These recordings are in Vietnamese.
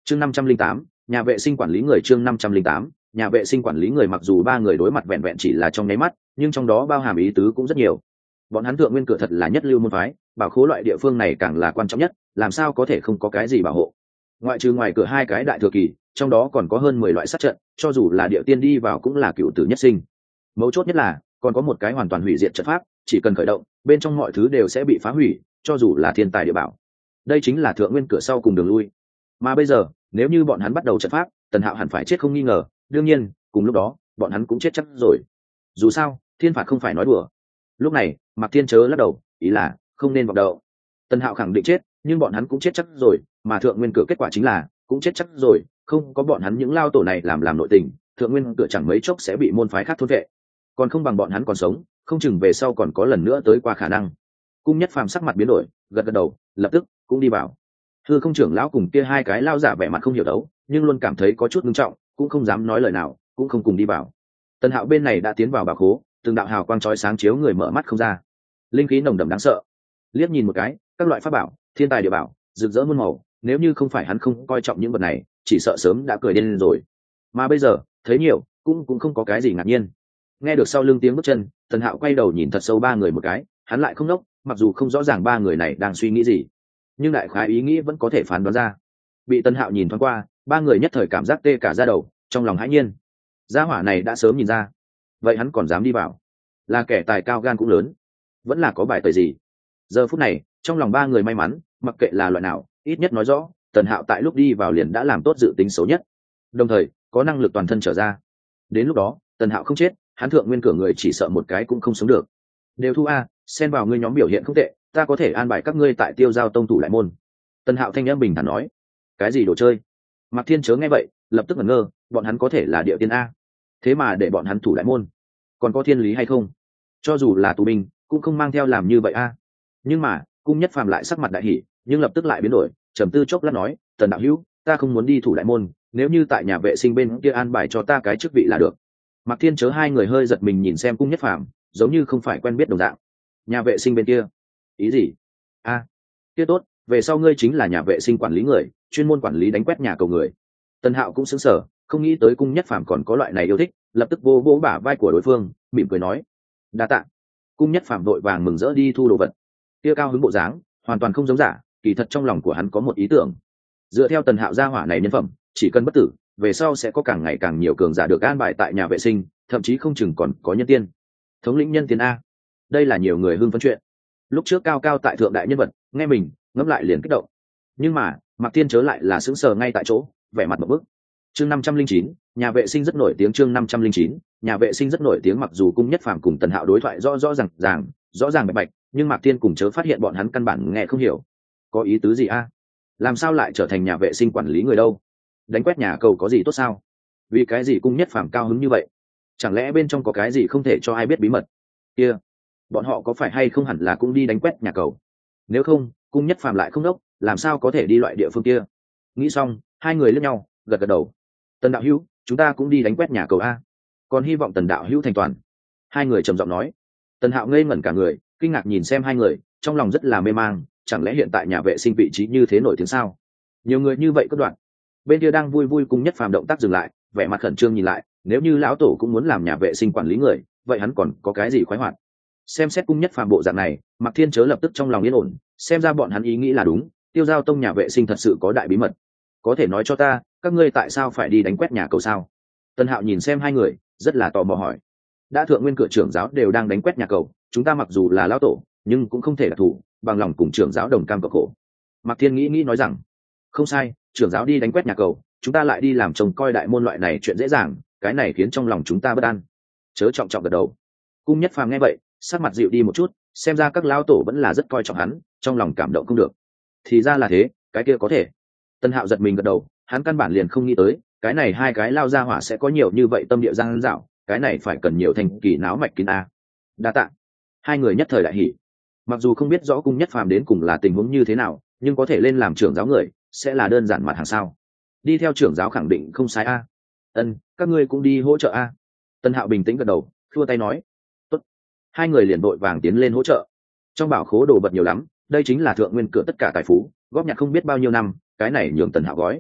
chương 508, nhà vệ sinh quản lý người. chương 508, nhà vệ sinh quản lý người. Mặc dù ba người đối mặt vẹn vẹn chỉ là trong nháy mắt, nhưng trong đó bao hàm ý tứ cũng rất nhiều. Bọn hắn thượng nguyên cửa thật là nhất lưu môn phái, bảo khố loại địa phương này càng là quan trọng nhất, làm sao có thể không có cái gì bảo hộ. Ngoại trừ ngoài cửa hai cái đại thừa kỳ, trong đó còn có hơn 10 loại sát trận, cho dù là địa tiên đi vào cũng là cựu tử nhất sinh. Mấu chốt nhất là còn có một cái hoàn toàn hủy diệt trận pháp, chỉ cần khởi động, bên trong mọi thứ đều sẽ bị phá hủy, cho dù là thiên tài địa bảo. Đây chính là thượng nguyên cửa sau cùng đường lui. Mà bây giờ, nếu như bọn hắn bắt đầu trận pháp, Tần Hạo hẳn phải chết không nghi ngờ, đương nhiên, cùng lúc đó, bọn hắn cũng chết chắc rồi. Dù sao, thiên phạt không phải nói đùa. Lúc này, Mạc Thiên chớ lắc đầu, ý là không nên vọng động. Tần Hạo khẳng định chết, nhưng bọn hắn cũng chết chắc rồi, mà thượng nguyên cửa kết quả chính là cũng chết chắc rồi, không có bọn hắn những lao tổ này làm nội tình, thượng nguyên cửa chẳng mấy chốc sẽ bị môn phái khác thôn vệ. Còn không bằng bọn hắn còn sống, không chừng về sau còn có lần nữa tới qua khả năng. Cung Nhất Phàm sắc mặt biến đổi, gật đầu, lập tức cũng đi vào. Hư Không trưởng lão cùng kia hai cái lao giả vẻ mặt không hiểu đấu, nhưng luôn cảm thấy có chút nghiêm trọng, cũng không dám nói lời nào, cũng không cùng đi vào. Tần Hạo bên này đã tiến vào bảo khố, từng đạo hào quang chói sáng chiếu người mở mắt không ra. Linh khí nồng đậm đáng sợ. Liếc nhìn một cái, các loại pháp bảo, thiên tài địa bảo, rực rỡ muôn màu, nếu như không phải hắn không coi trọng những vật này, chỉ sợ sớm đã cười điên lên rồi. Mà bây giờ, thấy nhiều, cũng không có cái gì ngạc nhiên. Nghe được sau lưng tiếng bước chân, Tần Hạo quay đầu nhìn thật sâu ba người một cái, hắn lại không nốc, mặc dù không rõ ràng ba người này đang suy nghĩ gì, nhưng đại khái ý nghĩ vẫn có thể phán đoán ra. Bị Tần Hạo nhìn thoáng qua, ba người nhất thời cảm giác tê cả da đầu, trong lòng hãi nhiên. Gia hỏa này đã sớm nhìn ra, vậy hắn còn dám đi vào, là kẻ tài cao gan cũng lớn, vẫn là có bài tời gì. Giờ phút này, trong lòng ba người may mắn, mặc kệ là loại nào, ít nhất nói rõ Tần Hạo tại lúc đi vào liền đã làm tốt dự tính xấu nhất, đồng thời có năng lực toàn thân trở ra. Đến lúc đó Tần Hạo không chết, hắn thượng nguyên cửa người chỉ sợ một cái cũng không sống được. Đều thu a, xen vào ngươi nhóm biểu hiện không tệ, ta có thể an bài các ngươi tại Tiêu Giao tông thủ lại môn. Tần Hạo thanh âm bình thản nói. Cái gì đồ chơi? Mạc Thiên chớ nghe vậy, lập tức ngẩn ngơ, bọn hắn có thể là địa tiên a, thế mà để bọn hắn thủ lại môn, còn có thiên lý hay không? Cho dù là tù binh cũng không mang theo làm như vậy a. Nhưng mà Cung Nhất Phàm lại sắc mặt đại hỉ, nhưng lập tức lại biến đổi, trầm tư chốc lát nói, Tần đạo hữu, ta không muốn đi thủ lại môn, nếu như tại nhà vệ sinh bên kia an bài cho ta cái chức vị là được. Mạc Thiên chớ hai người hơi giật mình nhìn xem Cung Nhất Phàm, giống như không phải quen biết đồng dạng. Nhà vệ sinh bên kia? Ý gì? A, kia tốt, về sau ngươi chính là nhà vệ sinh quản lý người, chuyên môn quản lý đánh quét nhà cầu người. Tần Hạo cũng sững sờ, không nghĩ tới Cung Nhất Phàm còn có loại này yêu thích, lập tức vô vỗ bả vai của đối phương, mỉm cười nói, đa tạ. Cung Nhất Phàm vội vàng mừng rỡ đi thu đồ vật. Kia cao hứng bộ dáng, hoàn toàn không giống giả, kỳ thật trong lòng của hắn có một ý tưởng. Dựa theo Tần Hạo gia hỏa này nhân phẩm, chỉ cần bất tử, về sau sẽ có càng ngày càng nhiều cường giả được an bài tại nhà vệ sinh, thậm chí không chừng còn có nhân tiên. Thống lĩnh nhân tiên a. Đây là nhiều người hưng phấn chuyện. Lúc trước cao cao tại thượng đại nhân vật, nghe mình, ngẫm lại liền kích động. Nhưng mà, Mạc Thiên chớ lại là sững sờ ngay tại chỗ, vẻ mặt một bức. Chương 509, nhà vệ sinh rất nổi tiếng. Chương 509, nhà vệ sinh rất nổi tiếng. Mặc dù Cung Nhất Phàm cùng Tần Hạo đối thoại rõ ràng bạch bạch, nhưng Mạc Thiên cùng chớ phát hiện bọn hắn căn bản nghe không hiểu. Có ý tứ gì a? Làm sao lại trở thành nhà vệ sinh quản lý người đâu? Đánh quét nhà cầu có gì tốt sao? Vì cái gì Cung Nhất Phàm cao hứng như vậy? Chẳng lẽ bên trong có cái gì không thể cho ai biết bí mật? Kia, bọn họ có phải hay không hẳn là cũng đi đánh quét nhà cầu? Nếu không, Cung Nhất Phàm lại không đốc, làm sao có thể đi loại địa phương kia? Nghĩ xong, hai người liếc nhau, gật gật đầu. Tần đạo hữu, chúng ta cũng đi đánh quét nhà cầu a. Còn hy vọng Tần đạo hữu thành toàn. Hai người trầm giọng nói. Tần Hạo ngây ngẩn cả người, kinh ngạc nhìn xem hai người, trong lòng rất là mê mang, chẳng lẽ hiện tại nhà vệ sinh vị trí như thế nổi tiếng sao? Nhiều người như vậy cất đoạn. Bên kia đang vui vui Cung Nhất Phàm động tác dừng lại, vẻ mặt khẩn trương nhìn lại, nếu như lão tổ cũng muốn làm nhà vệ sinh quản lý người, vậy hắn còn có cái gì khoái hoạt? Xem xét Cung Nhất Phàm bộ dạng này, Mạc Thiên chớ lập tức trong lòng yên ổn, xem ra bọn hắn ý nghĩ là đúng, Tiêu Giao tông nhà vệ sinh thật sự có đại bí mật. Có thể nói cho ta, các ngươi tại sao phải đi đánh quét nhà cầu sao? Tân Hạo nhìn xem hai người, rất là tò mò hỏi. Đã thượng nguyên cửa trưởng giáo đều đang đánh quét nhà cầu, chúng ta mặc dù là lão tổ, nhưng cũng không thể là thủ, bằng lòng cùng trưởng giáo đồng cam cộng khổ. Mạc Thiên nghĩ nói rằng, không sai, trưởng giáo đi đánh quét nhà cầu, chúng ta lại đi làm trông coi đại môn loại này chuyện dễ dàng, cái này khiến trong lòng chúng ta bất an. Chớ trọng trọng gật đầu. Cung Nhất Phàm nghe vậy, sắc mặt dịu đi một chút, xem ra các lão tổ vẫn là rất coi trọng hắn, trong lòng cảm động không được. Thì ra là thế, cái kia có thể. Tân Hạo giật mình gật đầu, hắn căn bản liền không nghĩ tới, cái này hai cái lao ra hỏa sẽ có nhiều như vậy tâm địa giang dạo, cái này phải cần nhiều thành kỳ náo mạch kín a. Đa tạ. Hai người nhất thời đại hỉ. Mặc dù không biết rõ Cung Nhất Phàm đến cùng là tình huống như thế nào, nhưng có thể lên làm trưởng giáo người, sẽ là đơn giản mặt hàng sao? Đi theo trưởng giáo khẳng định không sai a. Ân, các ngươi cũng đi hỗ trợ a. Tân Hạo bình tĩnh gật đầu, khua tay nói. Tốt. Hai người liền vội vàng tiến lên hỗ trợ. Trong bảo khố đồ vật nhiều lắm, đây chính là thượng nguyên cửa tất cả tài phú, góp nhặt không biết bao nhiêu năm, cái này nhường Tần Hạo gói.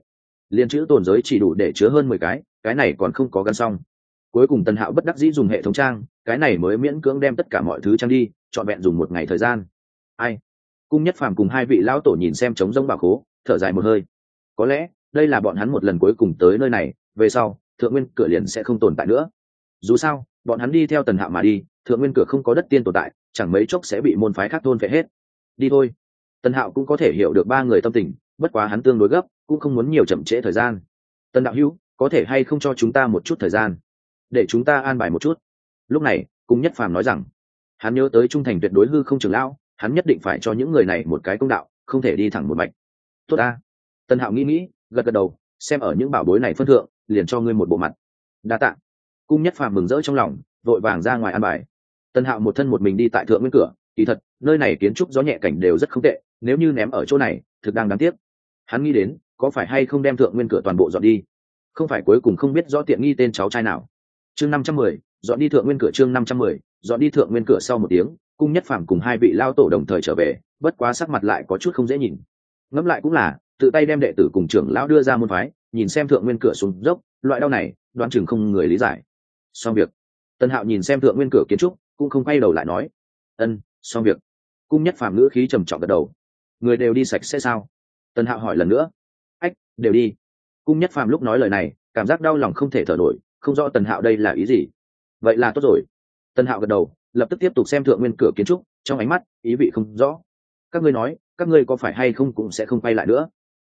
liền chữ tồn giới chỉ đủ để chứa hơn 10 cái này còn không có gắn xong. Cuối cùng Tần Hạo bất đắc dĩ dùng hệ thống trang, cái này mới miễn cưỡng đem tất cả mọi thứ trang đi, trọn vẹn dùng một ngày thời gian. Ai? Cung Nhất Phàm cùng hai vị lão tổ nhìn xem trống rỗng bảo khố, thở dài một hơi. Có lẽ đây là bọn hắn một lần cuối cùng tới nơi này, về sau thượng nguyên cửa liền sẽ không tồn tại nữa. Dù sao bọn hắn đi theo Tần Hạo mà đi, thượng nguyên cửa không có đất tiên tồn tại, chẳng mấy chốc sẽ bị môn phái khác thôn phệ hết. Đi thôi. Tần Hạo cũng có thể hiểu được ba người tâm tình, bất quá hắn tương đối gấp, cũng không muốn nhiều chậm trễ thời gian. Tần đạo hữu, có thể hay không cho chúng ta một chút thời gian, để chúng ta an bài một chút. Lúc này Cung Nhất Phàm nói rằng, hắn nhớ tới trung thành tuyệt đối hư không trưởng lão, hắn nhất định phải cho những người này một cái công đạo, không thể đi thẳng một mạch. Tốt a. Tần Hạo nghĩ, gật gật đầu, xem ở những bảo bối này phân thượng, liền cho ngươi một bộ mặt. Đa tạ. Cung Nhất Phàm mừng rỡ trong lòng, vội vàng ra ngoài an bài. Tần Hạo một thân một mình đi tại thượng nguyên cửa, kỳ thật nơi này kiến trúc gió nhẹ cảnh đều rất không tệ, nếu như ném ở chỗ này thực đang đáng tiếc. Hắn nghĩ đến có phải hay không đem thượng nguyên cửa toàn bộ dọn đi, không phải cuối cùng không biết rõ tiện nghi tên cháu trai nào. Chương 510, dọn đi thượng nguyên cửa. Chương 510, dọn đi thượng nguyên cửa. Sau một tiếng, Cung Nhất Phàm cùng hai vị lao tổ đồng thời trở về, bất quá sắc mặt lại có chút không dễ nhìn. Ngẫm lại cũng là, tự tay đem đệ tử cùng trưởng lão đưa ra môn phái, nhìn xem thượng nguyên cửa xuống dốc, loại đau này đoán chừng không người lý giải. Xong việc. Tần Hạo nhìn xem thượng nguyên cửa kiến trúc, cũng không quay đầu lại nói, xong việc. Cung Nhất Phàm ngữ khí trầm trọng gật đầu. Người đều đi sạch sẽ sao? Tần Hạo hỏi lần nữa. Đều đi. Cung Nhất Phàm lúc nói lời này, cảm giác đau lòng không thể thở nổi, không rõ Tần Hạo đây là ý gì. Vậy là tốt rồi. Tần Hạo gật đầu, lập tức tiếp tục xem thượng nguyên cửa kiến trúc, trong ánh mắt ý vị không rõ. Các ngươi nói, các ngươi có phải hay không cũng sẽ không quay lại nữa.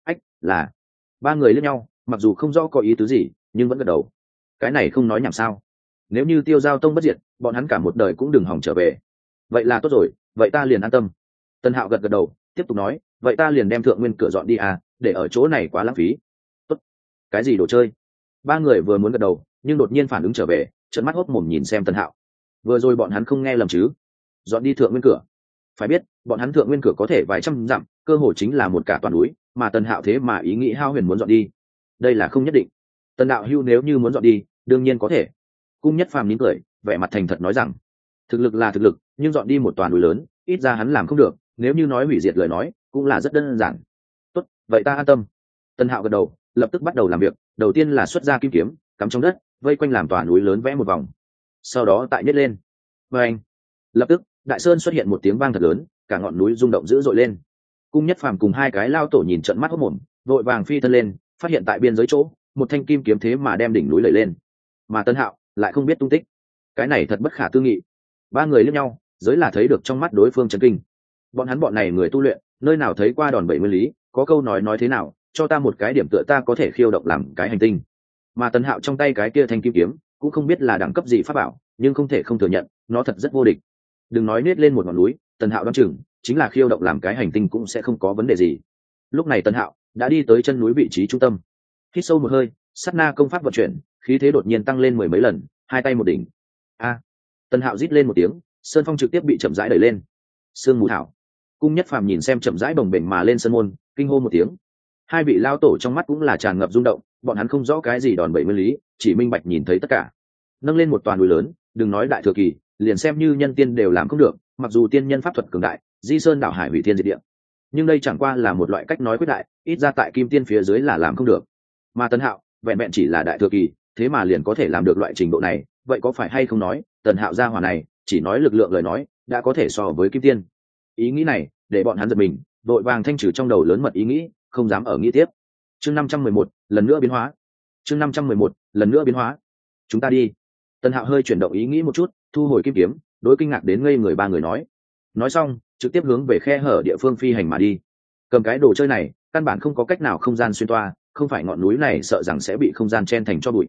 Là. Ba người liếc nhau, mặc dù không rõ có ý tứ gì, nhưng vẫn gật đầu. Cái này không nói nhảm sao? Nếu như Tiêu Giao Tông bất diệt, bọn hắn cả một đời cũng đừng hòng trở về. Vậy là tốt rồi, vậy ta liền an tâm. Tần Hạo gật gật đầu, tiếp tục nói, vậy ta liền đem thượng nguyên cửa dọn đi à, để ở chỗ này quá lãng phí. Tốt. Cái gì đồ chơi? Ba người vừa muốn gật đầu, nhưng đột nhiên phản ứng trở về, trợn mắt hốt mồm nhìn xem Tần Hạo. Vừa rồi bọn hắn không nghe lầm chứ? Dọn đi thượng nguyên cửa. Phải biết, bọn hắn thượng nguyên cửa có thể vài trăm dặm, cơ hội chính là một cả toàn núi, mà Tần Hạo thế mà ý nghĩ hao huyền muốn dọn đi. Đây là không nhất định. Tần đạo hưu nếu như muốn dọn đi, đương nhiên có thể. Cung Nhất Phàm nín cười, vẻ mặt thành thật nói rằng, thực lực là thực lực, nhưng dọn đi một toàn núi lớn, ít ra hắn làm không được, nếu như nói hủy diệt lời nói, cũng là rất đơn giản. Tốt, vậy ta an tâm. Tần Hạo gật đầu, lập tức bắt đầu làm việc, đầu tiên là xuất ra kim kiếm, cắm trong đất, vây quanh làm tòa núi lớn vẽ một vòng. Sau đó tại nhét lên. Và anh. Lập tức, đại sơn xuất hiện một tiếng vang thật lớn, cả ngọn núi rung động dữ dội lên. Cung Nhất Phàm cùng hai cái lao tổ nhìn trận mắt hốt mồm, vội vàng phi thân lên, phát hiện tại biên giới chỗ, một thanh kim kiếm thế mà đem đỉnh núi lẩy lên. Mà Tần Hạo lại không biết tung tích. Cái này thật bất khả tư nghị. Ba người liếc nhau, giới là thấy được trong mắt đối phương chấn kinh. Bọn này người tu luyện, nơi nào thấy qua đòn bẩy nguyên lý, có câu nói thế nào, cho ta một cái điểm tựa ta có thể khiêu động làm cái hành tinh. Mà Tần Hạo trong tay cái kia thanh kim kiếm, cũng không biết là đẳng cấp gì pháp bảo, nhưng không thể không thừa nhận, nó thật rất vô địch. Đừng nói nết lên một ngọn núi, Tần Hạo đoán chừng chính là khiêu động làm cái hành tinh cũng sẽ không có vấn đề gì. Lúc này Tần Hạo đã đi tới chân núi vị trí trung tâm. Hít sâu một hơi, sát na công pháp vận chuyển, khí thế đột nhiên tăng lên mười mấy lần, hai tay một đỉnh. A! Tần Hạo rít lên một tiếng, sơn phong trực tiếp bị chậm rãi đẩy lên. Sương mù thảo. Cung Nhất Phàm nhìn xem chậm rãi bồng bềnh mà lên sơn môn, kinh hô một tiếng. Hai vị lao tổ trong mắt cũng là tràn ngập rung động, bọn hắn không rõ cái gì đòn bẩy nguyên lý, chỉ minh bạch nhìn thấy tất cả. Nâng lên một toàn núi lớn, đừng nói đại thừa kỳ, liền xem như nhân tiên đều làm không được, mặc dù tiên nhân pháp thuật cường đại, di sơn đảo hải hủy thiên diệt địa, nhưng đây chẳng qua là một loại cách nói quyết đại, ít ra tại kim tiên phía dưới là làm không được. Mà Tần Hạo vẹn vẹn chỉ là đại thừa kỳ, thế mà liền có thể làm được loại trình độ này, vậy có phải hay không nói Tần Hạo gia hỏa này chỉ nói lực lượng lời nói đã có thể so với kim tiên? Ý nghĩ này để bọn hắn giật mình, vội vàng thanh trừ trong đầu lớn mật ý nghĩ, không dám ở nghĩ tiếp. Chương 511, lần nữa biến hóa. Chương 511, lần nữa biến hóa. Chúng ta đi. Tần Hạo hơi chuyển động ý nghĩ một chút, thu hồi kim kiếm, đối kinh ngạc đến ngây người ba người nói xong trực tiếp hướng về khe hở địa phương phi hành mà đi. Cầm cái đồ chơi này căn bản không có cách nào không gian xuyên toa, không phải ngọn núi này sợ rằng sẽ bị không gian chen thành cho bụi.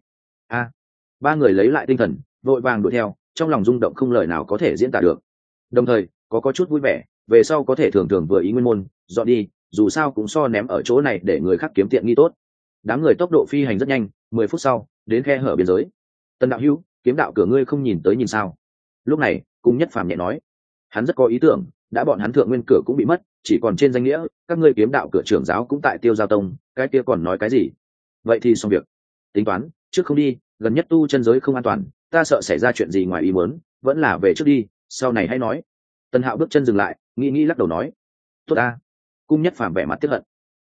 Ba người lấy lại tinh thần, vội vàng đuổi theo, trong lòng rung động không lời nào có thể diễn tả được. Đồng thời có chút vui vẻ, về sau có thể thường thường vừa ý nguyên môn dọn đi, dù sao cũng so ném ở chỗ này để người khác kiếm tiện nghi tốt. Đám người tốc độ phi hành rất nhanh, 10 phút sau đến khe hở biên giới. Tần đạo hữu, kiếm đạo cửa ngươi không nhìn tới nhìn sao? Lúc này Cung Nhất Phàm nhẹ nói, hắn rất có ý tưởng, đã bọn hắn thượng nguyên cửa cũng bị mất, chỉ còn trên danh nghĩa, các ngươi kiếm đạo cửa trưởng giáo cũng tại Tiêu Giao Tông, cái kia còn nói cái gì? Vậy thì xong việc. Tính toán trước không đi, gần nhất tu chân giới không an toàn, ta sợ xảy ra chuyện gì ngoài ý muốn, vẫn là về trước đi, sau này hãy nói. Tần Hạo bước chân dừng lại, nghĩ lắc đầu nói, tốt ta. Cung Nhất Phàm vẻ mặt tiếc hận.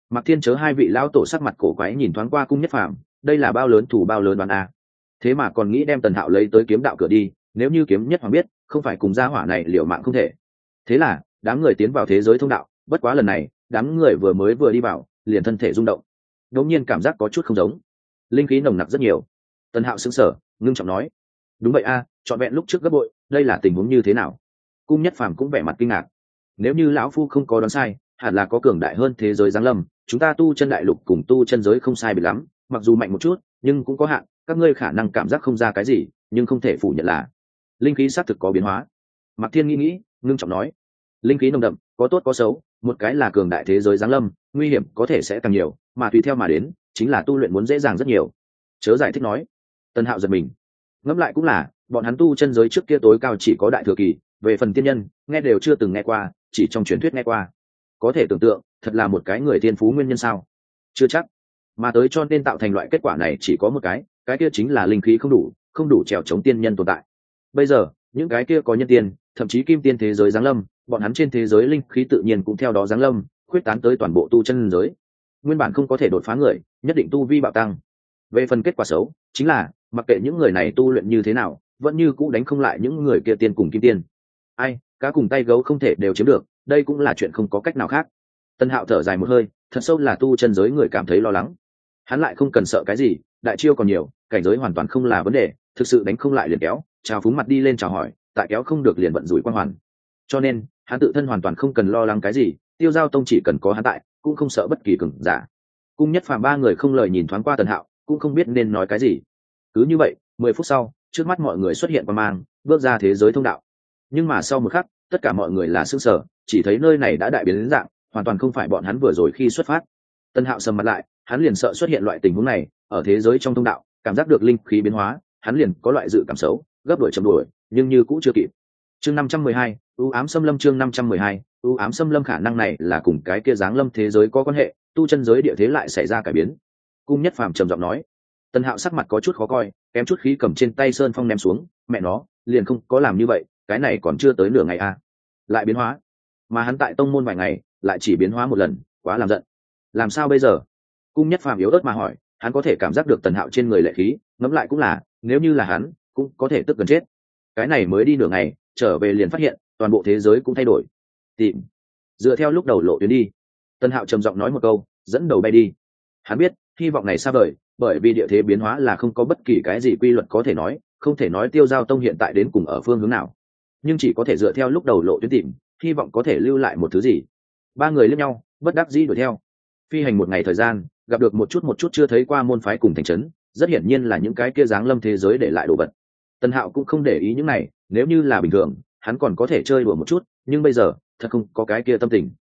Mạc Thiên Chớ hai vị lão tổ sắc mặt cổ quái nhìn thoáng qua Cung Nhất Phàm, đây là bao lớn thủ bao lớn đoán a. Thế mà còn nghĩ đem Tần Hạo lấy tới kiếm đạo cửa đi, nếu như Kiếm Nhất Hoàng biết, không phải cùng gia hỏa này liều mạng không thể. Thế là, đám người tiến vào thế giới thông đạo, bất quá lần này, đám người vừa đi vào, liền thân thể rung động. Đột nhiên cảm giác có chút không giống. Linh khí nồng nặc rất nhiều. Tần Hạo sững sờ, ngưng trọng nói: "Đúng vậy a, trọn vẹn lúc trước gấp bội, đây là tình huống như thế nào?" Cung Nhất Phàm cũng vẻ mặt kinh ngạc. Nếu như lão phu không có đoán sai, hẳn là có cường đại hơn thế giới giáng lâm, chúng ta tu chân đại lục cùng tu chân giới không sai biệt lắm, mặc dù mạnh một chút, nhưng cũng có hạn, các ngươi khả năng cảm giác không ra cái gì, nhưng không thể phủ nhận là linh khí xác thực có biến hóa. Mạc Thiên nghĩ, ngưng trọng nói: linh khí nồng đậm, có tốt có xấu, một cái là cường đại thế giới giáng lâm, nguy hiểm có thể sẽ càng nhiều, mà tùy theo mà đến, chính là tu luyện muốn dễ dàng rất nhiều. Chớ giải thích nói. Tân Hạo giật mình. Ngẫm lại cũng là, bọn hắn tu chân giới trước kia tối cao chỉ có đại thừa kỳ, về phần tiên nhân, nghe đều chưa từng nghe qua, chỉ trong truyền thuyết nghe qua. Có thể tưởng tượng, thật là một cái người thiên phú nguyên nhân sao? Chưa chắc. Mà tới cho nên tạo thành loại kết quả này chỉ có một cái kia chính là linh khí không đủ trèo chống tiên nhân tồn tại. Bây giờ, những cái kia có nhân tiên, thậm chí kim tiên thế giới giáng lâm, bọn hắn trên thế giới linh khí tự nhiên cũng theo đó giáng lâm, khuyết tán tới toàn bộ tu chân giới. Nguyên bản không có thể đột phá người, nhất định tu vi bạo tăng. Về phần kết quả xấu, chính là mặc kệ những người này tu luyện như thế nào, vẫn như cũ đánh không lại những người kia tiên cùng kim tiên. Ai, cá cùng tay gấu không thể đều chiếm được, đây cũng là chuyện không có cách nào khác. Tân Hạo thở dài một hơi, thật sâu là tu chân giới người cảm thấy lo lắng. Hắn lại không cần sợ cái gì, đại chiêu còn nhiều, cảnh giới hoàn toàn không là vấn đề, thực sự đánh không lại liền kéo, chào phúng mặt đi lên chào hỏi, tại kéo không được liền vận rủi quang hoàn. Cho nên, hắn tự thân hoàn toàn không cần lo lắng cái gì, Tiêu Giao Tông chỉ cần có hắn tại, cũng không sợ bất kỳ cường giả. Cung Nhất Phàm ba người không lời nhìn thoáng qua Tần Hạo, cũng không biết nên nói cái gì. Cứ như vậy, 10 phút sau, trước mắt mọi người xuất hiện quang mang, bước ra thế giới thông đạo. Nhưng mà sau một khắc, tất cả mọi người là sửng sở, chỉ thấy nơi này đã đại biến dạng, hoàn toàn không phải bọn hắn vừa rồi khi xuất phát. Tân Hạo sầm mặt lại, hắn liền sợ xuất hiện loại tình huống này ở thế giới trong thông đạo, cảm giác được linh khí biến hóa, hắn liền có loại dự cảm xấu, gấp đuổi chậm đuổi, nhưng như cũng chưa kịp. Chương 512, ưu ám xâm lâm. Chương 512, ưu ám xâm lâm. Khả năng này là cùng cái kia giáng lâm thế giới có quan hệ, tu chân giới địa thế lại xảy ra cải biến. Cung Nhất Phàm trầm giọng nói. Tân Hạo sắc mặt có chút khó coi, kém chút khí cầm trên tay sơn phong ném xuống, mẹ nó, liền không có làm như vậy, cái này còn chưa tới nửa ngày à, lại biến hóa. Mà hắn tại tông môn vài ngày, lại chỉ biến hóa một lần, quá làm giận. Làm sao bây giờ? Cung Nhất Phàm yếu ớt mà hỏi, hắn có thể cảm giác được Tần Hạo trên người lệ khí, ngẫm lại cũng là, nếu như là hắn, cũng có thể tức gần chết. Cái này mới đi nửa ngày, trở về liền phát hiện, toàn bộ thế giới cũng thay đổi. Tìm, dựa theo lúc đầu lộ tuyến đi. Tần Hạo trầm giọng nói một câu, dẫn đầu bay đi. Hắn biết, hy vọng này xa vời, bởi vì địa thế biến hóa là không có bất kỳ cái gì quy luật có thể nói, không thể nói Tiêu Giao Tông hiện tại đến cùng ở phương hướng nào, nhưng chỉ có thể dựa theo lúc đầu lộ tuyến tìm, hy vọng có thể lưu lại một thứ gì. Ba người liếc nhau, bất đắc dĩ đuổi theo. Phi hành một ngày thời gian, gặp được một chút chưa thấy qua môn phái cùng thành trấn, rất hiển nhiên là những cái kia giáng lâm thế giới để lại đồ vật. Tần Hạo cũng không để ý những này, nếu như là bình thường, hắn còn có thể chơi đùa một chút, nhưng bây giờ, thật không có cái kia tâm tình.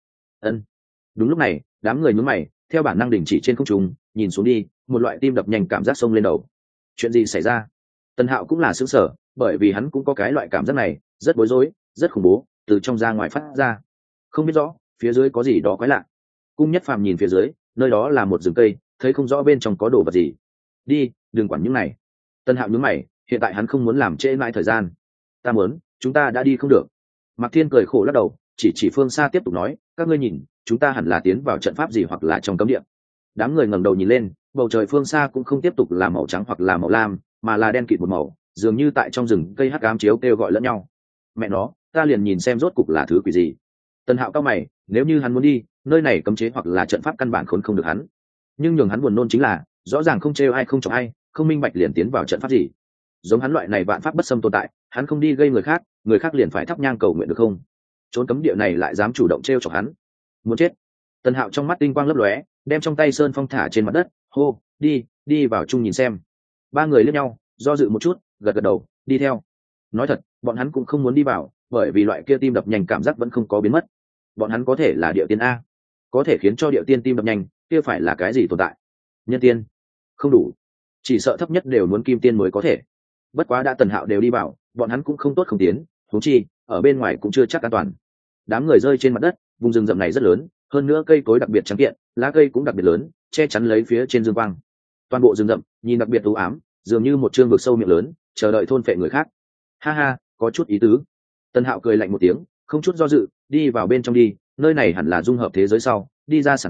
Đúng lúc này, đám người nhướng mày, theo bản năng đình chỉ trên không trung, nhìn xuống đi, một loại tim đập nhanh cảm giác xông lên đầu. Chuyện gì xảy ra? Tần Hạo cũng là sửng sở, bởi vì hắn cũng có cái loại cảm giác này, rất bối rối, rất khủng bố, từ trong ra ngoài phát ra. Không biết rõ, phía dưới có gì đó quái lạ. Cung Nhất Phàm nhìn phía dưới, nơi đó là một rừng cây, thấy không rõ bên trong có đồ vật gì. Đi, đừng quản những này. Tân Hạo nhướng mày, hiện tại hắn không muốn làm trễ mãi thời gian. Ta muốn, chúng ta đã đi không được. Mạc Thiên cười khổ lắc đầu, chỉ phương xa tiếp tục nói, các ngươi nhìn, chúng ta hẳn là tiến vào trận pháp gì hoặc là trong cấm địa. Đám người ngẩng đầu nhìn lên, bầu trời phương xa cũng không tiếp tục là màu trắng hoặc là màu lam, mà là đen kịt một màu, dường như tại trong rừng cây hắc ám chiếu kêu gọi lẫn nhau. Mẹ nó, ta liền nhìn xem rốt cục là thứ quỷ gì. Tân Hạo cao mày, nếu như hắn muốn đi, nơi này cấm chế hoặc là trận pháp căn bản khốn không được hắn. Nhưng nhường hắn buồn nôn chính là, rõ ràng không trêu ai không chọc ai, không minh bạch liền tiến vào trận pháp gì. Giống hắn loại này vạn pháp bất xâm tồn tại, hắn không đi gây người khác liền phải thắp nhang cầu nguyện được không? Trốn cấm địa này lại dám chủ động trêu chọc hắn, muốn chết. Tân Hạo trong mắt tinh quang lấp lóe, đem trong tay sơn phong thả trên mặt đất, hô, đi vào chung nhìn xem. Ba người liếc nhau, do dự một chút, gật đầu, đi theo. Nói thật, bọn hắn cũng không muốn đi vào, bởi vì loại kia tim đập nhanh cảm giác vẫn không có biến mất. Bọn hắn có thể là địa tiên a, có thể khiến cho địa tiên tim đập nhanh, kia phải là cái gì tồn tại? Nhân tiên không đủ, chỉ sợ thấp nhất đều muốn kim tiên mới có thể. Bất quá đã Tần Hạo đều đi vào, bọn hắn cũng không tốt không tiến, huống chi ở bên ngoài cũng chưa chắc an toàn. Đám người rơi trên mặt đất, vùng rừng rậm này rất lớn, hơn nữa cây cối đặc biệt trắng kiện, lá cây cũng đặc biệt lớn, che chắn lấy phía trên dương quang. Toàn bộ rừng rậm nhìn đặc biệt u ám, dường như một chương vực sâu miệng lớn, chờ đợi thôn phệ người khác. Ha ha, có chút ý tứ. Tần Hạo cười lạnh một tiếng, không chút do dự, đi vào bên trong đi, nơi này hẳn là dung hợp thế giới sau, đi ra sản phẩm,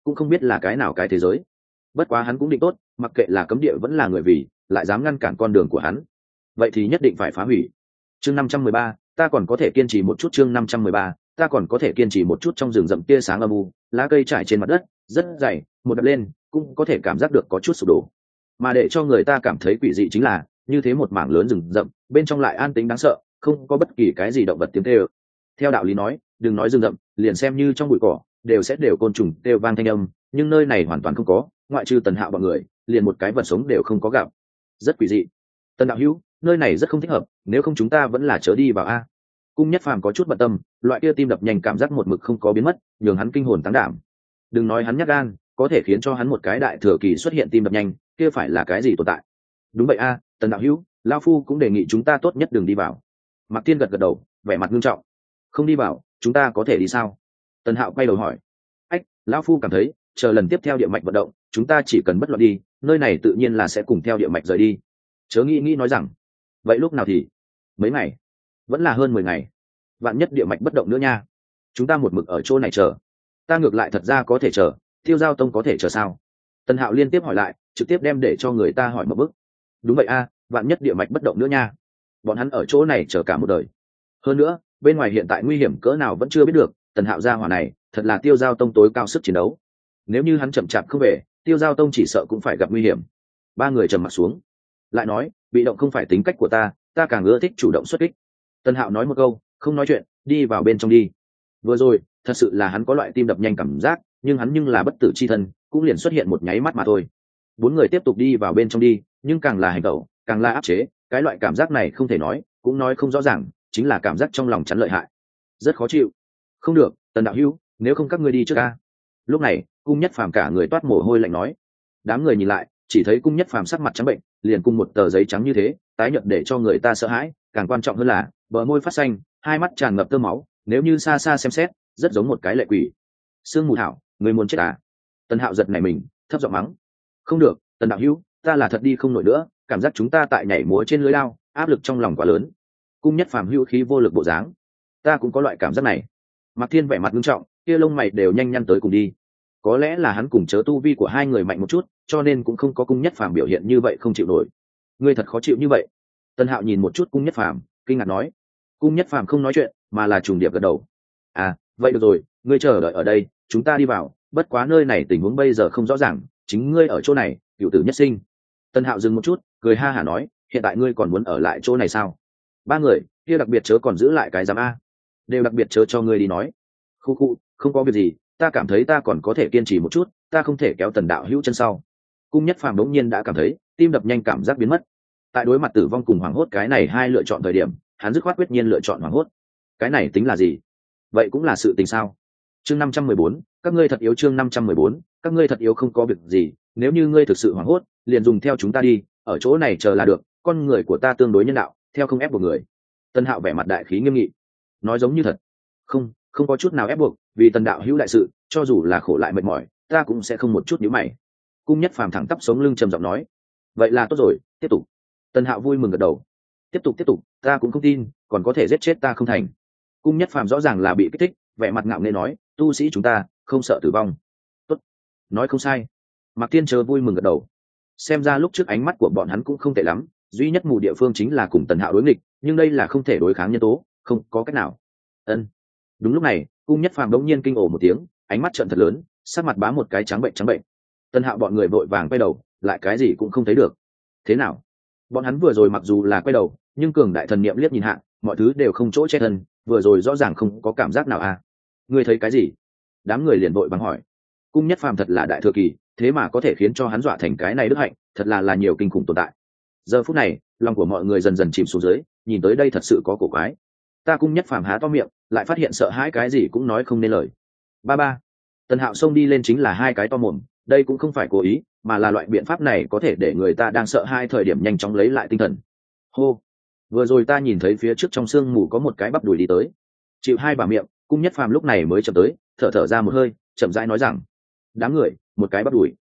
cũng không biết là cái nào cái thế giới. Bất quá hắn cũng định tốt, mặc kệ là cấm địa vẫn là người vì lại dám ngăn cản con đường của hắn, vậy thì nhất định phải phá hủy. Chương 513, ta còn có thể kiên trì một chút. Chương 513, ta còn có thể kiên trì một chút. Trong rừng rậm tia sáng âm u, lá cây trải trên mặt đất rất dày, một đập lên cũng có thể cảm giác được có chút sụp đổ. Mà để cho người ta cảm thấy quỷ dị chính là như thế một mảng lớn rừng rậm bên trong lại an tĩnh đáng sợ, không có bất kỳ cái gì động vật tiếng kêu. Theo đạo lý nói, đừng nói rừng rậm, liền xem như trong bụi cỏ đều côn trùng kêu vang thanh âm, nhưng nơi này hoàn toàn không có, ngoại trừ Tần Hạo bọn người, liền một cái vật sống đều không có gặp. Rất quỷ dị. Tần đạo hữu, nơi này rất không thích hợp, nếu không chúng ta vẫn là chớ đi vào a. Cung Nhất Phàm có chút bận tâm, loại kia tim đập nhanh cảm giác một mực không có biến mất, nhường hắn kinh hồn táng đảm. Đừng nói hắn nhát gan, có thể khiến cho hắn một cái đại thừa kỳ xuất hiện tim đập nhanh, kia phải là cái gì tồn tại? Đúng vậy a, Tần đạo hữu, lão phu cũng đề nghị chúng ta tốt nhất đừng đi vào. Mạc Tiên gật gật đầu, vẻ mặt nghiêm trọng. Không đi vào, chúng ta có thể đi sao? Tần Hạo quay đầu hỏi. Ách, lão phu cảm thấy, chờ lần tiếp theo địa mạch vận động, chúng ta chỉ cần bất loạn đi, nơi này tự nhiên là sẽ cùng theo địa mạch rời đi. Chớ nghĩ nói rằng, vậy lúc nào thì? Mấy ngày? Vẫn là hơn 10 ngày. Vạn nhất địa mạch bất động nữa nha. Chúng ta một mực ở chỗ này chờ. Ta ngược lại thật ra có thể chờ, Tiêu Giao Tông có thể chờ sao? Tần Hạo liên tiếp hỏi lại, trực tiếp đem để cho người ta hỏi một bức. Đúng vậy a, vạn nhất địa mạch bất động nữa nha. Bọn hắn ở chỗ này chờ cả một đời. Hơn nữa, bên ngoài hiện tại nguy hiểm cỡ nào vẫn chưa biết được, Tần Hạo gia hỏa này, thật là Tiêu Giao Tông tối cao sức chiến đấu. Nếu như hắn chậm chạp không về, Tiêu Giao Tông chỉ sợ cũng phải gặp nguy hiểm. Ba người trầm mặt xuống. Lại nói, bị động không phải tính cách của ta càng ưa thích chủ động xuất kích. Tần Hạo nói một câu, không nói chuyện, đi vào bên trong đi. Vừa rồi, thật sự là hắn có loại tim đập nhanh cảm giác, nhưng hắn nhưng là bất tử chi thân, cũng liền xuất hiện một nháy mắt mà thôi. Bốn người tiếp tục đi vào bên trong đi, nhưng càng là hành động, càng là áp chế, cái loại cảm giác này không thể nói, cũng nói không rõ ràng, chính là cảm giác trong lòng chắn lợi hại. Rất khó chịu. Không được, Tần đạo hữu, nếu không các ngươi đi trước a. Lúc này, Cung Nhất Phàm cả người toát mồ hôi lạnh nói. Đám người nhìn lại, chỉ thấy Cung Nhất Phàm sắc mặt trắng bệnh, liền cùng một tờ giấy trắng như thế, tái nhợt để cho người ta sợ hãi, càng quan trọng hơn là bờ môi phát xanh, hai mắt tràn ngập tơ máu, nếu như xa xa xem xét, rất giống một cái lệ quỷ. Sương Mù Thảo, người muốn chết à? Tần Hạo giật nảy mình, thấp giọng mắng. Không được, Tần đạo hữu, ta là thật đi không nổi nữa, cảm giác chúng ta tại nhảy múa trên lưới lao, áp lực trong lòng quá lớn. Cung Nhất Phàm hữu khí vô lực bộ dáng. Ta cũng có loại cảm giác này. Mạc Thiên vẻ mặt nghiêm trọng, kia lông mày đều nhanh nhăn tới cùng đi. Có lẽ là hắn cùng chớ tu vi của hai người mạnh một chút, cho nên cũng không có Cung Nhất Phàm biểu hiện như vậy không chịu nổi. Ngươi thật khó chịu như vậy. Tần Hạo nhìn một chút Cung Nhất Phàm, kinh ngạc nói. Cung Nhất Phàm không nói chuyện, mà là trùng điệp gật đầu. À, vậy được rồi, ngươi chờ đợi ở đây, chúng ta đi vào, bất quá nơi này tình huống bây giờ không rõ ràng, chính ngươi ở chỗ này, cửu tử nhất sinh. Tần Hạo dừng một chút, cười ha hả nói, hiện tại ngươi còn muốn ở lại chỗ này sao? Ba người, kia đặc biệt chớ còn giữ lại cái giám a. Đều đặc biệt chớ cho ngươi đi nói. Khu, không có việc gì, ta cảm thấy ta còn có thể kiên trì một chút, ta không thể kéo Tần đạo hữu chân sau. Cung Nhất Phàm đống nhiên đã cảm thấy tim đập nhanh, cảm giác biến mất. Tại đối mặt tử vong cùng hoảng hốt cái này hai lựa chọn thời điểm, hắn dứt khoát quyết nhiên lựa chọn hoảng hốt. Cái này tính là gì? Vậy cũng là sự tình sao? Chương 514, các ngươi thật yếu. Chương 514, các ngươi thật yếu. Không có việc gì, nếu như ngươi thực sự hoảng hốt, liền dùng theo chúng ta đi, ở chỗ này chờ là được, con người của ta tương đối nhân đạo, theo không ép buộc người. Tân Hạo vẻ mặt đại khí nghiêm nghị, nói giống như thật. Không có chút nào ép buộc, vì Tần đạo hữu đại sự, cho dù là khổ lại mệt mỏi, ta cũng sẽ không một chút nhíu mày. Cung Nhất Phàm thẳng tắp sống lưng trầm giọng nói. Vậy là tốt rồi, tiếp tục. Tân Hạo vui mừng gật đầu. Tiếp tục, ta cũng không tin, còn có thể giết chết ta không thành. Cung Nhất Phàm rõ ràng là bị kích thích, vẻ mặt ngạo nghễ nói, tu sĩ chúng ta không sợ tử vong. Tốt, nói không sai. Mạc Tiên chờ vui mừng gật đầu. Xem ra lúc trước ánh mắt của bọn hắn cũng không tệ lắm, duy nhất mù địa phương chính là cùng Tần Hạo đối nghịch, nhưng đây là không thể đối kháng nhân tố, không có cách nào. Ân. Đúng lúc này, Cung Nhất Phàm đống nhiên kinh ồ một tiếng, ánh mắt trợn thật lớn, sắc mặt bám một cái trắng bệnh. Tần Hạo bọn người vội vàng quay đầu, lại cái gì cũng không thấy được. Thế nào? Bọn hắn vừa rồi mặc dù là quay đầu, nhưng cường đại thần niệm liếc nhìn hạ, mọi thứ đều không chỗ che thân, vừa rồi rõ ràng không có cảm giác nào à? Ngươi thấy cái gì? Đám người liền vội vàng hỏi. Cung Nhất Phàm thật là đại thừa kỳ, thế mà có thể khiến cho hắn dọa thành cái này đức hạnh, thật là nhiều kinh khủng tồn tại. Giờ phút này, lòng của mọi người dần dần chìm xuống dưới, nhìn tới đây thật sự có cổ quái. Ta Cung Nhất Phàm há to miệng, lại phát hiện sợ hãi cái gì cũng nói không nên lời. Ba. Tần Hạo xông đi lên chính là hai cái to mồm, đây cũng không phải cố ý, mà là loại biện pháp này có thể để người ta đang sợ hai thời điểm nhanh chóng lấy lại tinh thần. Hô, vừa rồi ta nhìn thấy phía trước trong sương mù có một cái bắp đùi đi tới. Chịu hai bà miệng, Cung Nhất Phàm lúc này mới chậm tới, thở ra một hơi, chậm rãi nói rằng, đám người, một cái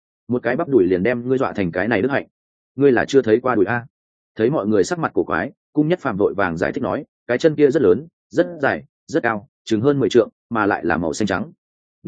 bắp đùi liền đem ngươi dọa thành cái này đức hạnh. Ngươi là chưa thấy qua đùi a? Thấy mọi người sắc mặt cổ quái, Cung Nhất Phàm vội vàng giải thích nói, cái chân kia rất lớn, rất dài, rất cao, chừng hơn 10 trượng, mà lại là màu xanh trắng. Nói,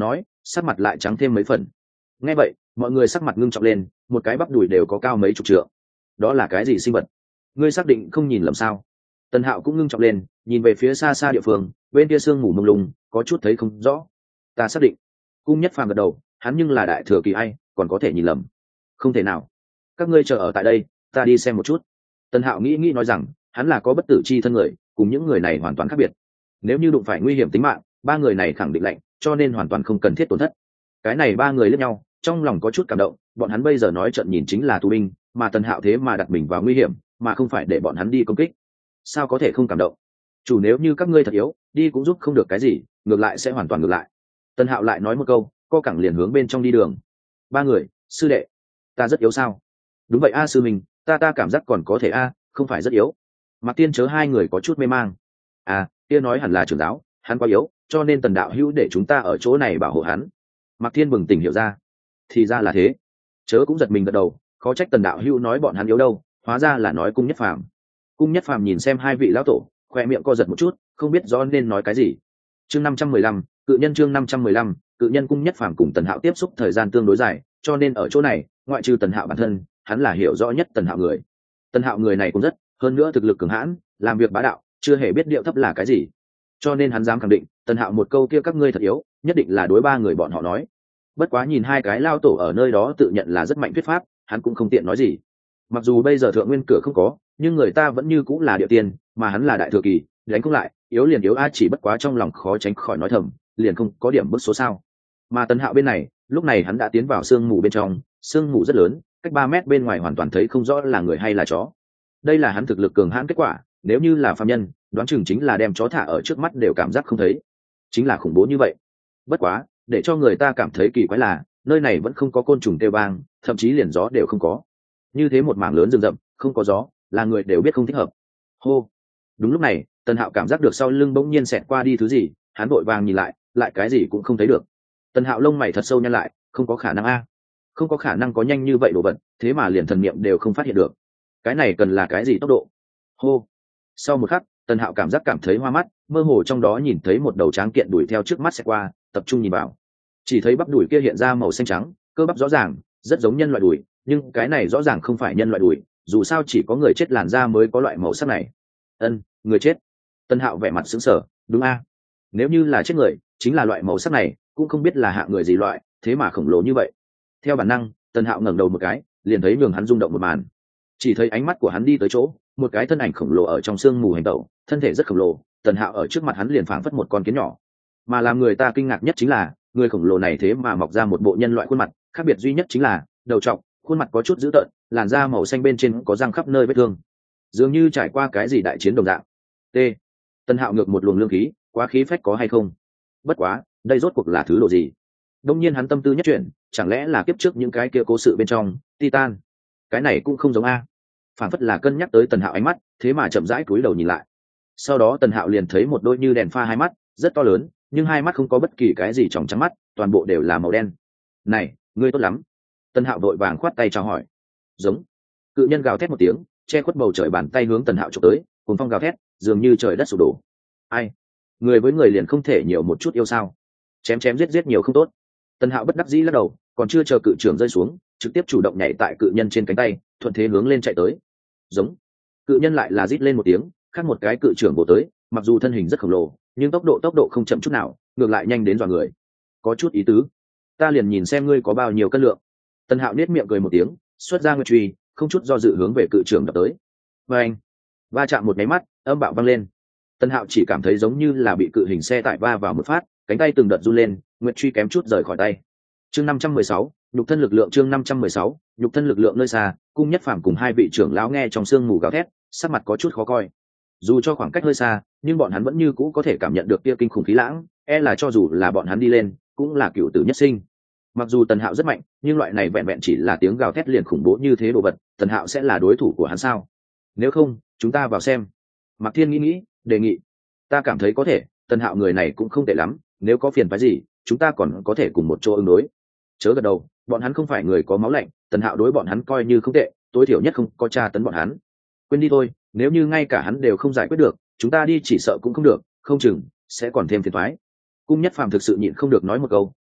sắc mặt lại trắng thêm mấy phần. Nghe vậy mọi người sắc mặt ngưng trọng lên, một cái bắp đùi đều có cao mấy chục trượng. Đó là cái gì sinh vật? Ngươi xác định không nhìn lầm sao? Tần Hạo cũng ngưng trọng lên, nhìn về phía xa xa địa phương, bên kia sương mù mông lung, có chút thấy không rõ. Ta xác định. Cung Nhất Phàm gật đầu, hắn nhưng là đại thừa kỳ ai, còn có thể nhìn lầm? Không thể nào. Các ngươi chờ ở tại đây, ta đi xem một chút. Tần Hạo nghĩ nói rằng, hắn là có bất tử chi thân người, cùng những người này hoàn toàn khác biệt. Nếu như đụng phải nguy hiểm tính mạng, ba người này khẳng định lạnh, cho nên hoàn toàn không cần thiết tổn thất. Cái này ba người liếc nhau, trong lòng có chút cảm động, bọn hắn bây giờ nói trận nhìn chính là tù binh, mà Tần Hạo thế mà đặt mình vào nguy hiểm, mà không phải để bọn hắn đi công kích. Sao có thể không cảm động? Chủ, nếu như các ngươi thật yếu, đi cũng giúp không được cái gì, ngược lại sẽ hoàn toàn ngược lại. Tần Hạo lại nói một câu, co cẳng liền hướng bên trong đi đường. Ba người, sư đệ, ta rất yếu sao? Đúng vậy a sư mình, ta cảm giác còn có thể a, không phải rất yếu. Mạc Tiên Chớ hai người có chút mê mang. À, kia nói hẳn là trưởng giáo, hắn quá yếu, cho nên Tần đạo hữu để chúng ta ở chỗ này bảo hộ hắn. Mạc Thiên bừng tỉnh hiểu ra. Thì ra là thế. Chớ cũng giật mình gật đầu, khó trách Tần đạo hữu nói bọn hắn yếu đâu, hóa ra là nói Cung Nhất Phàm. Cung Nhất Phàm nhìn xem hai vị lão tổ, khoe miệng co giật một chút, không biết rõ nên nói cái gì. Chương 515, cự nhân chương 515, cự nhân. Cung Nhất Phàm cùng Tần Hạo tiếp xúc thời gian tương đối dài, cho nên ở chỗ này, ngoại trừ Tần Hạo bản thân, hắn là hiểu rõ nhất Tần Hạo người. Tần Hạo người này cũng rất, hơn nữa thực lực cường hãn, làm việc bá đạo, chưa hề biết điệu thấp là cái gì. Cho nên hắn dám khẳng định, Tần Hạo một câu kia các ngươi thật yếu, nhất định là đối ba người bọn họ nói. Bất quá nhìn hai cái lao tổ ở nơi đó tự nhận là rất mạnh thuyết pháp, hắn cũng không tiện nói gì. Mặc dù bây giờ thượng nguyên cửa không có, nhưng người ta vẫn như cũng là địa tiên, mà hắn là đại thừa kỳ, đánh không lại, yếu liền yếu a, chỉ bất quá trong lòng khó tránh khỏi nói thầm, liền không có điểm bức số sao. Mà Tần Hạo bên này, lúc này hắn đã tiến vào sương mù bên trong, sương mù rất lớn, cách 3 mét bên ngoài hoàn toàn thấy không rõ là người hay là chó. Đây là hắn thực lực cường hãn kết quả, nếu như là phàm nhân, đoán chừng chính là đem chó thả ở trước mắt đều cảm giác không thấy. Chính là khủng bố như vậy. Bất quá, để cho người ta cảm thấy kỳ quái là, nơi này vẫn không có côn trùng kêu vang, thậm chí liền gió đều không có. Như thế một mảng lớn rừng rậm, không có gió, là người đều biết không thích hợp. Hô. Đúng lúc này, Tần Hạo cảm giác được sau lưng bỗng nhiên xẹt qua đi thứ gì, hắn vội vàng nhìn lại, lại cái gì cũng không thấy được. Tần Hạo lông mày thật sâu nhăn lại, không có khả năng a, không có khả năng có nhanh như vậy đồ vật, thế mà liền thần niệm đều không phát hiện được. Cái này cần là cái gì tốc độ? Hô. Sau một khắc, Tần Hạo cảm giác cảm thấy hoa mắt, mơ hồ trong đó nhìn thấy một đầu tráng kiện đuổi theo trước mắt xẹt qua, tập trung nhìn vào. Chỉ thấy bắp đùi kia hiện ra màu xanh trắng, cơ bắp rõ ràng, rất giống nhân loại đùi, nhưng cái này rõ ràng không phải nhân loại đùi, dù sao chỉ có người chết làn da mới có loại màu sắc này. Người chết. Tần Hạo vẻ mặt sững sờ, đúng a? Nếu như là chết người, chính là loại màu sắc này, cũng không biết là hạng người gì loại, thế mà khổng lồ như vậy. Theo bản năng, Tần Hạo ngẩng đầu một cái, liền thấy nhường hắn rung động một màn. Chỉ thấy ánh mắt của hắn đi tới chỗ, một cái thân ảnh khổng lồ ở trong sương mù hành tẩu, thân thể rất khổng lồ, Tần Hạo ở trước mặt hắn liền phảng phất một con kiến nhỏ. Mà làm người ta kinh ngạc nhất chính là, người khổng lồ này thế mà mọc ra một bộ nhân loại khuôn mặt, khác biệt duy nhất chính là đầu trọc, khuôn mặt có chút dữ tợn, làn da màu xanh bên trên có răng khắp nơi vết thương, dường như trải qua cái gì đại chiến đồng dạng. T. Tần Hạo ngược một luồng lương khí, quá khí phách có hay không? Bất quá, đây rốt cuộc là thứ đồ gì? Đông nhiên hắn tâm tư nhất chuyển, chẳng lẽ là kiếp trước những cái kia cố sự bên trong Titan? Cái này cũng không giống a. Phản phất là cân nhắc tới Tần Hạo ánh mắt, thế mà chậm rãi cúi đầu nhìn lại. Sau đó Tần Hạo liền thấy một đôi như đèn pha hai mắt, rất to lớn, nhưng hai mắt không có bất kỳ cái gì tròng trắng mắt, toàn bộ đều là màu đen. Này, ngươi tốt lắm. Tần Hạo vội vàng khoát tay chào hỏi. Giống. Cự nhân gào thét một tiếng, che khuất bầu trời, bàn tay hướng Tần Hạo chụp tới, cuồng phong gào thét, dường như trời đất sụp đổ. Ai? Người với người liền không thể nhiều một chút yêu sao? Chém chém giết giết nhiều không tốt. Tần Hạo bất đắc dĩ lắc đầu, còn chưa chờ cự trưởng rơi xuống, trực tiếp chủ động nhảy tại cự nhân trên cánh tay, thuận thế hướng lên chạy tới. Giống. Cự nhân lại là rít lên một tiếng, khác một cái cự trưởng bổ tới, mặc dù thân hình rất khổng lồ, nhưng tốc độ không chậm chút nào, ngược lại nhanh đến dọa người. Có chút ý tứ. Ta liền nhìn xem ngươi có bao nhiêu cân lượng. Tần Hạo nết miệng cười một tiếng, xuất ra nguyệt truy, không chút do dự hướng về cự trưởng đập tới. Và anh, va chạm một máy mắt, âm bạo vang lên. Tần Hạo chỉ cảm thấy giống như là bị cự hình xe tải va vào một phát, cánh tay từng đợt run lên, nguyệt truy kém chút rời khỏi tay. Chương 516, nhục thân lực lượng. Chương 516, nhục thân lực lượng. Nơi xa, Cung Nhất Phàm cùng hai vị trưởng lão nghe trong sương mù gào thét, sắc mặt có chút khó coi. Dù cho khoảng cách hơi xa, nhưng bọn hắn vẫn như cũ có thể cảm nhận được tia kinh khủng khí lãng, e là cho dù là bọn hắn đi lên, cũng là cựu tử nhất sinh. Mặc dù Tần Hạo rất mạnh, nhưng loại này vẹn vẹn chỉ là tiếng gào thét liền khủng bố như thế đồ vật, Tần Hạo sẽ là đối thủ của hắn sao? Nếu không, chúng ta vào xem. Mạc Thiên nghĩ, đề nghị. Ta cảm thấy có thể, Tần Hạo người này cũng không tệ lắm, nếu có phiền phức gì, chúng ta còn có thể cùng một chỗ ứng đối. Chớ gật đầu, bọn hắn không phải người có máu lạnh, Tần Hạo đối bọn hắn coi như không tệ, tối thiểu nhất không có tra tấn bọn hắn. Quên đi thôi, nếu như ngay cả hắn đều không giải quyết được, chúng ta đi chỉ sợ cũng không được, không chừng sẽ còn thêm phiền toái. Cung Nhất Phàm thực sự nhịn không được nói một câu,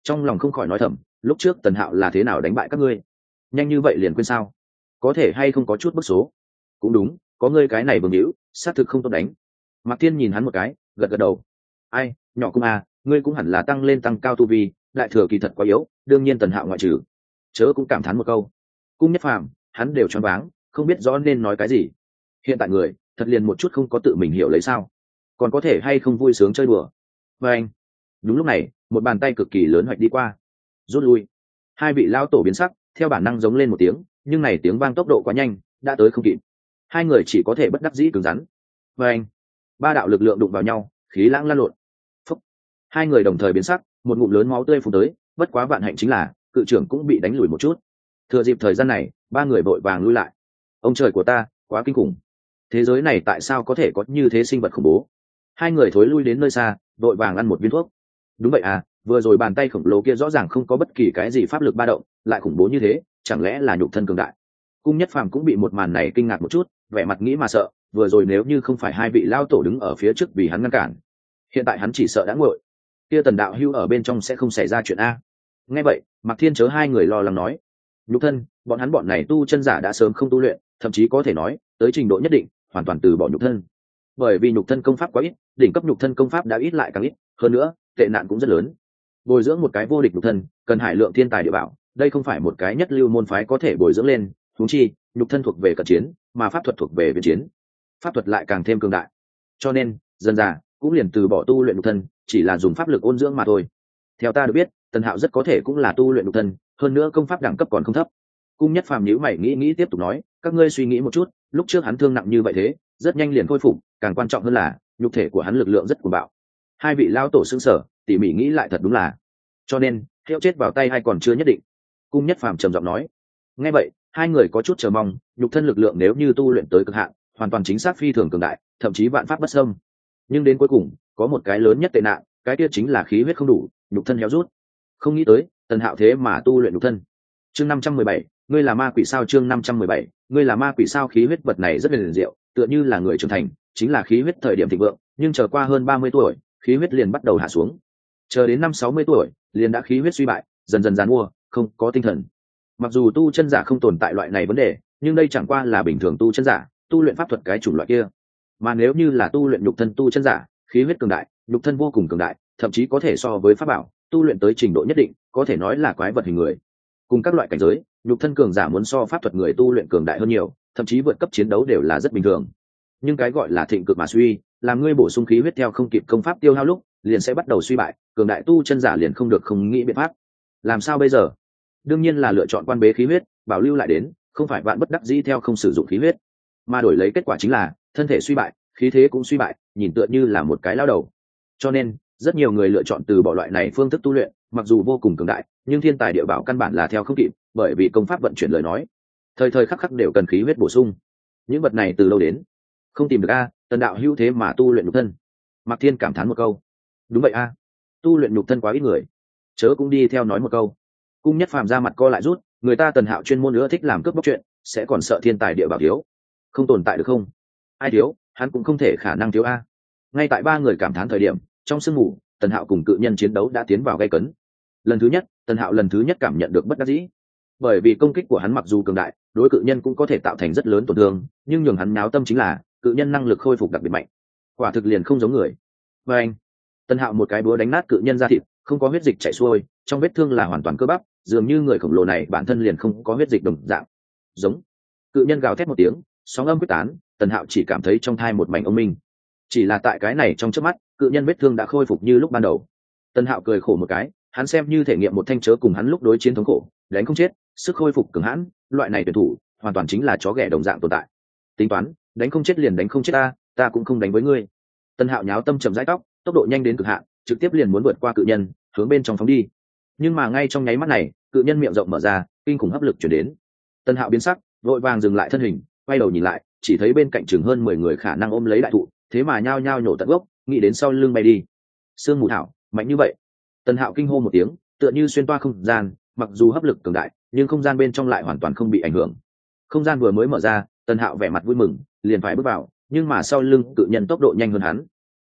trong lòng không khỏi nói thầm, lúc trước Tần Hạo là thế nào đánh bại các ngươi, nhanh như vậy liền quên sao? Có thể hay không có chút bức số. Cũng đúng, có ngươi cái này vương hữu xác thực không tốt đánh. Mạc Thiên nhìn hắn một cái, gật gật đầu. Ai, nhỏ cung à, ngươi cũng hẳn là tăng cao tu vi, đại thừa kỳ thật quá yếu, đương nhiên Tần Hạo ngoại trừ. Chớ cũng cảm thán một câu. Cung Nhất Phàm, hắn đều choáng váng, không biết rõ nên nói cái gì. Hiện tại người, thật liền một chút không có tự mình hiểu lấy sao? Còn có thể hay không vui sướng chơi đùa. Và anh, đúng lúc này, một bàn tay cực kỳ lớn hoạch đi qua. Rút lui. Hai vị lão tổ biến sắc, theo bản năng giống lên một tiếng, nhưng này tiếng vang tốc độ quá nhanh, đã tới không kịp. Hai người chỉ có thể bất đắc dĩ cứng rắn. Và anh, ba đạo lực lượng đụng vào nhau, khí lãng lan lộn. Phúc. Hai người đồng thời biến sắc, một ngụm lớn máu tươi phun tới, bất quá vạn hạnh chính là cự trưởng cũng bị đánh lùi một chút. Thừa dịp thời gian này, ba người vội vàng lui lại. Ông trời của ta, quá kinh khủng. Thế giới này tại sao có thể có như thế sinh vật khủng bố? Hai người thối lui đến nơi xa, vội vàng ăn một viên thuốc. Đúng vậy à, vừa rồi bàn tay khổng lồ kia rõ ràng không có bất kỳ cái gì pháp lực ba động, lại khủng bố như thế, chẳng lẽ là nhục thân cường đại? Cung Nhất Phàm cũng bị một màn này kinh ngạc một chút, vẻ mặt nghĩ mà sợ, vừa rồi nếu như không phải hai vị lao tổ đứng ở phía trước vì hắn ngăn cản, hiện tại hắn chỉ sợ đã nguội. Kia Tần đạo hưu ở bên trong sẽ không xảy ra chuyện a. Nghe vậy, Mạc Thiên chớ hai người lo lắng nói, nhục thân, bọn này tu chân giả đã sớm không tu luyện, thậm chí có thể nói, tới trình độ nhất định, hoàn toàn từ bỏ nhục thân. Bởi vì nhục thân công pháp quá ít, đỉnh cấp nhục thân công pháp đã ít lại càng ít, hơn nữa, tệ nạn cũng rất lớn. Bồi dưỡng một cái vô địch nhục thân, cần hải lượng thiên tài địa bảo, đây không phải một cái nhất lưu môn phái có thể bồi dưỡng lên, huống chi, nhục thân thuộc về cận chiến, mà pháp thuật thuộc về viễn chiến. Pháp thuật lại càng thêm cường đại. Cho nên, dần dà cũng liền từ bỏ tu luyện nhục thân, chỉ là dùng pháp lực ôn dưỡng mà thôi. Theo ta được biết, Tần Hạo rất có thể cũng là tu luyện nhục thân, hơn nữa công pháp đẳng cấp còn không thấp. Cung Nhất Phàm nhíu mày nghĩ tiếp tục nói, các ngươi suy nghĩ một chút, lúc trước hắn thương nặng như vậy thế, rất nhanh liền khôi phục, càng quan trọng hơn là, nhục thể của hắn lực lượng rất cuồng bạo. Hai vị lao tổ sững sờ, tỉ mỉ nghĩ lại thật đúng là. Cho nên, hiệu chết vào tay hay còn chưa nhất định. Cung Nhất Phàm trầm giọng nói. Nghe vậy, hai người có chút chờ mong, nhục thân lực lượng nếu như tu luyện tới cực hạn, hoàn toàn chính xác phi thường cường đại, thậm chí vạn pháp bất xâm. Nhưng đến cuối cùng, có một cái lớn nhất tệ nạn, cái kia chính là khí huyết không đủ, nhục thân héo rút. Không nghĩ tới, Tần Hạo thế mà tu luyện nhục thân. Chương 517, ngươi là ma quỷ sao? Chương 517, ngươi là ma quỷ sao? Khí huyết vật này rất là liền diệu, tựa như là người trưởng thành, chính là khí huyết thời điểm thịnh vượng, nhưng chờ qua hơn 30 tuổi, khí huyết liền bắt đầu hạ xuống. Chờ đến 50-60 tuổi, liền đã khí huyết suy bại, dần dần giàn mua, không có tinh thần. Mặc dù tu chân giả không tồn tại loại này vấn đề, nhưng đây chẳng qua là bình thường tu chân giả, tu luyện pháp thuật cái chủng loại kia. Mà nếu như là tu luyện nhục thân tu chân giả, khí huyết cường đại, nhục thân vô cùng cường đại, thậm chí có thể so với pháp bảo, tu luyện tới trình độ nhất định, có thể nói là quái vật hình người. Cùng các loại cảnh giới, nhục thân cường giả muốn so pháp thuật người tu luyện cường đại hơn nhiều, thậm chí vượt cấp chiến đấu đều là rất bình thường. Nhưng cái gọi là thịnh cực mà suy, làm ngươi bổ sung khí huyết theo không kịp công pháp tiêu hao lúc, liền sẽ bắt đầu suy bại, cường đại tu chân giả liền không được không nghĩ biện pháp. Làm sao bây giờ? Đương nhiên là lựa chọn quan bế khí huyết, bảo lưu lại đến, không phải bạn bất đắc dĩ theo không sử dụng khí huyết, mà đổi lấy kết quả chính là thân thể suy bại, khí thế cũng suy bại, nhìn tựa như là một cái lao đầu. Cho nên, rất nhiều người lựa chọn từ bỏ loại này phương thức tu luyện, mặc dù vô cùng cường đại, nhưng thiên tài địa bảo căn bản là theo không kịp, bởi vì công pháp vận chuyển lời nói, thời thời khắc khắc đều cần khí huyết bổ sung. Những vật này từ đâu đến? Không tìm được a, Tần đạo hữu thế mà tu luyện nhục thân. Mạc Thiên cảm thán một câu. Đúng vậy a, tu luyện nhục thân quá ít người. Chớ cũng đi theo nói một câu. Cung Nhất Phàm ra mặt co lại rút, người ta Tần Hạo chuyên môn nữa thích làm cướp bóc chuyện, sẽ còn sợ thiên tài địa bảo thiếu. Không tồn tại được không? Ai thiếu, hắn cũng không thể khả năng thiếu a. Ngay tại ba người cảm thán thời điểm, trong sương mù, Tần Hạo cùng cự nhân chiến đấu đã tiến vào gay cấn. Lần thứ nhất, Tần Hạo lần thứ nhất cảm nhận được bất đắc dĩ. Bởi vì công kích của hắn mặc dù cường đại, đối cự nhân cũng có thể tạo thành rất lớn tổn thương, nhưng nhường hắn náo tâm chính là cự nhân năng lực khôi phục đặc biệt mạnh, quả thực liền không giống người. Và anh, Tần Hạo một cái búa đánh nát cự nhân ra thịt, không có huyết dịch chảy xuôi, trong vết thương là hoàn toàn cơ bắp, dường như người khổng lồ này bản thân liền không có huyết dịch đồng dạng. Giống. Cự nhân gào thét một tiếng, sóng âm quyết tán, Tần Hạo chỉ cảm thấy trong thai một mảnh ông minh. Chỉ là tại cái này trong chớp mắt, cự nhân vết thương đã khôi phục như lúc ban đầu. Tần Hạo cười khổ một cái, hắn xem như thể nghiệm một thanh chớ cùng hắn lúc đối chiến thống khổ, đánh không chết, sức khôi phục cường hãn, loại này tuyển thủ, hoàn toàn chính là chó ghẻ đồng dạng tồn tại. Tính toán, đánh không chết liền đánh không chết ta cũng không đánh với ngươi. Tần Hạo nháo tâm chậm rãi tóc, tốc độ nhanh đến cực hạn, trực tiếp liền muốn vượt qua cự nhân, hướng bên trong phóng đi. Nhưng mà ngay trong nháy mắt này, cự nhân miệng rộng mở ra, kinh khủng hấp lực truyền đến. Tần Hạo biến sắc, vội vàng dừng lại thân hình, quay đầu nhìn lại, chỉ thấy bên cạnh chừng hơn 10 người khả năng ôm lấy đại thụ, thế mà nhao nhao nhổ tận gốc, nghĩ đến sau lưng bay đi. Sương mù thảo, mạnh như vậy. Tần Hạo kinh hô một tiếng, tựa như xuyên toa không gian, mặc dù hấp lực cường đại, nhưng không gian bên trong lại hoàn toàn không bị ảnh hưởng. Không gian vừa mới mở ra, Tần Hạo vẻ mặt vui mừng, liền phải bước vào, nhưng mà sau lưng cự nhân tốc độ nhanh hơn hắn.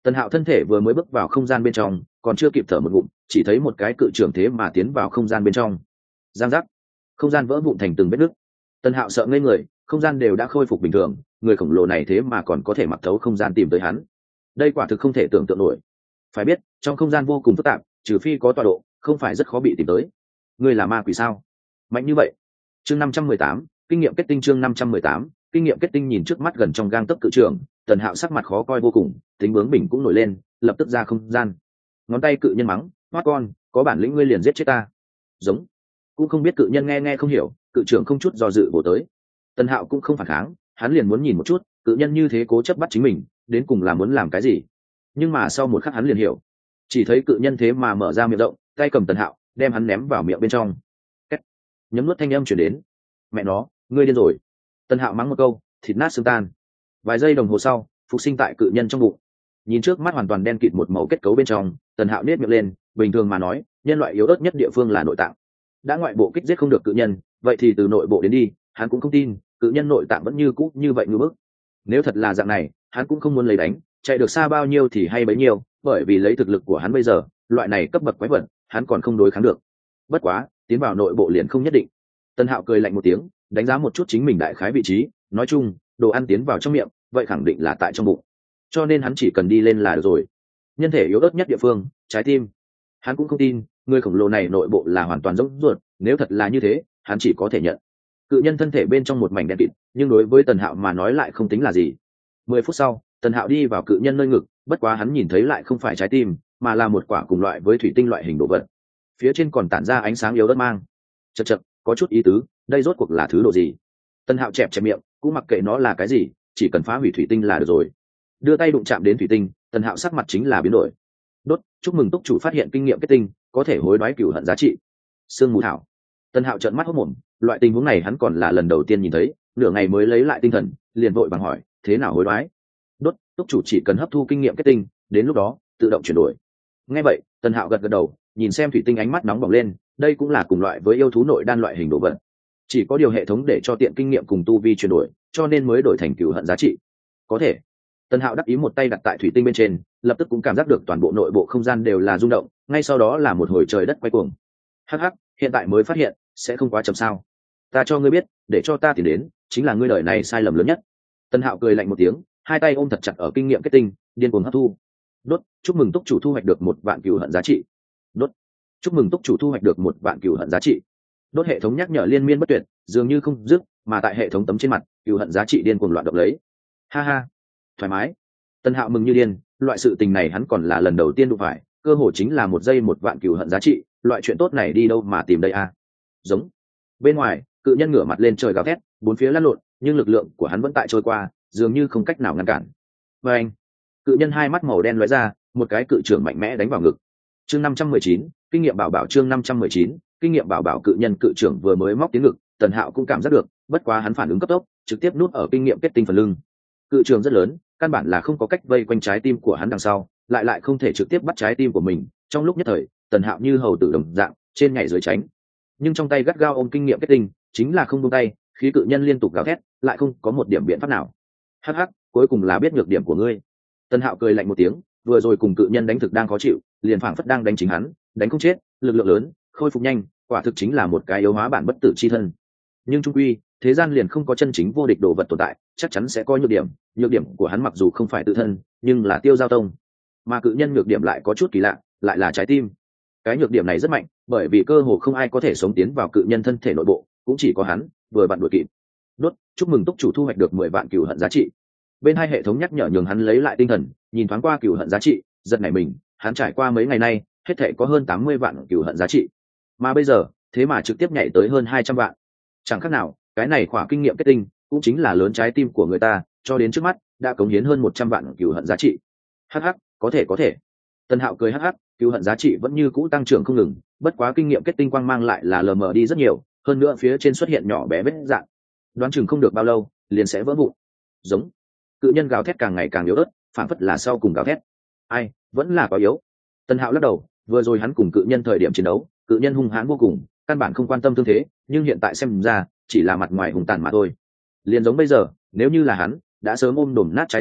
Tần Hạo thân thể vừa mới bước vào không gian bên trong, còn chưa kịp thở một ngụm, chỉ thấy một cái cự trưởng thế mà tiến vào không gian bên trong. Giang giác, không gian vỡ vụn thành từng vết nứt. Tần Hạo sợ ngây người, không gian đều đã khôi phục bình thường, người khổng lồ này thế mà còn có thể mặc thấu không gian tìm tới hắn. Đây quả thực không thể tưởng tượng nổi. Phải biết, trong không gian vô cùng phức tạp, trừ phi có tọa độ, không phải rất khó bị tìm tới. Ngươi là ma quỷ sao? Mạnh như vậy. Chương 518, kinh nghiệm kết tinh. Chương 518, kinh nghiệm kết tinh. Nhìn trước mắt gần trong gang tấc cự trưởng, Tần Hạo sắc mặt khó coi vô cùng, tính bướng bỉnh cũng nổi lên, lập tức ra không gian. Ngón tay cự nhân mắng, "Hoát con, có bản lĩnh ngươi liền giết chết ta." Giống. Cũng không biết cự nhân nghe không hiểu, cự trưởng không chút do dự bổ tới. Tần Hạo cũng không phản kháng, hắn liền muốn nhìn một chút, cự nhân như thế cố chấp bắt chính mình, đến cùng là muốn làm cái gì. Nhưng mà sau một khắc hắn liền hiểu, chỉ thấy cự nhân thế mà mở ra miệng rộng, tay cầm Tần Hạo, đem hắn ném vào miệng bên trong. Két. Nhấm nuốt thanh âm truyền đến. "Mẹ nó, ngươi điên rồi." Tần Hạo mắng một câu, thịt nát xương tan. Vài giây đồng hồ sau, phục sinh tại cự nhân trong bụng. Nhìn trước mắt hoàn toàn đen kịt một màu kết cấu bên trong, Tần Hạo nết miệng lên, bình thường mà nói, nhân loại yếu ớt nhất địa phương là nội tạng. Đã ngoại bộ kích giết không được cự nhân, vậy thì từ nội bộ đến đi, hắn cũng không tin, cự nhân nội tạng vẫn như cũ như vậy như bức. Nếu thật là dạng này, hắn cũng không muốn lấy đánh, chạy được xa bao nhiêu thì hay bấy nhiêu, bởi vì lấy thực lực của hắn bây giờ, loại này cấp bậc quái vật, hắn còn không đối kháng được. Bất quá, tiến vào nội bộ liền không nhất định. Tân Hạo cười lạnh một tiếng, đánh giá một chút chính mình đại khái vị trí, nói chung, đồ ăn tiến vào trong miệng, vậy khẳng định là tại trong bụng. Cho nên hắn chỉ cần đi lên là được rồi. Nhân thể yếu ớt nhất địa phương, trái tim. Hắn cũng không tin, người khổng lồ này nội bộ là hoàn toàn rỗng ruột, nếu thật là như thế, hắn chỉ có thể nhận. Cự nhân thân thể bên trong một mảnh đen kịt, nhưng đối với Tần Hạo mà nói lại không tính là gì. 10 phút sau, Tần Hạo đi vào cự nhân nơi ngực, bất quá hắn nhìn thấy lại không phải trái tim, mà là một quả cùng loại với thủy tinh loại hình đồ vật. Phía trên còn tản ra ánh sáng yếu ớt mang. Chậc chậc, có chút ý tứ, đây rốt cuộc là thứ độ gì? Tần Hạo chẹp chẹp miệng, cũng mặc kệ nó là cái gì, chỉ cần phá hủy thủy tinh là được rồi. Đưa tay đụng chạm đến thủy tinh, Tần Hạo sắc mặt chính là biến đổi. Đốt, chúc mừng túc chủ phát hiện kinh nghiệm kết tinh, có thể hối đoái cửu hận giá trị. Sương mù thảo. Tần Hạo trợn mắt hốt mồm, loại tình huống này hắn còn là lần đầu tiên nhìn thấy, nửa ngày mới lấy lại tinh thần, liền vội vàng hỏi, thế nào hối đoái? Đốt, túc chủ chỉ cần hấp thu kinh nghiệm kết tinh, đến lúc đó tự động chuyển đổi. Nghe vậy, Tần Hạo gật gật đầu, nhìn xem thủy tinh ánh mắt nóng bỏng lên, đây cũng là cùng loại với yêu thú nội đan loại hình đồ vật. Chỉ có điều hệ thống để cho tiện kinh nghiệm cùng tu vi chuyển đổi, cho nên mới đổi thành cửu hận giá trị. Có thể. Tần Hạo đắc ý một tay đặt tại thủy tinh bên trên, lập tức cũng cảm giác được toàn bộ nội bộ không gian đều là rung động, ngay sau đó là một hồi trời đất quay cuồng. Hắc hắc, hiện tại mới phát hiện, sẽ không quá chậm sao? Ta cho ngươi biết, để cho ta tìm đến, chính là ngươi đời này sai lầm lớn nhất. Tần Hạo cười lạnh một tiếng, hai tay ôm thật chặt ở kinh nghiệm kết tinh, điên cuồng hấp thu. Đốt, chúc mừng túc chủ thu hoạch được 1 vạn cửu hận giá trị. Đốt, chúc mừng túc chủ thu hoạch được 1 vạn cửu hận giá trị. Đốt, hệ thống nhắc nhở liên miên bất tuyệt, dường như không dứt, mà tại hệ thống tấm trên mặt, cửu hận giá trị điên cuồng loạn động lấy. Ha ha, thoải mái. Tần Hạo mừng như điên, loại sự tình này hắn còn là lần đầu tiên đụng phải, cơ hội chính là 1 giây 1 vạn cửu hận giá trị, loại chuyện tốt này đi đâu mà tìm đây a? Giống. Bên ngoài, cự nhân ngửa mặt lên trời gào thét, bốn phía lăn lộn, nhưng lực lượng của hắn vẫn tại trôi qua, dường như không cách nào ngăn cản. Và anh, cự nhân hai mắt màu đen lóe ra, một cái cự trưởng mạnh mẽ đánh vào ngực. Chương 519, kinh nghiệm bảo bảo. Chương 519, kinh nghiệm bảo bảo. Cự nhân cự trưởng vừa mới móc tiếng ngực, Tần Hạo cũng cảm giác được, bất quá hắn phản ứng cấp tốc, trực tiếp nuốt ở kinh nghiệm kết tinh phần lưng. Cự trưởng rất lớn, căn bản là không có cách vây quanh trái tim của hắn đằng sau, lại không thể trực tiếp bắt trái tim của mình. Trong lúc nhất thời, Tần Hạo như hầu tử đồng dạng, trên nhảy dưới tránh, nhưng trong tay gắt gao ôm kinh nghiệm kết tinh, chính là không buông tay, khí cự nhân liên tục gào thét, lại không có một điểm biện pháp nào. Hắc hắc, cuối cùng là biết nhược điểm của ngươi. Tần Hạo cười lạnh một tiếng, vừa rồi cùng cự nhân đánh thực đang khó chịu, liền phảng phất đang đánh chính hắn, đánh không chết, lực lượng lớn, khôi phục nhanh, quả thực chính là một cái yếu hóa bản bất tử chi thân. Nhưng trung quy, thế gian liền không có chân chính vô địch đồ vật tồn tại, chắc chắn sẽ có nhược điểm của hắn mặc dù không phải tự thân, nhưng là Tiêu Giao Tông. Mà cự nhân nhược điểm lại có chút kỳ lạ, lại là trái tim. Cái nhược điểm này rất mạnh, bởi vì cơ hồ không ai có thể sống tiến vào cự nhân thân thể nội bộ, cũng chỉ có hắn, vừa vặn đuổi kịp. Đốt, chúc mừng túc chủ thu hoạch được 10 vạn cửu hận giá trị. Bên hai hệ thống nhắc nhở nhường hắn lấy lại tinh thần, nhìn thoáng qua cửu hận giá trị, giật nảy mình, hắn trải qua mấy ngày nay, hết thể có hơn 80 vạn cửu hận giá trị. Mà bây giờ, thế mà trực tiếp nhảy tới hơn 200 vạn. Chẳng khác nào, cái này khỏa kinh nghiệm kết tinh, cũng chính là lớn trái tim của người ta, cho đến trước mắt, đã cống hiến hơn 100 vạn cửu hận giá trị. Hắc hắc, có thể. Tần Hạo cười hắc hắc, cửu hận giá trị vẫn như cũ tăng trưởng không ngừng, bất quá kinh nghiệm kết tinh quang mang lại là lờ mờ đi rất nhiều, hơn nữa phía trên xuất hiện nhỏ bé vết rạn, đoán chừng không được bao lâu liền sẽ vỡ vụn. Giống. Cự nhân gào thét càng ngày càng yếu ớt, phản phất là sau cùng gào thét. Ai, vẫn là quá yếu. Tần Hạo lắc đầu, vừa rồi hắn cùng cự nhân thời điểm chiến đấu, cự nhân hung hãn vô cùng, căn bản không quan tâm thương thế, nhưng hiện tại xem ra, chỉ là mặt ngoài hùng tàn mà thôi. Liền giống bây giờ, nếu như là hắn, đã sớm ôm đổm nát trái tim,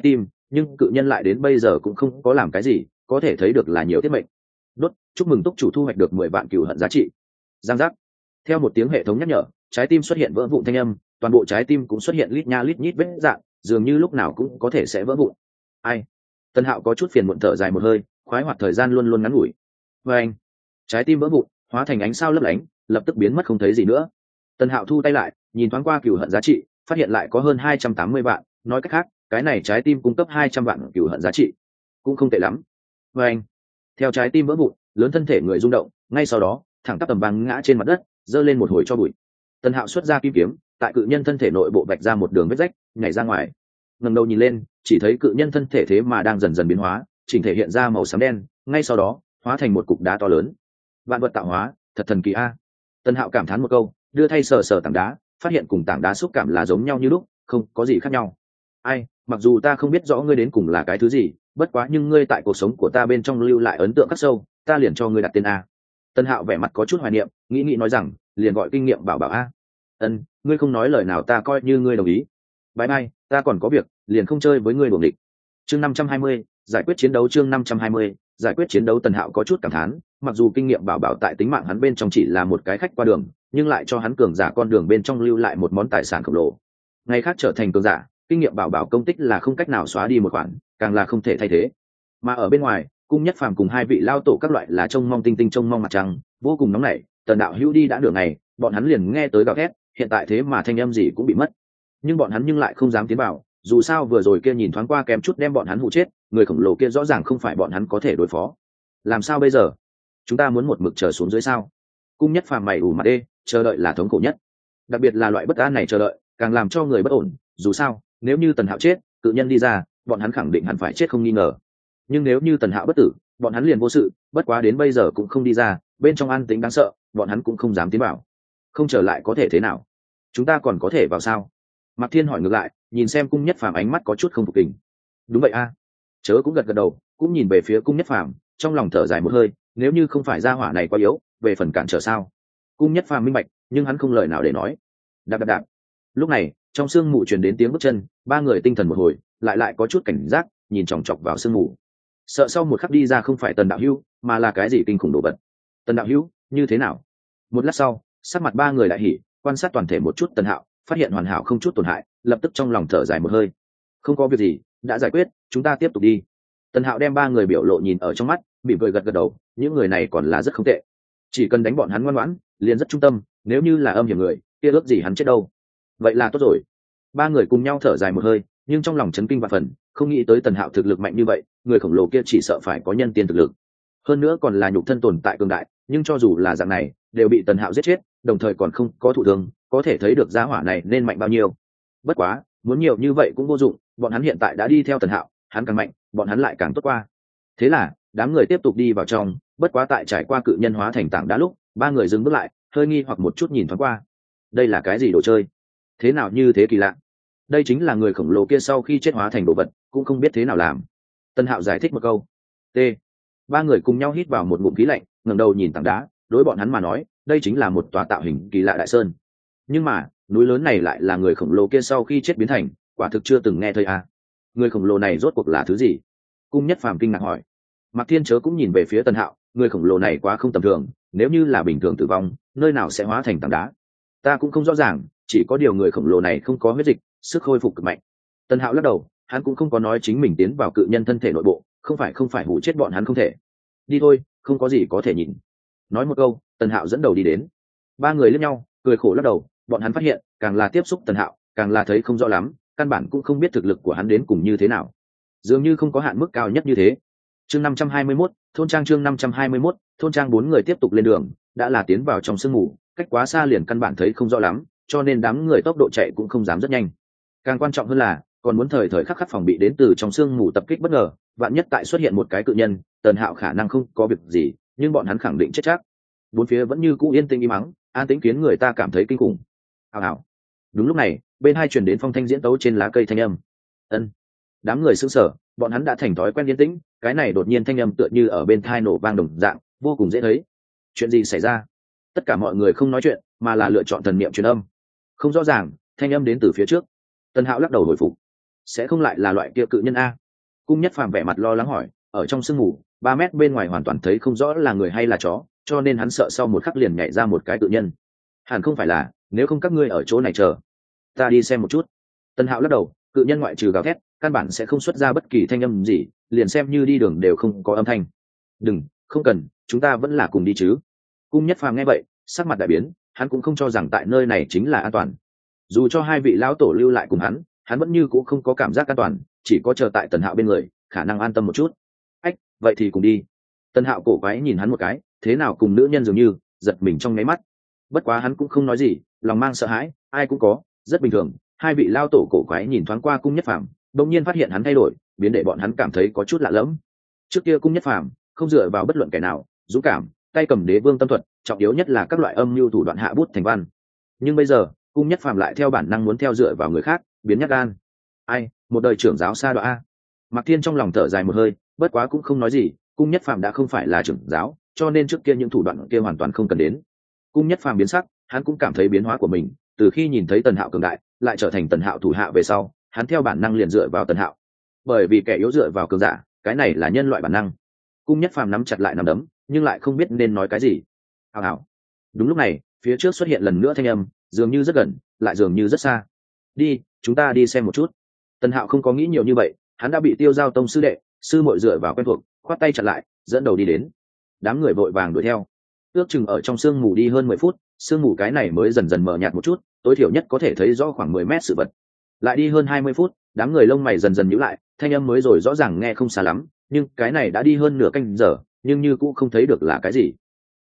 nhưng cự nhân lại đến bây giờ cũng không có làm cái gì, có thể thấy được là nhiều tiết mệnh. Đốt, chúc mừng túc chủ thu hoạch được 10 vạn cừu hận giá trị. Giang giác. Theo một tiếng hệ thống nhắc nhở, trái tim xuất hiện vỡ vụn thanh âm, toàn bộ trái tim cũng xuất hiện lít nha lít nhít vết dạng, dường như lúc nào cũng có thể sẽ vỡ vụn. Ai? Tân Hạo có chút phiền muộn thở dài một hơi, khoái hoạt thời gian luôn luôn ngắn ngủi. Và anh, trái tim vỡ vụn, hóa thành ánh sao lấp lánh, lập tức biến mất không thấy gì nữa. Tân Hạo thu tay lại, nhìn thoáng qua cừu hận giá trị, phát hiện lại có hơn 280 vạn, nói cách khác, cái này trái tim cung cấp 200 vạn cừu hận giá trị, cũng không tệ lắm. Và anh, theo trái tim vỡ vụn, lớn thân thể người rung động, ngay sau đó, thẳng tắp tầm vang ngã trên mặt đất, giơ lên một hồi cho bụi. Tân Hạo xuất ra kim kiếm, tại cự nhân thân thể nội bộ vạch ra một đường vết rách, nhảy ra ngoài. Ngẩng đầu nhìn lên, chỉ thấy cự nhân thân thể thế mà đang dần dần biến hóa, chỉnh thể hiện ra màu xám đen, ngay sau đó, hóa thành một cục đá to lớn. Vạn vật tạo hóa, thật thần kỳ a. Tân Hạo cảm thán một câu, đưa thay sờ sờ tảng đá, phát hiện cùng tảng đá xúc cảm là giống nhau như lúc, không có gì khác nhau. Ai, mặc dù ta không biết rõ ngươi đến cùng là cái thứ gì, bất quá nhưng ngươi tại cuộc sống của ta bên trong lưu lại ấn tượng khắc sâu, ta liền cho ngươi đặt tên a. Tân Hạo vẻ mặt có chút hoài niệm, nghĩ nói rằng, liền gọi kinh nghiệm bảo bảo a. Ân, ngươi không nói lời nào ta coi như ngươi đồng ý. Bye bye, ta còn có việc, liền không chơi với ngươi đuổi địch. Chương 520, giải quyết chiến đấu. Chương 520, giải quyết chiến đấu. Tần Hạo có chút cảm thán, mặc dù kinh nghiệm bảo bảo tại tính mạng hắn bên trong chỉ là một cái khách qua đường, nhưng lại cho hắn cường giả con đường bên trong lưu lại một món tài sản khổng lồ. Ngày khác trở thành cường giả, kinh nghiệm bảo bảo công tích là không cách nào xóa đi một khoản, càng là không thể thay thế. Mà ở bên ngoài, Cung Nhất Phàm cùng hai vị lao tổ các loại là trông mong tinh tinh trông mong mặt trăng, vô cùng nóng nảy. Tần đạo hữu đi đã nửa ngày, bọn hắn liền nghe tới gào thét, hiện tại thế mà thanh âm gì cũng bị mất. Nhưng bọn hắn nhưng lại không dám tiến vào, dù sao vừa rồi kia nhìn thoáng qua kém chút đem bọn hắn hụ chết, người khổng lồ kia rõ ràng không phải bọn hắn có thể đối phó. Làm sao bây giờ? Chúng ta muốn một mực chờ xuống dưới sao? Cung Nhất Phàm mày ủ mặt đê, chờ đợi là thống khổ nhất. Đặc biệt là loại bất an này chờ đợi, càng làm cho người bất ổn, dù sao, nếu như Tần Hạo chết, cự nhân đi ra, bọn hắn khẳng định hẳn phải chết không nghi ngờ. Nhưng nếu như Tần Hạo bất tử, bọn hắn liền vô sự, bất quá đến bây giờ cũng không đi ra, bên trong an tĩnh đáng sợ, bọn hắn cũng không dám tiến vào. Không trở lại có thể thế nào? Chúng ta còn có thể vào sao? Mạc Thiên hỏi ngược lại, nhìn xem Cung Nhất Phàm ánh mắt có chút không phục tình. Đúng vậy a. Chớ cũng gật gật đầu, cũng nhìn về phía Cung Nhất Phàm, trong lòng thở dài một hơi, nếu như không phải gia hỏa này quá yếu, về phần cản trở sao? Cung Nhất Phàm minh bạch, nhưng hắn không lời nào để nói. Đạp đạp đạp. Lúc này, trong sương mù truyền đến tiếng bước chân, ba người tinh thần một hồi, lại có chút cảnh giác, nhìn chòng chọc vào sương mù. Sợ sau một khắc đi ra không phải Tần đạo hữu, mà là cái gì kinh khủng đồ vật. Tần đạo hữu, như thế nào? Một lát sau, sắc mặt ba người lại hỉ, quan sát toàn thể một chút Tần Hạo, phát hiện hoàn hảo không chút tổn hại, lập tức trong lòng thở dài một hơi. Không có việc gì, đã giải quyết, chúng ta tiếp tục đi. Tần Hạo đem ba người biểu lộ nhìn ở trong mắt, mỉm cười gật gật đầu, những người này còn là rất không tệ. Chỉ cần đánh bọn hắn ngoan ngoãn, liền rất trung tâm, nếu như là âm hiểm người, kia ước gì hắn chết đâu. Vậy là tốt rồi. Ba người cùng nhau thở dài một hơi, nhưng trong lòng chấn kinh vạn phần, không nghĩ tới Tần Hạo thực lực mạnh như vậy, người khổng lồ kia chỉ sợ phải có nhân tiên thực lực. Hơn nữa còn là nhục thân tồn tại cường đại, nhưng cho dù là dạng này, đều bị Tần Hạo giết chết, đồng thời còn không có thụ thương, có thể thấy được giá hỏa này nên mạnh bao nhiêu. Bất quá, muốn nhiều như vậy cũng vô dụng, bọn hắn hiện tại đã đi theo Tần Hạo, hắn càng mạnh, bọn hắn lại càng tốt qua. Thế là, đám người tiếp tục đi vào trong, bất quá tại trải qua cự nhân hóa thành tảng đá lúc, ba người dừng bước lại, hơi nghi hoặc một chút nhìn thoáng qua. Đây là cái gì đồ chơi? Thế nào như thế kỳ lạ? Đây chính là người khổng lồ kia sau khi chết hóa thành đồ vật, cũng không biết thế nào làm. Tân Hạo giải thích một câu. T. Ba người cùng nhau hít vào một ngụm khí lạnh, ngẩng đầu nhìn tảng đá, đối bọn hắn mà nói, đây chính là một tòa tạo hình kỳ lạ đại sơn. Nhưng mà, núi lớn này lại là người khổng lồ kia sau khi chết biến thành, quả thực chưa từng nghe thấy à. Người khổng lồ này rốt cuộc là thứ gì? Cung Nhất Phàm kinh ngạc hỏi. Mạc Thiên Chớ cũng nhìn về phía Tân Hạo, người khổng lồ này quá không tầm thường, nếu như là bình thường tử vong, nơi nào sẽ hóa thành tảng đá? Ta cũng không rõ ràng, chỉ có điều người khổng lồ này không có huyết dịch, sức khôi phục cực mạnh. Tân Hạo lắc đầu, hắn cũng không có nói chính mình tiến vào cự nhân thân thể nội bộ, không phải hủ chết bọn hắn không thể. Đi thôi, không có gì có thể nhìn. Nói một câu, Tân Hạo dẫn đầu đi đến. Ba người liếc nhau, cười khổ lắc đầu, bọn hắn phát hiện, càng là tiếp xúc Tân Hạo, càng là thấy không rõ lắm, căn bản cũng không biết thực lực của hắn đến cùng như thế nào. Dường như không có hạn mức cao nhất như thế. Chương 521, thôn trang. Chương 521, thôn trang. Bốn người tiếp tục lên đường, đã là tiến vào trong sương mù, cách quá xa liền căn bản thấy không rõ lắm, cho nên đám người tốc độ chạy cũng không dám rất nhanh. Càng quan trọng hơn là, còn muốn thời thời khắc khắc phòng bị đến từ trong sương mù tập kích bất ngờ, vạn nhất tại xuất hiện một cái cự nhân, Tần Hạo khả năng không có việc gì, nhưng bọn hắn khẳng định chết chắc. Bốn phía vẫn như cũ yên tĩnh im mắng, an tĩnh khiến người ta cảm thấy kinh khủng. Hào. Đúng lúc này, bên hai truyền đến phong thanh diễn tấu trên lá cây thanh âm. Ân. Đám người sững sờ, bọn hắn đã thành thói quen yên tĩnh, cái này đột nhiên thanh âm tựa như ở bên tai nổ vang đồng dạng, vô cùng dễ thấy. Chuyện gì xảy ra? Tất cả mọi người không nói chuyện, mà là lựa chọn thần niệm truyền âm. Không rõ ràng, thanh âm đến từ phía trước. Tân Hạo lắc đầu hồi phục. Sẽ không lại là loại kia cự nhân a? Cung Nhất Phàm vẻ mặt lo lắng hỏi, ở trong sương mù 3 mét bên ngoài hoàn toàn thấy không rõ là người hay là chó, cho nên hắn sợ sau một khắc liền nhảy ra một cái tự nhân. Hẳn không phải là, nếu không các ngươi ở chỗ này chờ ta đi xem một chút. Tân Hạo lắc đầu, cự nhân ngoại trừ gào thét căn bản sẽ không xuất ra bất kỳ thanh âm gì, liền xem như đi đường đều không có âm thanh. Đừng, không cần, chúng ta vẫn là cùng đi chứ. Cung Nhất Phàm nghe vậy sắc mặt đại biến, hắn cũng không cho rằng tại nơi này chính là an toàn. Dù cho hai vị lão tổ lưu lại cùng hắn vẫn như cũng không có cảm giác an toàn, chỉ có chờ tại Tần Hạo bên người khả năng an tâm một chút. Ách, vậy thì cùng đi. Tần Hạo cổ quái nhìn hắn một cái, thế nào cùng nữ nhân dường như, giật mình trong nháy mắt. Bất quá hắn cũng không nói gì, lòng mang sợ hãi, ai cũng có, rất bình thường. Hai vị lao tổ cổ quái nhìn thoáng qua Cung Nhất Phàm, đột nhiên phát hiện hắn thay đổi, biến để bọn hắn cảm thấy có chút lạ lẫm. Trước kia Cung Nhất Phàm không dựa vào bất luận kẻ nào, dũng cảm, tay cầm đế vương tâm thuật, trọng yếu nhất là các loại âm mưu thủ đoạn hạ bút thành văn. Nhưng bây giờ, Cung Nhất Phàm lại theo bản năng muốn theo dựa vào người khác, biến nhát gan. Ai, một đời trưởng giáo sa đọa a. Mạc Thiên trong lòng thở dài một hơi, bất quá cũng không nói gì, Cung Nhất Phàm đã không phải là trưởng giáo, cho nên trước kia những thủ đoạn kia hoàn toàn không cần đến. Cung Nhất Phàm biến sắc, hắn cũng cảm thấy biến hóa của mình, từ khi nhìn thấy Tần Hạo cường đại, lại trở thành Tần Hạo thủ hạ về sau, hắn theo bản năng liền dựa vào Tần Hạo. Bởi vì kẻ yếu dựa vào cường giả, cái này là nhân loại bản năng. Cung Nhất Phàm nắm chặt lại nắm đấm, nhưng lại không biết nên nói cái gì. Hào hào. Đúng lúc này, phía trước xuất hiện lần nữa thanh âm, dường như rất gần, lại dường như rất xa. Đi, chúng ta đi xem một chút. Tần Hạo không có nghĩ nhiều như vậy, hắn đã bị Tiêu Giao Tông sư đệ, sư muội dựa vào quen thuộc, khoát tay chặn lại, dẫn đầu đi đến. Đám người vội vàng đuổi theo. Ước chừng ở trong sương mù đi hơn 10 phút, sương mù cái này mới dần dần mờ nhạt một chút, tối thiểu nhất có thể thấy rõ khoảng 10 mét sự vật. Lại đi hơn 20 phút, đám người lông mày dần dần nhíu lại, thanh âm mới rồi rõ ràng nghe không xa lắm, nhưng cái này đã đi hơn nửa canh giờ, nhưng như cũng không thấy được là cái gì.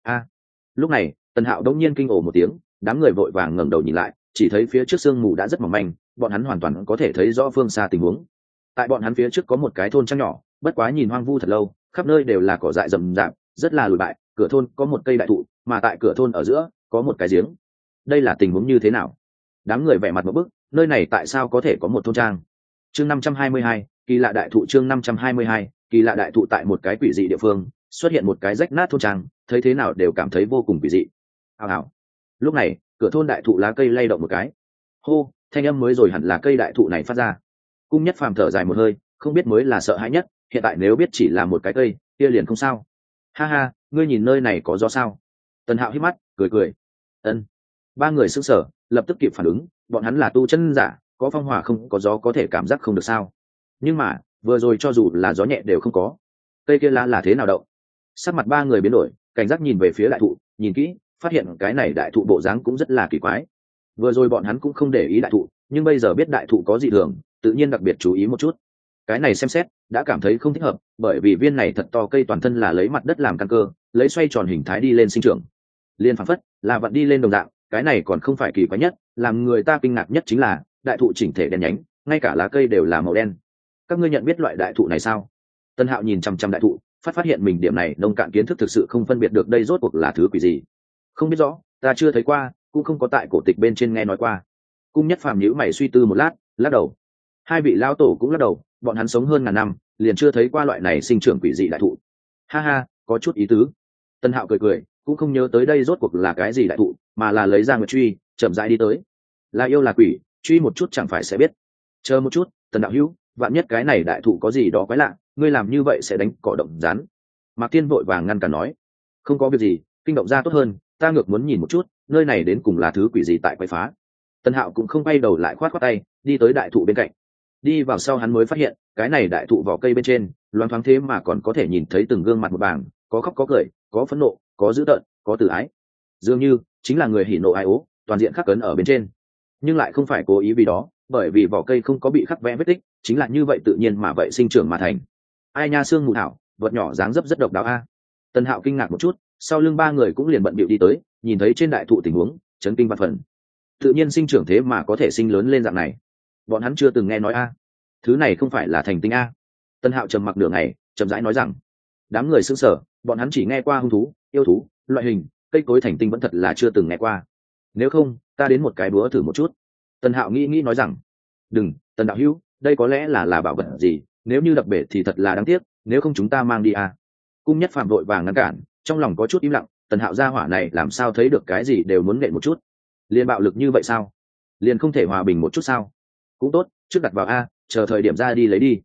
Lúc này, Tần Hạo đột nhiên kinh ồ một tiếng, đám người vội vàng ngẩng đầu nhìn lại, chỉ thấy phía trước sương mù đã rất mỏng manh, bọn hắn hoàn toàn có thể thấy rõ phương xa tình huống. Tại bọn hắn phía trước có một cái thôn trăng nhỏ, bất quá nhìn hoang vu thật lâu, khắp nơi đều là cỏ dại rậm rạp, rất là lùi bại, cửa thôn có một cây đại thụ, mà tại cửa thôn ở giữa có một cái giếng. Đây là tình huống như thế nào? Đám người vẻ mặt một bức, nơi này tại sao có thể có một thôn trang? Chương 522, kỳ lạ đại thụ. Chương 522, kỳ lạ đại thụ. Tại một cái quỷ dị địa phương xuất hiện một cái rách nát thôn trang, thấy thế nào đều cảm thấy vô cùng quỷ dị. Hào. Lúc này, cửa thôn đại thụ lá cây lay động một cái. Hô, thanh âm mới rồi hẳn là cây đại thụ này phát ra. Cung Nhất Phàm thở dài một hơi, không biết mới là sợ hãi nhất, hiện tại nếu biết chỉ là một cái cây, kia liền không sao. Ha ha, ngươi nhìn nơi này có gió sao? Tần Hạo hít mắt, cười cười. Ân. Ba người sững sờ, lập tức kịp phản ứng, bọn hắn là tu chân giả, có phong hỏa không có gió có thể cảm giác không được sao? Nhưng mà, vừa rồi cho dù là gió nhẹ đều không có. Cây kia lá là thế nào đậu? Sắc mặt ba người biến đổi, cảnh giác nhìn về phía đại thụ, nhìn kỹ, phát hiện cái này đại thụ bộ dáng cũng rất là kỳ quái. Vừa rồi bọn hắn cũng không để ý đại thụ, nhưng bây giờ biết đại thụ có dị thường, tự nhiên đặc biệt chú ý một chút. Cái này xem xét đã cảm thấy không thích hợp, bởi vì viên này thật to cây toàn thân là lấy mặt đất làm căn cơ, lấy xoay tròn hình thái đi lên sinh trưởng. Liên phảng phất là vặn đi lên đồng dạng, cái này còn không phải kỳ quái nhất, làm người ta kinh ngạc nhất chính là đại thụ chỉnh thể đen nhánh, ngay cả lá cây đều là màu đen. Các ngươi nhận biết loại đại thụ này sao? Tân Hạo nhìn chăm chăm đại thụ, phát hiện mình điểm này nông cạn kiến thức thực sự không phân biệt được đây rốt cuộc là thứ quỷ gì. Không biết rõ, ta chưa thấy qua, cũng không có tại cổ tịch bên trên nghe nói qua. Cung Nhất Phàm nhíu mày suy tư một lát, lắc đầu. Hai vị lão tổ cũng lắc đầu, bọn hắn sống hơn ngàn năm, liền chưa thấy qua loại này sinh trưởng quỷ dị đại thụ. Ha ha, có chút ý tứ. Tân Hạo cười cười, cũng không nhớ tới đây rốt cuộc là cái gì đại thụ, mà là lấy ra nguyệt truy, chậm rãi đi tới. Là yêu là quỷ, truy một chút chẳng phải sẽ biết. Chờ một chút, Tần đạo hữu, vạn nhất cái này đại thụ có gì đó quái lạ, ngươi làm như vậy sẽ đánh cỏ động rắn. Mạc Thiên vội vàng ngăn cản nói, không có việc gì, kinh động ra tốt hơn, ta ngược muốn nhìn một chút, nơi này đến cùng là thứ quỷ gì tại quái phá. Tân Hạo cũng không quay đầu lại, khoát khoát tay, đi tới đại thụ bên cạnh. Đi vào sau hắn mới phát hiện, cái này đại thụ vỏ cây bên trên, loáng thoáng thế mà còn có thể nhìn thấy từng gương mặt một bảng, có khóc có cười, có phẫn nộ, có dữ tợn, có từ ái. Dường như chính là người hỉ nộ ai ố, toàn diện khắc cấn ở bên trên. Nhưng lại không phải cố ý vì đó, bởi vì vỏ cây không có bị khắc vẽ vết tích, chính là như vậy tự nhiên mà vậy sinh trưởng mà thành. Ai nha, xương mù thảo, vật nhỏ dáng dấp rất độc đáo a. Tân Hạo kinh ngạc một chút, sau lưng ba người cũng liền bận bịu đi tới, nhìn thấy trên đại thụ tình huống, chấn kinh văn phần. Tự nhiên sinh trưởng thế mà có thể sinh lớn lên dạng này, bọn hắn chưa từng nghe nói a. Thứ này không phải là thành tinh a. Tân Hạo trầm mặc nửa ngày, chậm rãi nói rằng, đám người sững sờ, bọn hắn chỉ nghe qua hung thú, yêu thú, loại hình, cây cối thành tinh vẫn thật là chưa từng nghe qua. Nếu không, ta đến một cái búa thử một chút. Tân Hạo nghĩ nói rằng, đừng, Tần đạo hữu, đây có lẽ là bảo vật gì, nếu như đập bể thì thật là đáng tiếc, nếu không chúng ta mang đi à. Cung Nhất Phàm vội vàng ngăn cản, trong lòng có chút im lặng, Tần Hạo gia hỏa này làm sao thấy được cái gì đều muốn nện một chút. Liên bạo lực như vậy sao? Liên không thể hòa bình một chút sao? Cũng tốt, trước đặt vào a, chờ thời điểm ra đi lấy đi.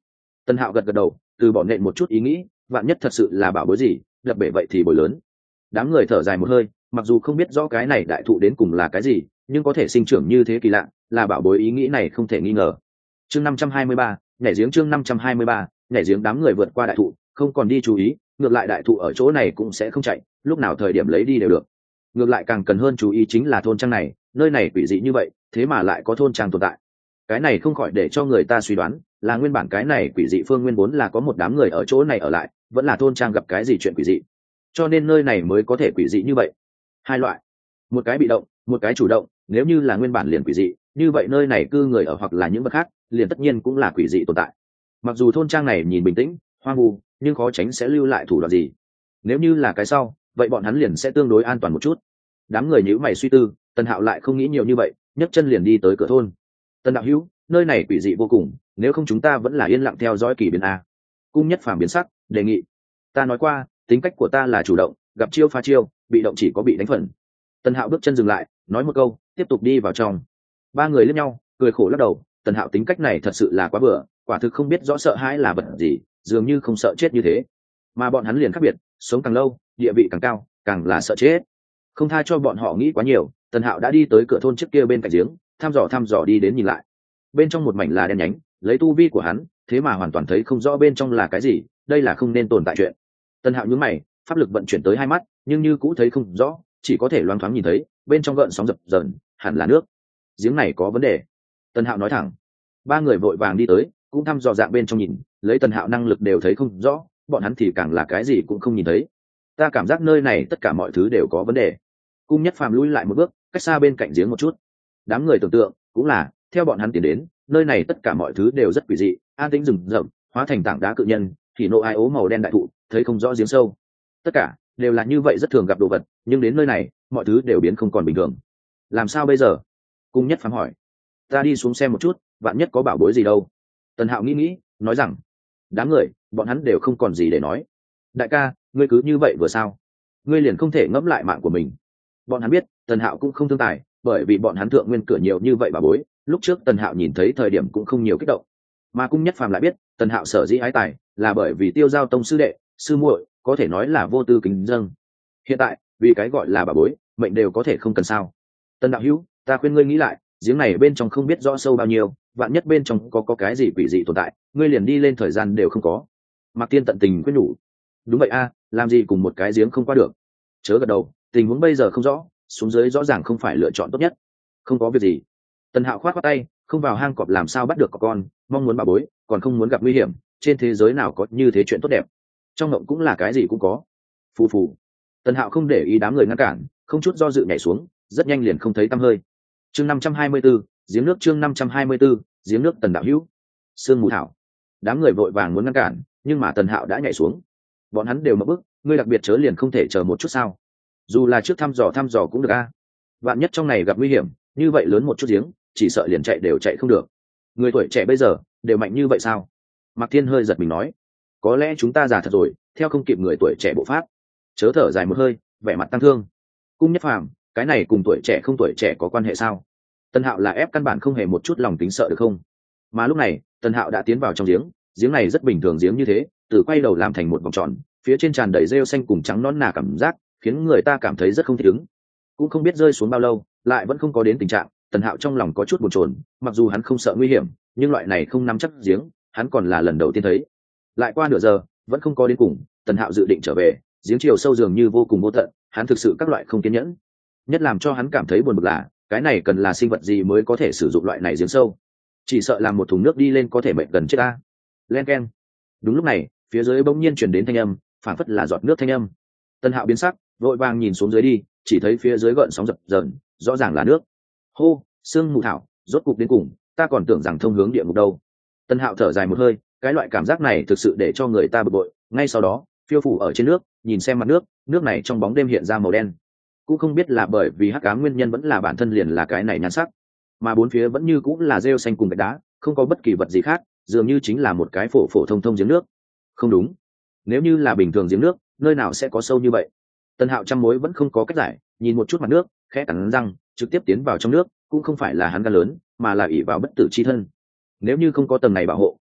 Tân Hạo gật gật đầu, từ bỏ nện một chút ý nghĩ, vạn nhất thật sự là bảo bối gì, đập bể vậy thì bồi lớn. Đám người thở dài một hơi, mặc dù không biết rõ cái này đại thụ đến cùng là cái gì, nhưng có thể sinh trưởng như thế kỳ lạ, là bảo bối ý nghĩ này không thể nghi ngờ. Chương 523, nhảy giếng chương 523, nhảy giếng đám người vượt qua đại thụ, không còn đi chú ý, ngược lại đại thụ ở chỗ này cũng sẽ không chạy, lúc nào thời điểm lấy đi đều được. Ngược lại càng cần hơn chú ý chính là thôn trang này, nơi này quỷ dị như vậy, thế mà lại có thôn trang tồn tại. Cái này không khỏi để cho người ta suy đoán, là nguyên bản cái này quỷ dị phương nguyên vốn là có một đám người ở chỗ này ở lại, vẫn là thôn trang gặp cái gì chuyện quỷ dị, cho nên nơi này mới có thể quỷ dị như vậy. Hai loại, một cái bị động, một cái chủ động, nếu như là nguyên bản liền quỷ dị, như vậy nơi này cư người ở hoặc là những vật khác, liền tất nhiên cũng là quỷ dị tồn tại. Mặc dù thôn trang này nhìn bình tĩnh, hoang vu, nhưng khó tránh sẽ lưu lại thủ đoạn gì. Nếu như là cái sau, vậy bọn hắn liền sẽ tương đối an toàn một chút. Đám người nhíu mày suy tư, Tần Hạo lại không nghĩ nhiều như vậy, nhấc chân liền đi tới cửa thôn. Tần đạo hữu, nơi này quỷ dị vô cùng, nếu không chúng ta vẫn là yên lặng theo dõi kỳ biến a. Cung Nhất Phàm biến sắc, đề nghị. Ta nói qua, tính cách của ta là chủ động, gặp chiêu phá chiêu, bị động chỉ có bị đánh phần. Tần Hạo bước chân dừng lại, nói một câu, tiếp tục đi vào trong. Ba người liếc nhau, cười khổ lắc đầu. Tần Hạo tính cách này thật sự là quá bừa, quả thực không biết rõ sợ hãi là vật gì, dường như không sợ chết như thế. Mà bọn hắn liền khác biệt, sống càng lâu, địa vị càng cao, càng là sợ chết. Không tha cho bọn họ nghĩ quá nhiều, Tần Hạo đã đi tới cửa thôn trước kia bên cạnh giếng, thăm dò đi đến nhìn lại. Bên trong một mảnh là đen nhánh, lấy tu vi của hắn, thế mà hoàn toàn thấy không rõ bên trong là cái gì, đây là không nên tồn tại chuyện. Tần Hạo nhướng mày, pháp lực vận chuyển tới hai mắt, nhưng như cũ thấy không rõ, chỉ có thể loáng thoáng nhìn thấy, bên trong gợn sóng dập dờn, hẳn là nước. Giếng này có vấn đề. Tần Hạo nói thẳng. Ba người vội vàng đi tới, cũng thăm dò dạng bên trong nhìn, lấy Tần Hạo năng lực đều thấy không rõ, bọn hắn thì càng là cái gì cũng không nhìn thấy. Ta cảm giác nơi này tất cả mọi thứ đều có vấn đề. Cung Nhất Phàm lui lại một bước, cách xa bên cạnh giếng một chút. Đám người tưởng tượng cũng là, theo bọn hắn tiến đến, nơi này tất cả mọi thứ đều rất quỷ dị, an tĩnh rừng rậm, hóa thành tảng đá cự nhân, thì nộ ai ố màu đen đại thụ, thấy không rõ giếng sâu. Tất cả đều là như vậy, rất thường gặp đồ vật, nhưng đến nơi này, mọi thứ đều biến không còn bình thường. Làm sao bây giờ? Cung Nhất Phàm hỏi. Ta đi xuống xem một chút, vạn nhất có bảo bối gì đâu. Tần Hạo nghĩ, nói rằng. Đám người, bọn hắn đều không còn gì để nói. Đại ca, ngươi cứ như vậy vừa sao? Ngươi liền không thể ngẫm lại mạng của mình. Bọn hắn biết, Tần Hạo cũng không thương tài, bởi vì bọn hắn thượng nguyên cửa nhiều như vậy bảo bối, lúc trước Tần Hạo nhìn thấy thời điểm cũng không nhiều kích động. Mà Cung Nhất Phàm lại biết, Tần Hạo sở dĩ ái tài, là bởi vì Tiêu Giao tông sư đệ, sư muội, có thể nói là vô tư kính dâng. Hiện tại, vì cái gọi là bảo bối, mệnh đều có thể không cần sao. Tần đạo hữu, ta khuyên ngươi nghĩ lại, giếng này bên trong không biết rõ sâu bao nhiêu, vạn nhất bên trong có cái gì quỷ dị tồn tại, ngươi liền đi lên thời gian đều không có. Mạc Tiên tận tình khuyên nhủ. Đúng vậy a, làm gì cùng một cái giếng không qua được. Chớ gật đầu, tình huống bây giờ không rõ, xuống dưới rõ ràng không phải lựa chọn tốt nhất. Không có việc gì. Tần Hạo khoát khoát tay, không vào hang cọp làm sao bắt được có con, mong muốn bảo bối, còn không muốn gặp nguy hiểm, trên thế giới nào có như thế chuyện tốt đẹp. Trong ngộng cũng là cái gì cũng có. Phù phù. Tần Hạo không để ý đám người ngăn cản, không chút do dự nhảy xuống, rất nhanh liền không thấy tăm hơi. Chương 524, giếng nước chương 524, giếng nước Tần đạo hữu. Sương mù thảo. Đám người vội vàng muốn ngăn cản, nhưng mà Tần Hạo đã nhảy xuống. Bọn hắn đều mở bức, ngươi đặc biệt chớ liền không thể chờ một chút sao? Dù là trước thăm dò cũng được a. Vạn nhất trong này gặp nguy hiểm, như vậy lớn một chút giếng, chỉ sợ liền chạy đều chạy không được. Người tuổi trẻ bây giờ đều mạnh như vậy sao? Mạc Thiên hơi giật mình nói. Có lẽ chúng ta già thật rồi, theo không kịp người tuổi trẻ bộ pháp. Chớ thở dài một hơi, vẻ mặt tăng thương. Cung Nhất Phàm, cái này cùng tuổi trẻ không tuổi trẻ có quan hệ sao? Tần Hạo là ép căn bản không hề một chút lòng tính sợ được không? Mà lúc này, Tần Hạo đã tiến vào trong giếng này rất bình thường giếng như thế, từ quay đầu làm thành một vòng tròn, phía trên tràn đầy rêu xanh cùng trắng nõn nà cảm giác, khiến người ta cảm thấy rất không thích ứng. Cũng không biết rơi xuống bao lâu, lại vẫn không có đến tình trạng, Tần Hạo trong lòng có chút bồn chồn, mặc dù hắn không sợ nguy hiểm, nhưng loại này không nắm chắc giếng, hắn còn là lần đầu tiên thấy. Lại qua nửa giờ, vẫn không có đến cùng, Tần Hạo dự định trở về, giếng chiều sâu dường như vô cùng vô tận, hắn thực sự các loại không kiên nhẫn. Nhất làm cho hắn cảm thấy buồn bực là, cái này cần là sinh vật gì mới có thể sử dụng loại này giếng sâu? Chỉ sợ làm một thùng nước đi lên có thể mệnh gần chết ta. Len keng. Đúng lúc này, phía dưới bỗng nhiên truyền đến thanh âm, phảng phất là giọt nước thanh âm. Tần Hạo biến sắc, vội vàng nhìn xuống dưới đi, chỉ thấy phía dưới gợn sóng dập dờn, rõ ràng là nước. Hô, sương mù thảo, rốt cục đến cùng, ta còn tưởng rằng thông hướng địa ngục đâu. Tần Hạo thở dài một hơi, cái loại cảm giác này thực sự để cho người ta bực bội. Ngay sau đó, phiêu phủ ở trên nước, nhìn xem mặt nước, nước này trong bóng đêm hiện ra màu đen. Cũng không biết là bởi vì hắc ám nguyên nhân vẫn là bản thân liền là cái này nhan sắc, mà bốn phía vẫn như cũng là rêu xanh cùng gạch đá, không có bất kỳ vật gì khác, dường như chính là một cái phổ phổ thông thông giếng nước. Không đúng, nếu như là bình thường giếng nước, nơi nào sẽ có sâu như vậy? Tần Hạo trăm mối vẫn không có cách giải, nhìn một chút mặt nước, khẽ cắn răng, trực tiếp tiến vào trong nước, cũng không phải là hắn gan lớn, mà là ỷ vào bất tử chi thân. Nếu như không có tầng này bảo hộ,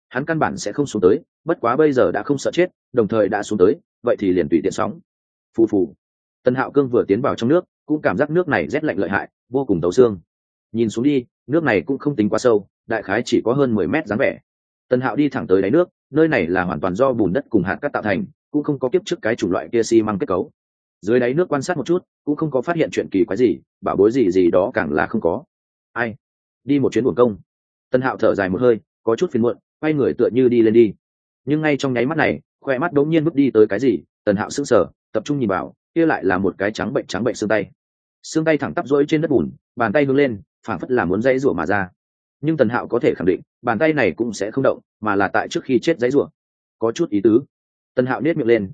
hắn căn bản sẽ không xuống tới, bất quá bây giờ đã không sợ chết, đồng thời đã xuống tới, vậy thì liền tùy tiện sóng. Phù phù. Tần Hạo Cương vừa tiến vào trong nước, cũng cảm giác nước này rét lạnh lợi hại, vô cùng tấu xương. Nhìn xuống đi, nước này cũng không tính quá sâu, đại khái chỉ có hơn 10 mét dáng vẻ. Tần Hạo đi thẳng tới đáy nước, nơi này là hoàn toàn do bùn đất cùng hạt cát tạo thành, cũng không có kiếp trước cái chủng loại kia xi măng kết cấu. Dưới đáy nước quan sát một chút, cũng không có phát hiện chuyện kỳ quái gì, bảo bối gì gì đó càng là không có. Ai? Đi một chuyến uổng công. Tần Hạo thở dài một hơi, có chút phiền muộn, quay người tựa như đi lên đi. Nhưng ngay trong nháy mắt này, khoe mắt đống nhiên bước đi tới cái gì, Tần Hạo sững sờ, tập trung nhìn vào, kia lại là một cái trắng bệnh xương tay. Xương tay thẳng tắp rỗi trên đất bùn, bàn tay hướng lên, phảng phất là muốn dãy rủa mà ra. Nhưng Tần Hạo có thể khẳng định, bàn tay này cũng sẽ không động, mà là tại trước khi chết dãy rủa. Có chút ý tứ. Tần Hạo nhếch miệng lên,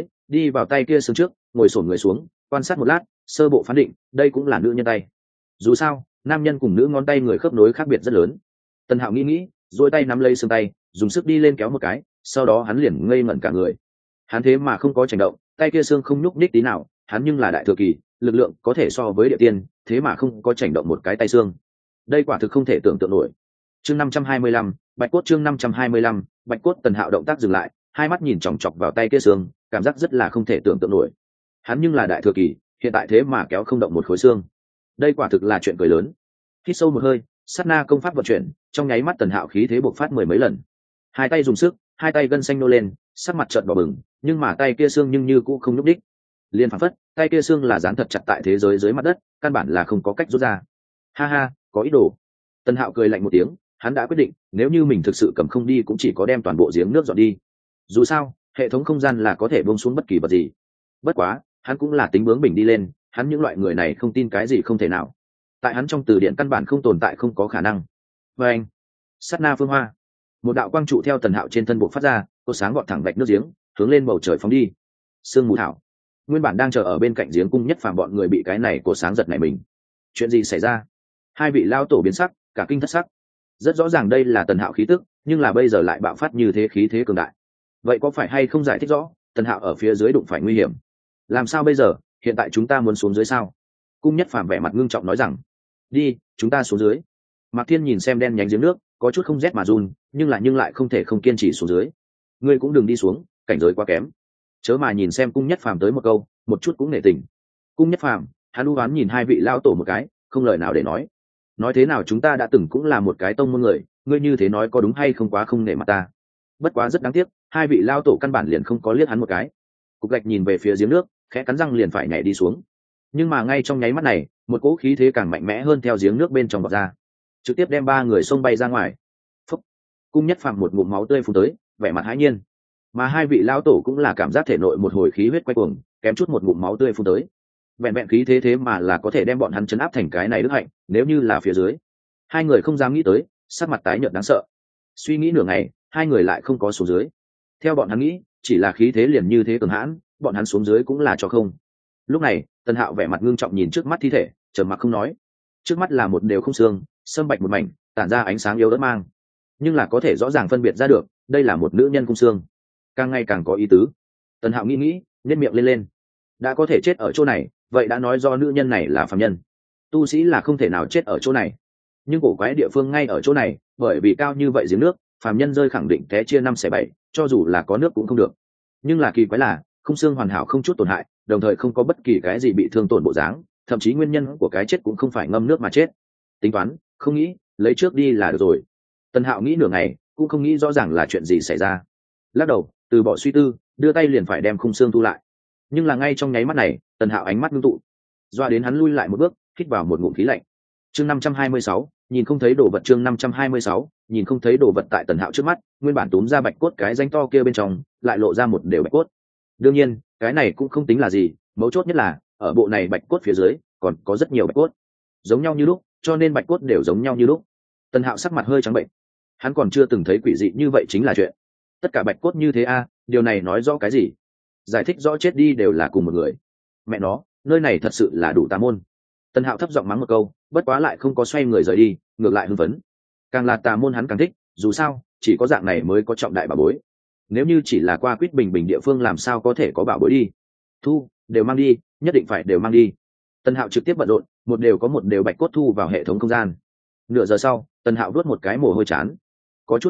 đi vào tay kia xương trước, ngồi xổm người xuống, quan sát một lát, sơ bộ phán định, đây cũng là nữ nhân tay. Dù sao, nam nhân cùng nữ ngón tay người khớp nối khác biệt rất lớn. Tần Hạo nghĩ, duỗi tay nắm lấy xương tay, dùng sức đi lên kéo một cái, sau đó hắn liền ngây ngẩn cả người. Hắn thế mà không có chhành động, tay kia xương không nhúc nhích tí nào, hắn nhưng là đại thừa kỳ, lực lượng có thể so với địa tiên, thế mà không có chhành động một cái tay xương. Đây quả thực không thể tưởng tượng nổi. Chương 525, Bạch cốt chương 525, Bạch cốt. Tần Hạo động tác dừng lại, hai mắt nhìn chòng chọc vào tay kia xương, cảm giác rất là không thể tưởng tượng nổi. Hắn nhưng là đại thừa kỳ, hiện tại thế mà kéo không động một khối xương. Đây quả thực là chuyện cười lớn. Hít sâu một hơi, sát na công pháp vận chuyển, trong nháy mắt Tần Hạo khí thế bộc phát mười mấy lần. Hai tay dùng sức, hai tay gân xanh nô lên, sắc mặt trợn đỏ bừng, nhưng mà tay kia xương nhưng như cũ không nhúc đích. Liên phảng phất, tay kia xương là dán thật chặt tại thế giới dưới mặt đất, căn bản là không có cách rút ra. Ha ha, có ý đồ. Tần Hạo cười lạnh một tiếng, hắn đã quyết định, nếu như mình thực sự cầm không đi cũng chỉ có đem toàn bộ giếng nước dọn đi. Dù sao, hệ thống không gian là có thể buông xuống bất kỳ vật gì. Bất quá, hắn cũng là tính bướng bỉnh đi lên, hắn những loại người này không tin cái gì không thể nào. Tại hắn trong từ điển căn bản không tồn tại không có khả năng. Và anh, sát na phương hoa, một đạo quang trụ theo Tần Hạo trên thân bộ phát ra, cột sáng gọn thẳng vạch nước giếng, hướng lên bầu trời phóng đi. Sương mù thảo, nguyên bản đang chờ ở bên cạnh giếng Cung Nhất Phàm bọn người bị cái này cột sáng giật nảy mình. Chuyện gì xảy ra? Hai vị lao tổ biến sắc, cả kinh thất sắc. Rất rõ ràng đây là Tần Hạo khí tức, nhưng là bây giờ lại bạo phát như thế khí thế cường đại. Vậy có phải hay không giải thích rõ, Tần Hạo ở phía dưới đụng phải nguy hiểm? Làm sao bây giờ, hiện tại chúng ta muốn xuống dưới sao? Cung Nhất Phàm vẻ mặt ngưng trọng nói rằng, đi, chúng ta xuống dưới. Mạc Thiên nhìn xem đen nhánh giếng nước, có chút không rét mà run, nhưng lại không thể không kiên trì xuống dưới. Ngươi cũng đừng đi xuống, cảnh giới quá kém. Chớ mà nhìn xem Cung Nhất Phàm tới một câu, một chút cũng nể tình. Cung Nhất Phàm, hắn u oán nhìn hai vị lao tổ một cái, không lời nào để nói. Nói thế nào chúng ta đã từng cũng là một cái tông môn người, ngươi như thế nói có đúng hay không quá không nể mặt ta. Bất quá rất đáng tiếc, hai vị lao tổ căn bản liền không có liếc hắn một cái. Cục Gạch nhìn về phía giếng nước, khẽ cắn răng liền phải nhảy đi xuống. Nhưng mà ngay trong nháy mắt này, một cỗ khí thế càng mạnh mẽ hơn theo giếng nước bên trong vọt ra, trực tiếp đem ba người xông bay ra ngoài. Phúc. Cung Nhất Phàm một ngụm máu tươi phun tới, vẻ mặt hãi nhiên. Mà hai vị lão tổ cũng là cảm giác thể nội một hồi khí huyết quay cuồng, kém chút một ngụm máu tươi phun tới. Vẹn vẹn khí thế mà là có thể đem bọn hắn chấn áp thành cái này đức hạnh, nếu như là phía dưới, hai người không dám nghĩ tới, sắc mặt tái nhợt đáng sợ. Suy nghĩ nửa ngày, hai người lại không có xuống dưới. Theo bọn hắn nghĩ, chỉ là khí thế liền như thế cường hãn, bọn hắn xuống dưới cũng là cho không. Lúc này, Tần Hạo vẻ mặt ngưng trọng nhìn trước mắt thi thể, trầm mặc không nói. Trước mắt là một đều không xương, sâm bạch một mảnh, tản ra ánh sáng yếu ớt mang, nhưng là có thể rõ ràng phân biệt ra được, đây là một nữ nhân cung xương. Càng ngày càng có ý tứ. Tần Hạo nghĩ, nhếch miệng lên. Đã có thể chết ở chỗ này, vậy đã nói do nữ nhân này là phàm nhân. Tu sĩ là không thể nào chết ở chỗ này. Nhưng cổ quái địa phương ngay ở chỗ này, bởi vì cao như vậy giếng nước, phàm nhân rơi khẳng định té chia 5/7, cho dù là có nước cũng không được. Nhưng là kỳ quái là, khung xương hoàn hảo không chút tổn hại, đồng thời không có bất kỳ cái gì bị thương tổn bộ dáng, thậm chí nguyên nhân của cái chết cũng không phải ngâm nước mà chết. Tính toán, không nghĩ, lấy trước đi là được rồi. Tần Hạo nghĩ nửa ngày, cũng không nghĩ rõ ràng là chuyện gì xảy ra. Lắc đầu, từ bỏ suy tư, đưa tay liền phải đem khung xương thu lại. Nhưng là ngay trong nháy mắt này, Tần Hạo ánh mắt ngưng tụ, doa đến hắn lui lại một bước, hít vào một ngụm khí lạnh. Chương 526, nhìn không thấy đồ vật. Chương 526, nhìn không thấy đồ vật. Tại Tần Hạo trước mắt, nguyên bản túm ra bạch cốt cái rãnh to kia bên trong, lại lộ ra một đều bạch cốt. Đương nhiên, cái này cũng không tính là gì, mấu chốt nhất là, ở bộ này bạch cốt phía dưới, còn có rất nhiều bạch cốt. Giống nhau như lúc, cho nên bạch cốt đều giống nhau như lúc. Tần Hạo sắc mặt hơi trắng bệnh. Hắn còn chưa từng thấy quỷ dị như vậy chính là chuyện. Tất cả bạch cốt như thế a, điều này nói rõ cái gì? Giải thích rõ chết đi đều là cùng một người. Mẹ nó, nơi này thật sự là đủ tà môn. Tần Hạo thấp giọng mắng một câu, bất quá lại không có xoay người rời đi, ngược lại hưng phấn. Càng là tà môn hắn càng thích, dù sao, chỉ có dạng này mới có trọng đại bảo bối. Nếu như chỉ là qua quýt bình bình địa phương làm sao có thể có bảo bối đi. Thu, đều mang đi, nhất định phải đều mang đi. Tần Hạo trực tiếp bận rộn, một đều bạch cốt thu vào hệ thống không gian. Nửa giờ sau, Tần Hạo vuốt một cái mồ hôi chán, có chút im lặng,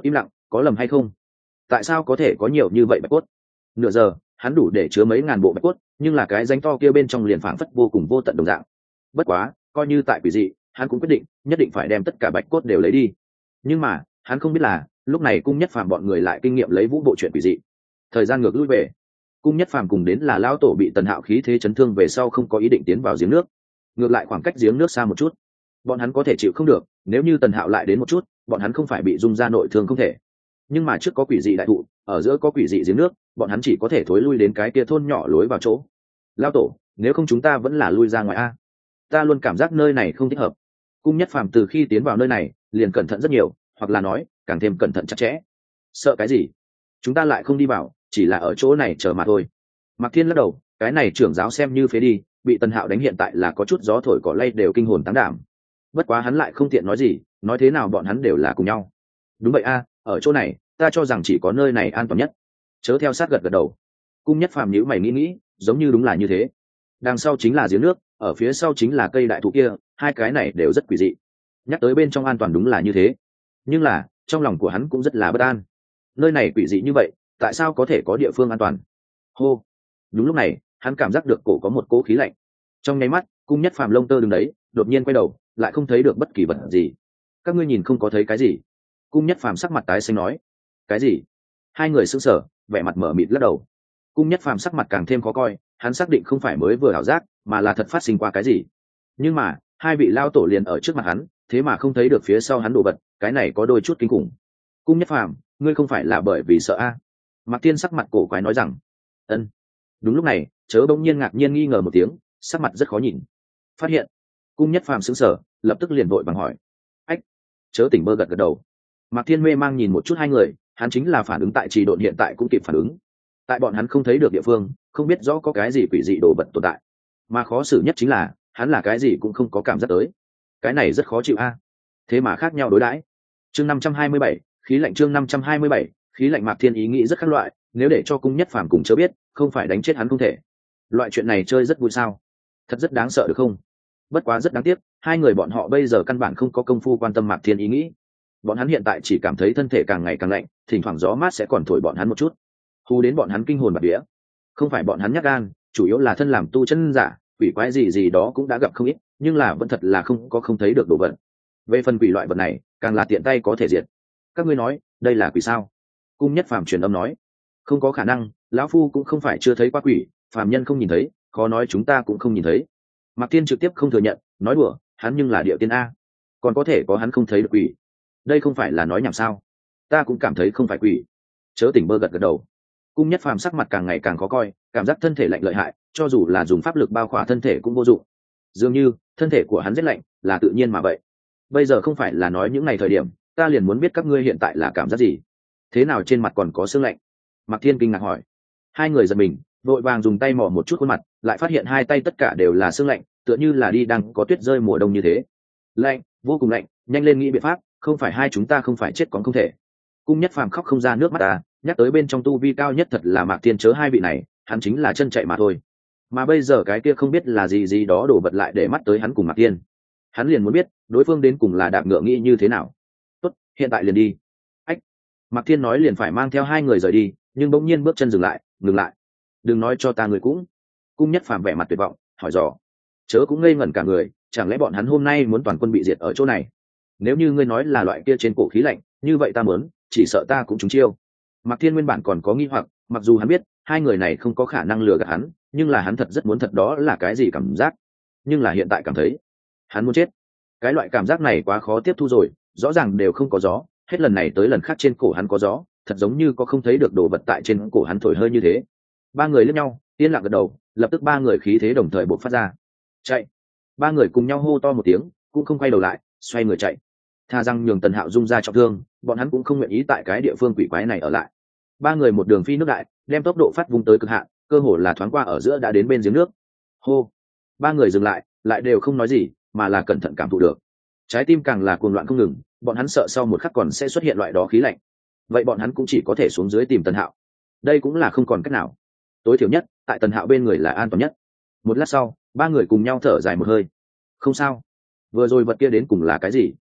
có lầm hay không? Tại sao có thể có nhiều như vậy bạch cốt? Nửa giờ hắn đủ để chứa mấy ngàn bộ bạch cốt, nhưng là cái rãnh to kia bên trong liền phảng phất vô cùng vô tận đồng dạng. Bất quá coi như tại quỷ dị, hắn cũng quyết định nhất định phải đem tất cả bạch cốt đều lấy đi. Nhưng mà hắn không biết là lúc này Cung Nhất Phàm bọn người lại kinh nghiệm lấy vũ bộ chuyện quỷ dị. Thời gian ngược lui về, Cung Nhất Phàm cùng đến là lão tổ bị Tần Hạo khí thế chấn thương về sau không có ý định tiến vào giếng nước, ngược lại khoảng cách giếng nước xa một chút. Bọn hắn có thể chịu không được, nếu như Tần Hạo lại đến một chút, bọn hắn không phải bị dung ra nội thương không thể. Nhưng mà trước có quỷ dị đại thụ, ở giữa có quỷ dị giếng nước, bọn hắn chỉ có thể thối lui đến cái kia thôn nhỏ lối vào chỗ. Lão tổ, nếu không chúng ta vẫn là lui ra ngoài a? Ta luôn cảm giác nơi này không thích hợp. Cung Nhất Phàm từ khi tiến vào nơi này liền cẩn thận rất nhiều, hoặc là nói càng thêm cẩn thận chặt chẽ. Sợ cái gì? Chúng ta lại không đi vào, chỉ là ở chỗ này chờ mà thôi. Mạc Thiên lắc đầu, cái này trưởng giáo xem như phế đi, bị Tần Hạo đánh hiện tại là có chút gió thổi cỏ lay đều kinh hồn táng đảm. Bất quá hắn lại không tiện nói gì, nói thế nào bọn hắn đều là cùng nhau. Đúng vậy a, ở chỗ này ta cho rằng chỉ có nơi này an toàn nhất. Chớ theo sát gật gật đầu. Cung Nhất Phàm nhíu mày nghĩ, giống như đúng là như thế. Đằng sau chính là giếng nước, ở phía sau chính là cây đại thụ kia, hai cái này đều rất quỷ dị. Nhắc tới bên trong an toàn đúng là như thế, nhưng là trong lòng của hắn cũng rất là bất an. Nơi này quỷ dị như vậy, tại sao có thể có địa phương an toàn? Hô. Đúng lúc này hắn cảm giác được cổ có một cỗ khí lạnh. Trong nháy mắt Cung Nhất Phàm lông tơ đứng đấy, đột nhiên quay đầu lại không thấy được bất kỳ vật gì. Các ngươi nhìn không có thấy cái gì? Cung Nhất Phàm sắc mặt tái xanh nói. Cái gì? Hai người sững sờ, vẻ mặt mở mịt lắc đầu. Cung Nhất Phàm sắc mặt càng thêm khó coi, hắn xác định không phải mới vừa ảo giác, mà là thật phát sinh qua cái gì. Nhưng mà hai vị lao tổ liền ở trước mặt hắn, thế mà không thấy được phía sau hắn đồ vật, cái này có đôi chút kinh khủng. Cung Nhất Phàm, ngươi không phải là bởi vì sợ a? Mạc Tiên sắc mặt cổ quái nói rằng. Ân. Đúng lúc này chớ bỗng nhiên ngạc nhiên nghi ngờ một tiếng, sắc mặt rất khó nhìn. Phát hiện. Cung Nhất Phàm sững sờ, lập tức liền vội vàng hỏi. Ách. Chớ tỉnh bơ gật gật đầu. Mạc Thiên mê mang nhìn một chút hai người, hắn chính là phản ứng tại trì độn hiện tại cũng kịp phản ứng. Tại bọn hắn không thấy được địa phương, không biết rõ có cái gì quỷ dị đồ vật tồn tại, mà khó xử nhất chính là hắn là cái gì cũng không có cảm giác tới. Cái này rất khó chịu a. Thế mà khác nhau đối đãi. Chương 527, khí lạnh. Chương 527, khí lạnh. Mạc Thiên ý nghĩ rất khác loại, nếu để cho Cung Nhất Phàm cùng chớ biết, không phải đánh chết hắn không thể. Loại chuyện này chơi rất vui sao? Thật rất đáng sợ được không? Bất quá rất đáng tiếc, hai người bọn họ bây giờ căn bản không có công phu quan tâm Mạc Thiên ý nghĩ. Bọn hắn hiện tại chỉ cảm thấy thân thể càng ngày càng lạnh, thỉnh thoảng gió mát sẽ còn thổi bọn hắn một chút, hù đến bọn hắn kinh hồn bạt vía. Không phải bọn hắn nhát gan, chủ yếu là thân làm tu chân giả, quỷ quái gì gì đó cũng đã gặp không ít, nhưng là vẫn thật là không thấy được đồ vật. Về phần quỷ loại vật này, càng là tiện tay có thể diệt. Các ngươi nói đây là quỷ sao? Cung Nhất Phàm truyền âm nói. Không có khả năng, lão phu cũng không phải chưa thấy qua quỷ, phàm nhân không nhìn thấy, khó nói chúng ta cũng không nhìn thấy. Mạc Tiên trực tiếp không thừa nhận, nói đùa, hắn nhưng là địa tiên a, còn có thể có hắn không thấy được quỷ? Đây không phải là nói nhảm sao? Ta cũng cảm thấy không phải quỷ. Chớ tỉnh bơ gật gật đầu. Cung Nhất Phàm sắc mặt càng ngày càng khó coi, cảm giác thân thể lạnh lợi hại, cho dù là dùng pháp lực bao khỏa thân thể cũng vô dụng. Dường như thân thể của hắn rất lạnh, là tự nhiên mà vậy. Bây giờ không phải là nói những ngày thời điểm, ta liền muốn biết các ngươi hiện tại là cảm giác gì. Thế nào trên mặt còn có sương lạnh? Mạc Thiên kinh ngạc hỏi. Hai người giật mình, vội vàng dùng tay mò một chút khuôn mặt, lại phát hiện hai tay tất cả đều là sương lạnh, tựa như là đi đang có tuyết rơi mùa đông như thế. Lạnh, vô cùng lạnh, nhanh lên nghĩ biện pháp, không phải hai chúng ta không phải chết còn không thể. Cung Nhất Phàm khóc không ra nước mắt ta, nhắc tới bên trong tu vi cao nhất thật là Mạc Thiên chớ hai vị này, hắn chính là chân chạy mà thôi. Mà bây giờ cái kia không biết là gì gì đó đổ vật lại để mắt tới hắn cùng Mạc Thiên. Hắn liền muốn biết, đối phương đến cùng là đạp ngựa nghĩ như thế nào. Tốt, hiện tại liền đi. Ách. Mạc Thiên nói liền phải mang theo hai người rời đi, nhưng bỗng nhiên bước chân dừng lại, ngừng lại. Đừng nói cho ta người cũng. Cung Nhất Phàm vẻ mặt tuyệt vọng, hỏi dò. Chớ cũng ngây ngẩn cả người, chẳng lẽ bọn hắn hôm nay muốn toàn quân bị diệt ở chỗ này? Nếu như ngươi nói là loại kia trên cổ khí lạnh, như vậy ta muốn, chỉ sợ ta cũng trúng chiêu. Mạc Thiên nguyên bản còn có nghi hoặc, mặc dù hắn biết hai người này không có khả năng lừa gạt hắn, nhưng là hắn thật rất muốn thật đó là cái gì cảm giác. Nhưng là hiện tại cảm thấy hắn muốn chết. Cái loại cảm giác này quá khó tiếp thu rồi, rõ ràng đều không có gió, hết lần này tới lần khác trên cổ hắn có gió, thật giống như có không thấy được đồ vật tại trên cổ hắn thổi hơi như thế. Ba người liếc nhau, yên lặng gật đầu, lập tức ba người khí thế đồng thời bộc phát ra. Chạy! Ba người cùng nhau hô to một tiếng, cũng không quay đầu lại, xoay người chạy. Tha rằng nhường Tần Hạo dung ra trọng thương, bọn hắn cũng không nguyện ý tại cái địa phương quỷ quái này ở lại. Ba người một đường phi nước đại, đem tốc độ phát vung tới cực hạn, cơ hồ là thoáng qua ở giữa đã đến bên giếng nước. Hô! Ba người dừng lại, lại đều không nói gì, mà là cẩn thận cảm thụ được. Trái tim càng là cuồng loạn không ngừng, bọn hắn sợ sau một khắc còn sẽ xuất hiện loại đó khí lạnh. Vậy bọn hắn cũng chỉ có thể xuống dưới tìm Tần Hạo. Đây cũng là không còn cách nào. Tối thiểu nhất, tại Tần Hạo bên người là an toàn nhất. Một lát sau, ba người cùng nhau thở dài một hơi. Không sao. Vừa rồi vật kia đến cùng là cái gì?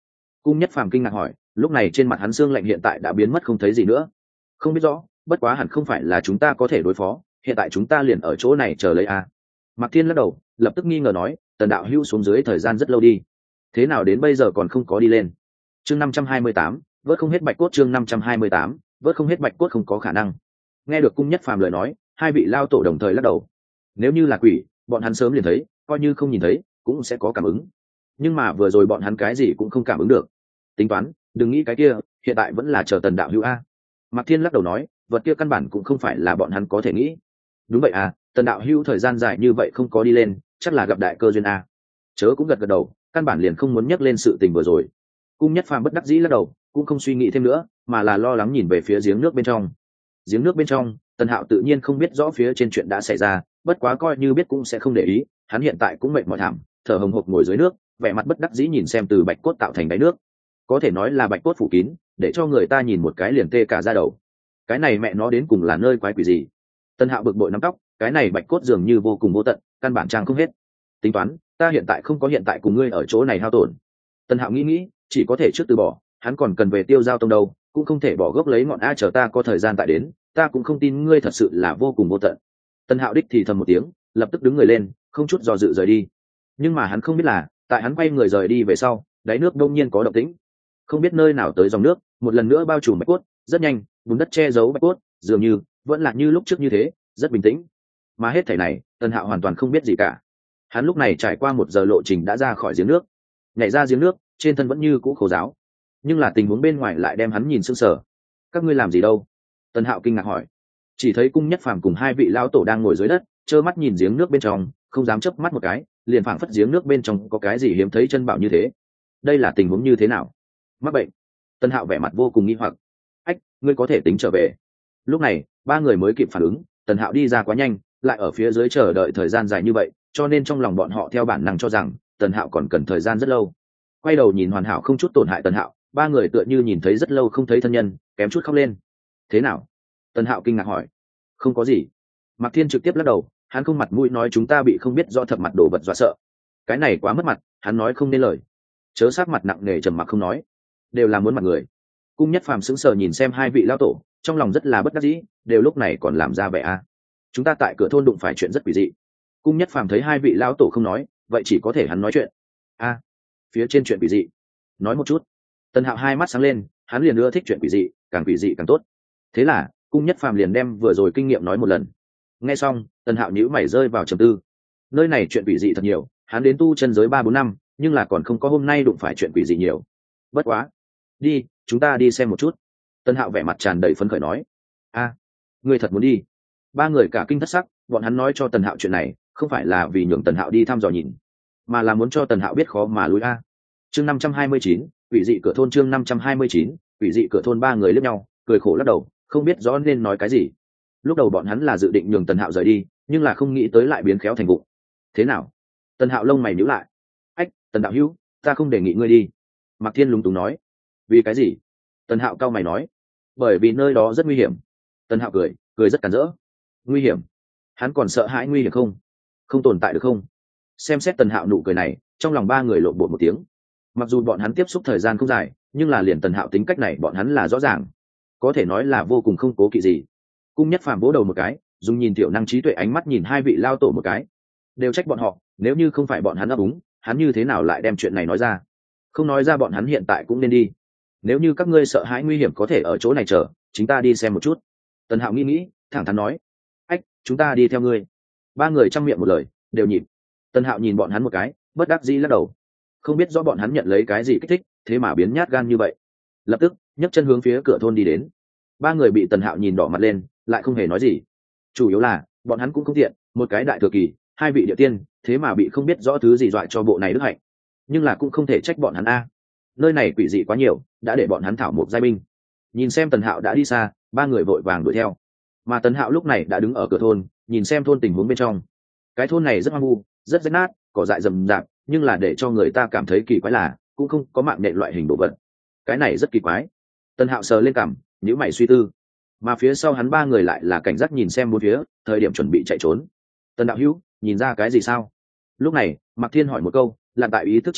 Cung Nhất Phàm kinh ngạc hỏi, lúc này trên mặt hắn xương lạnh hiện tại đã biến mất không thấy gì nữa. Không biết rõ, bất quá hẳn không phải là chúng ta có thể đối phó, hiện tại chúng ta liền ở chỗ này chờ lấy a. Mạc Thiên lắc đầu, lập tức nghi ngờ nói, Tần đạo hữu xuống dưới thời gian rất lâu đi, thế nào đến bây giờ còn không có đi lên? Chương 528, vớt không hết bạch cốt. Chương 528, vớt không hết bạch cốt không có khả năng. Nghe được Cung Nhất Phàm lời nói, hai vị lao tổ đồng thời lắc đầu. Nếu như là quỷ, bọn hắn sớm liền thấy, coi như không nhìn thấy cũng sẽ có cảm ứng, nhưng mà vừa rồi bọn hắn cái gì cũng không cảm ứng được. Tính toán, đừng nghĩ cái kia, hiện tại vẫn là chờ Tần đạo hữu a. Mạc Thiên lắc đầu nói, vật kia căn bản cũng không phải là bọn hắn có thể nghĩ. Đúng vậy à, Tần đạo hữu thời gian dài như vậy không có đi lên, chắc là gặp đại cơ duyên a. Chớ cũng gật gật đầu, căn bản liền không muốn nhắc lên sự tình vừa rồi. Cung Nhất Phàm bất đắc dĩ lắc đầu, cũng không suy nghĩ thêm nữa, mà là lo lắng nhìn về phía giếng nước bên trong. Giếng nước bên trong, Tần Hạo tự nhiên không biết rõ phía trên chuyện đã xảy ra, bất quá coi như biết cũng sẽ không để ý, hắn hiện tại cũng mệt mỏi thảm, thở hồng hộc ngồi dưới nước, vẻ mặt bất đắc dĩ nhìn xem từ bạch cốt tạo thành đáy nước. Có thể nói là bạch cốt phủ kín, để cho người ta nhìn một cái liền tê cả da đầu. Cái này mẹ nó đến cùng là nơi quái quỷ gì? Tần Hạo bực bội nắm tóc, cái này bạch cốt dường như vô cùng vô tận, căn bản trang không hết. Tính toán, ta hiện tại không có hiện tại cùng ngươi ở chỗ này hao tổn. Tần Hạo nghĩ, chỉ có thể trước từ bỏ, hắn còn cần về Tiêu Giao Tông đâu, cũng không thể bỏ gốc lấy ngọn, a chờ ta có thời gian tại đến, ta cũng không tin ngươi thật sự là vô cùng vô tận. Tần Hạo đích thì thầm một tiếng, lập tức đứng người lên, không chút do dự rời đi. Nhưng mà hắn không biết là, tại hắn quay người rời đi về sau, đáy nước đông nhiên có động tĩnh. Không biết nơi nào tới dòng nước, một lần nữa bao trùm bạch cốt, rất nhanh, bùn đất che giấu bạch cốt, dường như vẫn là như lúc trước như thế, rất bình tĩnh. Mà hết thảy này, Tần Hạo hoàn toàn không biết gì cả. Hắn lúc này trải qua 1 giờ lộ trình đã ra khỏi giếng nước, nhảy ra giếng nước, trên thân vẫn như cũ khô giáo, nhưng là tình huống bên ngoài lại đem hắn nhìn sững sờ. Các ngươi làm gì đâu? Tần Hạo kinh ngạc hỏi. Chỉ thấy Cung Nhất Phàm cùng hai vị lão tổ đang ngồi dưới đất, trơ mắt nhìn giếng nước bên trong, không dám chớp mắt một cái, liền phảng phất giếng nước bên trong có cái gì hiếm thấy chân bảo như thế. Đây là tình huống như thế nào? Mắc bệnh? Tần Hạo vẻ mặt vô cùng nghi hoặc. Ách, ngươi có thể tính trở về. Lúc này, ba người mới kịp phản ứng, Tần Hạo đi ra quá nhanh, lại ở phía dưới chờ đợi thời gian dài như vậy, cho nên trong lòng bọn họ theo bản năng cho rằng Tần Hạo còn cần thời gian rất lâu. Quay đầu nhìn hoàn hảo không chút tổn hại Tần Hạo, ba người tựa như nhìn thấy rất lâu không thấy thân nhân, kém chút khóc lên. Thế nào? Tần Hạo kinh ngạc hỏi. Không có gì. Mạc Thiên trực tiếp lắc đầu, hắn không mặt mũi nói chúng ta bị không biết do thật mặt đồ vật dọa sợ. Cái này quá mất mặt, hắn nói không nên lời. Chớ sát mặt nặng nề trầm mặc không nói, đều là muốn mặt người. Cung Nhất Phàm sững sờ nhìn xem hai vị lão tổ, trong lòng rất là bất đắc dĩ, đều lúc này còn làm ra vẻ a. Chúng ta tại cửa thôn đụng phải chuyện rất quỷ dị. Cung Nhất Phàm thấy hai vị lão tổ không nói, vậy chỉ có thể hắn nói chuyện. A, phía trên chuyện quỷ dị, nói một chút. Tần Hạo hai mắt sáng lên, hắn liền ưa thích chuyện quỷ dị, càng quỷ dị càng tốt. Thế là, Cung Nhất Phàm liền đem vừa rồi kinh nghiệm nói một lần. Nghe xong, Tần Hạo nhíu mày rơi vào trầm tư. Nơi này chuyện quỷ dị thật nhiều, hắn đến tu chân giới 3-4 năm, nhưng là còn không có hôm nay đụng phải chuyện quỷ dị nhiều. Bất quá, đi, chúng ta đi xem một chút. Tần Hạo vẻ mặt tràn đầy phấn khởi nói. A, ngươi thật muốn đi? Ba người cả kinh thất sắc, bọn hắn nói cho Tần Hạo chuyện này, không phải là vì nhường Tần Hạo đi thăm dò nhìn, mà là muốn cho Tần Hạo biết khó mà lùi a. Chương 529, quỷ dị cửa thôn. Chương 529, quỷ dị cửa thôn. Ba người liếc nhau, cười khổ lắc đầu, không biết rõ nên nói cái gì. Lúc đầu bọn hắn là dự định nhường Tần Hạo rời đi, nhưng là không nghĩ tới lại biến khéo thành vụ. Thế nào? Tần Hạo lông mày nhíu lại. Ách, Tần đạo hữu, ta không đề nghị ngươi đi. Mạc Thiên lúng túng nói. Vì cái gì? Tần Hạo cau mày nói. Bởi vì nơi đó rất nguy hiểm. Tần Hạo cười rất cản rỡ. Nguy hiểm? Hắn còn sợ hãi nguy hiểm không? Không tồn tại được không? Xem xét Tần Hạo nụ cười này, trong lòng ba người lộn bột một tiếng. Mặc dù bọn hắn tiếp xúc thời gian không dài, nhưng là liền Tần Hạo tính cách này bọn hắn là rõ ràng, có thể nói là vô cùng không cố kỵ gì. Cung Nhất Phàm vỗ đầu một cái, dùng nhìn tiểu năng trí tuệ ánh mắt nhìn hai vị lao tổ một cái, đều trách bọn họ, nếu như không phải bọn hắn ấp úng, hắn như thế nào lại đem chuyện này nói ra? Không nói ra bọn hắn hiện tại cũng nên đi. Nếu như các ngươi sợ hãi nguy hiểm có thể ở chỗ này chờ, chúng ta đi xem một chút. Tần Hạo nghĩ, thẳng thắn nói. Ách, chúng ta đi theo ngươi. Ba người trong miệng một lời, đều nhịp. Tần Hạo nhìn bọn hắn một cái, bất đắc dĩ lắc đầu. Không biết rõ bọn hắn nhận lấy cái gì kích thích, thế mà biến nhát gan như vậy. Lập tức, nhấc chân hướng phía cửa thôn đi đến. Ba người bị Tần Hạo nhìn đỏ mặt lên, lại không hề nói gì. Chủ yếu là, bọn hắn cũng không tiện, một cái đại thừa kỳ, hai vị địa tiên, thế mà bị không biết rõ thứ gì dọa cho bộ này đức hạnh. Nhưng là cũng không thể trách bọn hắn a. Nơi này quỷ dị quá nhiều, đã để bọn hắn thảo một giai binh. Nhìn xem Tần Hạo đã đi xa, ba người vội vàng đuổi theo. Mà Tần Hạo lúc này đã đứng ở cửa thôn, nhìn xem thôn tình huống bên trong. Cái thôn này rất hoang vu, rất rách nát, cỏ dại rậm rạp, nhưng là để cho người ta cảm thấy kỳ quái là cũng không có mạng nhện loại hình đồ vật. Cái này rất kỳ quái. Tần Hạo sờ lên cằm, nhíu mày suy tư. Mà phía sau hắn ba người lại là cảnh giác nhìn xem bốn phía, thời điểm chuẩn bị chạy trốn. Tần đạo hữu, nhìn ra cái gì sao? Lúc này, Mạc Thiên hỏi một câu, lạn tại ý thức chính là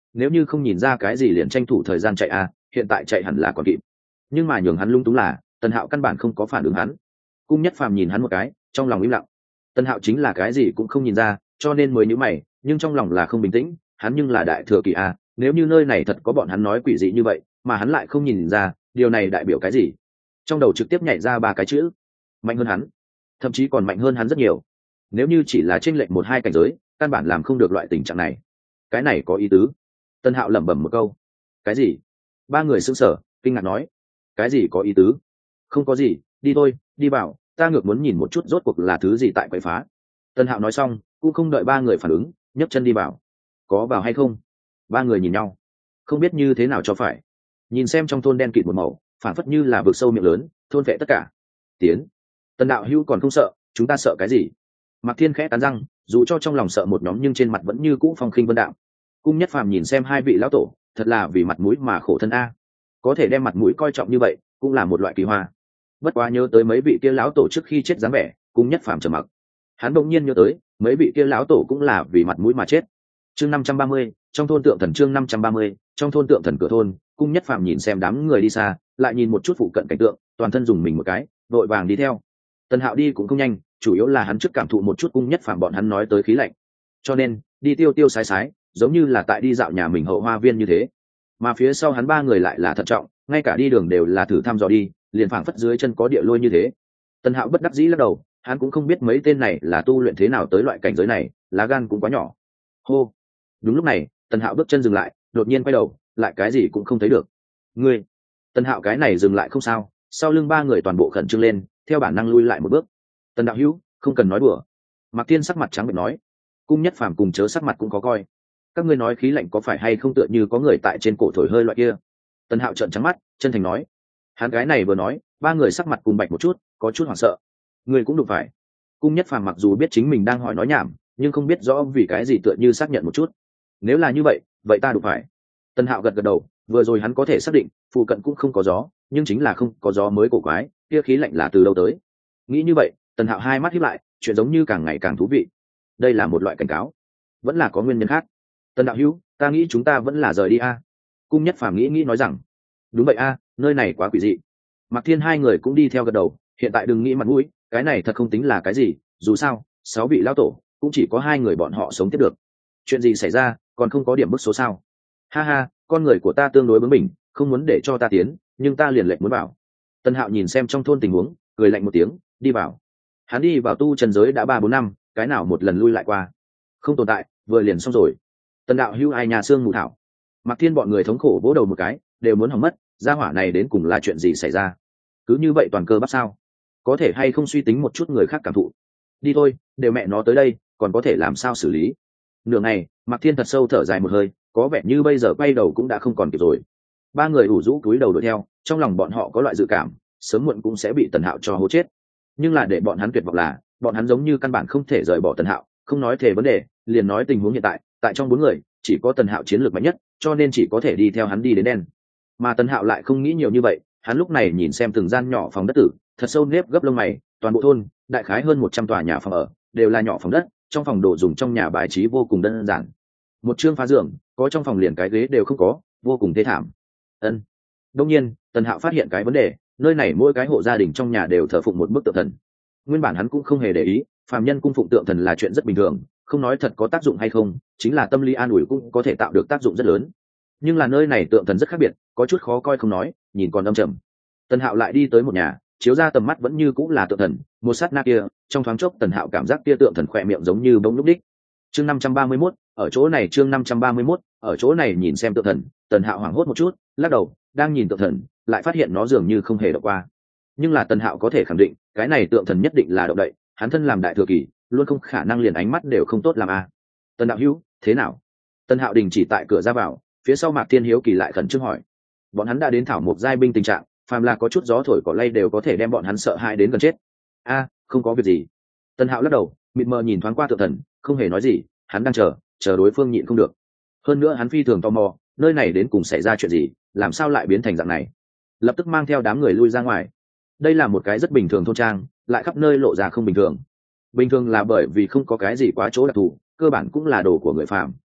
nếu như không nhìn ra cái gì liền tranh thủ thời gian chạy à, hiện tại chạy hẳn là còn kịp. Nhưng mà nhường hắn lung túng là Tần Hạo căn bản không có phản ứng hắn. Cung Nhất Phàm nhìn hắn một cái, trong lòng im lặng. Tần Hạo chính là cái gì cũng không nhìn ra, cho nên mới nhíu mày, nhưng trong lòng là không bình tĩnh, hắn nhưng là đại thừa kỳ à, nếu như nơi này thật có bọn hắn nói quỷ dị như vậy, mà hắn lại không nhìn ra, điều này đại biểu cái gì? Trong đầu trực tiếp nhảy ra ba cái chữ: mạnh hơn hắn, thậm chí còn mạnh hơn hắn rất nhiều. Nếu như chỉ là chênh lệch một hai cảnh giới, căn bản làm không được loại tình trạng này. Cái này có ý tứ. Tân Hạo lẩm bẩm một câu. Cái gì? Ba người sững sờ, kinh ngạc nói. Cái gì có ý tứ? Không có gì, đi thôi, đi vào, ta ngược muốn nhìn một chút rốt cuộc là thứ gì tại quậy phá. Tân Hạo nói xong, cũng không đợi ba người phản ứng, nhấc chân đi vào. Có vào hay không? Ba người nhìn nhau, không biết như thế nào cho phải. Nhìn xem trong thôn đen kịt một màu, phản phất như là vực sâu miệng lớn, thôn vệ tất cả. Tiến. Tần đạo hữu còn không sợ, chúng ta sợ cái gì? Mạc Thiên khẽ cắn răng, dù cho trong lòng sợ một nhóm nhưng trên mặt vẫn như cũ phong khinh vân đạm. Cung Nhất Phàm nhìn xem hai vị lão tổ, thật là vì mặt mũi mà khổ thân a. Có thể đem mặt mũi coi trọng như vậy, cũng là một loại kỳ hoa. Bất quá nhớ tới mấy vị kia lão tổ trước khi chết dáng vẻ, Cung Nhất Phàm trầm mặc. Hắn đột nhiên nhớ tới, mấy vị kia lão tổ cũng là vì mặt mũi mà chết. Chương 530, trong thôn tượng thần. Chương 530, trong thôn tượng thần cửa thôn. Cung Nhất Phàm nhìn xem đám người đi xa, lại nhìn một chút phụ cận cảnh tượng, toàn thân dùng mình một cái, vội vàng đi theo. Tần Hạo đi cũng không nhanh, chủ yếu là hắn trước cảm thụ một chút Cung Nhất Phàm bọn hắn nói tới khí lạnh, cho nên đi tiêu tiêu sái sái, giống như là tại đi dạo nhà mình hậu hoa viên như thế. Mà phía sau hắn ba người lại là thận trọng, ngay cả đi đường đều là thử thăm dò đi, liền phảng phất dưới chân có địa lôi như thế. Tần Hạo bất đắc dĩ lắc đầu, hắn cũng không biết mấy tên này là tu luyện thế nào tới loại cảnh giới này, lá gan cũng quá nhỏ. Hô. Đúng lúc này, Tần Hạo bước chân dừng lại, đột nhiên quay đầu, lại cái gì cũng không thấy được. Ngươi. Tần Hạo cái này dừng lại không sao, sau lưng ba người toàn bộ khẩn trương lên, theo bản năng lui lại một bước. Tần đạo hữu, không cần nói đùa. Mạc Tiên sắc mặt trắng bệch nói. Cung Nhất Phàm cùng chớ sắc mặt cũng có coi. Các ngươi nói khí lạnh có phải hay không tựa như có người tại trên cổ thổi hơi loại kia? Tần Hạo trợn trắng mắt, chân thành nói. Hắn cái này vừa nói, ba người sắc mặt cùng bạch một chút, có chút hoảng sợ. Người cũng đụng phải. Cung Nhất Phàm mặc dù biết chính mình đang hỏi nói nhảm, nhưng không biết rõ vì cái gì tựa như xác nhận một chút. Nếu là như vậy, vậy ta đụng phải. Tần Hạo gật gật đầu, vừa rồi hắn có thể xác định, phụ cận cũng không có gió, nhưng chính là không có gió mới cổ quái, kia khí lạnh là từ đâu tới. Nghĩ như vậy, Tần Hạo hai mắt híp lại, chuyện giống như càng ngày càng thú vị. Đây là một loại cảnh cáo, vẫn là có nguyên nhân khác. Tần đạo hữu, ta nghĩ chúng ta vẫn là rời đi a. Cung Nhất Phàm nghĩ nói rằng. Đúng vậy a, nơi này quá quỷ dị. Mạc Thiên hai người cũng đi theo gật đầu, hiện tại đừng nghĩ mặt mũi, cái này thật không tính là cái gì, dù sao, 6 vị lão tổ, cũng chỉ có 2 người bọn họ sống tiếp được. Chuyện gì xảy ra, còn không có điểm bức số sao? Ha ha, con người của ta tương đối bướng bỉnh, không muốn để cho ta tiến, nhưng ta liền lệnh muốn bảo. Tân Hạo nhìn xem trong thôn tình huống, cười lạnh một tiếng, đi vào. Hắn đi vào tu trần giới đã 3-4 năm, cái nào một lần lui lại qua. Không tồn tại, vừa liền xong rồi. Tân đạo hưu ai nhà xương mù thảo. Mạc Thiên bọn người thống khổ vỗ đầu một cái, đều muốn hỏng mất, gia hỏa này đến cùng là chuyện gì xảy ra? Cứ như vậy toàn cơ bắp sao? Có thể hay không suy tính một chút người khác cảm thụ? Đi thôi, đều mẹ nó tới đây, còn có thể làm sao xử lý? Nửa ngày, Mạc Thiên thật sâu thở dài một hơi, có vẻ như bây giờ quay đầu cũng đã không còn kịp rồi. 3 người ủ rũ cúi đầu đuổi theo, trong lòng bọn họ có loại dự cảm, sớm muộn cũng sẽ bị Tần Hạo cho hố chết. Nhưng là để bọn hắn tuyệt vọng là, bọn hắn giống như căn bản không thể rời bỏ Tần Hạo, không nói thể vấn đề, liền nói tình huống hiện tại, tại trong 4 người, chỉ có Tần Hạo chiến lược mạnh nhất, cho nên chỉ có thể đi theo hắn đi đến đen. Mà Tần Hạo lại không nghĩ nhiều như vậy, hắn lúc này nhìn xem từng gian nhỏ phòng đất tử, thật sâu nếp gấp lông mày, toàn bộ thôn, đại khái hơn 100 tòa nhà phòng ở, đều là nhỏ phòng đất, trong phòng đồ dùng trong nhà bài trí vô cùng đơn giản. Một chương phá giường, có trong phòng liền cái ghế đều không có, vô cùng thê thảm. Ân. Đương nhiên, Tần Hạo phát hiện cái vấn đề, nơi này mỗi cái hộ gia đình trong nhà đều thờ phụng một bức tượng thần. Nguyên bản hắn cũng không hề để ý, phàm nhân cung phụng tượng thần là chuyện rất bình thường, không nói thật có tác dụng hay không, chính là tâm lý an ủi cũng có thể tạo được tác dụng rất lớn. Nhưng là nơi này tượng thần rất khác biệt, có chút khó coi không nói, nhìn còn âm trầm. Tần Hạo lại đi tới một nhà, chiếu ra tầm mắt vẫn như cũng là tượng thần, một sát na kia, trong thoáng chốc Tần Hạo cảm giác kia tượng thần khỏe miệng giống như bỗng lúc đích. Chương 531, ở chỗ này. Chương 531, ở chỗ này. Nhìn xem tượng thần, Tần Hạo hoảng hốt một chút, lắc đầu, đang nhìn tượng thần, lại phát hiện nó dường như không hề động qua. Nhưng là Tần Hạo có thể khẳng định, cái này tượng thần nhất định là động đậy, hắn thân làm đại thừa kỳ, luôn không khả năng liền ánh mắt đều không tốt làm a. Tần đạo hữu, thế nào? Tần Hạo đình chỉ tại cửa ra vào, phía sau Mạc Thiên hiếu kỳ lại khẩn trương hỏi. Bọn hắn đã đến thảo mộc giai binh tình trạng, phàm là có chút gió thổi cỏ lay đều có thể đem bọn hắn sợ hãi đến gần chết. A, không có việc gì. Tần Hạo lắc đầu, mịt mờ nhìn thoáng qua tượng thần, không hề nói gì, hắn đang chờ đối phương nhịn không được. Hơn nữa hắn phi thường tò mò, nơi này đến cùng xảy ra chuyện gì, làm sao lại biến thành dạng này. Lập tức mang theo đám người lui ra ngoài. Đây là một cái rất bình thường thôn trang, lại khắp nơi lộ ra không bình thường. Bình thường là bởi vì không có cái gì quá chỗ đặc thù, cơ bản cũng là đồ của người phàm,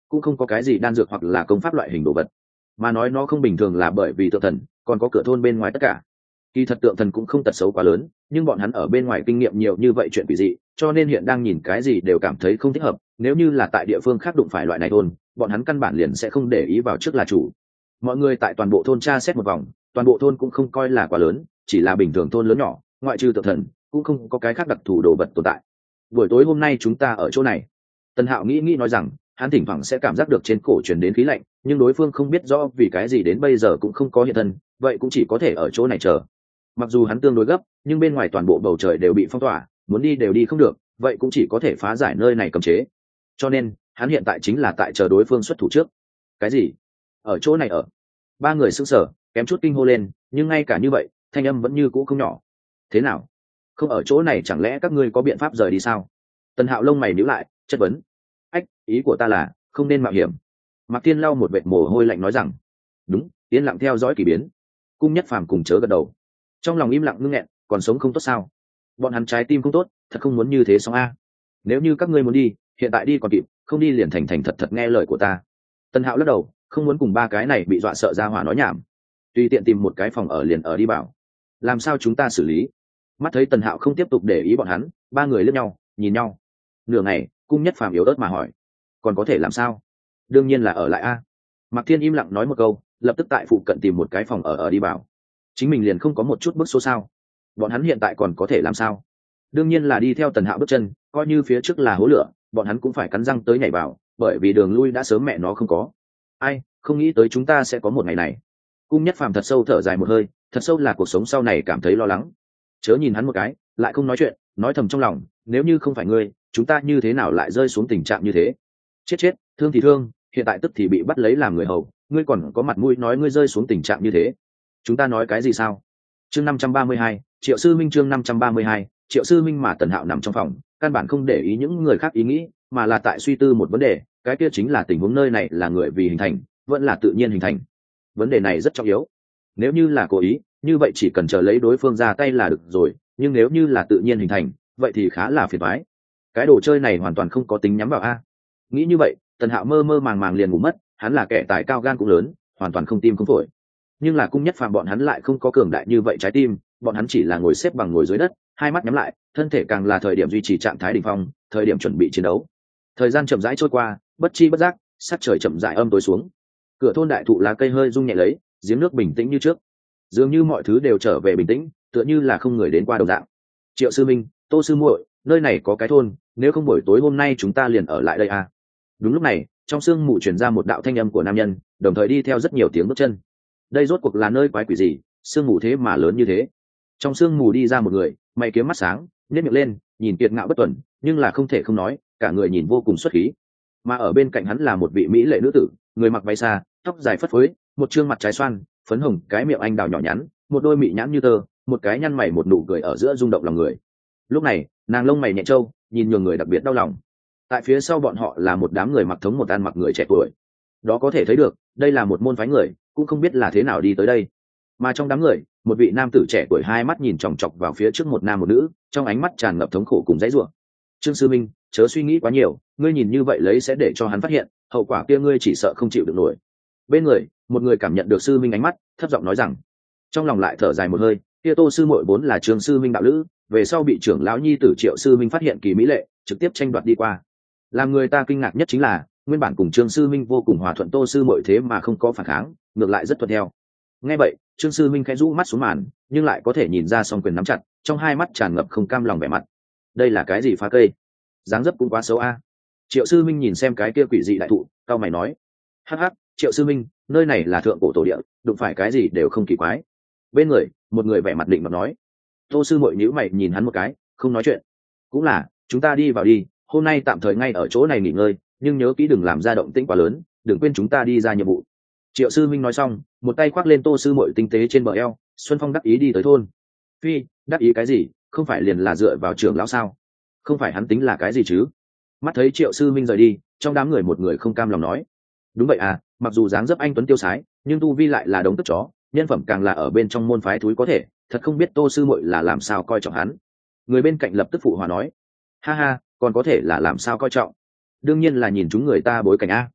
cũng không có cái gì đan dược hoặc là công pháp loại hình đồ vật. Mà nói nó không bình thường là bởi vì tượng thần còn có cửa thôn bên ngoài tất cả. Kỳ thật tượng thần cũng không tật xấu quá lớn, nhưng bọn hắn ở bên ngoài kinh nghiệm nhiều như vậy chuyện quỷ dị, cho nên hiện đang nhìn cái gì đều cảm thấy không thích hợp. Nếu như là tại địa phương khác đụng phải loại này thôn, bọn hắn căn bản liền sẽ không để ý vào trước là chủ. Mọi người tại toàn bộ thôn tra xét một vòng, toàn bộ thôn cũng không coi là quá lớn, chỉ là bình thường thôn lớn nhỏ, ngoại trừ tượng thần cũng không có cái khác đặc thù đồ vật tồn tại. Buổi tối hôm nay chúng ta ở chỗ này. Tần Hạo nghĩ nói rằng hắn thỉnh thoảng sẽ cảm giác được trên cổ truyền đến khí lạnh, nhưng đối phương không biết rõ vì cái gì đến bây giờ cũng không có hiện thân, vậy cũng chỉ có thể ở chỗ này chờ. Mặc dù hắn tương đối gấp, nhưng bên ngoài toàn bộ bầu trời đều bị phong tỏa, muốn đi đều đi không được, vậy cũng chỉ có thể phá giải nơi này cấm chế. Cho nên hắn hiện tại chính là tại chờ đối phương xuất thủ trước. Cái gì? Ở chỗ này ở? Ba người sững sờ, kém chút kinh hô lên, nhưng ngay cả như vậy thanh âm vẫn như cũ không nhỏ. Thế nào? Không ở chỗ này chẳng lẽ các ngươi có biện pháp rời đi sao? Tần Hạo lông mày nhíu lại, chất vấn. Ách, ý của ta là không nên mạo hiểm. Mạc Thiên lau một vệt mồ hôi lạnh nói rằng. Đúng, yên lặng theo dõi kỳ biến. Cung Nhất Phàm cùng chớ gật đầu. Trong lòng im lặng ngưng nghẹn, còn sống không tốt sao? Bọn hắn trái tim không tốt, thật không muốn như thế xong a. Nếu như các ngươi muốn đi, hiện tại đi còn kịp, không đi liền thành thành thật thật nghe lời của ta. Tần Hạo lắc đầu, không muốn cùng ba cái này bị dọa sợ ra hỏa nói nhảm. Tùy tiện tìm một cái phòng ở liền ở đi bảo. Làm sao chúng ta xử lý? Mắt thấy Tần Hạo không tiếp tục để ý bọn hắn, ba người liếc nhau, nhìn nhau. Nửa ngày, Cung Nhất Phàm yếu ớt mà hỏi, còn có thể làm sao? Đương nhiên là ở lại a. Mạc Thiên im lặng nói một câu, lập tức tại phụ cận tìm một cái phòng ở đi bảo. Chính mình liền không có một chút bức số sao? Bọn hắn hiện tại còn có thể làm sao? Đương nhiên là đi theo Tần Hạo bước chân, coi như phía trước là hố lửa, bọn hắn cũng phải cắn răng tới nhảy vào, bởi vì đường lui đã sớm mẹ nó không có. Ai, không nghĩ tới chúng ta sẽ có một ngày này. Cung Nhất Phàm thật sâu thở dài một hơi, thật sâu là cuộc sống sau này cảm thấy lo lắng. Chớ nhìn hắn một cái, lại không nói chuyện, nói thầm trong lòng, nếu như không phải ngươi, chúng ta như thế nào lại rơi xuống tình trạng như thế? Chết, thương thì thương, hiện tại tức thì bị bắt lấy làm người hầu, ngươi còn có mặt mũi nói ngươi rơi xuống tình trạng như thế? Chúng ta nói cái gì sao? Chương 532, Triệu Sư Minh chương 532, Triệu Sư Minh mà Tần Hạo nằm trong phòng, căn bản không để ý những người khác ý nghĩ, mà là tại suy tư một vấn đề, cái kia chính là tình huống nơi này là người vì hình thành, vẫn là tự nhiên hình thành. Vấn đề này rất trọng yếu. Nếu như là cố ý, như vậy chỉ cần chờ lấy đối phương ra tay là được rồi, nhưng nếu như là tự nhiên hình thành, vậy thì khá là phiền toái. Cái đồ chơi này hoàn toàn không có tính nhắm vào a. Nghĩ như vậy, Tần Hạo mơ mơ màng màng liền ngủ mất, hắn là kẻ tài cao gan cũng lớn, hoàn toàn không tim không phổi. Nhưng là Cung Nhất Phàm bọn hắn lại không có cường đại như vậy trái tim, bọn hắn chỉ là ngồi xếp bằng ngồi dưới đất, hai mắt nhắm lại, thân thể càng là thời điểm duy trì trạng thái đỉnh phong, thời điểm chuẩn bị chiến đấu. Thời gian chậm rãi trôi qua, bất chi bất giác, sắc trời chậm rãi âm tối xuống. Cửa thôn đại thụ lá cây hơi rung nhẹ lấy, giếng nước bình tĩnh như trước. Dường như mọi thứ đều trở về bình tĩnh, tựa như là không người đến qua đồng dạng. Triệu Sư Minh, Tô sư muội, nơi này có cái thôn, nếu không buổi tối hôm nay chúng ta liền ở lại đây à? Đúng lúc này, trong sương mù truyền ra một đạo thanh âm của nam nhân, đồng thời đi theo rất nhiều tiếng bước chân. Đây rốt cuộc là nơi quái quỷ gì, sương mù thế mà lớn như thế? Trong sương mù đi ra một người, mày kiếm mắt sáng, nhếch miệng lên, nhìn kiệt ngạo bất tuần, nhưng là không thể không nói, cả người nhìn vô cùng xuất khí. Mà ở bên cạnh hắn là một vị mỹ lệ nữ tử, người mặc váy xa, tóc dài phất phới, một trương mặt trái xoan, phấn hồng, cái miệng anh đào nhỏ nhắn, một đôi mị nhãn như tơ, một cái nhăn mày một nụ cười ở giữa rung động lòng người. Lúc này, nàng lông mày nhẹ trâu, nhìn nhường người đặc biệt đau lòng. Tại phía sau bọn họ là một đám người mặc thống một ăn mặc người trẻ tuổi. Đó có thể thấy được, đây là một môn phái người, cũng không biết là thế nào đi tới đây. Mà trong đám người, một vị nam tử trẻ tuổi hai mắt nhìn chòng chọc vào phía trước một nam một nữ, trong ánh mắt tràn ngập thống khổ cùng dãy rủa. Trương Sư Minh, chớ suy nghĩ quá nhiều, ngươi nhìn như vậy lấy sẽ để cho hắn phát hiện, hậu quả kia ngươi chỉ sợ không chịu được nổi. Bên người, một người cảm nhận được Sư Minh ánh mắt, thấp giọng nói rằng, trong lòng lại thở dài một hơi, kia Tô sư muội vốn là Trương Sư Minh đạo lữ, về sau bị trưởng lão nhi tử Triệu Sư Minh phát hiện kỳ mỹ lệ, trực tiếp tranh đoạt đi qua. Làm người ta kinh ngạc nhất chính là, nguyên bản cùng Trương Sư Minh vô cùng hòa thuận Tô sư muội thế mà không có phản kháng, ngược lại rất thuận theo. Nghe vậy, Trương Sư Minh khẽ rũ mắt xuống màn, nhưng lại có thể nhìn ra song quyền nắm chặt, trong hai mắt tràn ngập không cam lòng vẻ mặt. Đây là cái gì phá cây? Dáng dấp cũng quá xấu a. Triệu Sư Minh nhìn xem cái kia quỷ dị đại thụ, cao mày nói: hắc hắc, Triệu Sư Minh, nơi này là thượng cổ tổ địa, đụng phải cái gì đều không kỳ quái. Bên người, một người vẻ mặt định mà nói. Tô sư muội nhíu mày nhìn hắn một cái, không nói chuyện. Cũng là, chúng ta đi vào đi, hôm nay tạm thời ngay ở chỗ này nghỉ ngơi, nhưng nhớ kỹ đừng làm ra động tĩnh quá lớn, đừng quên chúng ta đi ra nhiệm vụ. Triệu Sư Minh nói xong, một tay khoác lên Tô sư muội tinh tế trên bờ eo, Xuân Phong đắc ý đi tới thôn. Phi, đắc ý cái gì, không phải liền là dựa vào trưởng lão sao? Không phải hắn tính là cái gì chứ? Mắt thấy Triệu Sư Minh rời đi, trong đám người một người không cam lòng nói: đúng vậy à, mặc dù dáng dấp anh tuấn tiêu sái, nhưng tu vi lại là đống tức chó, nhân phẩm càng là ở bên trong môn phái thúi có thể, thật không biết Tô sư muội là làm sao coi trọng hắn. Người bên cạnh lập tức phụ hòa nói: ha ha, còn có thể là làm sao coi trọng? Đương nhiên là nhìn chúng người ta bối cảnh a.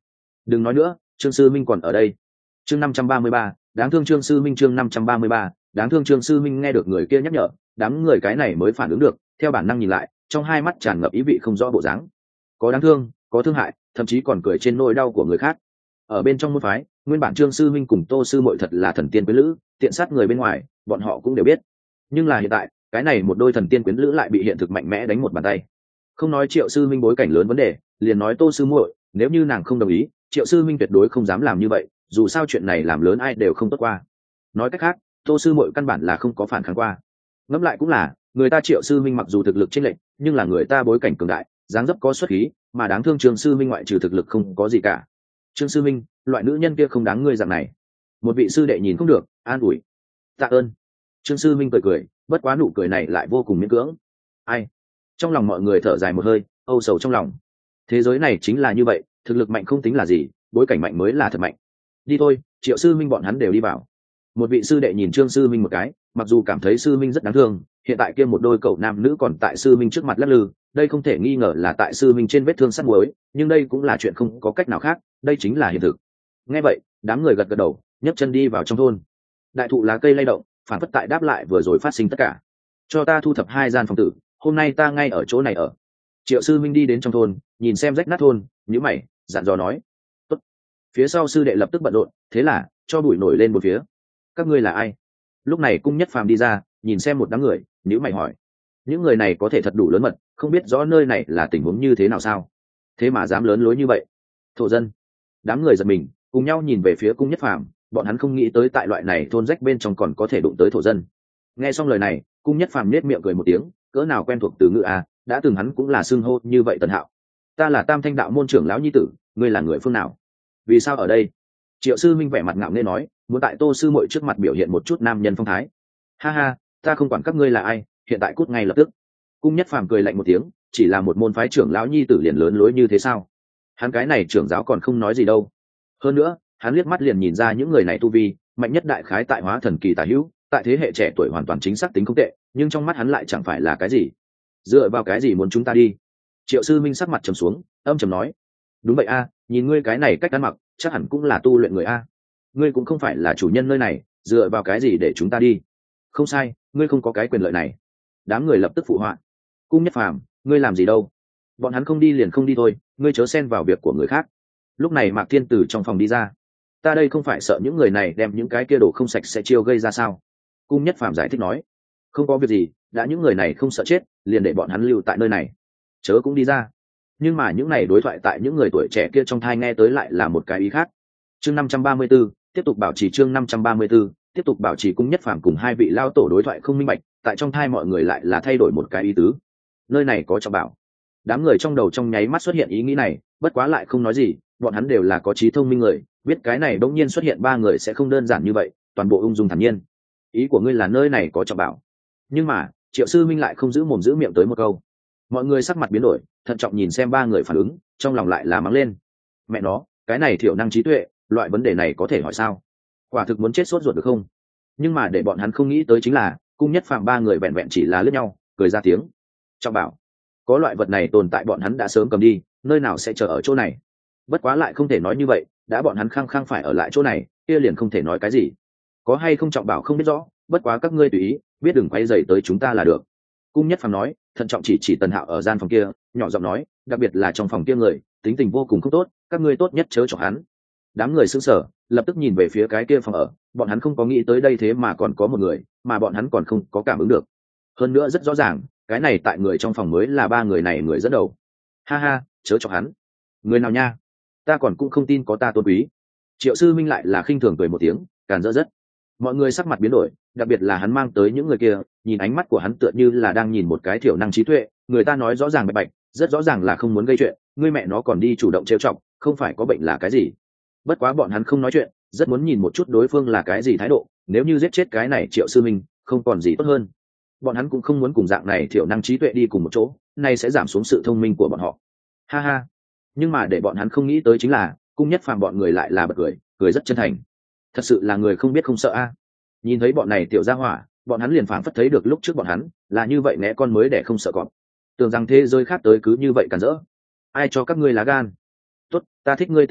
Đừng nói nữa, Trương sư minh còn ở đây. Chương 533, đáng thương Trương sư minh. Chương 533, đáng thương Trương sư minh. Nghe được người kia nhắc nhở, đám người cái này mới phản ứng được, theo bản năng nhìn lại, trong hai mắt tràn ngập ý vị không rõ bộ dáng, có đáng thương, có thương hại, thậm chí còn cười trên nỗi đau của người khác. Ở bên trong môn phái, nguyên bản Trương sư minh cùng Tô sư muội thật là thần tiên quyến lữ, tiện sát người bên ngoài, bọn họ cũng đều biết. Nhưng là hiện tại, cái này một đôi thần tiên quyến lữ lại bị hiện thực mạnh mẽ đánh một bàn tay. Không nói Triệu sư minh bối cảnh lớn vấn đề, liền nói Tô sư muội, nếu như nàng không đồng ý, Triệu sư minh tuyệt đối không dám làm như vậy, dù sao chuyện này làm lớn ai đều không tốt qua. Nói cách khác, Tô sư muội căn bản là không có phản kháng qua. Ngẫm lại cũng là, người ta Triệu sư minh mặc dù thực lực chênh lệch, nhưng là người ta bối cảnh cường đại, dáng dấp có xuất khí, mà đáng thương Trương sư minh ngoại trừ thực lực không có gì cả. Trương sư minh, loại nữ nhân kia không đáng ngươi dạng này. Một vị sư đệ nhìn không được, an ủi. Tạ ơn. Trương sư minh cười cười, bất quá nụ cười này lại vô cùng miễn cưỡng. Ai? Trong lòng mọi người thở dài một hơi, âu sầu trong lòng. Thế giới này chính là như vậy, thực lực mạnh không tính là gì, bối cảnh mạnh mới là thật mạnh. Đi thôi, Triệu sư minh bọn hắn đều đi vào. Một vị sư đệ nhìn Trương sư minh một cái, mặc dù cảm thấy sư minh rất đáng thương, hiện tại kia một đôi cậu nam nữ còn tại sư minh trước mặt lắc lư, đây không thể nghi ngờ là tại sư minh trên vết thương sắt muối, nhưng đây cũng là chuyện không có cách nào khác, đây chính là hiện thực. Nghe vậy, đám người gật gật đầu, nhấc chân đi vào trong thôn. Đại thụ lá cây lay động, phản phất tại đáp lại vừa rồi phát sinh tất cả. Cho ta thu thập 2 gian phòng tử, hôm nay ta ngay ở chỗ này ở. Triệu sư minh đi đến trong thôn, nhìn xem rách nát thôn, nhíu mày, dặn dò nói. Tốt. Phía sau sư đệ lập tức bận rộn, thế là cho bụi nổi lên một phía. Các ngươi là ai? Lúc này Cung Nhất Phàm đi ra, nhìn xem một đám người, nhíu mày hỏi. Những người này có thể thật đủ lớn mật, không biết rõ nơi này là tình huống như thế nào sao? Thế mà dám lớn lối như vậy? Thổ dân. Đám người giật mình, cùng nhau nhìn về phía Cung Nhất Phàm, bọn hắn không nghĩ tới tại loại này thôn rách bên trong còn có thể đụng tới thổ dân. Nghe xong lời này, Cung Nhất Phàm nhếch miệng cười một tiếng, cỡ nào quen thuộc từ ngữ à, đã từng hắn cũng là xưng hô như vậy. Tần Hạo, ta là Tam Thanh đạo môn trưởng lão nhi tử, ngươi là người phương nào? Vì sao ở đây? Triệu sư minh vẻ mặt ngạo nghễ nói, muốn tại Tô sư muội trước mặt biểu hiện một chút nam nhân phong thái. Ha ha, ta không quản các ngươi là ai, hiện tại cút ngay lập tức. Cung Nhất Phàm cười lạnh một tiếng, chỉ là một môn phái trưởng lão nhi tử liền lớn lối như thế sao? Hắn cái này trưởng giáo còn không nói gì đâu. Hơn nữa, hắn liếc mắt liền nhìn ra những người này tu vi mạnh nhất đại khái tại hóa thần kỳ tả hữu, tại thế hệ trẻ tuổi hoàn toàn chính xác tính không tệ, nhưng trong mắt hắn lại chẳng phải là cái gì. Dựa vào cái gì muốn chúng ta đi? Triệu sư minh sắc mặt trầm xuống, âm trầm nói. Đúng vậy a, nhìn ngươi cái này cách ăn mặc, chắc hẳn cũng là tu luyện người a. Ngươi cũng không phải là chủ nhân nơi này, dựa vào cái gì để chúng ta đi? Không sai, ngươi không có cái quyền lợi này. Đám người lập tức phụ họa. Cung Nhất Phàm, ngươi làm gì đâu? Bọn hắn không đi liền không đi thôi, ngươi chớ xen vào việc của người khác. Lúc này Mạc Thiên từ trong phòng đi ra. Ta đây không phải sợ những người này đem những cái kia đồ không sạch sẽ chiêu gây ra sao? Cung Nhất Phàm giải thích nói. Không có việc gì, đã những người này không sợ chết, liền để bọn hắn lưu tại nơi này. Chớ cũng đi ra. Nhưng mà những này đối thoại tại những người tuổi trẻ kia trong thai nghe tới lại là một cái ý khác. Chương 534, tiếp tục bảo trì. Chương 534, tiếp tục bảo trì. Cung Nhất Phàm cùng 2 vị lao tổ đối thoại không minh bạch, tại trong thai mọi người lại là thay đổi một cái ý tứ. Nơi này có trọng bảo. Đám người trong đầu trong nháy mắt xuất hiện ý nghĩ này, bất quá lại không nói gì, bọn hắn đều là có trí thông minh người, biết cái này bỗng nhiên xuất hiện 3 người sẽ không đơn giản như vậy, toàn bộ ung dung thản nhiên. Ý của ngươi là nơi này có trọng bảo? Nhưng mà Triệu sư minh lại không giữ mồm giữ miệng tới một câu. Mọi người sắc mặt biến đổi, thận trọng nhìn xem 3 người phản ứng, trong lòng lại là mắng lên. Mẹ nó, cái này thiểu năng trí tuệ, loại vấn đề này có thể hỏi sao? Quả thực muốn chết sốt ruột được không? Nhưng mà để bọn hắn không nghĩ tới chính là Cung Nhất Phàm 3 người vẹn vẹn chỉ là liếc nhau, cười ra tiếng. Trọng bảo? Có loại vật này tồn tại bọn hắn đã sớm cầm đi, nơi nào sẽ chờ ở chỗ này? Bất quá lại không thể nói như vậy, đã bọn hắn khăng khăng phải ở lại chỗ này, kia liền không thể nói cái gì. Có hay không trọng bảo không biết rõ, bất quá các ngươi tùy ý, biết đừng quay dày tới chúng ta là được. Cung Nhất Phàm nói, thận trọng chỉ Tần Hạo ở gian phòng kia, nhỏ giọng nói, đặc biệt là trong phòng kia người tính tình vô cùng không tốt, các ngươi tốt nhất chớ chọc hắn. Đám người sững sờ, lập tức nhìn về phía cái kia phòng ở, bọn hắn không có nghĩ tới đây thế mà còn có một người, mà bọn hắn còn không có cảm ứng được. Hơn nữa rất rõ ràng, cái này tại người trong phòng mới là 3 người này người dẫn đầu. Ha ha, chớ chọc hắn. Người nào nha? Ta còn cũng không tin có ta tôn quý. Triệu sư minh lại là khinh thường cười một tiếng, càn rỡ rất. Mọi người sắc mặt biến đổi, đặc biệt là hắn mang tới những người kia, nhìn ánh mắt của hắn tựa như là đang nhìn một cái thiểu năng trí tuệ, người ta nói rõ ràng bạch bạch, rất rõ ràng là không muốn gây chuyện, ngươi mẹ nó còn đi chủ động trêu chọc, không phải có bệnh là cái gì? Bất quá bọn hắn không nói chuyện, rất muốn nhìn một chút đối phương là cái gì thái độ, nếu như giết chết cái này Triệu sư minh, không còn gì tốt hơn. Bọn hắn cũng không muốn cùng dạng này thiểu năng trí tuệ đi cùng một chỗ, này sẽ giảm xuống sự thông minh của bọn họ. Ha ha. Nhưng mà để bọn hắn không nghĩ tới chính là Cung Nhất Phàm bọn người lại là bật cười, cười rất chân thành. Thật sự là người không biết không sợ a. Nhìn thấy bọn này tiểu gia hỏa, bọn hắn liền phảng phất thấy được lúc trước bọn hắn là như vậy, né con mới để không sợ cọp, tưởng rằng thế giới khác tới cứ như vậy cản rỡ. Ai cho các ngươi lá gan? Tốt, ta thích ngươi tính cách,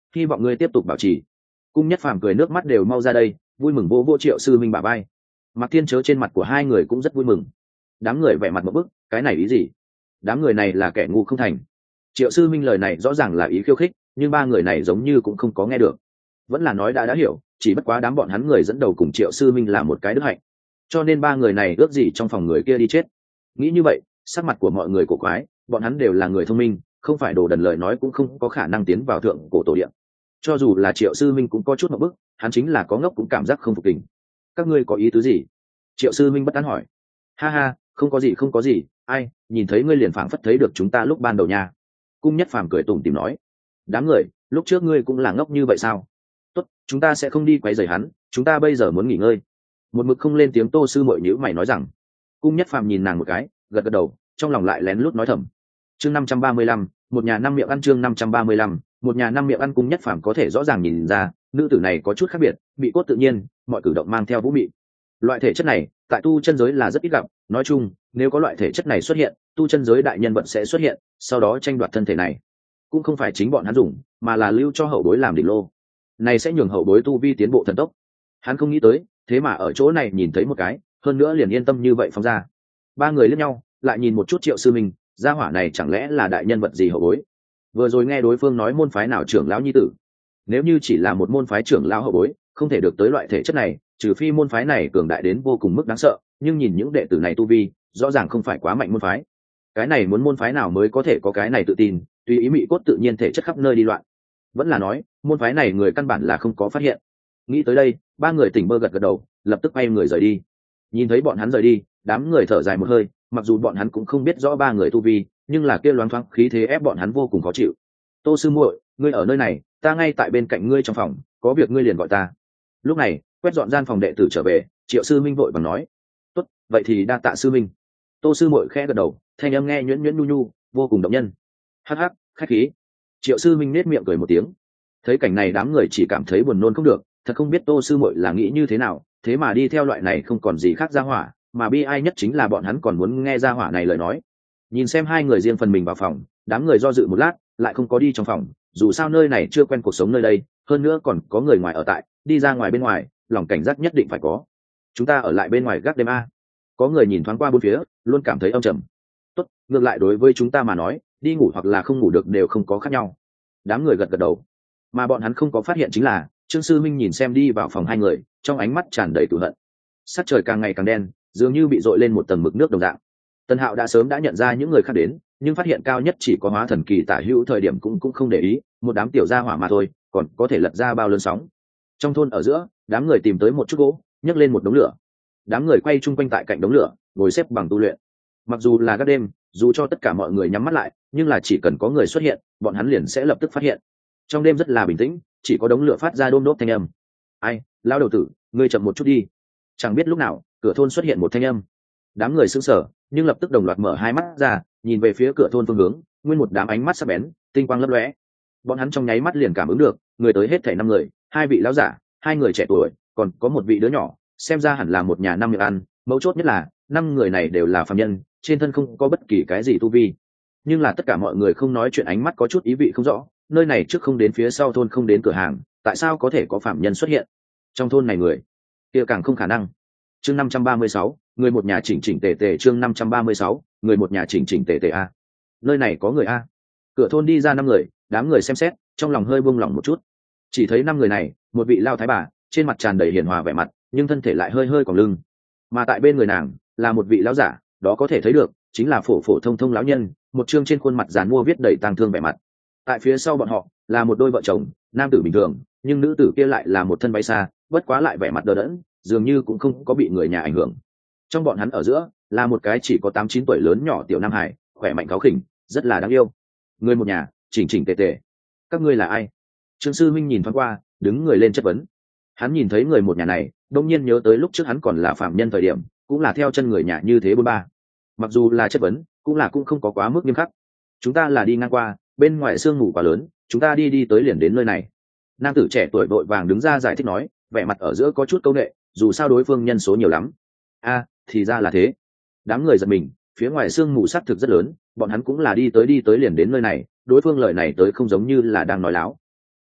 hy vọng ngươi tiếp tục bảo trì. Cung Nhất Phàm cười nước mắt đều mau ra đây, vui mừng vô vô Triệu Sư Minh bả vai. Mạc Thiên Chớ trên mặt của hai người cũng rất vui mừng. Đám người vẻ mặt một bức, cái này ý gì? Đám người này là kẻ ngu không thành. Triệu Sư Minh lời này rõ ràng là ý khiêu khích, nhưng ba người này giống như cũng không có nghe được. Vẫn là nói đã hiểu, chỉ bất quá đám bọn hắn người dẫn đầu cùng Triệu Sư Minh là một cái đức hạnh, cho nên ba người này ước gì trong phòng người kia đi chết. Nghĩ như vậy, sắc mặt của mọi người cổ quái, bọn hắn đều là người thông minh, không phải đồ đần lời nói cũng không có khả năng tiến vào thượng cổ tổ điện. Cho dù là Triệu Sư Minh cũng có chút một bức, hắn chính là có ngốc cũng cảm giác không phục tình. Các ngươi có ý tứ gì? Triệu Sư Minh bất tán hỏi. Ha ha, không có gì không có gì, ai, nhìn thấy ngươi liền phảng phất thấy được chúng ta lúc ban đầu nha. Cung Nhất Phàm cười tủm tỉm nói. Đám người, lúc trước ngươi cũng là ngốc như vậy sao? Tốt, chúng ta sẽ không đi quấy rầy hắn, chúng ta bây giờ muốn nghỉ ngơi. Một mực không lên tiếng Tô Sư Muội nhíu mày nói rằng. Cung Nhất Phàm nhìn nàng một cái, gật gật đầu, trong lòng lại lén lút nói thầm. Chương 535, một nhà năm miệng ăn. Chương 535, một nhà năm miệng ăn. Cung Nhất Phàm có thể rõ ràng nhìn ra, nữ tử này có chút khác biệt, bị cốt tự nhiên, mọi cử động mang theo vũ mị. Loại thể chất này, tại tu chân giới là rất ít gặp, nói chung, nếu có loại thể chất này xuất hiện, tu chân giới đại nhân vật sẽ xuất hiện, sau đó tranh đoạt thân thể này. Cũng không phải chính bọn hắn dùng, mà là lưu cho hậu bối làm đỉnh lô. Này sẽ nhường hậu bối tu vi tiến bộ thần tốc. Hắn không nghĩ tới, thế mà ở chỗ này nhìn thấy một cái, hơn nữa liền yên tâm như vậy phóng ra. Ba người liếc nhau, lại nhìn một chút Triệu Sư Minh, gia hỏa này chẳng lẽ là đại nhân vật gì hậu bối? Vừa rồi nghe đối phương nói môn phái nào trưởng lão nhi tử, nếu như chỉ là một môn phái trưởng lão hậu bối, không thể được tới loại thể chất này, trừ phi môn phái này cường đại đến vô cùng mức đáng sợ, nhưng nhìn những đệ tử này tu vi, rõ ràng không phải quá mạnh môn phái. Cái này muốn môn phái nào mới có thể có cái này tự tin, tùy ý mị cốt tự nhiên thể chất khắp nơi đi loạn. Vẫn là nói, môn phái này người căn bản là không có phát hiện. Nghĩ tới đây, ba người tỉnh bơ gật gật đầu, lập tức quay người rời đi. Nhìn thấy bọn hắn rời đi, đám người thở dài một hơi, mặc dù bọn hắn cũng không biết rõ ba người tu vi, nhưng là kia loáng thoáng khí thế ép bọn hắn vô cùng khó chịu. Tô Sư Muội, ngươi ở nơi này, ta ngay tại bên cạnh ngươi trong phòng, có việc ngươi liền gọi ta. Lúc này, quét dọn gian phòng đệ tử trở về, Triệu Sư Minh vội bằng nói. Tốt, vậy thì đa tạ Sư Minh. Tô Sư Muội khẽ gật đầu, thanh âm nghe nhuyễn nhuyễn nhu nhu, vô cùng động nhân. Hắc hắc, khách khí. Triệu Sư Minh nết miệng cười một tiếng. Thấy cảnh này đám người chỉ cảm thấy buồn nôn không được, thật không biết Tô Sư Muội là nghĩ như thế nào, thế mà đi theo loại này không còn gì khác ra hỏa, mà bi ai nhất chính là bọn hắn còn muốn nghe ra hỏa này lời nói. Nhìn xem hai người riêng phần mình vào phòng, đám người do dự một lát, lại không có đi trong phòng, dù sao nơi này chưa quen cuộc sống nơi đây, hơn nữa còn có người ngoài ở tại, đi ra ngoài bên ngoài, lòng cảnh giác nhất định phải có. Chúng ta ở lại bên ngoài gác đêm a. Có người nhìn thoáng qua bốn phía, luôn cảm thấy âm trầm. Tốt, ngược lại đối với chúng ta mà nói, đi ngủ hoặc là không ngủ được đều không có khác nhau. Đám người gật gật đầu, mà bọn hắn không có phát hiện chính là Trương Sư Minh nhìn xem đi vào phòng hai người, trong ánh mắt tràn đầy cửu hận. Sắc trời càng ngày càng đen, dường như bị dội lên một tầng mực nước đồng dạng. Tân Hạo đã sớm đã nhận ra những người khác đến, nhưng phát hiện cao nhất chỉ có Hóa Thần Kỳ tả hữu thời điểm cũng không để ý, một đám tiểu gia hỏa mà thôi, còn có thể lật ra bao lớn sóng. Trong thôn ở giữa, đám người tìm tới một chút gỗ, nhấc lên một đống lửa. Đám người quay chung quanh tại cạnh đống lửa, ngồi xếp bằng tu luyện. Mặc dù là các đêm, dù cho tất cả mọi người nhắm mắt lại, nhưng là chỉ cần có người xuất hiện, bọn hắn liền sẽ lập tức phát hiện. Trong đêm rất là bình tĩnh, chỉ có đống lửa phát ra đôm đốp thanh âm. Ai, lão đầu tử, ngươi chậm một chút đi. Chẳng biết lúc nào, cửa thôn xuất hiện một thanh âm. Đám người sững sờ, nhưng lập tức đồng loạt mở hai mắt ra, nhìn về phía cửa thôn phương hướng, nguyên một đám ánh mắt sắc bén, tinh quang lấp lóe. Bọn hắn trong nháy mắt liền cảm ứng được, người tới hết thảy 5 người, 2 vị lão giả, 2 người trẻ tuổi, còn có một vị đứa nhỏ, xem ra hẳn là một nhà 5 miệng ăn, mấu chốt nhất là 5 người này đều là phàm nhân, trên thân không có bất kỳ cái gì tu vi. Nhưng là tất cả mọi người không nói chuyện, ánh mắt có chút ý vị không rõ, nơi này trước không đến phía sau thôn không đến cửa hàng, tại sao có thể có phàm nhân xuất hiện? Trong thôn này người, kia càng không khả năng. Chương 536, người một nhà chỉnh chỉnh tề tề. Chương 536, người một nhà chỉnh chỉnh tề tề a. Nơi này có người a. Cửa thôn đi ra 5 người, đám người xem xét, trong lòng hơi buông lỏng một chút. Chỉ thấy 5 người này, một vị lao thái bà, trên mặt tràn đầy hiền hòa vẻ mặt, nhưng thân thể lại hơi hơi còng lưng. Mà tại bên người nàng, là một vị lão giả, đó có thể thấy được, chính là phổ phổ thông thông lão nhân, một trương trên khuôn mặt giàn mua viết đầy tang thương vẻ mặt. Tại phía sau bọn họ, là một đôi vợ chồng, nam tử bình thường, nhưng nữ tử kia lại là một thân váy xa, bất quá lại vẻ mặt đờ đẫn, dường như cũng không có bị người nhà ảnh hưởng. Trong bọn hắn ở giữa, là một cái chỉ có 8-9 tuổi lớn nhỏ tiểu nam hải, khỏe mạnh kháu khỉnh, rất là đáng yêu. Người một nhà, chỉnh chỉnh tề tề. Các ngươi là ai? Trương Sư Minh nhìn thoáng qua, đứng người lên chất vấn. Hắn nhìn thấy người một nhà này, đông nhiên nhớ tới lúc trước hắn còn là phạm nhân thời điểm, cũng là theo chân người nhà như thế bôn ba. Mặc dù là chất vấn, cũng không có quá mức nghiêm khắc. Chúng ta là đi ngang qua, bên ngoài sương mù quá lớn, chúng ta đi tới liền đến nơi này. Nam tử trẻ tuổi vội vàng đứng ra giải thích nói, vẻ mặt ở giữa có chút câu nệ, dù sao đối phương nhân số nhiều lắm. A, thì ra là thế. Đám người giật mình, phía ngoài sương mù sát thực rất lớn, bọn hắn cũng là đi tới liền đến nơi này, đối phương lời này tới không giống như là đang nói láo.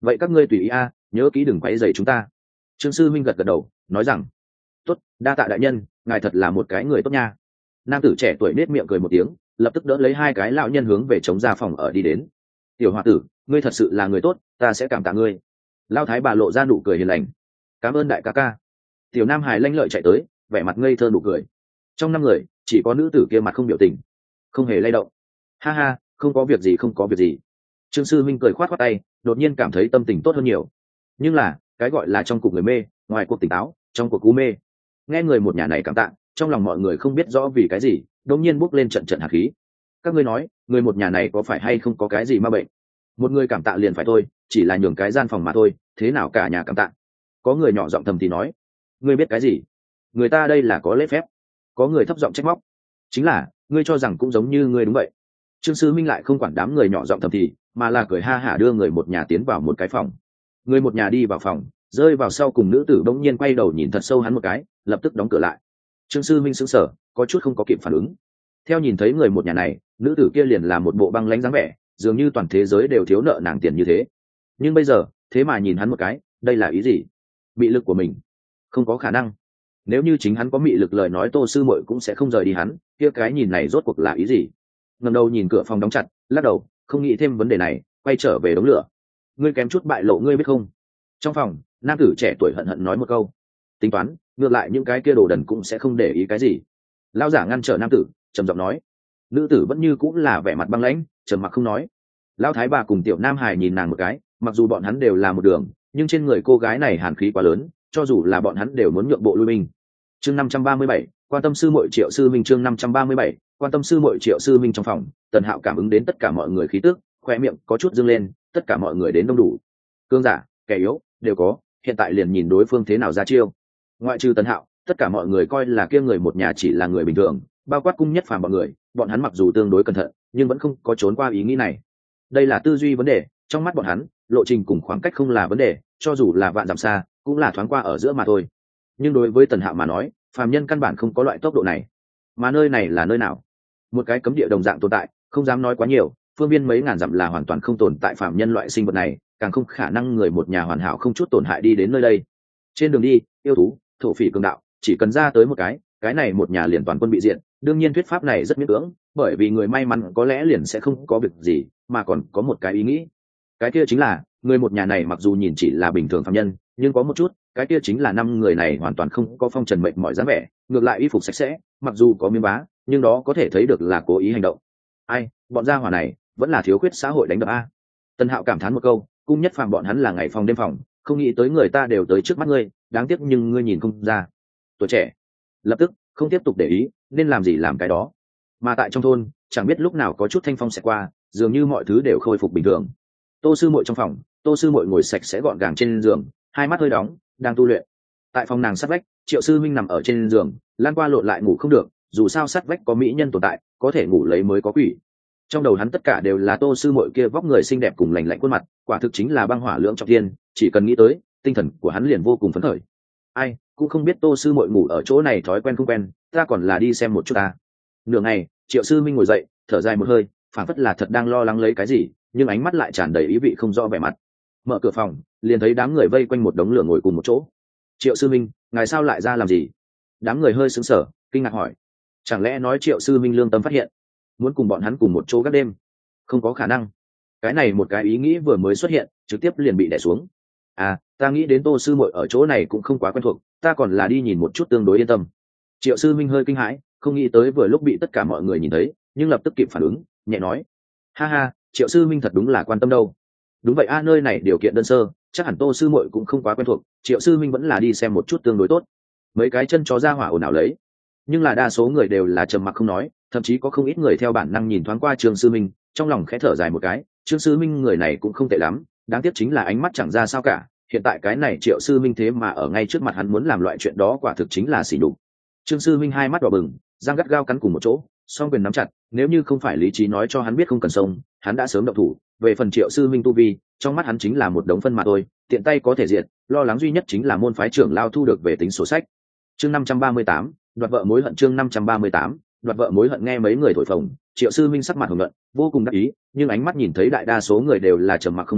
vậy các ngươi tùy ý a, nhớ kỹ đừng quấy rầy chúng ta. Trương sư minh gật gật đầu nói rằng tốt, đa tạ đại nhân, ngài thật là một cái người tốt nha. Nam tử trẻ tuổi nết miệng cười một tiếng, lập tức đỡ lấy hai cái lão nhân hướng về chống ra phòng ở đi đến. Tiểu hòa tử, ngươi thật sự là người tốt, ta sẽ cảm tạ ngươi. Lão thái bà lộ ra nụ cười hiền lành. Cảm ơn đại ca ca. Tiểu nam hải lanh lợi chạy tới, vẻ mặt ngây thơ nụ cười. Trong năm người chỉ có nữ tử kia mặt không biểu tình, không hề lay động. Ha ha, không có việc gì, không có việc gì. Trương sư minh cười khoát khoát tay, đột nhiên cảm thấy tâm tình tốt hơn nhiều. Nhưng là cái gọi là trong cuộc người mê, ngoài cuộc tỉnh táo, trong cuộc cú mê. Nghe người một nhà này cảm tạ, trong lòng mọi người không biết rõ vì cái gì đột nhiên bốc lên trận trận hạt khí. Các ngươi nói người một nhà này có phải hay không có cái gì ma bệnh? Một người cảm tạ liền phải thôi, chỉ là nhường cái gian phòng mà thôi, thế nào cả nhà cảm tạ? Có người nhỏ giọng thầm thì nói, ngươi biết cái gì? Người ta đây là có lễ phép. Có người thấp giọng trách móc, chính là ngươi cho rằng cũng giống như ngươi đúng vậy. Trương sư minh lại không quản đám người nhỏ giọng thầm thì, mà là cười ha hả đưa người một nhà tiến vào một cái phòng. Người một nhà đi vào phòng, rơi vào sau cùng nữ tử bỗng nhiên quay đầu nhìn thật sâu hắn một cái, lập tức đóng cửa lại. Trương sư minh sững sờ, có chút không có kịp phản ứng. Theo nhìn thấy người một nhà này, nữ tử kia liền là một bộ băng lãnh dáng vẻ, dường như toàn thế giới đều thiếu nợ nàng tiền như thế. Nhưng bây giờ thế mà nhìn hắn một cái, đây là ý gì? Mị lực của mình? Không có khả năng. Nếu như chính hắn có mị lực lời nói, Tô sư muội cũng sẽ không rời đi hắn, kia cái nhìn này rốt cuộc là ý gì? Ngẩng đầu nhìn cửa phòng đóng chặt, lắc đầu, không nghĩ thêm vấn đề này, quay trở về đống lửa. Ngươi kém chút bại lộ ngươi biết không? Trong phòng, nam tử trẻ tuổi hận hận nói một câu. Tính toán, ngược lại những cái kia đồ đần cũng sẽ không để ý cái gì. Lão giả ngăn trở nam tử, trầm giọng nói. Nữ tử vẫn như cũng là vẻ mặt băng lãnh, trầm mặc không nói. Lão thái bà cùng tiểu nam hải nhìn nàng một cái, mặc dù bọn hắn đều là một đường, nhưng trên người cô gái này hàn khí quá lớn, cho dù là bọn hắn đều muốn nhượng bộ lui binh. Chương 537, quan tâm sư muội Triệu sư minh. Chương 537, quan tâm sư muội Triệu sư minh. Trong phòng, Tần Hạo cảm ứng đến tất cả mọi người khí tức, khoe miệng có chút dương lên, tất cả mọi người đến đông đủ. Cương giả, kẻ yếu đều có, hiện tại liền nhìn đối phương thế nào ra chiêu. Ngoại trừ Tần Hạo, tất cả mọi người coi là kia người một nhà chỉ là người bình thường, bao quát Cung Nhất Phàm bọn người, bọn hắn mặc dù tương đối cẩn thận, nhưng vẫn không có trốn qua ý nghĩ này. Đây là tư duy vấn đề, trong mắt bọn hắn, lộ trình cùng khoảng cách không là vấn đề, cho dù là vạn dặm xa, cũng là thoáng qua ở giữa mà thôi. Nhưng đối với Tần Hạo mà nói, phàm nhân căn bản không có loại tốc độ này. Mà nơi này là nơi nào? Một cái cấm địa đồng dạng tồn tại, không dám nói quá nhiều, phương viên mấy ngàn dặm là hoàn toàn không tồn tại phàm nhân loại sinh vật này, càng không khả năng người một nhà hoàn hảo không chút tổn hại đi đến nơi đây. Trên đường đi, yêu thú, thổ phỉ cường đạo, chỉ cần ra tới một cái này một nhà liền toàn quân bị diệt. Đương nhiên thuyết pháp này rất miễn cưỡng, bởi vì người may mắn có lẽ liền sẽ không có việc gì, mà còn có một cái ý nghĩ. Cái kia chính là, người một nhà này mặc dù nhìn chỉ là bình thường phàm nhân, nhưng có một chút, cái kia chính là năm người này hoàn toàn không có phong trần mệnh mọi dáng vẻ, ngược lại y phục sạch sẽ, mặc dù có miếng vá, nhưng đó có thể thấy được là cố ý hành động. Ai, bọn gia hỏa này vẫn là thiếu khuyết xã hội đánh đập a. Tân Hạo cảm thán một câu, Cung Nhất Phàm bọn hắn là ngày phòng đêm phòng, không nghĩ tới người ta đều tới trước mắt ngươi, đáng tiếc nhưng ngươi nhìn không ra. Tuổi trẻ, lập tức không tiếp tục để ý, nên làm gì làm cái đó. Mà tại trong thôn, chẳng biết lúc nào có chút thanh phong sẽ qua, dường như mọi thứ đều khôi phục bình thường. Tô sư muội trong phòng, Tô sư muội ngồi sạch sẽ gọn gàng trên giường, hai mắt hơi đóng, đang tu luyện. Tại phòng nàng sát vách, Triệu sư minh nằm ở trên giường, lan qua lộn lại ngủ không được, dù sao sát vách có mỹ nhân tồn tại, có thể ngủ lấy mới có quỷ. Trong đầu hắn tất cả đều là Tô sư muội kia vóc người xinh đẹp cùng lành lạnh khuôn mặt, quả thực chính là băng hỏa lưỡng trọng thiên, chỉ cần nghĩ tới, tinh thần của hắn liền vô cùng phấn khởi. Ai cũng không biết Tô sư muội ngủ ở chỗ này thói quen không quen, ta còn là đi xem một chút ta. Nửa ngày, Triệu sư minh ngồi dậy, thở dài một hơi, phảng phất là thật đang lo lắng lấy cái gì, nhưng ánh mắt lại tràn đầy ý vị không rõ vẻ mặt. Mở cửa phòng, liền thấy đám người vây quanh một đống lửa ngồi cùng một chỗ. Triệu sư minh, ngài sao lại ra làm gì? Đám người hơi sững sờ, kinh ngạc hỏi. Chẳng lẽ nói Triệu sư minh lương tâm phát hiện, muốn cùng bọn hắn cùng một chỗ gác đêm? Không có khả năng. Cái này một cái ý nghĩ vừa mới xuất hiện, trực tiếp liền bị đè xuống. À, ta nghĩ đến Tô sư muội ở chỗ này cũng không quá quen thuộc, ta còn là đi nhìn một chút tương đối yên tâm. Triệu sư minh hơi kinh hãi, không nghĩ tới vừa lúc bị tất cả mọi người nhìn thấy, nhưng lập tức kịp phản ứng, nhẹ nói: ha ha, Triệu sư minh thật đúng là quan tâm đâu. Đúng vậy a, nơi này điều kiện đơn sơ, chắc hẳn Tô sư muội cũng không quá quen thuộc, Triệu sư minh vẫn là đi xem một chút tương đối tốt. Mấy cái chân chó ra hỏa ồn ào lấy, nhưng là đa số người đều là trầm mặc không nói, thậm chí có không ít người theo bản năng nhìn thoáng qua Trương sư minh, trong lòng khẽ thở dài một cái. Trương sư minh người này cũng không tệ lắm, đáng tiếc chính là ánh mắt chẳng ra sao cả. Hiện tại cái này Triệu sư minh thế mà ở ngay trước mặt hắn muốn làm loại chuyện đó, quả thực chính là xỉ nhục. Trương sư minh hai mắt đỏ bừng, răng gắt gao cắn cùng một chỗ, song quyền nắm chặt, nếu như không phải lý trí nói cho hắn biết không cần xông, hắn đã sớm động thủ. Về phần Triệu sư minh tu vi, trong mắt hắn chính là một đống phân mà thôi, tiện tay có thể diệt, lo lắng duy nhất chính là môn phái trưởng lao thu được về tính sổ sách. Chương 538, đoạt vợ mối hận. Chương 538, đoạt vợ mối hận. Nghe mấy người thổi phồng, Triệu sư minh sắc mặt hồng nhuận, vô cùng đắc ý, nhưng ánh mắt nhìn thấy đại đa số người đều là trầm mặc không nói,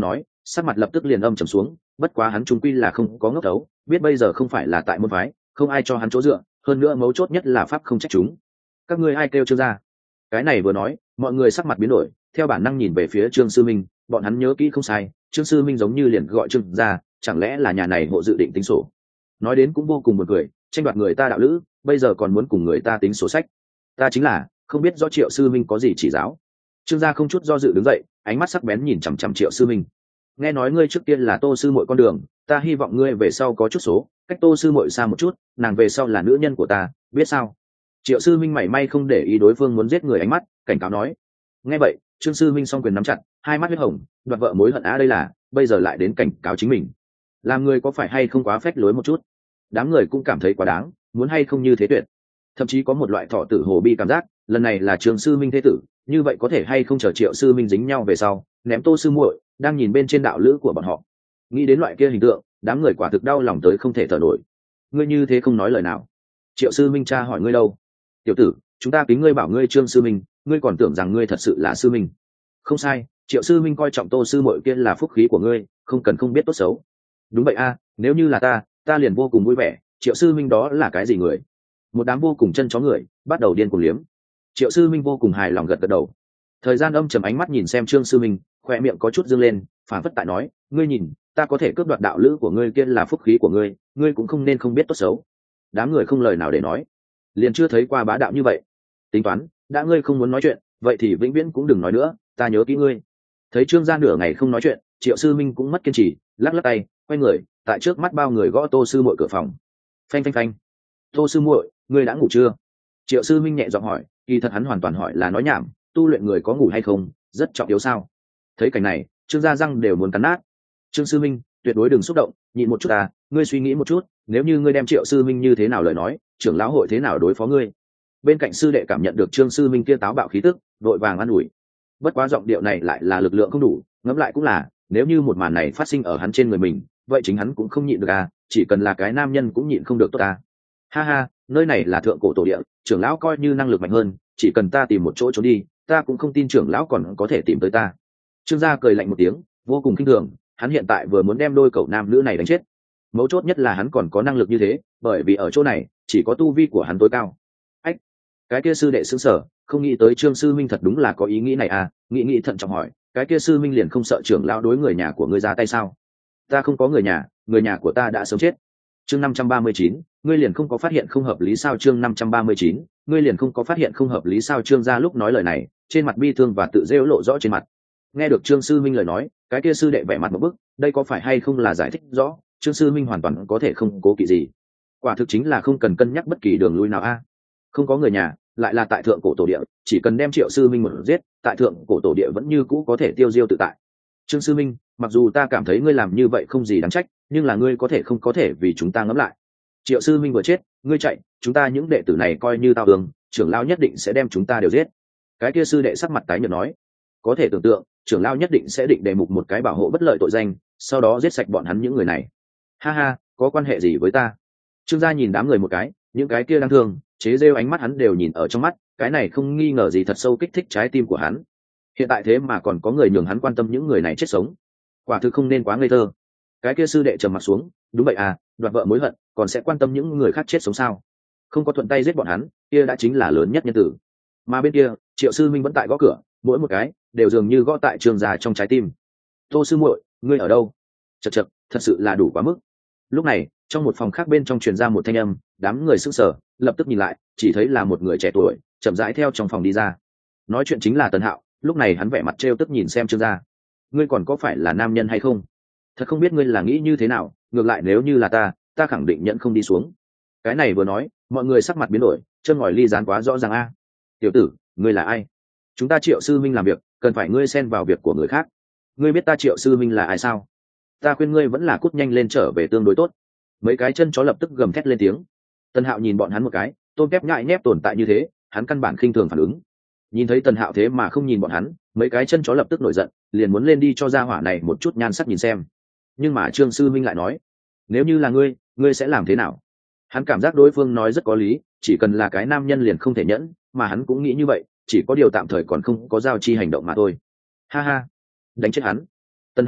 sắc mặt lập tức liền âm trầm xuống, bất quá hắn trung quy là không có ngốc đấu, biết bây giờ không phải là tại môn phái, không ai cho hắn chỗ dựa, hơn nữa mấu chốt nhất là pháp không trách chúng. Các ngươi ai kêu Trương gia? Cái này vừa nói, mọi người sắc mặt biến đổi, theo bản năng nhìn về phía Trương Sư Minh, bọn hắn nhớ kỹ không sai, Trương Sư Minh giống như liền gọi Trương gia, chẳng lẽ là nhà này hộ dự định tính sổ? Nói đến cũng vô cùng buồn cười, tranh đoạt người ta đạo lữ, bây giờ còn muốn cùng người ta tính sổ sách. Ta chính là không biết do Triệu Sư Minh có gì chỉ giáo. Trương gia không chút do dự đứng dậy, ánh mắt sắc bén nhìn chằm chằm Triệu Sư Minh. Nghe nói ngươi trước tiên là Tô sư muội con đường, ta hy vọng ngươi về sau có chút số, cách Tô sư muội xa một chút, nàng về sau là nữ nhân của ta, biết sao? Triệu Sư Minh mảy may không để ý đối phương muốn giết người ánh mắt, cảnh cáo nói. Nghe vậy, Trương Sư Minh song quyền nắm chặt, hai mắt huyết hồng, đoạt vợ mối hận á đây là, bây giờ lại đến cảnh cáo chính mình. Làm người có phải hay không quá phách lối một chút? Đám người cũng cảm thấy quá đáng, muốn hay không như thế tuyệt. Thậm chí có một loại thọ tử hồ bi cảm giác, lần này là Trương Sư Minh thế tử, như vậy có thể hay không chờ Triệu Sư Minh dính nhau về sau, ném Tô sư muội, đang nhìn bên trên đạo lữ của bọn họ. Nghĩ đến loại kia hình tượng, đám người quả thực đau lòng tới không thể thở nổi. Ngươi như thế không nói lời nào. Triệu Sư Minh cha hỏi ngươi đâu? Tiểu tử, chúng ta kính ngươi bảo ngươi Trương Sư Minh, ngươi còn tưởng rằng ngươi thật sự là Sư Minh. Không sai, Triệu Sư Minh coi trọng Tô sư muội kia là phúc khí của ngươi, không cần không biết tốt xấu. Đúng vậy a, nếu như là ta liền vô cùng vui vẻ. Triệu Sư Minh đó là cái gì người? Một đám vô cùng chân chó người bắt đầu điên cuồng liếm. Triệu Sư Minh vô cùng hài lòng gật gật đầu. Thời gian âm trầm ánh mắt nhìn xem Trương Sư Minh, khoe miệng có chút dương lên, phản phất tại nói, ngươi nhìn, ta có thể cướp đoạt đạo lữ của ngươi kia là phúc khí của ngươi, ngươi cũng không nên không biết tốt xấu. Đám người không lời nào để nói, liền chưa thấy qua bá đạo như vậy. Tính toán, đã ngươi không muốn nói chuyện, vậy thì vĩnh viễn cũng đừng nói nữa, ta nhớ kỹ ngươi. Thấy Trương gia nửa ngày không nói chuyện, Triệu Sư Minh cũng mất kiên trì, lắc lắc tay, quay người, tại trước mắt bao người gõ Tô sư muội cửa phòng. Phanh phanh phanh. Tô sư muội, ngươi đã ngủ chưa? Triệu Sư Minh nhẹ giọng hỏi, kỳ thật hắn hoàn toàn hỏi là nói nhảm, tu luyện người có ngủ hay không, rất trọng yếu sao? Thấy cảnh này, Trương gia răng đều muốn cắn nát. Trương Sư Minh, tuyệt đối đừng xúc động, nhịn một chút à, ngươi suy nghĩ một chút, nếu như ngươi đem Triệu Sư Minh như thế nào lời nói, trưởng lão hội thế nào đối phó ngươi? Bên cạnh sư đệ cảm nhận được Trương Sư Minh kia táo bạo khí tức, vội vàng an ủi. Bất quá giọng điệu này lại là lực lượng không đủ, ngẫm lại cũng là, nếu như một màn này phát sinh ở hắn trên người mình, vậy chính hắn cũng không nhịn được à, chỉ cần là cái nam nhân cũng nhịn không được tốt à. Ha ha, nơi này là thượng cổ tổ địa, trưởng lão coi như năng lực mạnh hơn, chỉ cần ta tìm một chỗ trốn đi, ta cũng không tin trưởng lão còn có thể tìm tới ta. Trương gia cười lạnh một tiếng, vô cùng kinh thường, hắn hiện tại vừa muốn đem đôi cậu nam nữ này đánh chết. Mấu chốt nhất là hắn còn có năng lực như thế, bởi vì ở chỗ này chỉ có tu vi của hắn tối cao. Ách, cái kia sư đệ sững sờ, không nghĩ tới Trương Sư Minh thật đúng là có ý nghĩ này à, nghĩ thận trọng hỏi, cái kia sư minh liền không sợ trưởng lão đối người nhà của ngươi ra tay sao? Ta không có người nhà của ta đã sớm chết. Chương 539, ngươi liền không có phát hiện không hợp lý sao? Chương 539, ngươi liền không có phát hiện không hợp lý sao? Trương gia lúc nói lời này, trên mặt bi thương và tự rêu lộ rõ trên mặt. Nghe được Trương Sư Minh lời nói, cái kia sư đệ vẻ mặt một bức, đây có phải hay không là giải thích rõ, Trương Sư Minh hoàn toàn có thể không cố kỵ gì. Quả thực chính là không cần cân nhắc bất kỳ đường lui nào a. Không có người nhà, lại là tại thượng cổ tổ địa, chỉ cần đem Triệu Sư Minh một giết, tại thượng cổ tổ địa vẫn như cũ có thể tiêu diêu tự tại. Trương Sư Minh, mặc dù ta cảm thấy ngươi làm như vậy không gì đáng trách, nhưng là ngươi có thể không có thể vì chúng ta ngẫm lại. Triệu Sư Minh vừa chết, ngươi chạy, chúng ta những đệ tử này coi như tao tường, trưởng lão nhất định sẽ đem chúng ta đều giết. Cái kia sư đệ sắc mặt tái nhợt nói, có thể tưởng tượng, trưởng lão nhất định sẽ định đề mục một cái bảo hộ bất lợi tội danh, sau đó giết sạch bọn hắn những người này. Ha ha, có quan hệ gì với ta? Trương gia nhìn đám người một cái, những cái kia đang thương, chế rêu ánh mắt hắn đều nhìn ở trong mắt, cái này không nghi ngờ gì thật sâu kích thích trái tim của hắn. Hiện tại thế mà còn có người nhường hắn quan tâm những người này chết sống, quả thực không nên quá ngây thơ. Cái kia sư đệ trầm mặt xuống, đúng vậy à, đoạt vợ mối hận, còn sẽ quan tâm những người khác chết sống sao? Không có thuận tay giết bọn hắn, kia đã chính là lớn nhất nhân tử. Mà bên kia, Triệu Sư Minh vẫn tại gõ cửa, mỗi một cái đều dường như gõ tại Trương gia trong trái tim. Tô sư muội, ngươi ở đâu? Chậc chậc, thật sự là đủ quá mức. Lúc này, trong một phòng khác bên trong truyền ra một thanh âm, đám người sững sờ, lập tức nhìn lại, chỉ thấy là một người trẻ tuổi, chậm rãi theo trong phòng đi ra. Nói chuyện chính là Tần Hạo, lúc này hắn vẻ mặt trêu tức nhìn xem Trương gia. Ngươi còn có phải là nam nhân hay không? Thật không biết ngươi là nghĩ như thế nào, ngược lại nếu như là ta khẳng định nhận không đi xuống. Cái này vừa nói, mọi người sắc mặt biến đổi, chân ngòi ly gián quá rõ ràng a. Tiểu tử, ngươi là ai? Chúng ta Triệu Sư Minh làm việc, cần phải ngươi xen vào việc của người khác. Ngươi biết ta Triệu Sư Minh là ai sao? Ta khuyên ngươi vẫn là cút nhanh lên trở về tương đối tốt. Mấy cái chân chó lập tức gầm thét lên tiếng. Tần Hạo nhìn bọn hắn một cái, tôm tép nhại nhép tồn tại như thế, hắn căn bản khinh thường phản ứng. Nhìn thấy Tần Hạo thế mà không nhìn bọn hắn, mấy cái chân chó lập tức nổi giận, liền muốn lên đi cho ra hỏa này một chút nhan sắc nhìn xem. Nhưng mà Trương Sư Minh lại nói, nếu như là ngươi sẽ làm thế nào? Hắn cảm giác đối phương nói rất có lý, chỉ cần là cái nam nhân liền không thể nhẫn, mà hắn cũng nghĩ như vậy, chỉ có điều tạm thời còn không có giao chi hành động mà thôi. Ha ha, đánh chết hắn. Tần Hạo cười,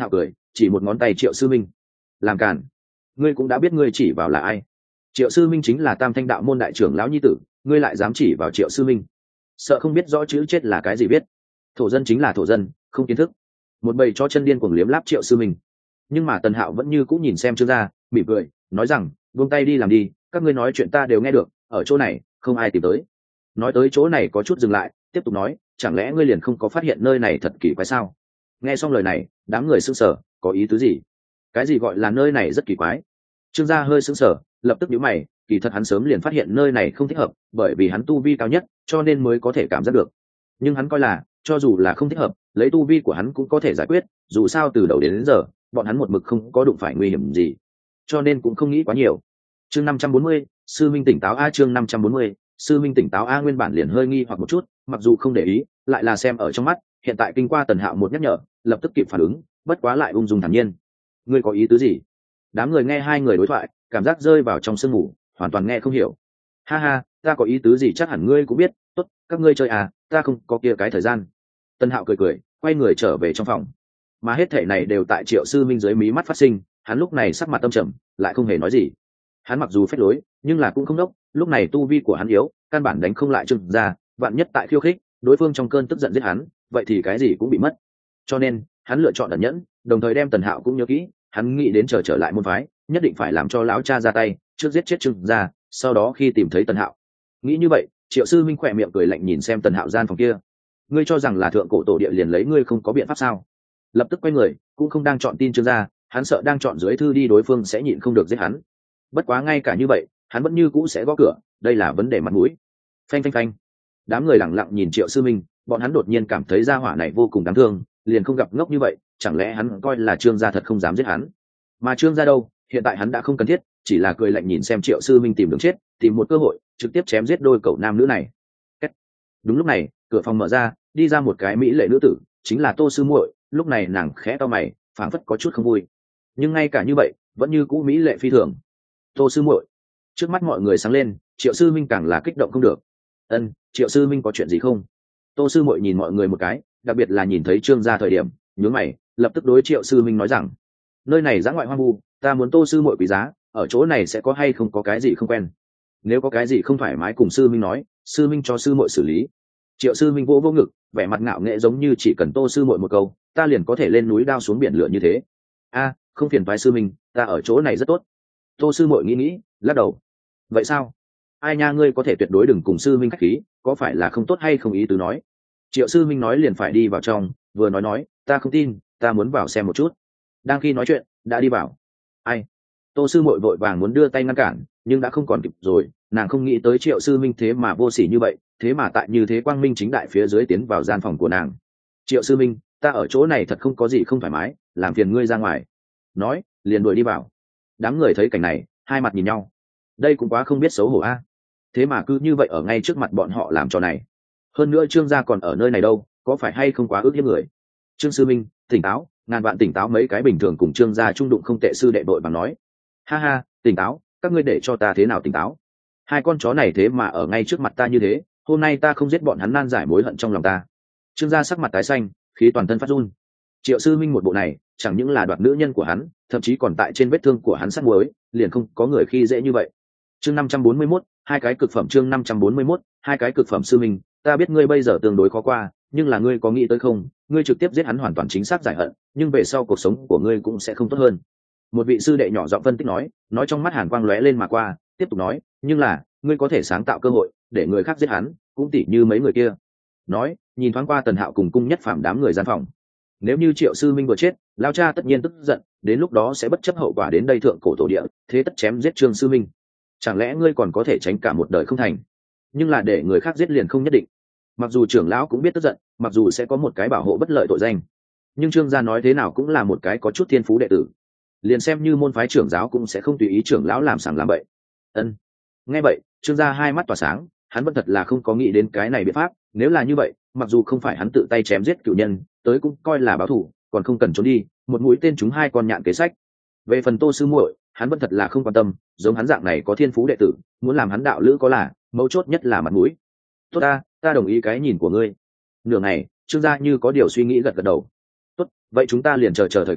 chỉ một ngón tay Triệu Sư Minh. Làm cản, ngươi cũng đã biết ngươi chỉ vào là ai. Triệu Sư Minh chính là Tam Thanh đạo môn đại trưởng lão nhi tử, ngươi lại dám chỉ vào Triệu Sư Minh, sợ không biết rõ chữ chết là cái gì biết. Thổ dân chính là thổ dân, không kiến thức. Một bầy cho chân điên cuồng liếm láp Triệu Sư Minh. Nhưng mà Tần Hạo vẫn như cũng nhìn xem Trương gia, mỉm cười nói rằng buông tay đi làm đi, các ngươi nói chuyện ta đều nghe được, ở chỗ này không ai tìm tới. Nói tới chỗ này có chút dừng lại, tiếp tục nói, chẳng lẽ ngươi liền không có phát hiện nơi này thật kỳ quái sao? Nghe xong lời này, đám người sững sờ, có ý tứ gì? Cái gì gọi là nơi này rất kỳ quái? Trương gia hơi sững sờ, lập tức nhíu mày, kỳ thật hắn sớm liền phát hiện nơi này không thích hợp, bởi vì hắn tu vi cao nhất, cho nên mới có thể cảm giác được. Nhưng hắn coi là, cho dù là không thích hợp, lấy tu vi của hắn cũng có thể giải quyết, dù sao từ đầu đến giờ, bọn hắn một mực không có đụng phải nguy hiểm gì, cho nên cũng không nghĩ quá nhiều. Chương 540, sư minh tỉnh táo a. Chương 540, sư minh tỉnh táo a. Nguyên bản liền hơi nghi hoặc một chút, mặc dù không để ý, lại là xem ở trong mắt, hiện tại kinh qua Tần Hạo một nhắc nhở, lập tức kịp phản ứng, bất quá lại ung dung thản nhiên. Ngươi có ý tứ gì? Đám người nghe hai người đối thoại, cảm giác rơi vào trong sương mù, hoàn toàn nghe không hiểu. Ha ha, ta có ý tứ gì chắc hẳn ngươi cũng biết, tốt, các ngươi chơi à, ta không có kia cái thời gian. Tần Hạo cười cười, quay người trở về trong phòng. Mà hết thảy này đều tại Triệu Sư Minh dưới mí mắt phát sinh, hắn lúc này sắc mặt tâm trầm, lại không hề nói gì. Hắn mặc dù phách lối, nhưng là cũng không đốc, lúc này tu vi của hắn yếu, căn bản đánh không lại Trương gia, vạn nhất tại khiêu khích, đối phương trong cơn tức giận giết hắn, vậy thì cái gì cũng bị mất. Cho nên, hắn lựa chọn ẩn nhẫn, đồng thời đem Tần Hạo cũng nhớ kỹ, hắn nghĩ đến trở lại môn phái, nhất định phải làm cho lão cha ra tay, trước giết chết Trương gia, sau đó khi tìm thấy Tần Hạo. Nghĩ như vậy, Triệu Sư Minh khỏe miệng cười lạnh nhìn xem Tần Hạo gian phòng kia. Ngươi cho rằng là thượng cổ tổ địa liền lấy ngươi không có biện pháp sao? Lập tức quay người, cũng không đang chọn tin Trương gia, hắn sợ đang chọn dưới thư đi đối phương sẽ nhịn không được giết hắn. Bất quá ngay cả như vậy, hắn vẫn như cũ sẽ gõ cửa, đây là vấn đề mặt mũi. Phanh phanh phanh. Đám người lặng lặng nhìn Triệu Sư Minh, bọn hắn đột nhiên cảm thấy gia hỏa này vô cùng đáng thương, liền không gặp ngốc như vậy, chẳng lẽ hắn coi là Trương gia thật không dám giết hắn? Mà Trương gia đâu, hiện tại hắn đã không cần thiết, chỉ là cười lạnh nhìn xem Triệu Sư Minh tìm đường chết, tìm một cơ hội, trực tiếp chém giết đôi cậu nam nữ này. Đúng lúc này, cửa phòng mở ra, đi ra một cái mỹ lệ nữ tử, chính là Tô Sư muội. Lúc này nàng khẽ cau mày, phảng phất có chút không vui, nhưng ngay cả như vậy, vẫn như cũ mỹ lệ phi thường. Tô Sư muội. Trước mắt mọi người sáng lên, Triệu Sư Minh càng là kích động không được. Ân, Triệu Sư Minh có chuyện gì không? Tô Sư muội nhìn mọi người một cái, đặc biệt là nhìn thấy Trương gia thời điểm, nhướng mày, lập tức đối Triệu Sư Minh nói rằng, nơi này dã ngoại hoang vu, ta muốn Tô Sư muội quý giá, ở chỗ này sẽ có hay không có cái gì không quen? Nếu có cái gì không thoải mái cùng Sư Minh nói, Sư Minh cho Sư muội xử lý. Triệu Sư Minh vỗ vỗ ngực, vẻ mặt ngạo nghễ giống như chỉ cần Tô Sư muội một câu, ta liền có thể lên núi đao xuống biển lửa như thế. A, không phiền toái Sư Minh, ta ở chỗ này rất tốt. Tô Sư muội nghĩ, lắc đầu. Vậy sao? Ai nha, ngươi có thể tuyệt đối đừng cùng Sư Minh khách khí, có phải là không tốt hay không ý tứ nói. Triệu Sư Minh nói liền phải đi vào trong, vừa nói, ta không tin, ta muốn vào xem một chút. Đang khi nói chuyện, đã đi vào. Ai? Tô Sư muội vội vàng muốn đưa tay ngăn cản, nhưng đã không còn kịp rồi, nàng không nghĩ tới Triệu Sư Minh thế mà vô sỉ như vậy, thế mà tại như thế quang minh chính đại phía dưới tiến vào gian phòng của nàng. Triệu Sư Minh, ta ở chỗ này thật không có gì không thoải mái, làm phiền ngươi ra ngoài. Nói, liền đuổi đi vào. Đám người thấy cảnh này, hai mặt nhìn nhau. Đây cũng quá không biết xấu hổ a. Thế mà cứ như vậy ở ngay trước mặt bọn họ làm trò này. Hơn nữa Trương gia còn ở nơi này đâu, có phải hay không quá ước hiếp người? Trương Sư Minh, tỉnh táo, ngàn vạn tỉnh táo. Mấy cái bình thường cùng Trương gia trung đụng không tệ sư đệ đội bằng nói. Ha ha, tỉnh táo, các ngươi để cho ta thế nào tỉnh táo? Hai con chó này thế mà ở ngay trước mặt ta như thế, hôm nay ta không giết bọn hắn nan giải mối hận trong lòng ta. Trương gia sắc mặt tái xanh, khí toàn thân phát run. Triệu Sư Minh một bộ này, chẳng những là đoạt nữ nhân của hắn, thậm chí còn tại trên vết thương của hắn sát muối, liền không có người khi dễ như vậy. Chương 541, hai cái cực phẩm. Chương 541, hai cái cực phẩm. Sư Minh, ta biết ngươi bây giờ tương đối khó qua, nhưng là ngươi có nghĩ tới không, ngươi trực tiếp giết hắn hoàn toàn chính xác giải hận, nhưng về sau cuộc sống của ngươi cũng sẽ không tốt hơn. Một vị sư đệ nhỏ giọng phân tích nói trong mắt hàn quang lóe lên mà qua, tiếp tục nói, nhưng là ngươi có thể sáng tạo cơ hội để người khác giết hắn, cũng tỉ như mấy người kia. Nói, nhìn thoáng qua Tần Hạo cùng Cung Nhất Phàm đám người gian phòng. Nếu như Triệu Sư Minh vừa chết, lao cha tất nhiên tức giận, đến lúc đó sẽ bất chấp hậu quả đến đây thượng cổ tổ địa, thế tất chém giết Trương Sư Minh. Chẳng lẽ ngươi còn có thể tránh cả một đời không thành? Nhưng là để người khác giết liền không nhất định. Mặc dù trưởng lão cũng biết tức giận, mặc dù sẽ có một cái bảo hộ bất lợi tội danh, nhưng Trương gia nói thế nào cũng là một cái có chút thiên phú đệ tử, liền xem như môn phái trưởng giáo cũng sẽ không tùy ý trưởng lão làm sằng làm bậy. Ân. Nghe vậy, Trương gia hai mắt tỏa sáng, hắn vẫn thật là không có nghĩ đến cái này biện pháp. Nếu là như vậy, mặc dù không phải hắn tự tay chém giết cựu nhân, tới cũng coi là báo thù, còn không cần trốn đi, một mũi tên trúng hai con nhạn kế sách. Về phần Tô Sư muội, hắn vẫn thật là không quan tâm, giống hắn dạng này có thiên phú đệ tử, muốn làm hắn đạo lữ có là, mấu chốt nhất là mặt mũi. Tốt ta đồng ý cái nhìn của ngươi. Nửa ngày, Trương gia như có điều suy nghĩ gật gật đầu. Tốt, vậy chúng ta liền chờ thời cơ,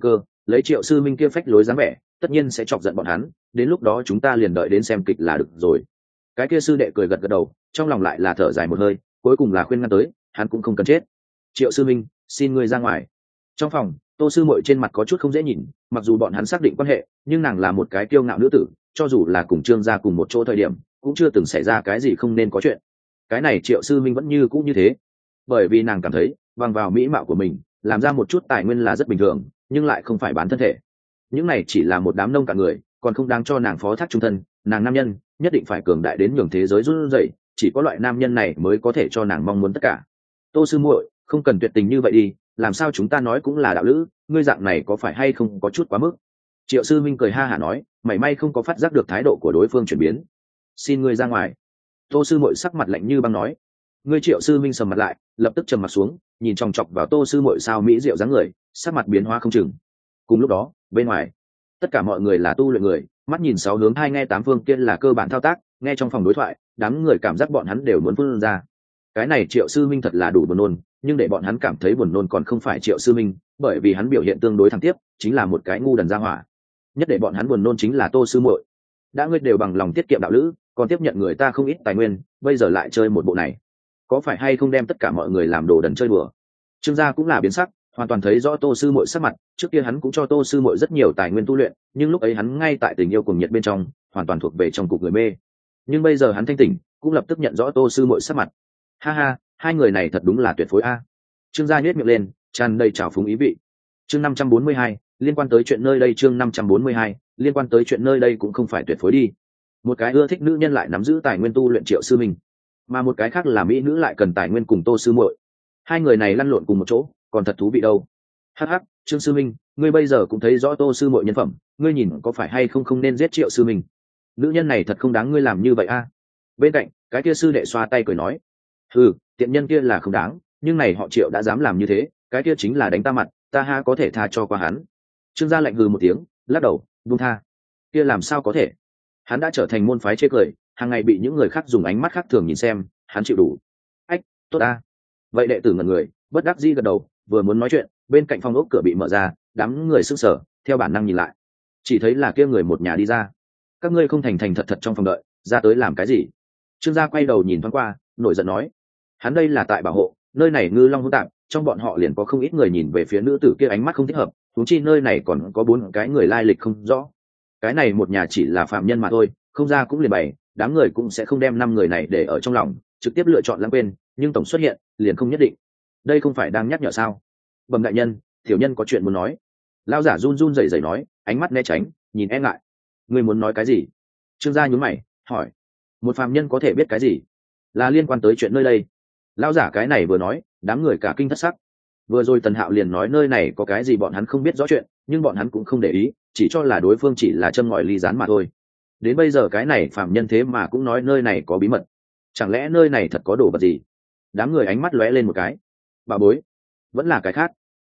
lấy Triệu sư minh kia phách lối dáng vẻ tất nhiên sẽ chọc giận bọn hắn, đến lúc đó chúng ta liền đợi đến xem kịch là được rồi. Cái kia sư đệ cười gật gật đầu, trong lòng lại là thở dài một hơi, cuối cùng là khuyên ngăn tới, hắn cũng không cần chết. Triệu sư minh, xin ngươi ra ngoài. Trong phòng, Tô sư muội trên mặt có chút không dễ nhìn, mặc dù bọn hắn xác định quan hệ, nhưng nàng là một cái kiêu ngạo nữ tử, cho dù là cùng Trương gia cùng một chỗ thời điểm, cũng chưa từng xảy ra cái gì không nên có chuyện. Cái này Triệu sư minh vẫn như cũ như thế, bởi vì nàng cảm thấy bằng vào mỹ mạo của mình làm ra một chút tài nguyên là rất bình thường, nhưng lại không phải bán thân thể. Những này chỉ là một đám nông cạn người, còn không đáng cho nàng phó thác trung thân. Nàng nam nhân nhất định phải cường đại đến nhường thế giới run rẩy, chỉ có loại nam nhân này mới có thể cho nàng mong muốn tất cả. Tô sư muội, không cần tuyệt tình như vậy đi, làm sao chúng ta nói cũng là đạo lữ, ngươi dạng này có phải hay không có chút quá mức. Triệu sư minh cười ha hả nói, mảy may không có phát giác được thái độ của đối phương chuyển biến. Xin ngươi ra ngoài. Tô sư muội sắc mặt lạnh như băng nói. Ngươi Triệu sư minh sầm mặt lại, lập tức trầm mặt xuống, nhìn chòng chọc vào Tô sư muội sao mỹ diệu dáng người, sắc mặt biến hóa không chừng. Cùng lúc đó, bên ngoài, tất cả mọi người là tu luyện người, mắt nhìn sáu hướng hai nghe tám phương kia là cơ bản thao tác, nghe trong phòng đối thoại, đám người cảm giác bọn hắn đều muốn phun ra. Cái này Triệu sư minh thật là đủ buồn nôn, nhưng để bọn hắn cảm thấy buồn nôn còn không phải Triệu sư minh, bởi vì hắn biểu hiện tương đối thẳng tiếp, chính là một cái ngu đần gia hỏa. Nhất để bọn hắn buồn nôn chính là Tô sư muội. Đã ngươi đều bằng lòng tiết kiệm đạo lữ, còn tiếp nhận người ta không ít tài nguyên, bây giờ lại chơi một bộ này, có phải hay không đem tất cả mọi người làm đồ đần chơi đùa. Trương gia cũng là biến sắc, hoàn toàn thấy rõ Tô sư muội sắc mặt, trước kia hắn cũng cho Tô sư muội rất nhiều tài nguyên tu luyện, nhưng lúc ấy hắn ngay tại tình yêu cuồng nhiệt bên trong, hoàn toàn thuộc về trong cục người mê. Nhưng bây giờ hắn thanh tỉnh, cũng lập tức nhận rõ Tô sư muội sắc mặt. Ha ha, hai người này thật đúng là tuyệt phối a. Trương gia nhếch miệng lên, tràn đầy trào phúng ý vị. Chương 542, liên quan tới chuyện nơi đây. Chương 542, liên quan tới chuyện nơi đây cũng không phải tuyệt phối đi. Một cái ưa thích nữ nhân lại nắm giữ tài nguyên tu luyện Triệu sư minh, mà một cái khác là mỹ nữ lại cần tài nguyên cùng Tô sư muội. Hai người này lăn lộn cùng một chỗ, còn thật thú vị đâu. Hắc hắc, Trương sư minh, ngươi bây giờ cũng thấy rõ Tô sư muội nhân phẩm, ngươi nhìn có phải hay không nên giết Triệu sư minh. Nữ nhân này thật không đáng ngươi làm như vậy a. Bên cạnh, cái kia sư đệ xoa tay cười nói, tiện nhân kia là không đáng, nhưng này họ Triệu đã dám làm như thế, cái kia chính là đánh ta mặt, ta ha có thể tha cho qua hắn. Trương gia lạnh hừ một tiếng, lắc đầu, buông tha. Kia làm sao có thể? Hắn đã trở thành môn phái chê cười, hàng ngày bị những người khác dùng ánh mắt khác thường nhìn xem, hắn chịu đủ. Ách, tốt a. Vậy đệ tử ngẩn người, bất đắc dĩ gật đầu, vừa muốn nói chuyện, bên cạnh phòng ốc cửa bị mở ra, đám người sững sờ, theo bản năng nhìn lại, chỉ thấy là kia người một nhà đi ra. Các ngươi không thành thành thật thật trong phòng đợi, ra tới làm cái gì? Trương gia quay đầu nhìn thoáng qua, nổi giận nói, hắn đây là tại bảo hộ, nơi này ngư long hỗn tạp, trong bọn họ liền có không ít người nhìn về phía nữ tử kia ánh mắt không thích hợp, huống chi nơi này còn có 4 cái người lai lịch không rõ. Cái này một nhà chỉ là phạm nhân mà thôi, không ra cũng liền bày, đám người cũng sẽ không đem 5 người này để ở trong lòng, trực tiếp lựa chọn lãng quên, nhưng tổng xuất hiện liền không nhất định. Đây không phải đang nhắc nhở sao? Bẩm đại nhân, tiểu nhân có chuyện muốn nói. Lão giả run run rẩy rẩy nói, ánh mắt né tránh, nhìn e ngại. Ngươi muốn nói cái gì? Trương gia nhún mày, hỏi. Một phàm nhân có thể biết cái gì? Là liên quan tới chuyện nơi đây. Lão giả cái này vừa nói, đám người cả kinh thất sắc. Vừa rồi Tần Hạo liền nói nơi này có cái gì bọn hắn không biết rõ chuyện, nhưng bọn hắn cũng không để ý, chỉ cho là đối phương chỉ là châm ngòi ly gián mà thôi. Đến bây giờ cái này phàm nhân thế mà cũng nói nơi này có bí mật. Chẳng lẽ nơi này thật có đồ vật gì? Đám người ánh mắt lóe lên một cái. Bà bối, vẫn là cái khác.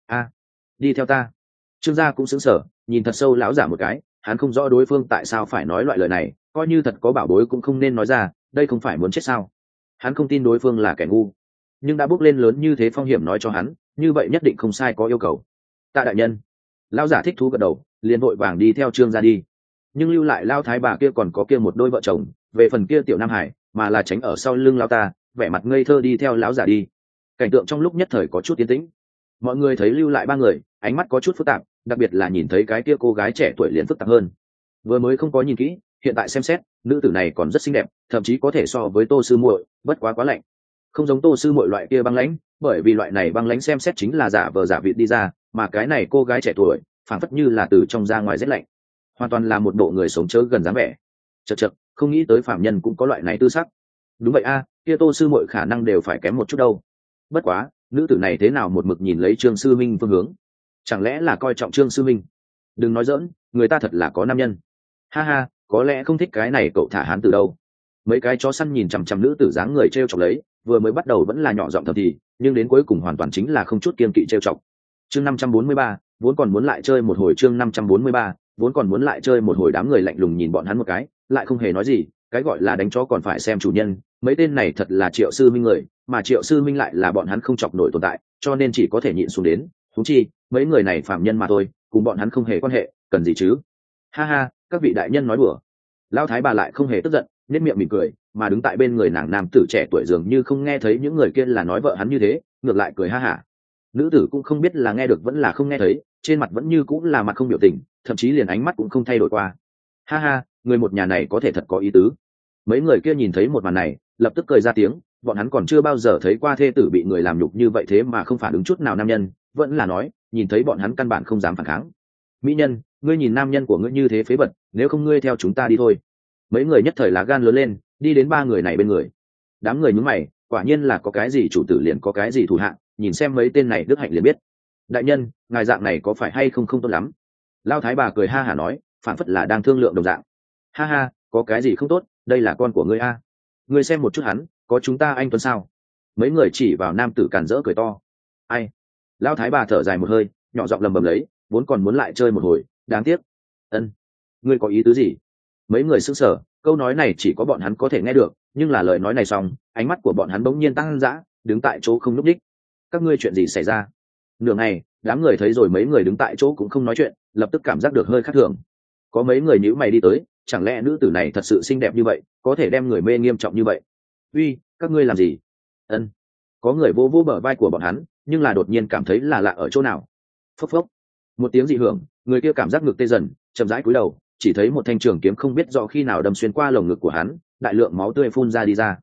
Đi theo ta. Trương gia cũng sững sờ, nhìn thật sâu lão giả một cái, hắn không rõ đối phương tại sao phải nói loại lời này, coi như thật có bảo bối cũng không nên nói ra, đây không phải muốn chết sao? Hắn không tin đối phương là kẻ ngu, nhưng đã bước lên lớn như thế phong hiểm nói cho hắn, như vậy nhất định không sai có yêu cầu. Tạ đại nhân. Lão giả thích thú gật đầu, liền vội vàng đi theo Trương gia đi, nhưng lưu lại lao thái bà kia còn có kia một đôi vợ chồng, về phần kia tiểu Nam Hải, mà là tránh ở sau lưng lão ta, vẻ mặt ngây thơ đi theo lão giả đi. Cảnh tượng trong lúc nhất thời có chút tiến tĩnh. Mọi người thấy lưu lại 3 người, ánh mắt có chút phức tạp, đặc biệt là nhìn thấy cái kia cô gái trẻ tuổi liền phức tạp hơn. Vừa mới không có nhìn kỹ, hiện tại xem xét, nữ tử này còn rất xinh đẹp, thậm chí có thể so với Tô sư muội, bất quá lạnh. Không giống Tô sư muội loại kia băng lãnh, bởi vì loại này băng lãnh xem xét chính là giả vờ giả vịt đi ra, mà cái này cô gái trẻ tuổi, phảng phất như là từ trong ra ngoài rét lạnh, hoàn toàn là một bộ người sống chớ gần dáng vẻ. Chậc, không nghĩ tới phạm nhân cũng có loại này tư sắc. Đúng vậy a, kia Tô sư muội khả năng đều phải kém một chút đâu. Bất quá, nữ tử này thế nào một mực nhìn lấy Trương sư minh phương hướng? Chẳng lẽ là coi trọng Trương sư minh? Đừng nói giỡn, người ta thật là có nam nhân. Ha ha, có lẽ không thích cái này cậu thả hán từ đâu. Mấy cái chó săn nhìn chằm chằm nữ tử dáng người trêu chọc lấy, vừa mới bắt đầu vẫn là nhỏ giọng thầm thì, nhưng đến cuối cùng hoàn toàn chính là không chút kiêng kỵ trêu chọc. Chương 543, vốn còn muốn lại chơi một hồi. Chương 543, vốn còn muốn lại chơi một hồi. Đám người lạnh lùng nhìn bọn hắn một cái, lại không hề nói gì. Cái gọi là đánh chó còn phải xem chủ nhân, mấy tên này thật là Triệu sư minh người, mà Triệu sư minh lại là bọn hắn không chọc nổi tồn tại, cho nên chỉ có thể nhịn xuống đến. Huống chi mấy người này phạm nhân mà thôi, cùng bọn hắn không hề quan hệ, cần gì chứ? Ha ha, các vị đại nhân nói đùa. Lão thái bà lại không hề tức giận, nhếch miệng mỉm cười, mà đứng tại bên người nàng nam tử trẻ tuổi dường như không nghe thấy những người kia là nói vợ hắn như thế, ngược lại cười ha hả. Nữ tử cũng không biết là nghe được vẫn là không nghe thấy, trên mặt vẫn như cũng là mặt không biểu tình, thậm chí liền ánh mắt cũng không thay đổi qua. Ha ha, người một nhà này có thể thật có ý tứ. Mấy người kia nhìn thấy một màn này, lập tức cười ra tiếng, bọn hắn còn chưa bao giờ thấy qua thê tử bị người làm nhục như vậy thế mà không phản ứng chút nào. Nam nhân vẫn là nói, nhìn thấy bọn hắn căn bản không dám phản kháng. Mỹ nhân, ngươi nhìn nam nhân của ngươi như thế phế vật, nếu không ngươi theo chúng ta đi thôi. Mấy người nhất thời lá gan lớn lên, đi đến ba người này bên người. Đám người nhướng mày, quả nhiên là có cái gì chủ tử liền có cái gì thủ hạ, nhìn xem mấy tên này đức hạnh liền biết. Đại nhân, ngài dạng này có phải hay không không tốt lắm? Lao thái bà cười ha hả nói, phản phất là đang thương lượng đồng dạng. Ha ha, có cái gì không tốt, đây là con của ngươi a. Ngươi xem một chút hắn, có chúng ta anh tuấn sao? Mấy người chỉ vào nam tử càn rỡ cười to. Ai? Lao thái bà thở dài một hơi, nhỏ giọng lầm bầm lấy, vốn còn muốn lại chơi một hồi, đáng tiếc. Ân, ngươi có ý tứ gì? Mấy người sững sờ, câu nói này chỉ có bọn hắn có thể nghe được, nhưng là lời nói này xong, ánh mắt của bọn hắn bỗng nhiên tăng dã, đứng tại chỗ không nhúc nhích. Các ngươi chuyện gì xảy ra? Nửa ngày, đám người thấy rồi mấy người đứng tại chỗ cũng không nói chuyện, lập tức cảm giác được hơi khác thường. Có mấy người nhíu mày đi tới, chẳng lẽ nữ tử này thật sự xinh đẹp như vậy, có thể đem người mê nghiêm trọng như vậy? Uy, các ngươi làm gì? Ân. Có người vô vô bờ vai của bọn hắn, nhưng là đột nhiên cảm thấy là lạ ở chỗ nào. Phốc phốc. Một tiếng dị hưởng, người kia cảm giác ngực tê dần, chậm rãi cúi đầu, chỉ thấy một thanh trường kiếm không biết rõ khi nào đâm xuyên qua lồng ngực của hắn, đại lượng máu tươi phun ra đi ra.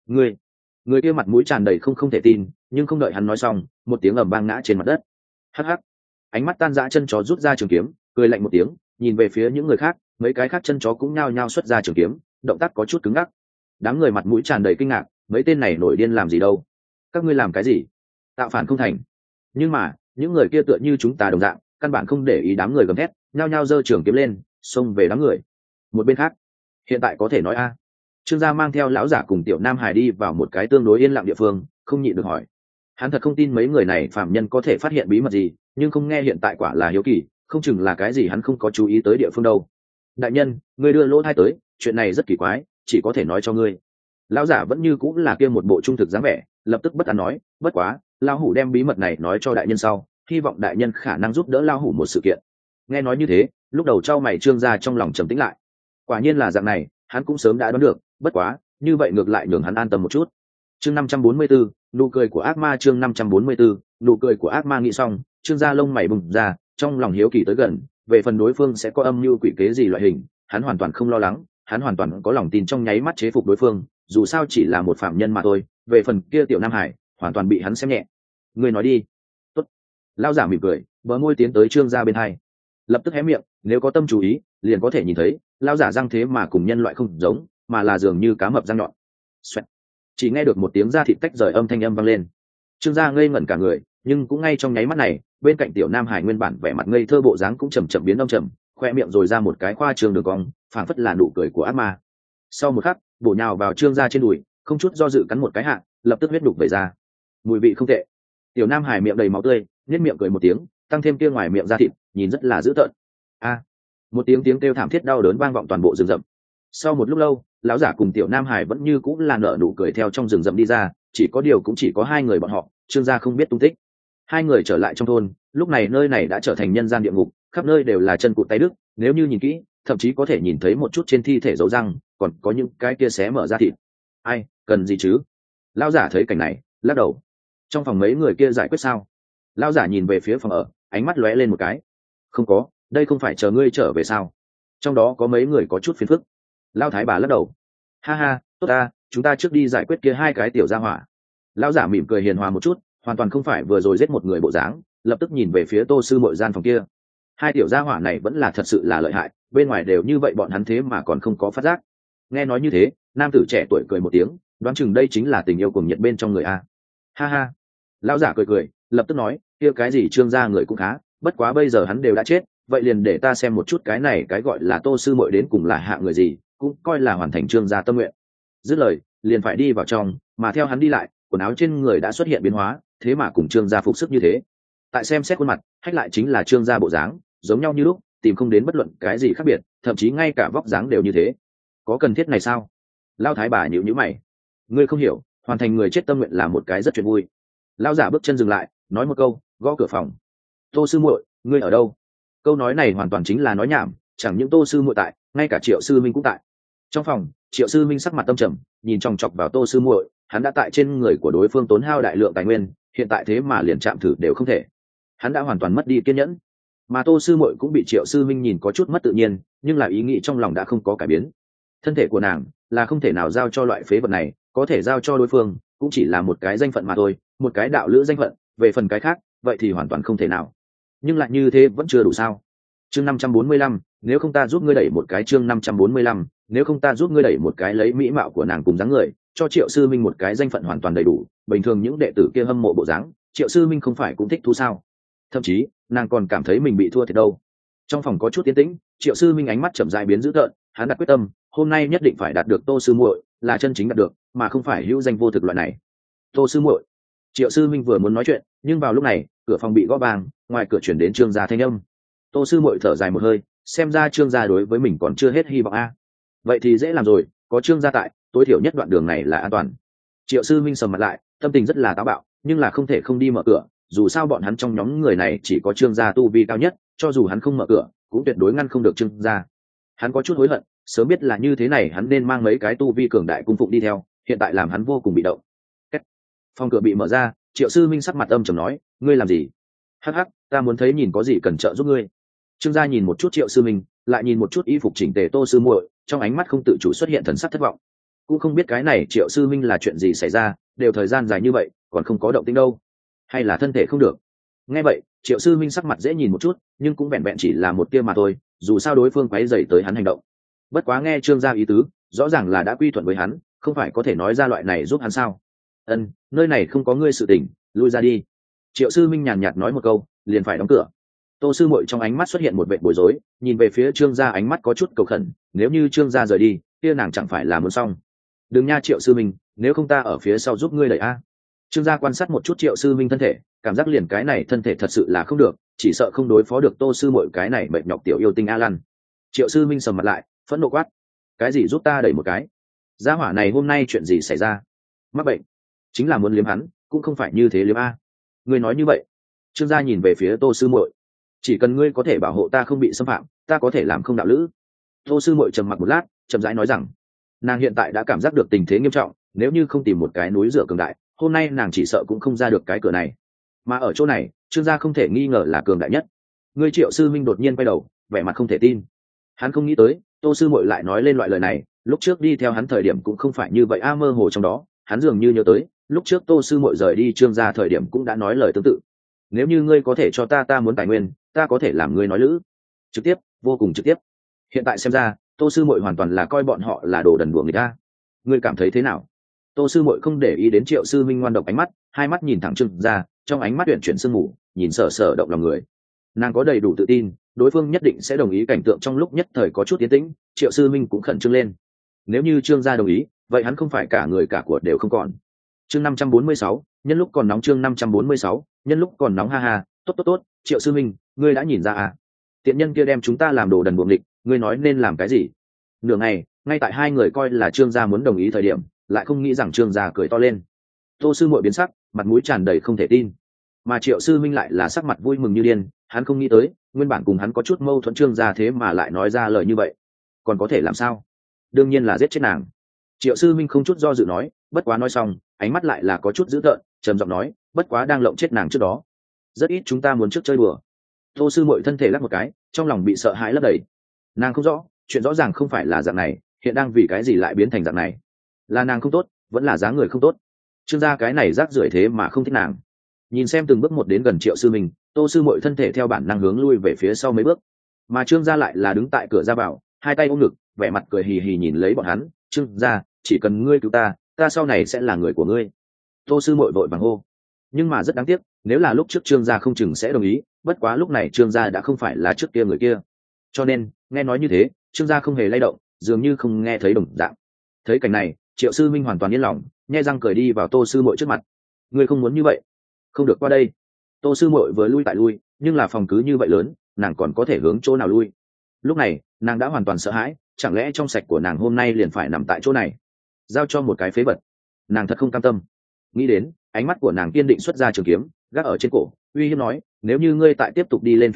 Người kia mặt mũi tràn đầy không thể tin, nhưng không đợi hắn nói xong, một tiếng ầm vang ngã trên mặt đất. Hắc hắc. Ánh mắt tan dã chân chó rút ra trường kiếm, cười lạnh một tiếng, nhìn về phía những người khác, mấy cái khác chân chó cũng nhao nhao xuất ra trường kiếm, động tác có chút cứng ngắc. Đám người mặt mũi tràn đầy kinh ngạc, mấy tên này nổi điên làm gì đâu? Các ngươi làm cái gì? Tạo phản không thành? Nhưng mà những người kia tựa như chúng ta đồng dạng, căn bản không để ý đám người gầm thét, nhao nhao giơ trường kiếm lên, xông về đám người. Một bên khác, hiện tại có thể nói a. Trương gia mang theo lão giả cùng tiểu nam hải đi vào một cái tương đối yên lặng địa phương, không nhịn được hỏi. Hắn thật không tin mấy người này phạm nhân có thể phát hiện bí mật gì, nhưng không nghe hiện tại quả là hiếu kỳ, không chừng là cái gì hắn không có chú ý tới địa phương đâu. Đại nhân, ngươi đưa lỗ thai tới, chuyện này rất kỳ quái, chỉ có thể nói cho ngươi. Lão giả vẫn như cũng là kia một bộ trung thực dáng vẻ, lập tức bất an nói, bất quá, lão hủ đem bí mật này nói cho đại nhân sau, hy vọng đại nhân khả năng giúp đỡ lão hủ một sự kiện. Nghe nói như thế, lúc đầu trao mày Trương gia trong lòng trầm tĩnh lại. Quả nhiên là dạng này, hắn cũng sớm đã đoán được, bất quá, như vậy ngược lại nhường hắn an tâm một chút. Chương 544, nụ cười của ác ma. Chương 544, nụ cười của ác ma. Nghĩ xong, Trương gia lông mày bùng ra, trong lòng hiếu kỳ tới gần, về phần đối phương sẽ có âm mưu quỷ kế gì loại hình, hắn hoàn toàn không lo lắng, hắn hoàn toàn có lòng tin trong nháy mắt chế phục đối phương, dù sao chỉ là một phạm nhân mà thôi. Về phần kia tiểu Nam Hải, hoàn toàn bị hắn xem nhẹ. Ngươi nói đi. Tốt. Lão giả mỉm cười, bờ môi tiến tới Trương gia bên hai, lập tức hé miệng, nếu có tâm chú ý, liền có thể nhìn thấy, lão giả răng thế mà cùng nhân loại không giống, mà là dường như cá mập răng nhọn. Xoẹt. Chỉ nghe được một tiếng da thịt tách rời âm thanh âm vang lên. Trương gia ngây ngẩn cả người, nhưng cũng ngay trong nháy mắt này, bên cạnh tiểu Nam Hải nguyên bản vẻ mặt ngây thơ bộ dáng cũng chậm chậm biến âm trầm, khoe miệng rồi ra một cái khoa trương đường cong, phảng phất là nụ cười của ác ma. Sau một khắc, bổ nhào vào Trương gia trên đùi, không chút do dự cắn một cái hạ, lập tức huyết đục vẩy ra. Mùi vị không tệ. Tiểu Nam Hải miệng đầy máu tươi, nhếch miệng cười một tiếng, tăng thêm kia ngoài miệng da thịt, nhìn rất là dữ tợn. A! Một tiếng kêu thảm thiết đau đớn vang vọng toàn bộ rừng rậm. Sau một lúc lâu, lão giả cùng tiểu Nam Hải vẫn như cũng là nở nụ cười theo trong rừng rậm đi ra, chỉ có điều cũng chỉ có hai người bọn họ, Trương gia không biết tung tích. Hai người trở lại trong thôn, lúc này nơi này đã trở thành nhân gian địa ngục, khắp nơi đều là chân cụt tay đứt, nếu như nhìn kỹ, thậm chí có thể nhìn thấy một chút trên thi thể dấu răng, còn có những cái kia xé mở ra thịt. Ai, cần gì chứ? Lão giả thấy cảnh này, lắc đầu. Trong phòng mấy người kia giải quyết sao? Lão giả nhìn về phía phòng ở, ánh mắt lóe lên một cái. Không có, đây không phải chờ ngươi trở về sao? Trong đó có mấy người có chút phiền phức. Lão thái bà lắc đầu. Ha ha, tốt ta, chúng ta trước đi giải quyết kia hai cái tiểu gia hỏa. Lão giả mỉm cười hiền hòa một chút, hoàn toàn không phải vừa rồi giết một người bộ dáng, lập tức nhìn về phía Tô sư muội gian phòng kia. Hai tiểu gia hỏa này vẫn là thật sự là lợi hại, bên ngoài đều như vậy bọn hắn thế mà còn không có phát giác. Nghe nói như thế, nam tử trẻ tuổi cười một tiếng, đoán chừng đây chính là tình yêu cuồng nhiệt bên trong người a. Ha ha. Lão giả cười cười, lập tức nói, kia cái gì Trương gia người cũng khá, bất quá bây giờ hắn đều đã chết, vậy liền để ta xem một chút cái này cái gọi là Tô sư muội đến cùng là hạ người gì, cũng coi là hoàn thành Trương gia tâm nguyện. Dứt lời, liền phải đi vào trong, mà theo hắn đi lại, quần áo trên người đã xuất hiện biến hóa, thế mà cùng Trương gia phục sức như thế. Tại xem xét khuôn mặt, hách lại chính là Trương gia bộ dáng, giống nhau như lúc, tìm không đến bất luận cái gì khác biệt, thậm chí ngay cả vóc dáng đều như thế. Có cần thiết này sao? Lão thái bà nhíu nhíu mày. Ngươi không hiểu, hoàn thành người chết tâm nguyện là một cái rất chuyện vui. Lão giả bước chân dừng lại, nói một câu, gõ cửa phòng. Tô sư muội, ngươi ở đâu? Câu nói này hoàn toàn chính là nói nhảm, chẳng những Tô sư muội tại, ngay cả Triệu sư minh cũng tại. Trong phòng, Triệu sư minh sắc mặt tâm trầm, nhìn chòng chọc vào Tô sư muội, hắn đã tại trên người của đối phương tốn hao đại lượng tài nguyên, hiện tại thế mà liền chạm thử đều không thể. Hắn đã hoàn toàn mất đi kiên nhẫn. Mà Tô sư muội cũng bị Triệu sư minh nhìn có chút mất tự nhiên, nhưng là ý nghĩ trong lòng đã không có cải biến. Thân thể của nàng là không thể nào giao cho loại phế vật này, có thể giao cho đối phương cũng chỉ là một cái danh phận mà thôi, một cái đạo lữ danh phận, về phần cái khác vậy thì hoàn toàn không thể nào. Nhưng lại như thế vẫn chưa đủ sao? Chương 545, nếu không ta giúp ngươi đẩy một cái. Chương 545, nếu không ta giúp ngươi đẩy một cái. Lấy mỹ mạo của nàng cùng dáng người cho Triệu sư minh một cái danh phận hoàn toàn đầy đủ, bình thường những đệ tử kia hâm mộ bộ dáng, Triệu sư minh không phải cũng thích thú sao? Thậm chí nàng còn cảm thấy mình bị thua thiệt đâu. Trong phòng có chút tiến tĩnh, Triệu sư minh ánh mắt chậm rãi biến dữ tợn, hắn đặt quyết tâm hôm nay nhất định phải đạt được Tô sư muội, là chân chính đạt được, mà không phải hữu danh vô thực loại này. Tô sư muội. Triệu sư minh vừa muốn nói chuyện, nhưng vào lúc này cửa phòng bị gõ vang, ngoài cửa chuyển đến Trương gia thanh âm. Tô sư muội thở dài một hơi, xem ra Trương gia đối với mình còn chưa hết hy vọng a. Vậy thì dễ làm rồi, có Trương gia tại, tối thiểu nhất đoạn đường này là an toàn. Triệu sư minh sầm mặt lại, tâm tình rất là táo bạo, nhưng là không thể không đi mở cửa, dù sao bọn hắn trong nhóm người này chỉ có Trương gia tu vi cao nhất, cho dù hắn không mở cửa cũng tuyệt đối ngăn không được Trương gia. Hắn có chút hối hận, sớm biết là như thế này hắn nên mang mấy cái tu vi cường đại cung phụng đi theo, hiện tại làm hắn vô cùng bị động. Phòng cửa bị mở ra, Triệu sư minh sắc mặt âm trầm nói, ngươi làm gì? Hắc hắc, ta muốn thấy nhìn có gì cần trợ giúp ngươi. Trương gia nhìn một chút Triệu sư minh, lại nhìn một chút y phục chỉnh tề Tô sư muội, trong ánh mắt không tự chủ xuất hiện thần sắc thất vọng. Cũng không biết cái này Triệu sư minh là chuyện gì xảy ra, đều thời gian dài như vậy còn không có động tĩnh đâu, hay là thân thể không được. Nghe vậy, Triệu sư minh sắc mặt dễ nhìn một chút, nhưng cũng vẹn vẹn chỉ là một tia mà thôi, dù sao đối phương quấy rầy tới hắn hành động. Bất quá nghe Trương gia ý tứ, rõ ràng là đã quy thuận với hắn, không phải có thể nói ra loại này giúp hắn sao? Nơi này không có ngươi sự tình, lui ra đi. Triệu sư minh nhàn nhạt nói một câu, liền phải đóng cửa. Tô sư muội trong ánh mắt xuất hiện một vẻ bối rối, nhìn về phía Trương gia ánh mắt có chút cầu khẩn, nếu như Trương gia rời đi, kia nàng chẳng phải là muốn xong. Đừng nha Triệu sư minh, nếu không ta ở phía sau giúp ngươi đẩy a. Trương gia quan sát một chút Triệu sư minh thân thể, cảm giác liền cái này thân thể thật sự là không được, chỉ sợ không đối phó được Tô sư muội cái này mệt nhọc tiểu yêu tinh a lăn. Triệu sư minh sầm mặt lại, phẫn nộ quát, cái gì giúp ta đẩy một cái? Gia hỏa này hôm nay chuyện gì xảy ra? Mắc bệnh? Chính là muốn liếm hắn, cũng không phải như thế liếm a. Ngươi nói như vậy? Trương gia nhìn về phía Tô sư muội, chỉ cần ngươi có thể bảo hộ ta không bị xâm phạm, ta có thể làm không đạo lữ. Tô sư muội trầm mặc một lát, chậm rãi nói rằng, nàng hiện tại đã cảm giác được tình thế nghiêm trọng, nếu như không tìm một cái núi rửa cường đại, hôm nay nàng chỉ sợ cũng không ra được cái cửa này. Mà ở chỗ này, Trương gia không thể nghi ngờ là cường đại nhất. Ngươi Triệu sư minh đột nhiên quay đầu, vẻ mặt không thể tin. Hắn không nghĩ tới Tô sư muội lại nói lên loại lời này, lúc trước đi theo hắn thời điểm cũng không phải như vậy a. Mơ hồ trong đó hắn dường như nhớ tới lúc trước Tô sư muội rời đi Trương gia thời điểm cũng đã nói lời tương tự. Nếu như ngươi có thể cho ta muốn tài nguyên, ta có thể làm ngươi nói lữ. Trực tiếp, vô cùng trực tiếp. Hiện tại xem ra Tô sư muội hoàn toàn là coi bọn họ là đồ đần đùa người ta. Ngươi cảm thấy thế nào? Tô sư muội không để ý đến Triệu sư minh ngoan độc ánh mắt, hai mắt nhìn thẳng Trương gia, trong ánh mắt tuyển chuyển sương mù, nhìn sở sở động lòng người. Nàng có đầy đủ tự tin đối phương nhất định sẽ đồng ý. Cảnh tượng trong lúc nhất thời có chút tiến tĩnh, Triệu sư minh cũng khẩn trương lên. Nếu như Trương gia đồng ý, vậy hắn không phải cả người cả của đều không còn. Chương 546, nhân lúc còn nóng. Chương 546, nhân lúc còn nóng. Ha ha, tốt, Triệu sư minh, ngươi đã nhìn ra à? Tiện nhân kia đem chúng ta làm đồ đần buồng địch, ngươi nói nên làm cái gì? Nửa ngày, ngay tại hai người coi là Trương gia muốn đồng ý thời điểm, lại không nghĩ rằng Trương gia cười to lên. Tô sư muội biến sắc, mặt mũi tràn đầy không thể tin. Mà Triệu sư minh lại là sắc mặt vui mừng như điên, hắn không nghĩ tới nguyên bản cùng hắn có chút mâu thuẫn Trương gia thế mà lại nói ra lời như vậy. Còn có thể làm sao? Đương nhiên là giết chết nàng. Triệu sư minh không chút do dự nói, bất quá nói xong ánh mắt lại là có chút dữ tợn, trầm giọng nói, bất quá đang lộng chết nàng trước đó, rất ít chúng ta muốn trước chơi đùa. Tô sư muội thân thể lắc một cái, trong lòng bị sợ hãi lấp đầy. Nàng không rõ, chuyện rõ ràng không phải là dạng này, hiện đang vì cái gì lại biến thành dạng này? Là nàng không tốt, vẫn là dáng người không tốt? Trương gia cái này rác rưởi thế mà không thích nàng. Nhìn xem từng bước một đến gần Triệu sư minh, Tô sư muội thân thể theo bản năng hướng lui về phía sau mấy bước, mà Trương gia lại là đứng tại cửa ra vào, hai tay ôm ngực, vẻ mặt cười hì hì nhìn lấy bọn hắn. Trương gia, chỉ cần ngươi cứu ta, ta sau này sẽ là người của ngươi. Tô sư muội vội vàng hô. Nhưng mà rất đáng tiếc, nếu là lúc trước Trương gia không chừng sẽ đồng ý, bất quá lúc này Trương gia đã không phải là trước kia người kia, cho nên nghe nói như thế, Trương gia không hề lay động, dường như không nghe thấy đồng dạng. Thấy cảnh này, Triệu sư minh hoàn toàn yên lòng, nhe răng cười đi vào Tô sư muội trước mặt. Ngươi không muốn như vậy, không được qua đây. Tô sư muội vừa lui tại lui, nhưng là phòng cứ như vậy lớn, nàng còn có thể hướng chỗ nào lui? Lúc này nàng đã hoàn toàn sợ hãi, chẳng lẽ trong sạch của nàng hôm nay liền phải nằm tại chỗ này, giao cho một cái phế vật? Nàng thật không cam tâm. Nghĩ đến, ánh mắt của nàng kiên định xuất ra trường kiếm, gác ở trên cổ, uy hiếp nói, nếu như ngươi tại tiếp tục đi lên phía trước,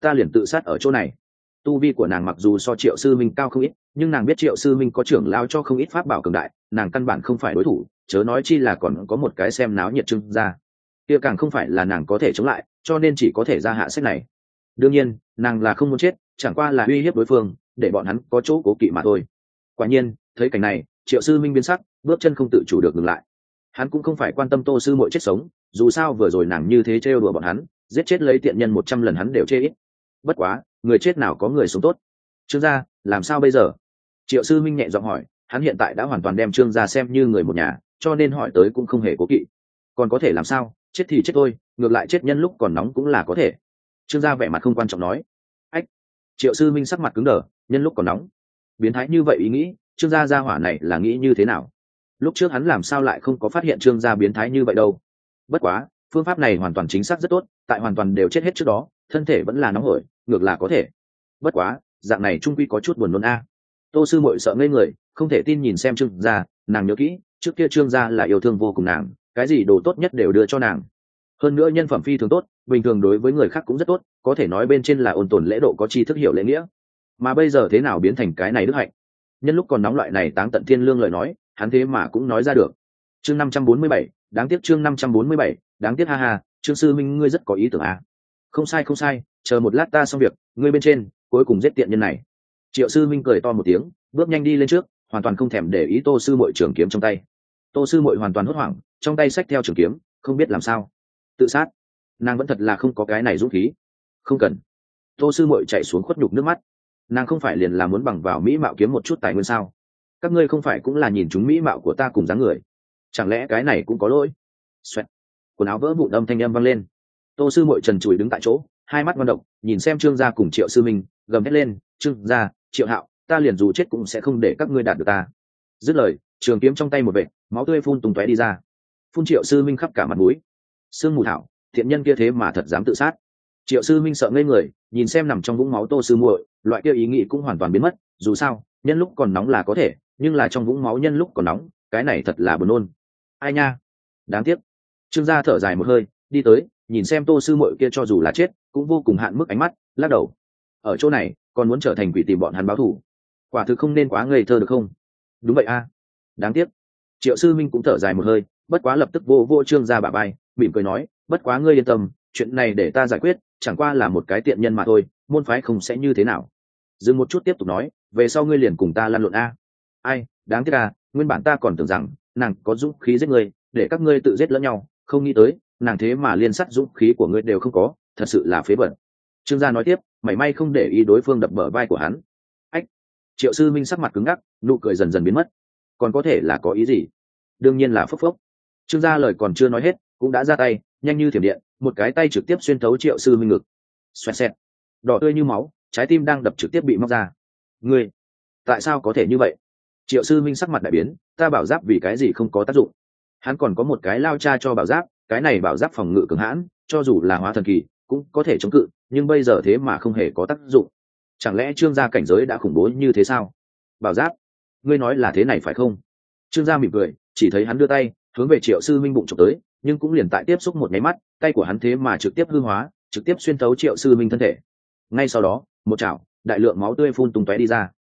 ta liền tự sát ở chỗ này. Tu vi của nàng mặc dù so Triệu Sư Minh cao không ít, nhưng nàng biết Triệu Sư Minh có trưởng lao cho không ít pháp bảo cường đại, nàng căn bản không phải đối thủ, chớ nói chi là còn có một cái xem náo nhiệt Trương gia, kia càng không phải là nàng có thể chống lại, cho nên chỉ có thể ra hạ sách này. Đương nhiên nàng là không muốn chết, chẳng qua là uy hiếp đối phương để bọn hắn có chỗ cố kỵ mà thôi. Quả nhiên thấy cảnh này, Triệu Sư Minh biến sắc, bước chân không tự chủ được ngừng lại. Hắn cũng không phải quan tâm Tô sư muội chết sống, dù sao vừa rồi nàng như thế trêu đùa bọn hắn, giết chết lấy tiện nhân 100 lần hắn đều chê ít. Bất quá người chết nào có người sống tốt. Trương gia làm sao bây giờ? Triệu Sư Minh nhẹ giọng hỏi. Hắn hiện tại đã hoàn toàn đem Trương gia xem như người một nhà, cho nên hỏi tới cũng không hề cố kỵ. Còn có thể làm sao, chết thì chết thôi, ngược lại chết nhân lúc còn nóng cũng là có thể. Trương gia vẻ mặt không quan trọng nói. Ách! Triệu Sư Minh sắc mặt cứng đờ. Nhân lúc còn nóng, biến thái như vậy ý nghĩ, Trương gia hỏa này là nghĩ như thế nào? Lúc trước hắn làm sao lại không có phát hiện Trương gia biến thái như vậy đâu? Bất quá phương pháp này hoàn toàn chính xác rất tốt, tại hoàn toàn đều chết hết trước đó thân thể vẫn là nóng hổi, ngược là có thể. Bất quá dạng này trung quy có chút buồn nôn a. Tô sư muội sợ ngây người, không thể tin nhìn xem Trương gia. Nàng nhớ kỹ trước kia Trương gia là yêu thương vô cùng nàng, cái gì đồ tốt nhất đều đưa cho nàng, hơn nữa nhân phẩm phi thường tốt, bình thường đối với người khác cũng rất tốt, có thể nói bên trên là ôn tồn lễ độ, có tri thức hiểu lễ nghĩa. Mà bây giờ thế nào biến thành cái này đức hạnh? Nhân lúc còn nóng loại này táng tận thiên lương lời nói, hắn thế mà cũng nói ra được. Chương 547, đáng tiếc. Chương 547, đáng tiếc. Ha ha, Trương sư minh ngươi rất có ý tưởng à? Không sai không sai, chờ một lát ta xong việc, ngươi bên trên cuối cùng giết tiện nhân này. Triệu sư minh cười to một tiếng, bước nhanh đi lên trước, hoàn toàn không thèm để ý Tô sư muội trường kiếm trong tay. Tô sư muội hoàn toàn hốt hoảng, trong tay xách theo trường kiếm, không biết làm sao. Tự sát? Nàng vẫn thật là không có cái này dũng khí. Không cần. Tô sư muội chạy xuống khuất nhục nước mắt. Nàng không phải liền là muốn bằng vào mỹ mạo kiếm một chút tài nguyên sao? Các ngươi không phải cũng là nhìn chúng mỹ mạo của ta cùng dáng người, chẳng lẽ cái này cũng có lỗi? Xoẹt. Quần áo vỡ vụn, âm thanh âm vang lên. Tô sư muội trần trụi đứng tại chỗ, hai mắt ngoan độc nhìn xem Trương gia cùng Triệu sư minh, gầm hét lên. Trương gia, Triệu Hạo, ta liền dù chết cũng sẽ không để các ngươi đạt được ta. Dứt lời, trường kiếm trong tay một vệt, máu tươi phun tung tóe đi ra. Phun Triệu sư minh khắp cả mặt mũi. Sương mù thảo, thiện nhân kia thế mà thật dám tự sát. Triệu sư minh sợ ngây người, nhìn xem nằm trong vũng máu Tô sư muội, loại kia ý nghĩ cũng hoàn toàn biến mất. Dù sao nhân lúc còn nóng là có thể, nhưng là trong vũng máu nhân lúc còn nóng, cái này thật là buồn nôn. Ai nha, đáng tiếc. Trương gia thở dài một hơi, đi tới nhìn xem Tô sư muội kia cho dù là chết cũng vô cùng hạn mức ánh mắt, lắc đầu. Ở chỗ này còn muốn trở thành quỷ tìm bọn hắn báo thù, quả thực không nên quá ngây thơ được không? Đúng vậy a, đáng tiếc. Triệu sư minh cũng thở dài một hơi, bất quá lập tức vô vô Trương gia bả vai, mỉm cười nói. Bất quá ngươi yên tâm, chuyện này để ta giải quyết, chẳng qua là một cái tiện nhân mà thôi, môn phái không sẽ như thế nào. Dừng một chút tiếp tục nói, về sau ngươi liền cùng ta lăn lộn a. Ai, đáng tiếc à, nguyên bản ta còn tưởng rằng nàng có dũng khí giết ngươi, để các ngươi tự giết lẫn nhau, không nghĩ tới nàng thế mà liên sắt dũng khí của ngươi đều không có, thật sự là phế vật. Trương gia nói tiếp, mảy may không để ý đối phương đập bờ vai của hắn. Ách. Triệu sư minh sắc mặt cứng ngắc, nụ cười dần dần biến mất. Còn có thể là có ý gì? Đương nhiên là phốc phốc. Trương gia lời còn chưa nói hết, cũng đã ra tay, nhanh như thiểm điện, một cái tay trực tiếp xuyên thấu Triệu sư minh ngực. Xoẹt xẹt. Đỏ tươi như máu, trái tim đang đập trực tiếp bị móc ra. Ngươi, tại sao có thể như vậy? Triệu sư minh sắc mặt đại biến, ta bảo giáp vì cái gì không có tác dụng? Hắn còn có một cái lao cha cho bảo giáp, cái này bảo giáp phòng ngự cường hãn, cho dù là hóa thần kỳ cũng có thể chống cự, nhưng bây giờ thế mà không hề có tác dụng. Chẳng lẽ Trương gia cảnh giới đã khủng bố như thế sao? Bảo giáp, ngươi nói là thế này phải không? Trương gia mỉm cười, chỉ thấy hắn đưa tay hướng về Triệu sư minh bụng chụp tới, nhưng cũng liền tại tiếp xúc một nháy mắt, tay của hắn thế mà trực tiếp hư hóa, trực tiếp xuyên thấu Triệu sư minh thân thể. Ngay sau đó, một chảo, đại lượng máu tươi phun tung tóe đi ra.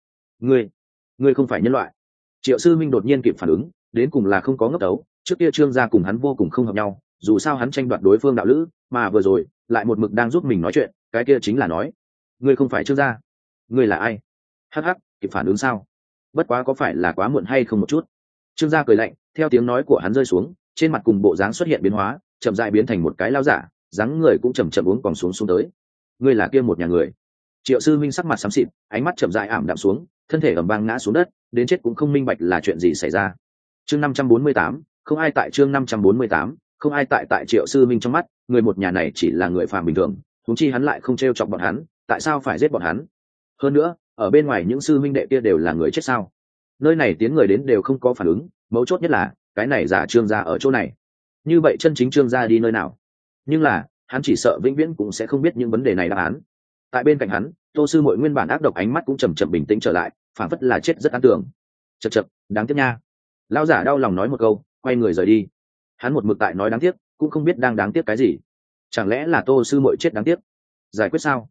Ngươi không phải nhân loại. Triệu sư minh đột nhiên kịp phản ứng, đến cùng là không có ngốc đấu, trước kia Trương gia cùng hắn vô cùng không hợp nhau, dù sao hắn tranh đoạt đối phương đạo lữ, mà vừa rồi lại một mực đang giúp mình nói chuyện, cái kia chính là nói, ngươi không phải Trương gia, ngươi là ai? Hắc hắc, kịp phản ứng sao? Bất quá có phải là quá muộn hay không một chút? Trương gia cười lạnh, theo tiếng nói của hắn rơi xuống, trên mặt cùng bộ dáng xuất hiện biến hóa, chậm rãi biến thành một cái lao giả, dáng người cũng chậm chậm uống còn xuống tới. Ngươi là kia một nhà người. Triệu sư minh sắc mặt xám xịt, ánh mắt chậm rãi ảm đạm xuống, thân thể ầm vang ngã xuống đất, đến chết cũng không minh bạch là chuyện gì xảy ra. Chương 548, không ai tại. Chương 548, không ai tại Triệu sư minh trong mắt, người một nhà này chỉ là người phàm bình thường, huống chi hắn lại không trêu chọc bọn hắn, tại sao phải giết bọn hắn? Hơn nữa, ở bên ngoài những sư minh đệ kia đều là người chết sao? Nơi này tiến người đến đều không có phản ứng, mấu chốt nhất là cái này giả Trương gia ở chỗ này. Như vậy chân chính Trương gia đi nơi nào? Nhưng là hắn chỉ sợ vĩnh viễn cũng sẽ không biết những vấn đề này đáp án. Tại bên cạnh hắn, Tô sư muội nguyên bản ác độc ánh mắt cũng chậm chậm bình tĩnh trở lại, phản phất là chết rất an tưởng. Chậc chậc, đáng tiếc nha. Lão giả đau lòng nói một câu, quay người rời đi. Hắn một mực tại nói đáng tiếc, cũng không biết đang đáng tiếc cái gì. Chẳng lẽ là Tô sư muội chết đáng tiếc? Giải quyết sao?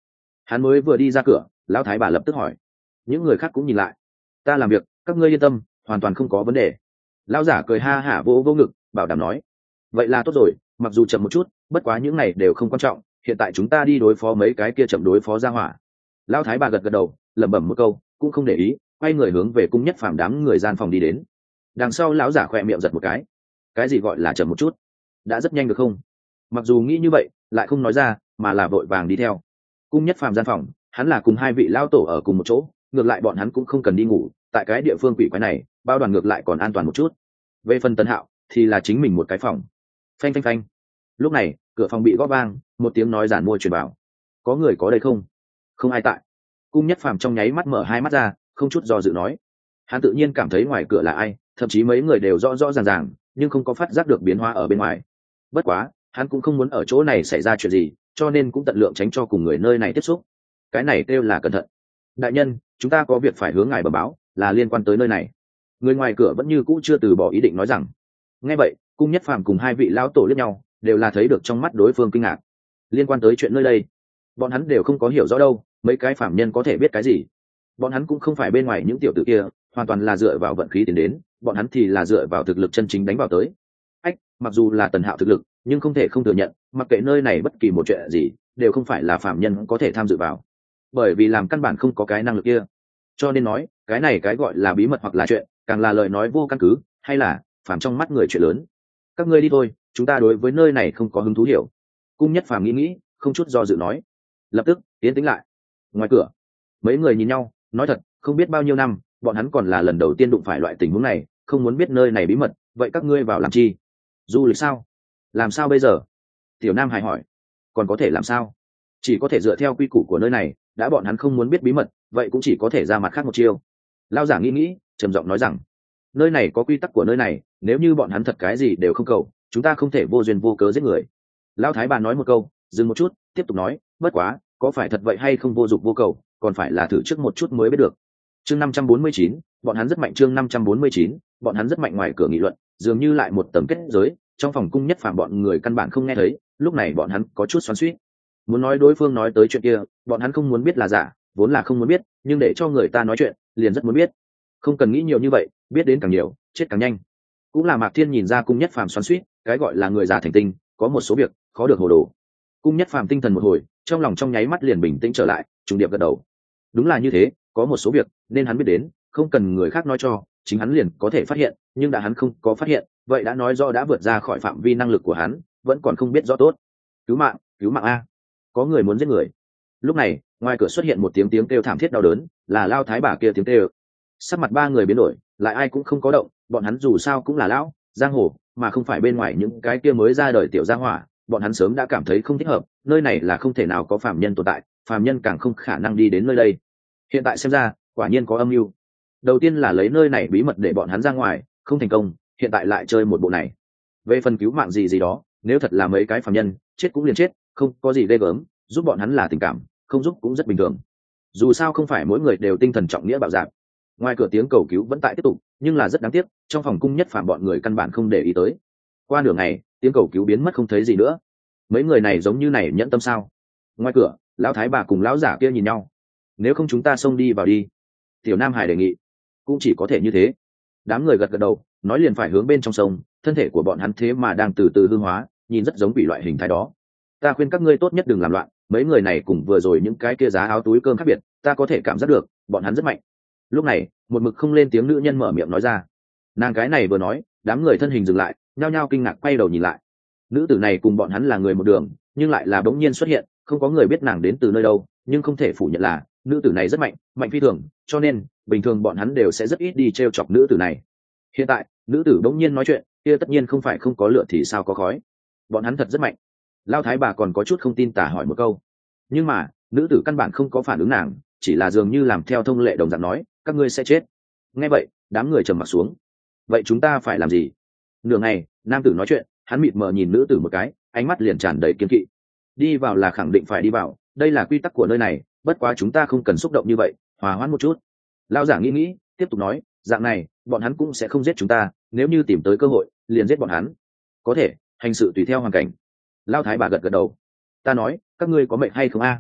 Hắn mới vừa đi ra cửa, lão thái bà lập tức hỏi. Những người khác cũng nhìn lại. Ta làm việc, các ngươi yên tâm, hoàn toàn không có vấn đề. Lão giả cười ha hả vỗ vỗ ngực, bảo đảm nói. Vậy là tốt rồi, mặc dù chậm một chút, bất quá những này đều không quan trọng, hiện tại chúng ta đi đối phó mấy cái kia chậm đối phó ra hỏa. Lão thái bà gật gật đầu, lẩm bẩm một câu, cũng không để ý, quay người hướng về cung nhất phàm đám người gian phòng đi đến. Đằng sau lão giả khỏe miệng giật một cái gì gọi là chậm một chút, đã rất nhanh được không? Mặc dù nghĩ như vậy, lại không nói ra, mà là vội vàng đi theo. Cung nhất phàm gian phòng, hắn là cùng hai vị lão tổ ở cùng một chỗ, ngược lại bọn hắn cũng không cần đi ngủ, tại cái địa phương quỷ quái này, bao đoàn ngược lại còn an toàn một chút. Về phần Tần Hạo, thì là chính mình một cái phòng. Phanh phanh phanh. Lúc này, cửa phòng bị gõ vang, một tiếng nói giản mua truyền vào. Có người có đây không? Không ai tại. Cung nhất phàm trong nháy mắt mở hai mắt ra, không chút do dự nói. Hắn tự nhiên cảm thấy ngoài cửa là ai, thậm chí mấy người đều rõ rõ ràng ràng, nhưng không có phát giác được biến hóa ở bên ngoài. Bất quá, hắn cũng không muốn ở chỗ này xảy ra chuyện gì, cho nên cũng tận lượng tránh cho cùng người nơi này tiếp xúc. Cái này kêu là cẩn thận. Đại nhân, chúng ta có việc phải hướng ngài bẩm báo, là liên quan tới nơi này. Người ngoài cửa vẫn như cũ chưa từ bỏ ý định nói rằng. Nghe vậy, cung nhất phàm cùng hai vị lão tổ liếc nhau, đều là thấy được trong mắt đối phương kinh ngạc. Liên quan tới chuyện nơi đây, bọn hắn đều không có hiểu rõ đâu, mấy cái phàm nhân có thể biết cái gì? Bọn hắn cũng không phải bên ngoài những tiểu tử kia, hoàn toàn là dựa vào vận khí tiến đến, bọn hắn thì là dựa vào thực lực chân chính đánh vào tới. Mặc dù là Tần Hạo thực lực, nhưng không thể không thừa nhận, mặc kệ nơi này bất kỳ một chuyện gì, đều không phải là phàm nhân có thể tham dự vào, bởi vì làm căn bản không có cái năng lực kia. Cho nên nói, cái này cái gọi là bí mật hoặc là chuyện, càng là lời nói vô căn cứ, hay là phàm trong mắt người chuyện lớn. Các ngươi đi thôi, chúng ta đối với nơi này không có hứng thú hiểu. Cung nhất phàm nghĩ, không chút do dự nói. Lập tức tiến tĩnh lại. Ngoài cửa, mấy người nhìn nhau, nói thật, không biết bao nhiêu năm, bọn hắn còn là lần đầu tiên đụng phải loại tình huống này, không muốn biết nơi này bí mật, vậy các ngươi vào làm chi? Du lịch sao? Làm sao bây giờ? Tiểu Nam Hải hỏi. Còn có thể làm sao? Chỉ có thể dựa theo quy củ của nơi này, đã bọn hắn không muốn biết bí mật, vậy cũng chỉ có thể ra mặt khác một chiêu. Lao giả nghĩ, trầm giọng nói rằng, nơi này có quy tắc của nơi này, nếu như bọn hắn thật cái gì đều không cầu, chúng ta không thể vô duyên vô cớ giết người. Lao Thái bà nói một câu, dừng một chút, tiếp tục nói, bất quá, có phải thật vậy hay không vô dụng vô cầu, còn phải là thử trước một chút mới biết được. Chương 549, bọn hắn rất mạnh. Chương 549, bọn hắn rất mạnh. Ngoài cửa nghị luận, dường như lại một tầng kết giới, trong phòng cung nhất phàm bọn người căn bản không nghe thấy, lúc này bọn hắn có chút xoắn xuýt. Muốn nói đối phương nói tới chuyện kia, bọn hắn không muốn biết là giả, vốn là không muốn biết, nhưng để cho người ta nói chuyện, liền rất muốn biết. Không cần nghĩ nhiều như vậy, biết đến càng nhiều, chết càng nhanh. Cũng là Mạc Thiên nhìn ra cung nhất phàm xoắn xuýt, cái gọi là người già thành tinh, có một số việc khó được hồ đồ. Cung nhất phàm tinh thần một hồi, trong lòng trong nháy mắt liền bình tĩnh trở lại, trùng điệp gật đầu. Đúng là như thế, có một số việc nên hắn biết đến, không cần người khác nói cho, chính hắn liền có thể phát hiện, nhưng đã hắn không có phát hiện, vậy đã nói rõ đã vượt ra khỏi phạm vi năng lực của hắn, vẫn còn không biết rõ tốt. Cứu mạng a, có người muốn giết người. Lúc này, ngoài cửa xuất hiện một tiếng kêu thảm thiết đau đớn, là Lao Thái bà kia tiếng kêu. Sắc mặt ba người biến đổi, lại ai cũng không có động, bọn hắn dù sao cũng là lão giang hồ, mà không phải bên ngoài những cái kia mới ra đời tiểu gia hỏa, bọn hắn sớm đã cảm thấy không thích hợp, nơi này là không thể nào có phàm nhân tồn tại, phàm nhân càng không khả năng đi đến nơi đây. Hiện tại xem ra, quả nhiên có âm mưu. Đầu tiên là lấy nơi này bí mật để bọn hắn ra ngoài, không thành công, hiện tại lại chơi một bộ này. Về phần cứu mạng gì đó, nếu thật là mấy cái phàm nhân, chết cũng liền chết, không có gì ghê gớm, giúp bọn hắn là tình cảm, không giúp cũng rất bình thường. Dù sao không phải mỗi người đều tinh thần trọng nghĩa bạo dạn. Ngoài cửa tiếng cầu cứu vẫn tại tiếp tục, nhưng là rất đáng tiếc, trong phòng cung nhất phàm bọn người căn bản không để ý tới. Qua nửa ngày, tiếng cầu cứu biến mất không thấy gì nữa. Mấy người này giống như này nhẫn tâm sao? Ngoài cửa, lão thái bà cùng lão giả kia nhìn nhau. Nếu không chúng ta xông đi vào đi. Tiểu Nam Hải đề nghị. Cũng chỉ có thể như thế. Đám người gật gật đầu, nói liền phải hướng bên trong sông, thân thể của bọn hắn thế mà đang từ từ hư hóa, nhìn rất giống quỷ loại hình thái đó. Ta khuyên các ngươi tốt nhất đừng làm loạn, mấy người này cùng vừa rồi những cái kia giá áo túi cơm khác biệt, ta có thể cảm giác được, bọn hắn rất mạnh. Lúc này, một mực không lên tiếng nữ nhân mở miệng nói ra. Nàng cái này vừa nói, đám người thân hình dừng lại, nhao nhao kinh ngạc quay đầu nhìn lại. Nữ tử này cùng bọn hắn là người một đường, nhưng lại là bỗng nhiên xuất hiện, không có người biết nàng đến từ nơi đâu, nhưng không thể phủ nhận là nữ tử này rất mạnh, mạnh phi thường, cho nên bình thường bọn hắn đều sẽ rất ít đi trêu chọc nữ tử này. Hiện tại, nữ tử bỗng nhiên nói chuyện, kia tất nhiên không phải không có lửa thì sao có khói. Bọn hắn thật rất mạnh. Lao thái bà còn có chút không tin tả hỏi một câu, nhưng mà nữ tử căn bản không có phản ứng nàng, chỉ là dường như làm theo thông lệ đồng dạng nói, các ngươi sẽ chết. Nghe vậy, đám người trầm mặc xuống. Vậy chúng ta phải làm gì? Nửa ngày, nam tử nói chuyện, hắn mịt mờ nhìn nữ tử một cái, ánh mắt liền tràn đầy kiên kỵ. Đi vào là khẳng định phải đi vào, đây là quy tắc của nơi này, bất quá chúng ta không cần xúc động như vậy, hòa hoãn một chút. Lão giả nghĩ, tiếp tục nói, dạng này bọn hắn cũng sẽ không giết chúng ta, nếu như tìm tới cơ hội liền giết bọn hắn. Có thể hành sự tùy theo hoàn cảnh. Lão thái bà gật gật đầu. Ta nói, các ngươi có mệnh hay không a?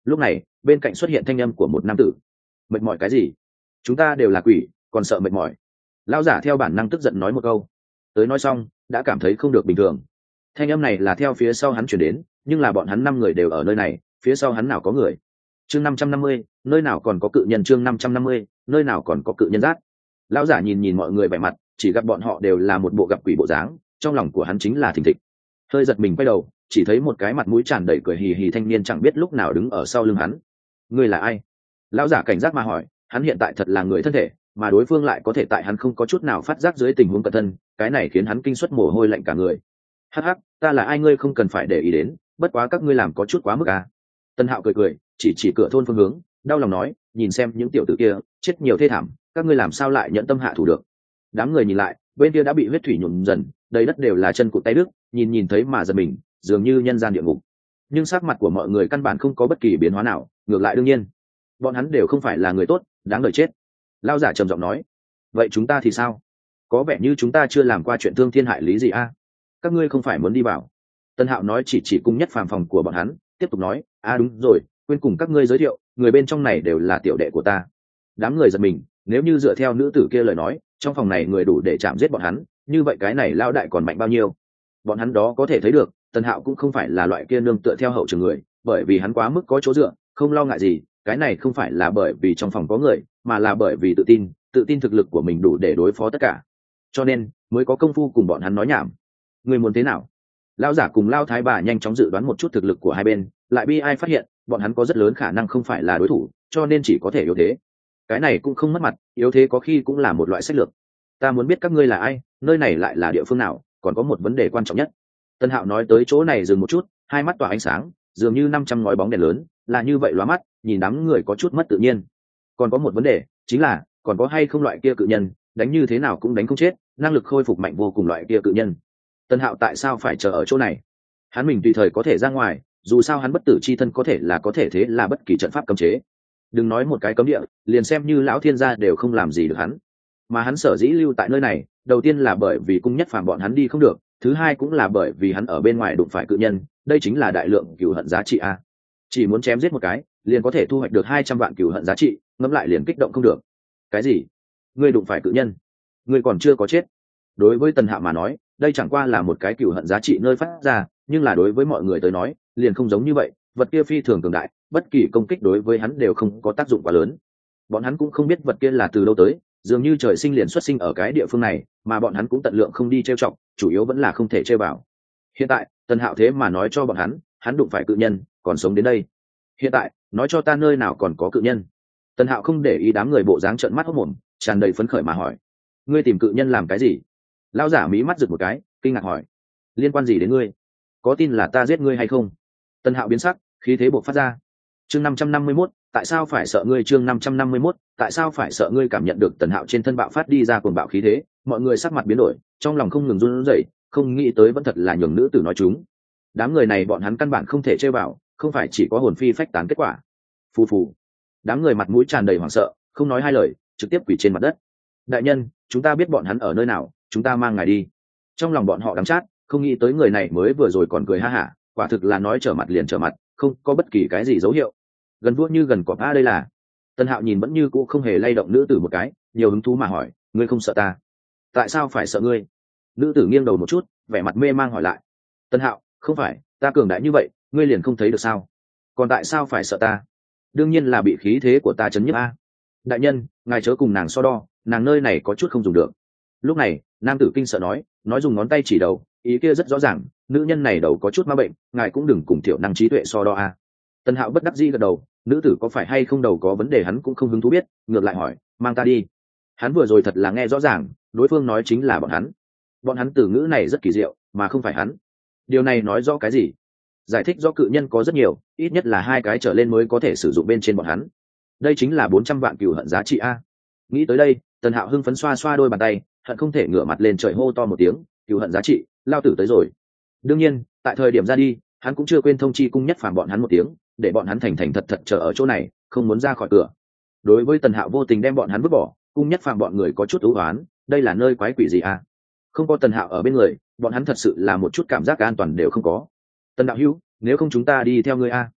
Lúc này bên cạnh xuất hiện thanh âm của một nam tử. Mệt mỏi cái gì? Chúng ta đều là quỷ, còn sợ mệt mỏi? Lão giả theo bản năng tức giận nói một câu, tới nói xong đã cảm thấy không được bình thường. Thanh âm này là theo phía sau hắn chuyển đến, nhưng là bọn hắn 5 người đều ở nơi này, phía sau hắn nào có người. Chương 550, nơi nào còn có cự nhân. Chương 550, nơi nào còn có cự nhân giác. Lão giả nhìn nhìn mọi người vẻ mặt, chỉ gặp bọn họ đều là một bộ gặp quỷ bộ dáng, trong lòng của hắn chính là thình thịch. Hơi giật mình quay đầu, chỉ thấy một cái mặt mũi tràn đầy cười hì hì thanh niên chẳng biết lúc nào đứng ở sau lưng hắn. Ngươi là ai? Lão giả cảnh giác mà hỏi. Hắn hiện tại thật là người thân thể, mà đối phương lại có thể tại hắn không có chút nào phát giác dưới tình huống cẩn thân, cái này khiến hắn kinh suất mồ hôi lạnh cả người. Hắc hắc, ta là ai ngươi không cần phải để ý đến, bất quá các ngươi làm có chút quá mức à. Tân Hạo cười cười, chỉ cửa thôn phương hướng, đau lòng nói, nhìn xem những tiểu tử kia chết nhiều thê thảm, các ngươi làm sao lại nhận tâm hạ thủ được. Đám người nhìn lại, bên kia đã bị huyết thủy nhuộm dần, đầy đất đều là chân cụt tay đứt, nhìn thấy mà giật mình, dường như nhân gian địa ngục. Nhưng sắc mặt của mọi người căn bản không có bất kỳ biến hóa nào, ngược lại đương nhiên bọn hắn đều không phải là người tốt, đáng đời chết. Lão giả trầm giọng nói, vậy chúng ta thì sao? Có vẻ như chúng ta chưa làm qua chuyện thương thiên hại lý gì a. Các ngươi không phải muốn đi vào? Tân Hạo nói, chỉ cung nhất phàm phòng của bọn hắn, tiếp tục nói, đúng rồi, quên cùng các ngươi giới thiệu, người bên trong này đều là tiểu đệ của ta. Đám người giật mình, nếu như dựa theo nữ tử kia lời nói, trong phòng này người đủ để chạm giết bọn hắn, như vậy cái này lão đại còn mạnh bao nhiêu? Bọn hắn đó có thể thấy được, Tân Hạo cũng không phải là loại kia nương tựa theo hậu trường người, bởi vì hắn quá mức có chỗ dựa, không lo ngại gì. Cái này không phải là bởi vì trong phòng có người, mà là bởi vì tự tin thực lực của mình đủ để đối phó tất cả, cho nên mới có công phu cùng bọn hắn nói nhảm. Người muốn thế nào? Lão giả cùng Lão thái bà nhanh chóng dự đoán một chút thực lực của hai bên, lại bi ai phát hiện bọn hắn có rất lớn khả năng không phải là đối thủ, cho nên chỉ có thể yếu thế. Cái này cũng không mất mặt, yếu thế có khi cũng là một loại sách lược. Ta muốn biết các ngươi là ai, nơi này lại là địa phương nào, còn có một vấn đề quan trọng nhất. Tân Hạo nói tới chỗ này dừng một chút, hai mắt tỏa ánh sáng, dường như 500 ngói bóng đèn lớn, là như vậy lóa mắt, nhìn đám người có chút mất tự nhiên. Còn có một vấn đề, chính là còn có hay không loại kia cự nhân, đánh như thế nào cũng đánh không chết, năng lực khôi phục mạnh vô cùng loại kia cự nhân. Tân Hạo tại sao phải chờ ở chỗ này? Hắn mình tùy thời có thể ra ngoài, dù sao hắn bất tử chi thân có thể thế là bất kỳ trận pháp cấm chế. Đừng nói một cái cấm địa, liền xem như lão thiên gia đều không làm gì được hắn. Mà hắn sở dĩ lưu tại nơi này, đầu tiên là bởi vì cung nhất phàm bọn hắn đi không được, thứ hai cũng là bởi vì hắn ở bên ngoài đụng phải cự nhân, đây chính là đại lượng cừu hận giá trị a. Chỉ muốn chém giết một cái, liền có thể thu hoạch được 200 vạn cừu hận giá trị, ngẫm lại liền kích động không được. Cái gì? Ngươi đụng phải cự nhân? Ngươi còn chưa có chết? Đối với Tần Hạo mà nói, đây chẳng qua là một cái cừu hận giá trị nơi phát ra, nhưng là đối với mọi người tới nói, liền không giống như vậy, vật kia phi thường cường đại, bất kỳ công kích đối với hắn đều không có tác dụng quá lớn. Bọn hắn cũng không biết vật kia là từ đâu tới, dường như trời sinh liền xuất sinh ở cái địa phương này, mà bọn hắn cũng tận lượng không đi trêu chọc, chủ yếu vẫn là không thể trêu vào. Hiện tại, Tần Hạo thế mà nói cho bọn hắn đụng phải cự nhân, còn sống đến đây. Hiện tại, nói cho ta nơi nào còn có cự nhân. Tần Hạo không để ý đám người bộ dáng trợn mắt hốt mồm, tràn đầy phấn khởi mà hỏi, ngươi tìm cự nhân làm cái gì? Lão giả mí mắt giật một cái, kinh ngạc hỏi, liên quan gì đến ngươi? Có tin là ta giết ngươi hay không? Tần Hạo biến sắc, khí thế bộc phát ra. Chương 551, tại sao phải sợ ngươi? Chương 551, tại sao phải sợ ngươi? Cảm nhận được Tần Hạo trên thân bạo phát đi ra cuồng bạo khí thế, mọi người sắc mặt biến đổi, trong lòng không ngừng run rẩy, không nghĩ tới vẫn thật là nhường nữ tử nói chúng. Đám người này bọn hắn căn bản không thể chơi vào, không phải chỉ có hồn phi phách tán kết quả. Phù phù. Đám người mặt mũi tràn đầy hoảng sợ, không nói hai lời, trực tiếp quỳ trên mặt đất. Đại nhân, chúng ta biết bọn hắn ở nơi nào, chúng ta mang ngài đi. Trong lòng bọn họ đắng chát, không nghĩ tới người này mới vừa rồi còn cười ha hả, quả thực là nói trở mặt liền trở mặt, không có bất kỳ cái gì dấu hiệu. Gần vuốt như gần cọp đây là. Tân Hạo nhìn vẫn như cũ không hề lay động nữ tử một cái, nhiều hứng thú mà hỏi, ngươi không sợ ta? Tại sao phải sợ ngươi? Nữ tử nghiêng đầu một chút, vẻ mặt mê mang hỏi lại. Tân Hạo, không phải, ta cường đại như vậy, ngươi liền không thấy được sao? Còn tại sao phải sợ ta? Đương nhiên là bị khí thế của ta chấn nhức a. Đại nhân, ngài chớ cùng nàng so đo, nàng nơi này có chút không dùng được. Lúc này, nam tử kinh sợ nói dùng ngón tay chỉ đầu, ý kia rất rõ ràng, nữ nhân này đầu có chút ma bệnh, ngài cũng đừng cùng thiểu năng trí tuệ so đo a. Tân Hạo bất đắc dĩ gật đầu, nữ tử có phải hay không đầu có vấn đề hắn cũng không hứng thú biết, ngược lại hỏi, mang ta đi. Hắn vừa rồi thật là nghe rõ ràng, đối phương nói chính là bọn hắn. Bọn hắn từ ngữ này rất kỳ diệu, mà không phải hắn. Điều này nói rõ cái gì? Giải thích do cự nhân có rất nhiều, ít nhất là 2 cái trở lên mới có thể sử dụng bên trên bọn hắn. Đây chính là 400 vạn cừu hận giá trị a. Nghĩ tới đây, Tần Hạo hưng phấn xoa xoa đôi bàn tay, hận không thể ngửa mặt lên trời hô to một tiếng, cừu hận giá trị, lao tử tới rồi. Đương nhiên, tại thời điểm ra đi, hắn cũng chưa quên thông chi cung nhất phàm bọn hắn một tiếng, để bọn hắn thành thành thật thật chờ ở chỗ này, không muốn ra khỏi cửa. Đối với Tần Hạo vô tình đem bọn hắn vứt bỏ, cung nhất phàm bọn người có chút ưu oán, đây là nơi quái quỷ gì a? Không có Tần Hạo ở bên người, bọn hắn thật sự là một chút cảm giác an toàn đều không có. Tần đạo hữu, nếu không chúng ta đi theo ngươi a.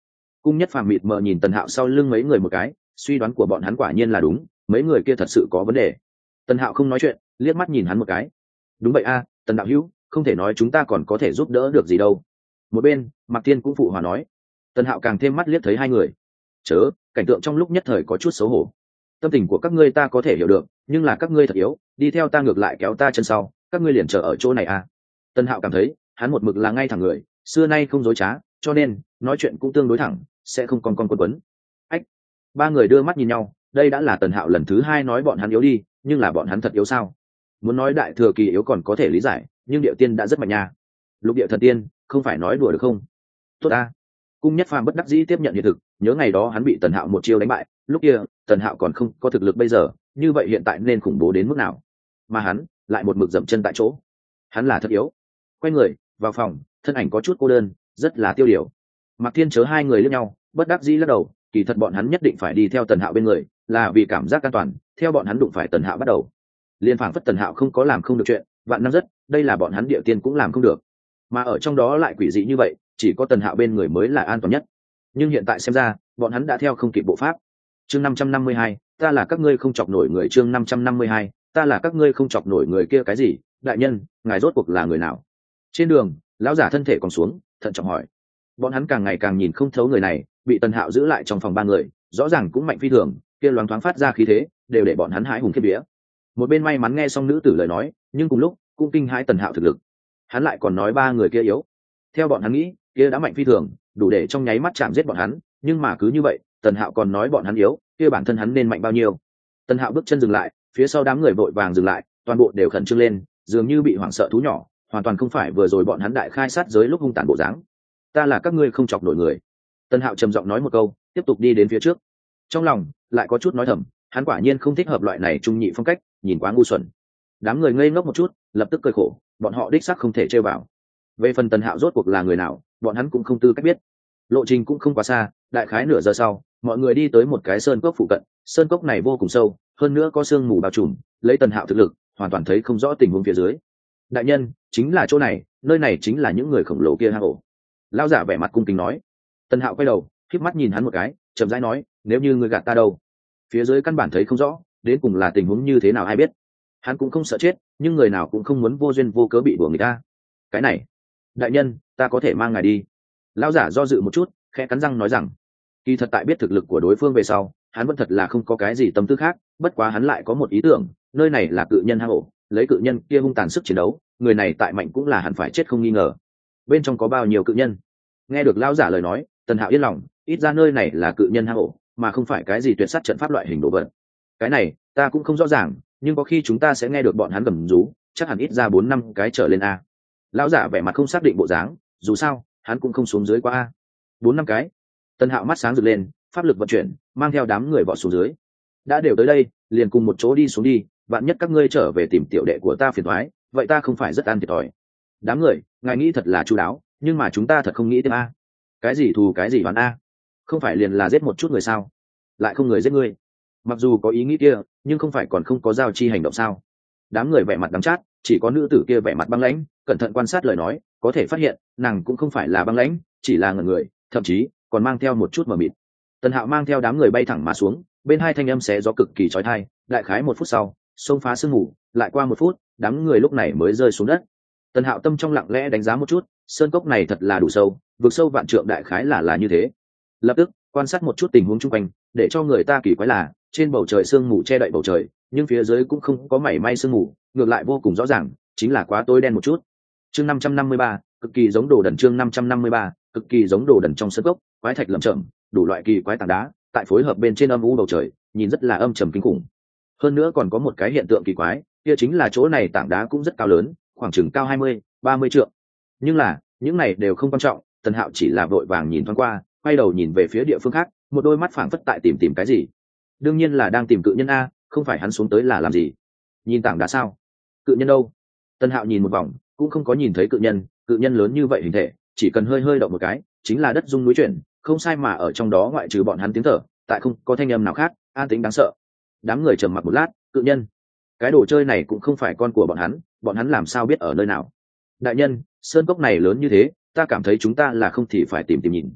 Cung Nhất Phàm mịt mờ nhìn Tần Hạo sau lưng mấy người một cái, suy đoán của bọn hắn quả nhiên là đúng, mấy người kia thật sự có vấn đề. Tần Hạo không nói chuyện, liếc mắt nhìn hắn một cái. Đúng vậy a, Tần đạo hữu, không thể nói chúng ta còn có thể giúp đỡ được gì đâu. Một bên, Mạc Thiên cũng phụ hòa nói. Tần Hạo càng thêm mắt liếc thấy hai người. Chớ, cảnh tượng trong lúc nhất thời có chút xấu hổ. Tâm tình của các ngươi ta có thể hiểu được, nhưng là các ngươi thật yếu, đi theo ta ngược lại kéo ta chân sau, các ngươi liền chờ ở chỗ này a. Tần Hạo cảm thấy, hắn một mực là ngay thẳng người, xưa nay không dối trá, cho nên nói chuyện cũng tương đối thẳng, sẽ không còn con quấn quấn. Ách, ba người đưa mắt nhìn nhau, đây đã là Tần Hạo lần thứ hai nói bọn hắn yếu đi, nhưng là bọn hắn thật yếu sao? Muốn nói đại thừa kỳ yếu còn có thể lý giải, nhưng Điệu Tiên đã rất mạnh nha. Lục Địa Thần Tiên, không phải nói đùa được không? Tốt ta. Cung Nhất Phàm bất đắc dĩ tiếp nhận hiện thực, nhớ ngày đó hắn bị Tần Hạo một chiêu đánh bại, lúc kia Tần Hạo còn không có thực lực bây giờ, như vậy hiện tại nên khủng bố đến mức nào? Mà hắn lại một mực dậm chân tại chỗ. Hắn là thật yếu. Quay người vào phòng, thân ảnh có chút cô đơn, rất là tiêu điều. Mạc Thiên chớ hai người liếc nhau, bất đắc dĩ lắc đầu, kỳ thật bọn hắn nhất định phải đi theo Tần Hạo bên người, là vì cảm giác an toàn, theo bọn hắn đụng phải Tần Hạo bắt đầu. Liên phảng phất Tần Hạo không có làm không được chuyện, vạn năm rất, đây là bọn hắn Địa Tiên cũng làm không được. Mà ở trong đó lại quỷ dị như vậy, chỉ có Tần Hạo bên người mới là an toàn nhất. Nhưng hiện tại xem ra, bọn hắn đã theo không kịp bộ pháp. Chương 552, ta là các ngươi không chọc nổi người. Chương 552, ta là các ngươi không chọc nổi người kia cái gì? Đại nhân, ngài rốt cuộc là người nào? Trên đường, lão giả thân thể còn xuống, thận trọng hỏi. Bọn hắn càng ngày càng nhìn không thấu người này, bị Tần Hạo giữ lại trong phòng ba người, rõ ràng cũng mạnh phi thường, kia loáng thoáng phát ra khí thế, đều để bọn hắn hãi hùng khiếp vía. Một bên may mắn nghe xong nữ tử lời nói, nhưng cùng lúc cũng kinh hãi Tần Hạo thực lực. Hắn lại còn nói ba người kia yếu. Theo bọn hắn nghĩ, kia đã mạnh phi thường, đủ để trong nháy mắt chạm giết bọn hắn, nhưng mà cứ như vậy, Tần Hạo còn nói bọn hắn yếu, kia bản thân hắn nên mạnh bao nhiêu? Tần Hạo bước chân dừng lại, phía sau đám người vội vàng dừng lại, toàn bộ đều khẩn trương lên, dường như bị hoảng sợ thú nhỏ, hoàn toàn không phải vừa rồi bọn hắn đại khai sát giới lúc hung tàn bộ dáng. Ta là các ngươi không chọc nổi người. Tần Hạo trầm giọng nói một câu, tiếp tục đi đến phía trước. Trong lòng lại có chút nói thầm, hắn quả nhiên không thích hợp loại này trung nhị phong cách, nhìn quá ngu xuẩn. Đám người ngây ngốc một chút, lập tức cười khổ, bọn họ đích xác không thể chơi vào. Về phần Tần Hạo rốt cuộc là người nào, bọn hắn cũng không tư cách biết. Lộ trình cũng không quá xa, đại khái nửa giờ sau, mọi người đi tới một cái sơn cốc phụ cận. Sơn cốc này vô cùng sâu, hơn nữa có sương mù bao trùm, lấy Tần Hạo thực lực, hoàn toàn thấy không rõ tình huống phía dưới. Đại nhân, chính là chỗ này, nơi này chính là những người khổng lồ kia hang ổ. Lão giả vẻ mặt cung kính nói. Tần Hạo quay đầu, khép mắt nhìn hắn một cái, chậm rãi nói, nếu như ngươi gạt ta đâu? Phía dưới căn bản thấy không rõ, đến cùng là tình huống như thế nào ai biết. Hắn cũng không sợ chết, nhưng người nào cũng không muốn vô duyên vô cớ bị đùa người ta. Cái này, đại nhân, ta có thể mang ngài đi. Lão giả do dự một chút, khẽ cắn răng nói rằng, kỳ thật tại biết thực lực của đối phương về sau, hắn vẫn thật là không có cái gì tâm tư khác, bất quá hắn lại có một ý tưởng, nơi này là cự nhân hang ổ, lấy cự nhân kia hung tàn sức chiến đấu, người này tại mạnh cũng là hẳn phải chết không nghi ngờ. Bên trong có bao nhiêu cự nhân? Nghe được lão giả lời nói, Tần Hạo yên lòng, ít ra nơi này là cự nhân hang ổ, mà không phải cái gì tuyệt sát trận pháp loại hình đồ vật. Cái này, ta cũng không rõ ràng, nhưng có khi chúng ta sẽ nghe được bọn hắn gầm rú, chắc hẳn ít ra 4-5 cái trở lên a. Lão giả vẻ mặt không xác định bộ dáng, dù sao, hắn cũng không xuống dưới qua a. 4-5 cái. Tần Hạo mắt sáng rực lên, pháp lực vận chuyển, mang theo đám người vọt xuống dưới. Đã đều tới đây, liền cùng một chỗ đi xuống đi, vạn nhất các ngươi trở về tìm tiểu đệ của ta phiền toái, vậy ta không phải rất ăn thiệt thòi. Đám người, ngài nghĩ thật là chu đáo, nhưng mà chúng ta thật không nghĩ tới a. Cái gì thù cái gì đoán a? Không phải liền là giết một chút người sao? Lại không người giết ngươi. Mặc dù có ý nghĩ kia, nhưng không phải còn không có giao chi hành động sao? Đám người vẻ mặt đắng chát, chỉ có nữ tử kia vẻ mặt băng lãnh, cẩn thận quan sát lời nói, có thể phát hiện, nàng cũng không phải là băng lãnh, chỉ là ngẩn người, thậm chí còn mang theo một chút mờ mịt. Tần Hạo mang theo đám người bay thẳng mà xuống, bên hai thanh âm xé gió cực kỳ chói tai, đại khái 1 phút sau, xông phá sương mù, lại qua 1 phút, đám người lúc này mới rơi xuống đất. Tần Hạo tâm trong lặng lẽ đánh giá một chút, sơn cốc này thật là đủ sâu, vực sâu vạn trượng đại khái là như thế. Lập tức quan sát một chút tình huống chung quanh, để cho người ta kỳ quái là, trên bầu trời sương mù che đậy bầu trời, nhưng phía dưới cũng không có mảy may sương mù, ngược lại vô cùng rõ ràng, chính là quá tối đen một chút. Chương 553, cực kỳ giống đồ đần. Chương 553, cực kỳ giống đồ đần. Trong sơn cốc, quái thạch lởm chởm, đủ loại kỳ quái tảng đá, tại phối hợp bên trên âm u bầu trời, nhìn rất là âm trầm kinh khủng. Hơn nữa còn có một cái hiện tượng kỳ quái, kia chính là chỗ này tảng đá cũng rất cao lớn, khoảng chừng cao 20-30 trượng. Nhưng là, những này đều không quan trọng, Tần Hạo chỉ là vội vàng nhìn thoáng qua, quay đầu nhìn về phía địa phương khác, một đôi mắt phảng phất tại tìm cái gì. Đương nhiên là đang tìm cự nhân a, không phải hắn xuống tới là làm gì? Nhìn tảng đá sao? Cự nhân đâu? Tần Hạo nhìn một vòng, cũng không có nhìn thấy cự nhân lớn như vậy hình thể, chỉ cần hơi hơi động một cái, chính là đất rung núi chuyển, không sai mà ở trong đó ngoại trừ bọn hắn tiếng thở, tại không có thanh âm nào khác, an tĩnh đáng sợ. Đám người trầm mặc một lát, cự nhân, cái đồ chơi này cũng không phải con của bọn hắn làm sao biết ở nơi nào? Đại nhân, sơn cốc này lớn như thế, ta cảm thấy chúng ta là không thì phải tìm nhìn.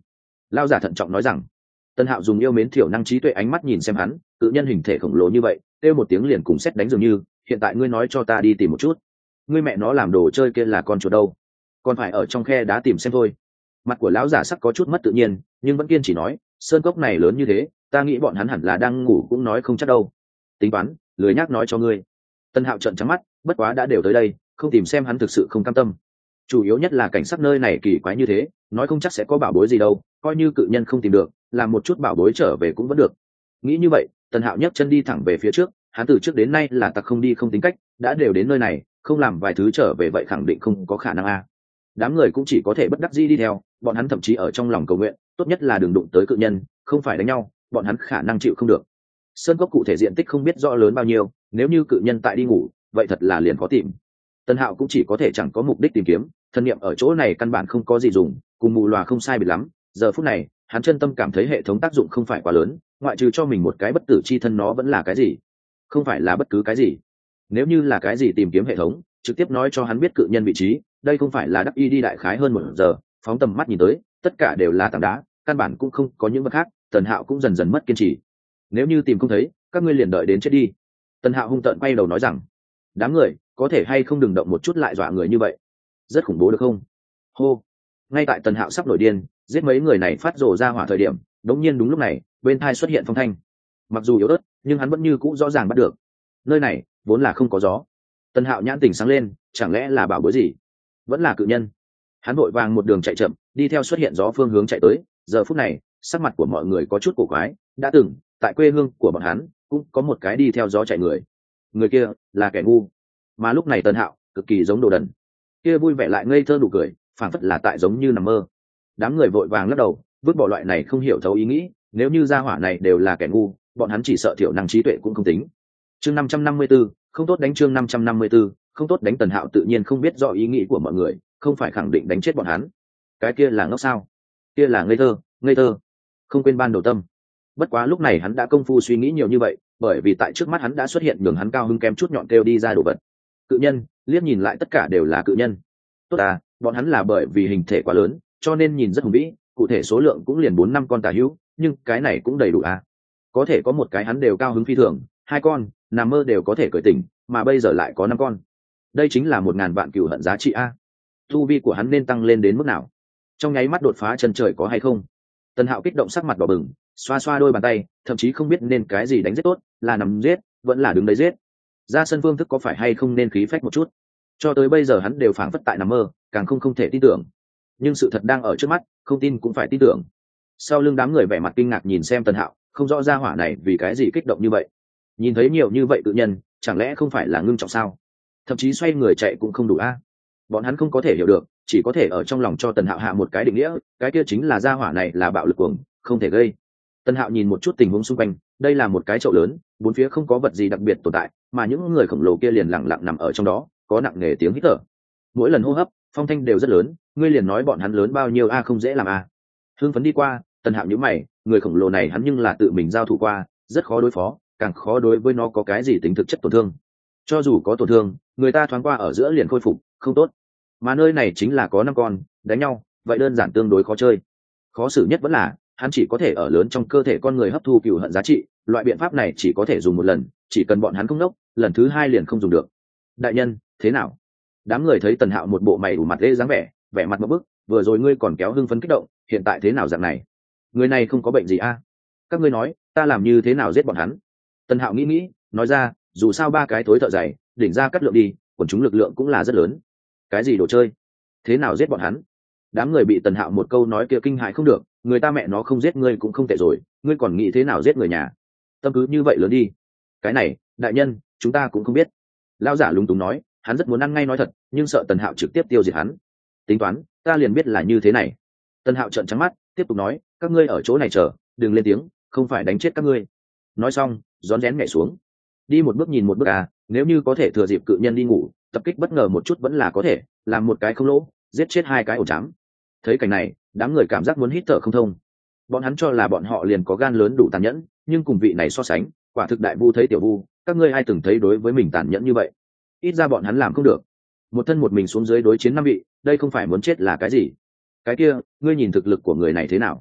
Lão giả thận trọng nói rằng. Tân Hạo dùng yêu mến thiểu năng trí tuệ ánh mắt nhìn xem hắn, cự nhân hình thể khổng lồ như vậy, kêu một tiếng liền cùng sét đánh dường như, hiện tại ngươi nói cho ta đi tìm một chút, ngươi mẹ nó làm đồ chơi kia là con chuột đâu, còn phải ở trong khe đá tìm xem thôi. Mặt của lão giả sắc có chút mất tự nhiên, nhưng vẫn kiên trì nói, sơn cốc này lớn như thế, ta nghĩ bọn hắn hẳn là đang ngủ cũng nói không chắc đâu. Tính toán, lười nhác nói cho ngươi. Tân Hạo trợn trắng mắt, bất quá đã đều tới đây, không tìm xem hắn thực sự không cam tâm. Chủ yếu nhất là cảnh sắc nơi này kỳ quái như thế, nói không chắc sẽ có bảo bối gì đâu, coi như cự nhân không tìm được, làm một chút bảo bối trở về cũng vẫn được. Nghĩ như vậy, Tân Hạo nhấc chân đi thẳng về phía trước, hắn từ trước đến nay là tặc không đi không tính cách, đã đều đến nơi này, không làm vài thứ trở về vậy khẳng định không có khả năng a. Đám người cũng chỉ có thể bất đắc dĩ đi theo, bọn hắn thậm chí ở trong lòng cầu nguyện, tốt nhất là đừng đụng tới cự nhân, không phải đánh nhau, bọn hắn khả năng chịu không được. Sơn cốc cụ thể diện tích không biết rõ lớn bao nhiêu, nếu như cự nhân tại đi ngủ, vậy thật là liền khó tìm. Tân Hạo cũng chỉ có thể chẳng có mục đích tìm kiếm, thân niệm ở chỗ này căn bản không có gì dùng, cùng mù lòa không sai biệt lắm. Giờ phút này, hắn chân tâm cảm thấy hệ thống tác dụng không phải quá lớn, ngoại trừ cho mình một cái bất tử chi thân nó vẫn là cái gì? Không phải là bất cứ cái gì. Nếu như là cái gì tìm kiếm hệ thống, trực tiếp nói cho hắn biết cự nhân vị trí, đây không phải là đắc y đi đại khái hơn 1 giờ, phóng tầm mắt nhìn tới, tất cả đều là tảng đá, căn bản cũng không có những vật khác. Tần Hạo cũng dần dần mất kiên trì. Nếu như tìm không thấy, các ngươi liền đợi đến chết đi. Tần Hạo hung tợn quay đầu nói rằng, đám người có thể hay không đừng động một chút lại dọa người như vậy, rất khủng bố được không? Hô. Ngay tại Tần Hạo sắp nổi điên giết mấy người này phát rồ ra hỏa thời điểm, đống nhiên đúng lúc này bên thai xuất hiện phong thanh, mặc dù yếu ớt nhưng hắn vẫn như cũ rõ ràng bắt được nơi này vốn là không có gió. Tần Hạo nhãn tỉnh sáng lên, chẳng lẽ là bảo bối gì, vẫn là cự nhân. Hắn vội vàng một đường chạy chậm đi theo xuất hiện gió phương hướng chạy tới. Giờ phút này sắc mặt của mọi người có chút cổ quái, đã từng tại quê hương của bọn hắn cũng có một cái đi theo gió chạy người kia là kẻ ngu, mà lúc này Tần Hạo cực kỳ giống đồ đần, kia vui vẻ lại ngây thơ nụ cười phảng phất là tại giống như nằm mơ. Đám người vội vàng lắc đầu vứt bỏ loại này không hiểu thấu ý nghĩ, nếu như gia hỏa này đều là kẻ ngu, bọn hắn chỉ sợ thiểu năng trí tuệ cũng không tính. Chương 554, không tốt đánh. Chương 554, không tốt đánh. Tần Hạo tự nhiên không biết rõ ý nghĩ của mọi người, không phải khẳng định đánh chết bọn hắn. Cái kia là ngốc sao? Kia là ngây thơ, không quên ban đầu tâm. Bất quá lúc này hắn đã công phu suy nghĩ nhiều như vậy, bởi vì tại trước mắt hắn đã xuất hiện nhường hắn cao hưng kém chút nhọn kêu đi ra đồ vật. Cự nhân, liếc nhìn lại tất cả đều là cự nhân. Tốt à, bọn hắn là bởi vì hình thể quá lớn, cho nên nhìn rất hùng vĩ, cụ thể số lượng cũng liền 4-5 con tà hữu, nhưng cái này cũng đầy đủ à. Có thể có một cái hắn đều cao hứng phi thường, 2 con, nằm mơ đều có thể cởi tỉnh, mà bây giờ lại có 5 con. Đây chính là 1000 vạn cừu hận giá trị a. Tu vi của hắn nên tăng lên đến mức nào? Trong nháy mắt đột phá chân trời có hay không? Tần Hạo kích động sắc mặt đỏ bừng, xoa xoa đôi bàn tay, thậm chí không biết nên cái gì đánh giết tốt, là nằm giết, vẫn là đứng đấy giết. Ra sân phương thức có phải hay không nên khí phách một chút. Cho tới bây giờ hắn đều phảng phất tại nằm mơ, càng không thể tin tưởng. Nhưng sự thật đang ở trước mắt, không tin cũng phải tin tưởng. Sau lưng đám người vẻ mặt kinh ngạc nhìn xem Tần Hạo, không rõ ra hỏa này vì cái gì kích động như vậy. Nhìn thấy nhiều như vậy tự nhân, chẳng lẽ không phải là ngưng trọng sao? Thậm chí xoay người chạy cũng không đủ a. Bọn hắn không có thể hiểu được, chỉ có thể ở trong lòng cho Tần Hạo hạ một cái định nghĩa, cái kia chính là gia hỏa này là bạo lực cuồng, không thể gây. Tần Hạo nhìn một chút tình huống xung quanh, đây là một cái chậu lớn, bốn phía không có vật gì đặc biệt tồn tại, mà những người khổng lồ kia liền lặng lặng nằm ở trong đó, có nặng nề tiếng hít thở. Mỗi lần hô hấp, phong thanh đều rất lớn, ngươi liền nói bọn hắn lớn bao nhiêu a, không dễ làm a. Hưng phấn đi qua, Tần Hạo nhíu mày, người khổng lồ này hắn nhưng là tự mình giao thủ qua, rất khó đối phó, càng khó đối với nó có cái gì tính thực chất tổn thương. Cho dù có tổn thương, người ta thoáng qua ở giữa liền khôi phục, không tốt. Mà nơi này chính là có 5 con, đánh nhau, vậy đơn giản tương đối khó chơi. Khó xử nhất vẫn là, hắn chỉ có thể ở lớn trong cơ thể con người hấp thu cừu hận giá trị, loại biện pháp này chỉ có thể dùng một lần, chỉ cần bọn hắn không nốc, lần thứ 2 liền không dùng được. Đại nhân, thế nào? Đám người thấy Tần Hạo một bộ mày ủ mặt lê dáng vẻ, vẻ mặt ngộp bức, vừa rồi ngươi còn kéo hưng phấn kích động, hiện tại thế nào dạng này? Người này không có bệnh gì a? Các ngươi nói, ta làm như thế nào giết bọn hắn? Tần Hạo nghĩ, nói ra, dù sao 3 cái tối thợ dày, đỉnh ra cắt lượng đi, quần chúng lực lượng cũng là rất lớn. Cái gì đồ chơi? Thế nào giết bọn hắn? Đám người bị Tần Hạo một câu nói kia kinh hãi không được, người ta mẹ nó không giết ngươi cũng không tệ rồi, ngươi còn nghĩ thế nào giết người nhà? Tâm cứ như vậy lớn đi. Cái này, đại nhân, chúng ta cũng không biết. Lão giả lúng túng nói, hắn rất muốn ăn ngay nói thật, nhưng sợ Tần Hạo trực tiếp tiêu diệt hắn. Tính toán, ta liền biết là như thế này. Tần Hạo trợn trắng mắt, tiếp tục nói, các ngươi ở chỗ này chờ, đừng lên tiếng, không phải đánh chết các ngươi. Nói xong, rón rén nhảy xuống. Đi một bước nhìn một bước à, nếu như có thể thừa dịp cự nhân đi ngủ, tập kích bất ngờ một chút vẫn là có thể, làm một cái không lỗ, giết chết 2 cái ổ chám. Thấy cảnh này, đám người cảm giác muốn hít thở không thông. Bọn hắn cho là bọn họ liền có gan lớn đủ tàn nhẫn, nhưng cùng vị này so sánh, quả thực đại vu thấy tiểu vu, các ngươi ai từng thấy đối với mình tàn nhẫn như vậy? Ít ra bọn hắn làm không được. Một thân một mình xuống dưới đối chiến 5 vị, đây không phải muốn chết là cái gì? Cái kia, ngươi nhìn thực lực của người này thế nào?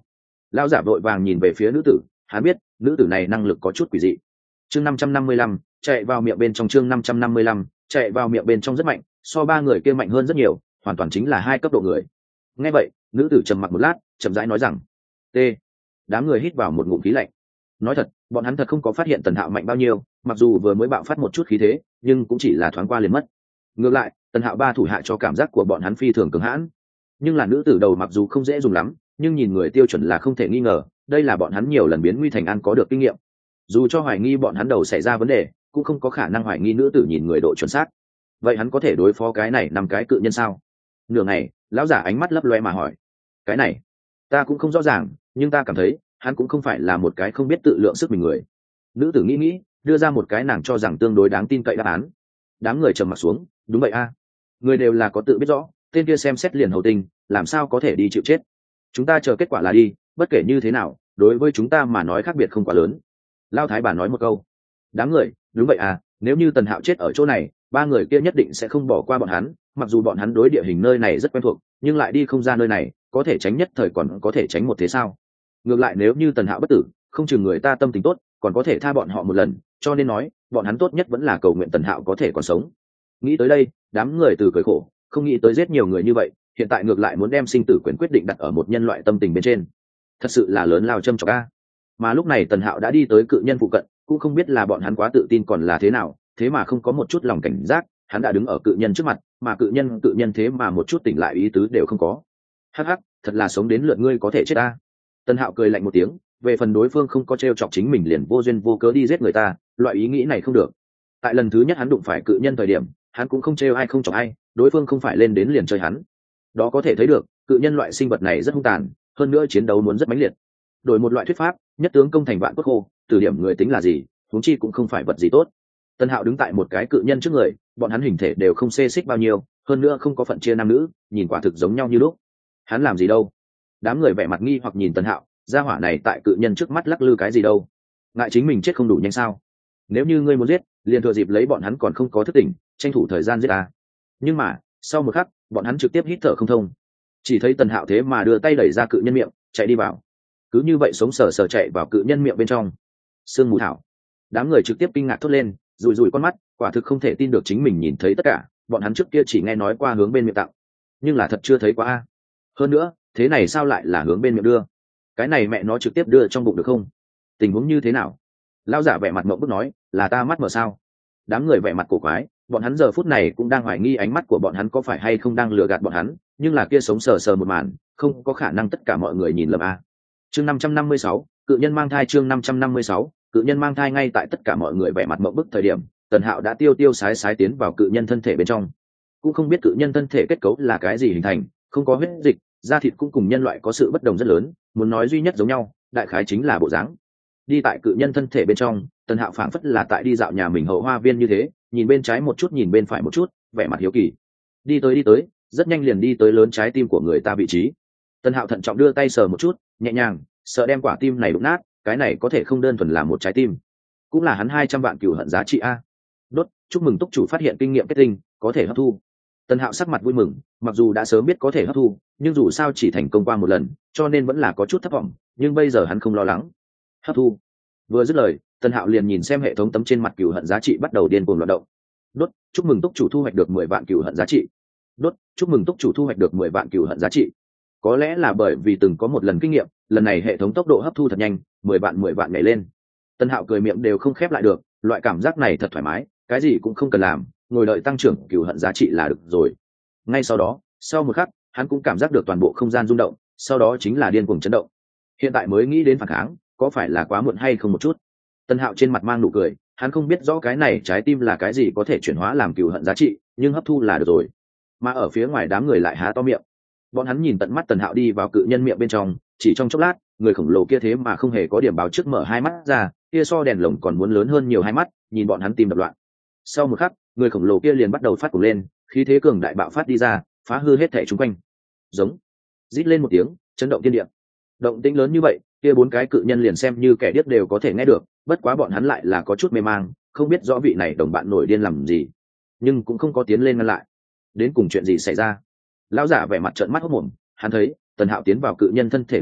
Lão giả vội vàng nhìn về phía nữ tử, hắn biết nữ tử này năng lực có chút quỷ dị. Chương 555, chạy vào miệng bên trong. Chương 555, chạy vào miệng bên trong rất mạnh, so ba người kia mạnh hơn rất nhiều, hoàn toàn chính là hai cấp độ người. Nghe vậy, nữ tử trầm mặc một lát, chậm rãi nói rằng: "T." Đám người hít vào một ngụm khí lạnh. Nói thật, bọn hắn thật không có phát hiện Tần Hạo mạnh bao nhiêu, mặc dù vừa mới bạo phát một chút khí thế, nhưng cũng chỉ là thoáng qua liền mất. Ngược lại, Tần Hạo ba thủ hạ cho cảm giác của bọn hắn phi thường cường hãn. Nhưng là nữ tử đầu mặc dù không dễ dùng lắm, nhưng nhìn người tiêu chuẩn là không thể nghi ngờ, đây là bọn hắn nhiều lần biến nguy thành an có được kinh nghiệm. Dù cho hoài nghi bọn hắn đầu xảy ra vấn đề, cũng không có khả năng hoài nghi nữ tử nhìn người độ chuẩn xác. Vậy hắn có thể đối phó cái này 5 cái cự nhân sao? Nửa ngày, lão giả ánh mắt lấp loe mà hỏi: "Cái này, ta cũng không rõ ràng, nhưng ta cảm thấy hắn cũng không phải là một cái không biết tự lượng sức mình người." Nữ tử nghĩ nghĩ, đưa ra một cái nàng cho rằng tương đối đáng tin cậy đáp án. Đám người trầm mặt xuống. Đúng vậy a, người đều là có tự biết rõ, tên kia xem xét liền hầu tình, làm sao có thể đi chịu chết. Chúng ta chờ kết quả là đi, bất kể như thế nào, đối với chúng ta mà nói khác biệt không quá lớn. Lao thái bà nói một câu. Đám người: đúng vậy à, nếu như Tần Hạo chết ở chỗ này, ba người kia nhất định sẽ không bỏ qua bọn hắn. Mặc dù bọn hắn đối địa hình nơi này rất quen thuộc, nhưng lại đi không ra nơi này, có thể tránh nhất thời còn có thể tránh một thế sao? Ngược lại nếu như Tần Hạo bất tử, không chừng người ta tâm tình tốt, còn có thể tha bọn họ một lần, cho nên nói bọn hắn tốt nhất vẫn là cầu nguyện Tần Hạo có thể còn sống. Nghĩ tới đây, đám người từ cười khổ, không nghĩ tới giết nhiều người như vậy, hiện tại ngược lại muốn đem sinh tử quyền quyết định đặt ở một nhân loại tâm tình bên trên, thật sự là lớn lao châm chọc a. Mà lúc này Tần Hạo đã đi tới cự nhân phụ cận, cũng không biết là bọn hắn quá tự tin còn là thế nào, thế mà không có một chút lòng cảnh giác, hắn đã đứng ở cự nhân trước mặt, mà cự nhân thế mà một chút tỉnh lại ý tứ đều không có. Hắc hắc, thật là sống đến lượt ngươi có thể chết a. Tần Hạo cười lạnh một tiếng, về phần đối phương không có trêu chọc chính mình liền vô duyên vô cớ đi giết người ta, loại ý nghĩ này không được. Tại lần thứ nhất hắn đụng phải cự nhân thời điểm, hắn cũng không trêu ai không chọc ai, đối phương không phải lên đến liền chơi hắn. Đó có thể thấy được, cự nhân loại sinh vật này rất hung tàn, hơn nữa chiến đấu muốn rất mãnh liệt. Đổi một loại thuyết pháp, nhất tướng công thành vạn cốt khô, từ điểm người tính là gì, huống chi cũng không phải vật gì tốt. Tân Hạo đứng tại một cái cự nhân trước người, bọn hắn hình thể đều không xê xích bao nhiêu, hơn nữa không có phận chia nam nữ, nhìn quả thực giống nhau như lúc. Hắn làm gì đâu? Đám người vẻ mặt nghi hoặc nhìn Tân Hạo, gia hỏa này tại cự nhân trước mắt lắc lư cái gì đâu? Ngại chính mình chết không đủ nhanh sao? Nếu như ngươi muốn giết, liền thừa dịp lấy bọn hắn còn không có thức tỉnh, tranh thủ thời gian giết ta. Nhưng mà, sau một khắc, bọn hắn trực tiếp hít thở không thông. Chỉ thấy Tần Hạo thế mà đưa tay đẩy ra cự nhân miệng, chạy đi vào. Cứ như vậy sống sờ sờ chạy vào cự nhân miệng bên trong. Sương mù thảo. Đám người trực tiếp kinh ngạc thốt lên, rùi rùi con mắt, quả thực không thể tin được chính mình nhìn thấy tất cả, bọn hắn trước kia chỉ nghe nói qua hướng bên miệng tặng, nhưng là thật chưa thấy qua a. Hơn nữa, thế này sao lại là hướng bên miệng đưa? Cái này mẹ nó trực tiếp đưa trong bụng được không? Tình huống như thế nào? Lão giả vẻ mặt ngộp bức nói, là ta mắt mờ sao? Đám người vẻ mặt cổ quái, bọn hắn giờ phút này cũng đang hoài nghi ánh mắt của bọn hắn có phải hay không đang lừa gạt bọn hắn, nhưng là kia sống sờ sờ một màn, không có khả năng tất cả mọi người nhìn lầm a. Chương 556, cự nhân mang thai. Chương 556, cự nhân mang thai. Ngay tại tất cả mọi người vẻ mặt ngộp bức thời điểm, Tần Hạo đã tiêu sái sái tiến vào cự nhân thân thể bên trong. Cũng không biết cự nhân thân thể kết cấu là cái gì hình thành, không có huyết dịch, da thịt cũng cùng nhân loại có sự bất đồng rất lớn, muốn nói duy nhất giống nhau, đại khái chính là bộ dáng. Đi tại cự nhân thân thể bên trong, Tần Hạo phảng phất là tại đi dạo nhà mình hậu hoa viên như thế, nhìn bên trái một chút nhìn bên phải một chút, vẻ mặt hiếu kỳ. Đi tới, rất nhanh liền đi tới lớn trái tim của người ta vị trí. Tần Hạo thận trọng đưa tay sờ một chút, nhẹ nhàng, sợ đem quả tim này đụng nát, cái này có thể không đơn thuần là một trái tim, cũng là hắn 200 vạn cừu hận giá trị a. Đốt, chúc mừng túc chủ phát hiện kinh nghiệm kết tinh, có thể hấp thu. Tần Hạo sắc mặt vui mừng, mặc dù đã sớm biết có thể hấp thu, nhưng dù sao chỉ thành công qua một lần, cho nên vẫn là có chút thất vọng, nhưng bây giờ hắn không lo lắng. Hấp thu. Vừa dứt lời, Tần Hạo liền nhìn xem hệ thống tấm trên mặt cừu hận giá trị bắt đầu điên cuồng loạn động. Đốt, chúc mừng túc chủ thu hoạch được 10 vạn cừu hận giá trị. Đốt, chúc mừng túc chủ thu hoạch được 10 vạn cừu hận giá trị. Có lẽ là bởi vì từng có một lần kinh nghiệm, lần này hệ thống tốc độ hấp thu thật nhanh, 10 vạn nhảy lên. Tần Hạo cười miệng đều không khép lại được, loại cảm giác này thật thoải mái, cái gì cũng không cần làm, ngồi đợi tăng trưởng cừu hận giá trị là được rồi. Ngay sau đó, sau một khắc, hắn cũng cảm giác được toàn bộ không gian rung động, sau đó chính là điên cuồng chấn động. Hiện tại mới nghĩ đến phản kháng, có phải là quá muộn hay không một chút? Tần Hạo trên mặt mang nụ cười, hắn không biết rõ cái này trái tim là cái gì có thể chuyển hóa làm cừu hận giá trị, nhưng hấp thu là được rồi. Mà ở phía ngoài đám người lại há to miệng. Bọn hắn nhìn tận mắt Tần Hạo đi vào cự nhân miệng bên trong, chỉ trong chốc lát, người khổng lồ kia thế mà không hề có điểm báo trước mở hai mắt ra, kia so đèn lồng còn muốn lớn hơn nhiều hai mắt, nhìn bọn hắn tim đập loạn. Sau một khắc, người khổng lồ kia liền bắt đầu phát cuồng lên, khí thế cường đại bạo phát đi ra, phá hư hết thảy xung quanh. Giống, rít lên một tiếng, chấn động thiên địa. Động tĩnh lớn như vậy, kia 4 cái cự nhân liền xem như kẻ điếc đều có thể nghe được, bất quá bọn hắn lại là có chút mê mang, không biết rõ vị này đồng bạn nổi điên làm gì, nhưng cũng không có tiến lên ngăn lại. Đến cùng chuyện gì xảy ra? Lão giả vẻ mặt trợn mắt hốt mồm, hắn thấy Tần Hạo tiến vào cự nhân thân thể nội bộ,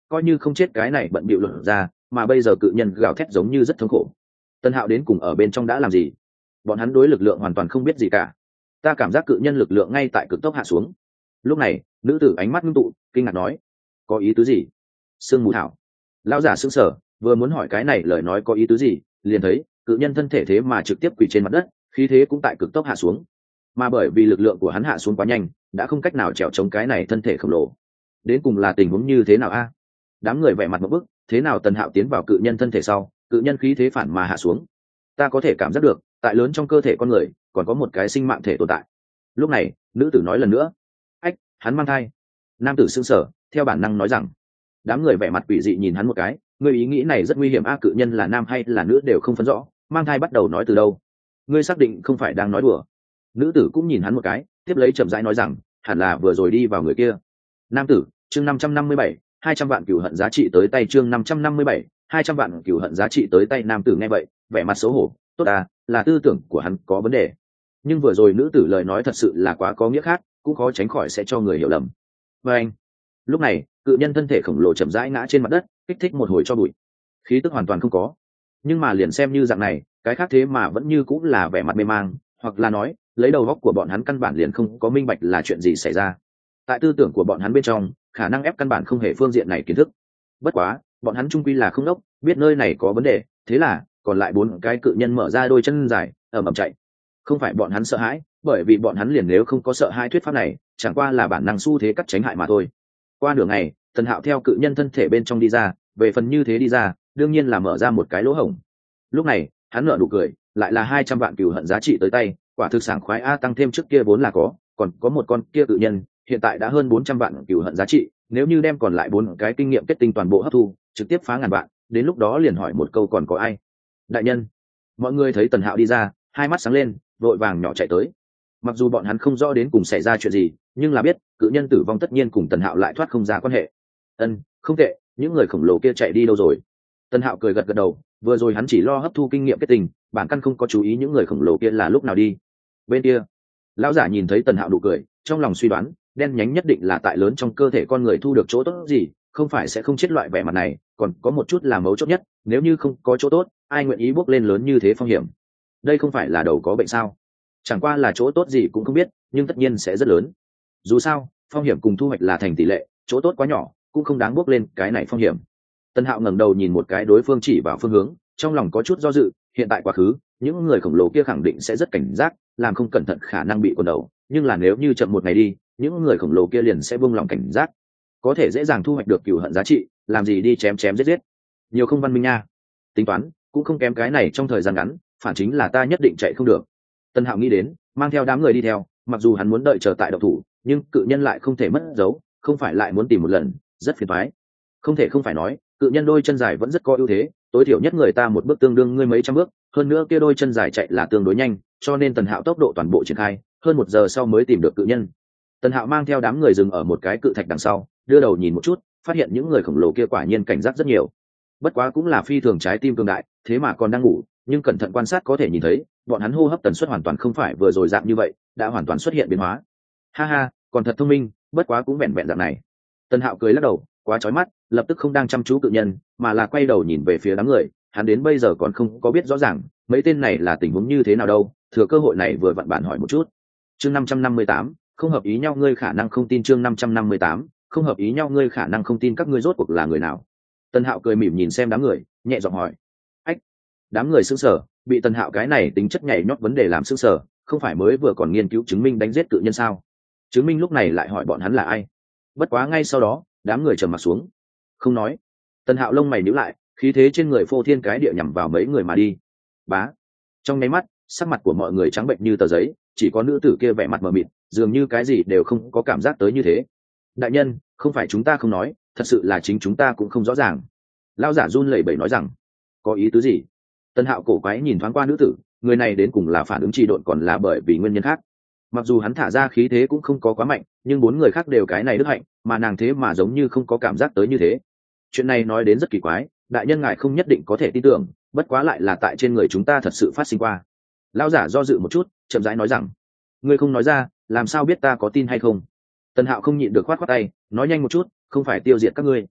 coi như không chết cái này bận bịu lột ra, mà bây giờ cự nhân gào thét giống như rất thống khổ. Tân Hạo đến cùng ở bên trong đã làm gì? Bọn hắn đối lực lượng hoàn toàn không biết gì cả. Ta cảm giác cự nhân lực lượng ngay tại cực tốc hạ xuống. Lúc này nữ tử ánh mắt ngưng tụ, kinh ngạc nói, có ý tứ gì? Sương mù thảo. Lão giả sững sờ, vừa muốn hỏi cái này lời nói có ý tứ gì, liền thấy cự nhân thân thể thế mà trực tiếp quỳ trên mặt đất, khí thế cũng tại cực tốc hạ xuống, mà bởi vì lực lượng của hắn hạ xuống quá nhanh, đã không cách nào chèo chống cái này thân thể khổng lồ. Đến cùng là tình huống như thế nào a? Đám người vẻ mặt một bức, thế nào Tần Hạo tiến vào cự nhân thân thể sau, cự nhân khí thế phản mà hạ xuống. Ta có thể cảm giác được, tại lớn trong cơ thể con người còn có một cái sinh mạng thể tồn tại. Lúc này nữ tử nói lần nữa, ách, hắn mang thai. Nam tử sững sờ, theo bản năng nói rằng. Đám người vẻ mặt quỷ dị nhìn hắn một cái, ngươi ý nghĩ này rất nguy hiểm a, cự nhân là nam hay là nữ đều không phân rõ, mang thai bắt đầu nói từ đâu? Ngươi xác định không phải đang nói đùa? Nữ tử cũng nhìn hắn một cái, tiếp lấy chậm rãi nói rằng, hẳn là vừa rồi đi vào người kia. Nam tử, chương 557, 200 vạn cửu hận giá trị tới tay, chương 557, 200 vạn cửu hận giá trị tới tay. Nam tử nghe vậy, vẻ mặt xấu hổ, tốt à, là tư tưởng của hắn có vấn đề. Nhưng vừa rồi nữ tử lời nói thật sự là quá có nghĩa khác, cũng khó tránh khỏi sẽ cho người hiểu lầm. Và anh, lúc này cự nhân thân thể khổng lồ chậm rãi ngã trên mặt đất, kích thích một hồi cho bụi, khí tức hoàn toàn không có. Nhưng mà liền xem như dạng này, cái khác thế mà vẫn như cũng là vẻ mặt mê mang, hoặc là nói lấy đầu góc của bọn hắn căn bản liền không có minh bạch là chuyện gì xảy ra. Tại tư tưởng của bọn hắn bên trong, khả năng ép căn bản không hề phương diện này kiến thức. Bất quá bọn hắn trung quy là không đốc, biết nơi này có vấn đề, thế là còn lại 4 cái cự nhân mở ra đôi chân dài ầm ầm chạy. Không phải bọn hắn sợ hãi, bởi vì bọn hắn liền nếu không có sợ hãi thuyết pháp này, chẳng qua là bản năng xu thế cắt tránh hại mà thôi. Qua nửa ngày, Tần Hạo theo cự nhân thân thể bên trong đi ra, về phần như thế đi ra, đương nhiên là mở ra một cái lỗ hổng. Lúc này hắn nở nụ cười, lại là 200 vạn cừu hận giá trị tới tay, quả thực sảng khoái a, tăng thêm trước kia vốn là có, còn có một con kia cự nhân, hiện tại đã hơn 400 vạn cừu hận giá trị, nếu như đem còn lại 4 cái kinh nghiệm kết tinh toàn bộ hấp thu, trực tiếp phá ngàn vạn, đến lúc đó liền hỏi một câu còn có ai. Đại nhân. Mọi người thấy Tần Hạo đi ra, hai mắt sáng lên, vội vàng nhỏ chạy tới. Mặc dù bọn hắn không rõ đến cùng xảy ra chuyện gì, nhưng là biết cự nhân tử vong tất nhiên cùng Tần Hạo lại thoát không ra quan hệ. Không tệ, những người khổng lồ kia chạy đi đâu rồi? Tần Hạo cười gật gật đầu, vừa rồi hắn chỉ lo hấp thu kinh nghiệm kết tinh, bản căn không có chú ý những người khổng lồ kia là lúc nào đi. Bên kia lão giả nhìn thấy Tần Hạo nụ cười, trong lòng suy đoán đen nhánh nhất định là tại lớn trong cơ thể con người thu được chỗ tốt gì, không phải sẽ không chết loại vẻ mặt này. Còn có một chút là mấu chốt nhất, nếu như không có chỗ tốt, ai nguyện ý bước lên lớn như thế phong hiểm? Đây không phải là đầu có bệnh sao? Chẳng qua là chỗ tốt gì cũng không biết, nhưng tất nhiên sẽ rất lớn. Dù sao phong hiểm cùng thu hoạch là thành tỷ lệ, chỗ tốt quá nhỏ cũng không đáng bước lên cái này phong hiểm. Tần Hạo ngẩng đầu nhìn một cái đối phương chỉ vào phương hướng, trong lòng có chút do dự. Hiện tại quá khứ, những người khổng lồ kia khẳng định sẽ rất cảnh giác, làm không cẩn thận khả năng bị quần đầu, nhưng là nếu như chậm một ngày đi, những người khổng lồ kia liền sẽ buông lòng cảnh giác, có thể dễ dàng thu hoạch được cừu hận giá trị, làm gì đi chém chém giết giết, nhiều không văn minh nha. Tính toán cũng không kém cái này, trong thời gian ngắn phản chính là ta nhất định chạy không được. Tần Hạo nghĩ đến, mang theo đám người đi theo, mặc dù hắn muốn đợi chờ tại độc thủ, nhưng cự nhân lại không thể mất dấu, không phải lại muốn tìm một lần, rất phiền toái. Không thể không phải nói, cự nhân đôi chân dài vẫn rất có ưu thế, tối thiểu nhất người ta một bước tương đương ngươi mấy trăm bước, hơn nữa kia đôi chân dài chạy là tương đối nhanh, cho nên Tần Hạo tốc độ toàn bộ triển khai, hơn 1 giờ sau mới tìm được cự nhân. Tần Hạo mang theo đám người dừng ở một cái cự thạch đằng sau, đưa đầu nhìn một chút, phát hiện những người khổng lồ kia quả nhiên cảnh giác rất nhiều. Bất quá cũng là phi thường trái tim cường đại, thế mà còn đang ngủ, nhưng cẩn thận quan sát có thể nhìn thấy, bọn hắn hô hấp tần suất hoàn toàn không phải vừa rồi dạng như vậy, đã hoàn toàn xuất hiện biến hóa. Ha ha, còn thật thông minh, bất quá cũng vẹn vẹn dạng này. Tần Hạo cười lắc đầu, quá chói mắt, lập tức không đang chăm chú cự nhân, mà là quay đầu nhìn về phía đám người. Hắn đến bây giờ còn không có biết rõ ràng mấy tên này là tình huống như thế nào đâu, thừa cơ hội này vừa vặn bản hỏi một chút. Chương 558, không hợp ý nhau ngươi khả năng không tin. Chương 558, không hợp ý nhau ngươi khả năng không tin, các ngươi rốt cuộc là người nào? Tần Hạo cười mỉm nhìn xem đám người, nhẹ giọng hỏi. Ách. Đám người sững sờ, bị Tần Hạo cái này tính chất nhảy nhót vấn đề làm sững sờ, không phải mới vừa còn nghiên cứu chứng minh đánh giết cự nhân sao? Chứng minh lúc này lại hỏi bọn hắn là ai? Bất quá ngay sau đó đám người trầm mặt xuống, không nói. Tần Hạo lông mày nhíu lại, khí thế trên người phô thiên cái địa nhằm vào mấy người mà đi. Bá. Trong nháy mắt, sắc mặt của mọi người trắng bệnh như tờ giấy, chỉ có nữ tử kia vẻ mặt mờ mịt, dường như cái gì đều không có cảm giác tới như thế. Đại nhân, không phải chúng ta không nói, thật sự là chính chúng ta cũng không rõ ràng. Lão giả run lẩy bẩy nói rằng. Có ý tứ gì? Tần Hạo cổ quái nhìn thoáng qua nữ tử, người này đến cùng là phản ứng trì độn còn là bởi vì nguyên nhân khác. Mặc dù hắn thả ra khí thế cũng không có quá mạnh, nhưng 4 người khác đều cái này đức hạnh, mà nàng thế mà giống như không có cảm giác tới như thế. Chuyện này nói đến rất kỳ quái, đại nhân ngài không nhất định có thể tin tưởng, bất quá lại là tại trên người chúng ta thật sự phát sinh qua. Lão giả do dự một chút, chậm rãi nói rằng. Ngươi không nói ra, làm sao biết ta có tin hay không? Tần Hạo không nhịn được khoát khoát tay, nói nhanh một chút, không phải tiêu diệt các ngươi.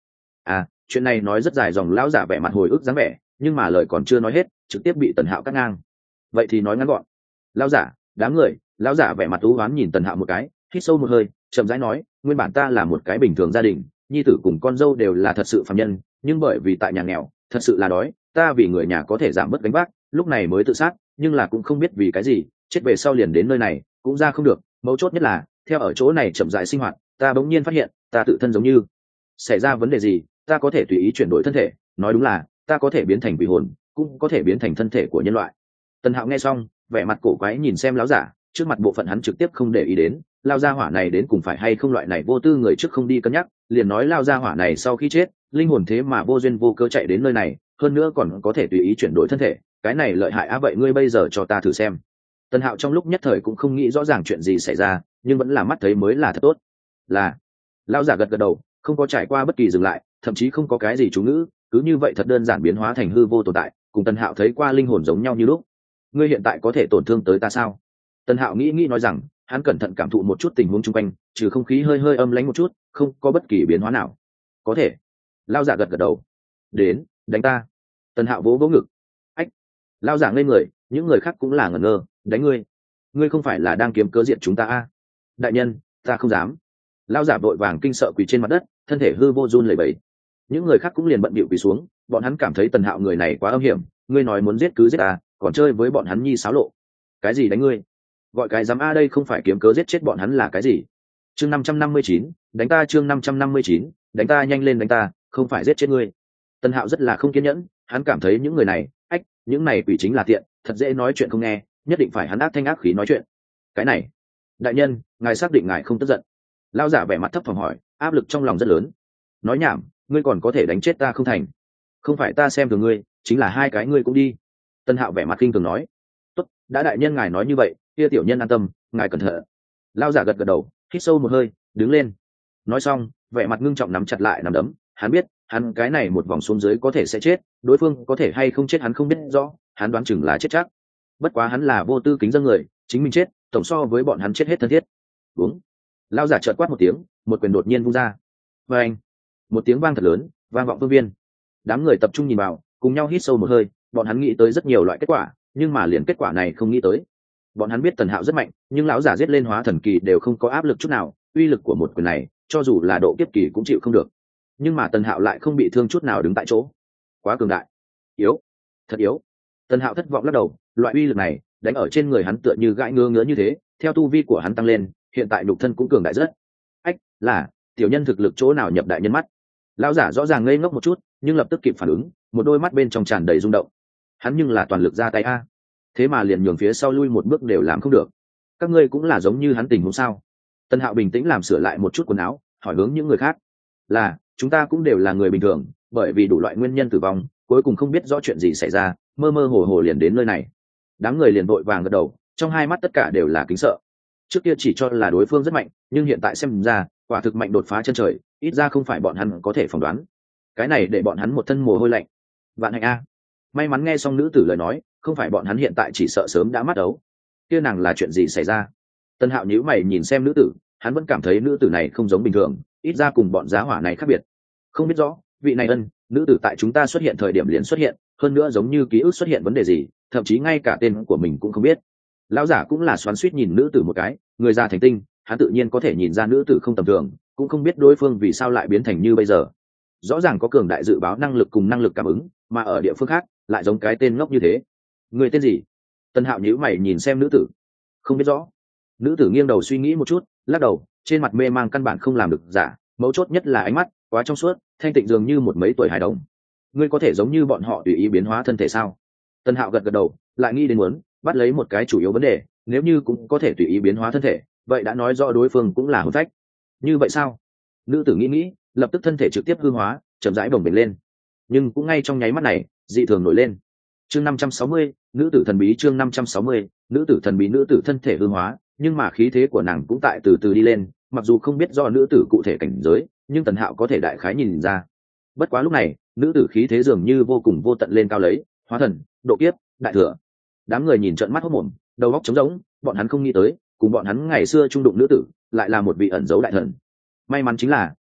À, chuyện này nói rất dài dòng, lão giả vẻ mặt hồi ức dáng vẻ, nhưng mà lời còn chưa nói hết trực tiếp bị Tần Hạo cắt ngang. Vậy thì nói ngắn gọn. Lão giả, đám người. Lão giả vẻ mặt u ám nhìn Tần Hạo một cái, hít sâu một hơi, chậm rãi nói, nguyên bản ta là một cái bình thường gia đình, nhi tử cùng con dâu đều là thật sự phàm nhân, nhưng bởi vì tại nhà nghèo thật sự là đói, ta vì người nhà có thể giảm bớt gánh vác, lúc này mới tự sát, nhưng là cũng không biết vì cái gì, chết về sau liền đến nơi này cũng ra không được. Mấu chốt nhất là theo ở chỗ này chậm rãi sinh hoạt, ta bỗng nhiên phát hiện ta tự thân giống như xảy ra vấn đề gì, ta có thể tùy ý chuyển đổi thân thể, nói đúng là ta có thể biến thành quỷ hồn, cũng có thể biến thành thân thể của nhân loại. Tần Hạo nghe xong vẻ mặt cổ quái nhìn xem lão giả trước mặt, bộ phận hắn trực tiếp không để ý đến. Lao gia hỏa này đến cùng phải hay không loại này vô tư người trước không đi cân nhắc, liền nói lao gia hỏa này sau khi chết linh hồn thế mà vô duyên vô cớ chạy đến nơi này, hơn nữa còn có thể tùy ý chuyển đổi thân thể, cái này lợi hại á. Vậy ngươi bây giờ cho ta thử xem. Tần Hạo trong lúc nhất thời cũng không nghĩ rõ ràng chuyện gì xảy ra, nhưng vẫn là mắt thấy mới là thật tốt. Là. Lao giả gật gật đầu, không có trải qua bất kỳ dừng lại, thậm chí không có cái gì chú ngữ, cứ như vậy thật đơn giản biến hóa thành hư vô tồn tại, cùng Tần Hạo thấy qua linh hồn giống nhau như lúc. Ngươi hiện tại có thể tổn thương tới ta sao? Tần Hạo nghĩ nói rằng hắn cẩn thận cảm thụ một chút tình huống chung quanh, trừ không khí hơi hơi âm lãnh một chút, không có bất kỳ biến hóa nào. Có thể. Lao giả gật gật đầu. Đến, đánh ta. Tần Hạo vỗ vỗ ngực. Ách. Lao giả ngây người, những người khác cũng là ngẩn ngơ. Đánh ngươi? Ngươi không phải là đang kiếm cớ diện chúng ta à? Đại nhân, ta không dám. Lao giả vội vàng kinh sợ quỳ trên mặt đất, thân thể hư vô run lẩy bẩy. Những người khác cũng liền bận bịu quỳ xuống, bọn hắn cảm thấy Tần Hạo người này quá âm hiểm, ngươi nói muốn giết cứ giết ta, còn chơi với bọn hắn nhi xáo lộ. Cái gì đánh ngươi? Gọi cái dám a, đây không phải kiếm cớ giết chết bọn hắn là cái gì? Chương 559, đánh ta. Chương 559, đánh ta, nhanh lên đánh ta, không phải giết chết ngươi. Tần Hạo rất là không kiên nhẫn, hắn cảm thấy những người này, những này quỷ chính là tiện, thật dễ nói chuyện không nghe, nhất định phải hắn ác thanh ác khí nói chuyện. Cái này, đại nhân, ngài xác định ngài không tức giận? Lão giả vẻ mặt thấp thỏm hỏi, áp lực trong lòng rất lớn. Nói nhảm, ngươi còn có thể đánh chết ta không thành? Không phải ta xem thường ngươi, chính là hai cái ngươi cũng đi. Tần Hạo vẻ mặt kinh thường nói. Tốt, đã đại nhân ngài nói như vậy, kia tiểu nhân an tâm, ngài cẩn thận. Lão giả gật gật đầu, hít sâu một hơi, đứng lên. Nói xong, vẻ mặt ngưng trọng nắm chặt lại nắm đấm, hắn biết, hắn cái này một vòng xuống dưới có thể sẽ chết, đối phương có thể hay không chết hắn không biết rõ, hắn đoán chừng là chết chắc. Bất quá hắn là vô tư kính dân người, chính mình chết, tổng so với bọn hắn chết hết thân thiết. Đúng. Lão giả chợt quát một tiếng, một quyền đột nhiên vung ra. Và anh, một tiếng vang thật lớn, vang vọng phương viên. Đám người tập trung nhìn vào, cùng nhau hít sâu một hơi, bọn hắn nghĩ tới rất nhiều loại kết quả, nhưng mà liền kết quả này không nghĩ tới. Bọn hắn biết Tần Hạo rất mạnh, nhưng lão giả giết lên hóa thần kỳ đều không có áp lực chút nào, uy lực của một quyền này, cho dù là độ kiếp kỳ cũng chịu không được. Nhưng mà Tần Hạo lại không bị thương chút nào, đứng tại chỗ. Quá cường đại. Yếu. Thật yếu. Tần Hạo thất vọng lắc đầu, loại uy lực này, đánh ở trên người hắn tựa như gãi ngứa ngứa như thế, theo tu vi của hắn tăng lên, hiện tại nhục thân cũng cường đại rất. Là, tiểu nhân thực lực chỗ nào nhập đại nhân mắt? Lão giả rõ ràng ngây ngốc một chút, nhưng lập tức kịp phản ứng, một đôi mắt bên trong tràn đầy rung động. Hắn nhưng là toàn lực ra tay a, thế mà liền nhường phía sau lui một bước đều làm không được. Các ngươi cũng là giống như hắn tình huống sao? Tần Hạo bình tĩnh làm sửa lại một chút quần áo, hỏi hướng những người khác. Là, chúng ta cũng đều là người bình thường, bởi vì đủ loại nguyên nhân tử vong, cuối cùng không biết rõ chuyện gì xảy ra, mơ mơ hồ hồ liền đến nơi này. Đám người liền vội vàng gật đầu, trong hai mắt tất cả đều là kính sợ. Trước kia chỉ cho là đối phương rất mạnh, nhưng hiện tại xem ra, quả thực mạnh đột phá chân trời, ít ra không phải bọn hắn có thể phỏng đoán. Cái này để bọn hắn một thân mồ hôi lạnh. Vạn hạnh a. May mắn nghe xong nữ tử lời nói, không phải bọn hắn hiện tại chỉ sợ sớm đã mắt đấu. Kia nàng là chuyện gì xảy ra? Tân Hạo nhíu mày nhìn xem nữ tử, hắn vẫn cảm thấy nữ tử này không giống bình thường, ít ra cùng bọn giá hỏa này khác biệt. Không biết rõ, vị này ân, nữ tử tại chúng ta xuất hiện thời điểm liền xuất hiện, hơn nữa giống như ký ức xuất hiện vấn đề gì, thậm chí ngay cả tên của mình cũng không biết. Lão giả cũng là xoắn xuýt nhìn nữ tử một cái, người già thành tinh, hắn tự nhiên có thể nhìn ra nữ tử không tầm thường, cũng không biết đối phương vì sao lại biến thành như bây giờ. Rõ ràng có cường đại dự báo năng lực cùng năng lực cảm ứng, mà ở địa phương khác lại giống cái tên ngốc như thế. Người tên gì? Tân Hạo nhíu mày nhìn xem nữ tử. Không biết rõ. Nữ tử nghiêng đầu suy nghĩ một chút, lắc đầu, trên mặt mê mang căn bản không làm được giả, mấu chốt nhất là ánh mắt quá trong suốt, thanh tịnh dường như một mấy tuổi hài đồng. Ngươi có thể giống như bọn họ tùy ý biến hóa thân thể sao? Tân Hạo gật gật đầu, lại nghĩ đến muốn bắt lấy một cái chủ yếu vấn đề, nếu như cũng có thể tùy ý biến hóa thân thể, vậy đã nói rõ đối phương cũng là hồn phách. Như vậy sao? Nữ tử nghĩ, lập tức thân thể trực tiếp hư hóa, chậm rãi bồng bềnh lên. Nhưng cũng ngay trong nháy mắt này, dị thường nổi lên. Chương 560, nữ tử thần bí. Chương 560, nữ tử thần bí. Nữ tử thân thể hư hóa, nhưng mà khí thế của nàng cũng tại từ từ đi lên, mặc dù không biết do nữ tử cụ thể cảnh giới, nhưng Tần Hạo có thể đại khái nhìn ra. Bất quá lúc này, nữ tử khí thế dường như vô cùng vô tận lên cao lấy, hóa thần, độ kiếp, đại thừa. Đám người nhìn trợn mắt hốt mồm, đầu óc trống rỗng, bọn hắn không nghĩ tới, cùng bọn hắn ngày xưa trung đụng nữ tử, lại là một vị ẩn dấu đại thần. May mắn chính là,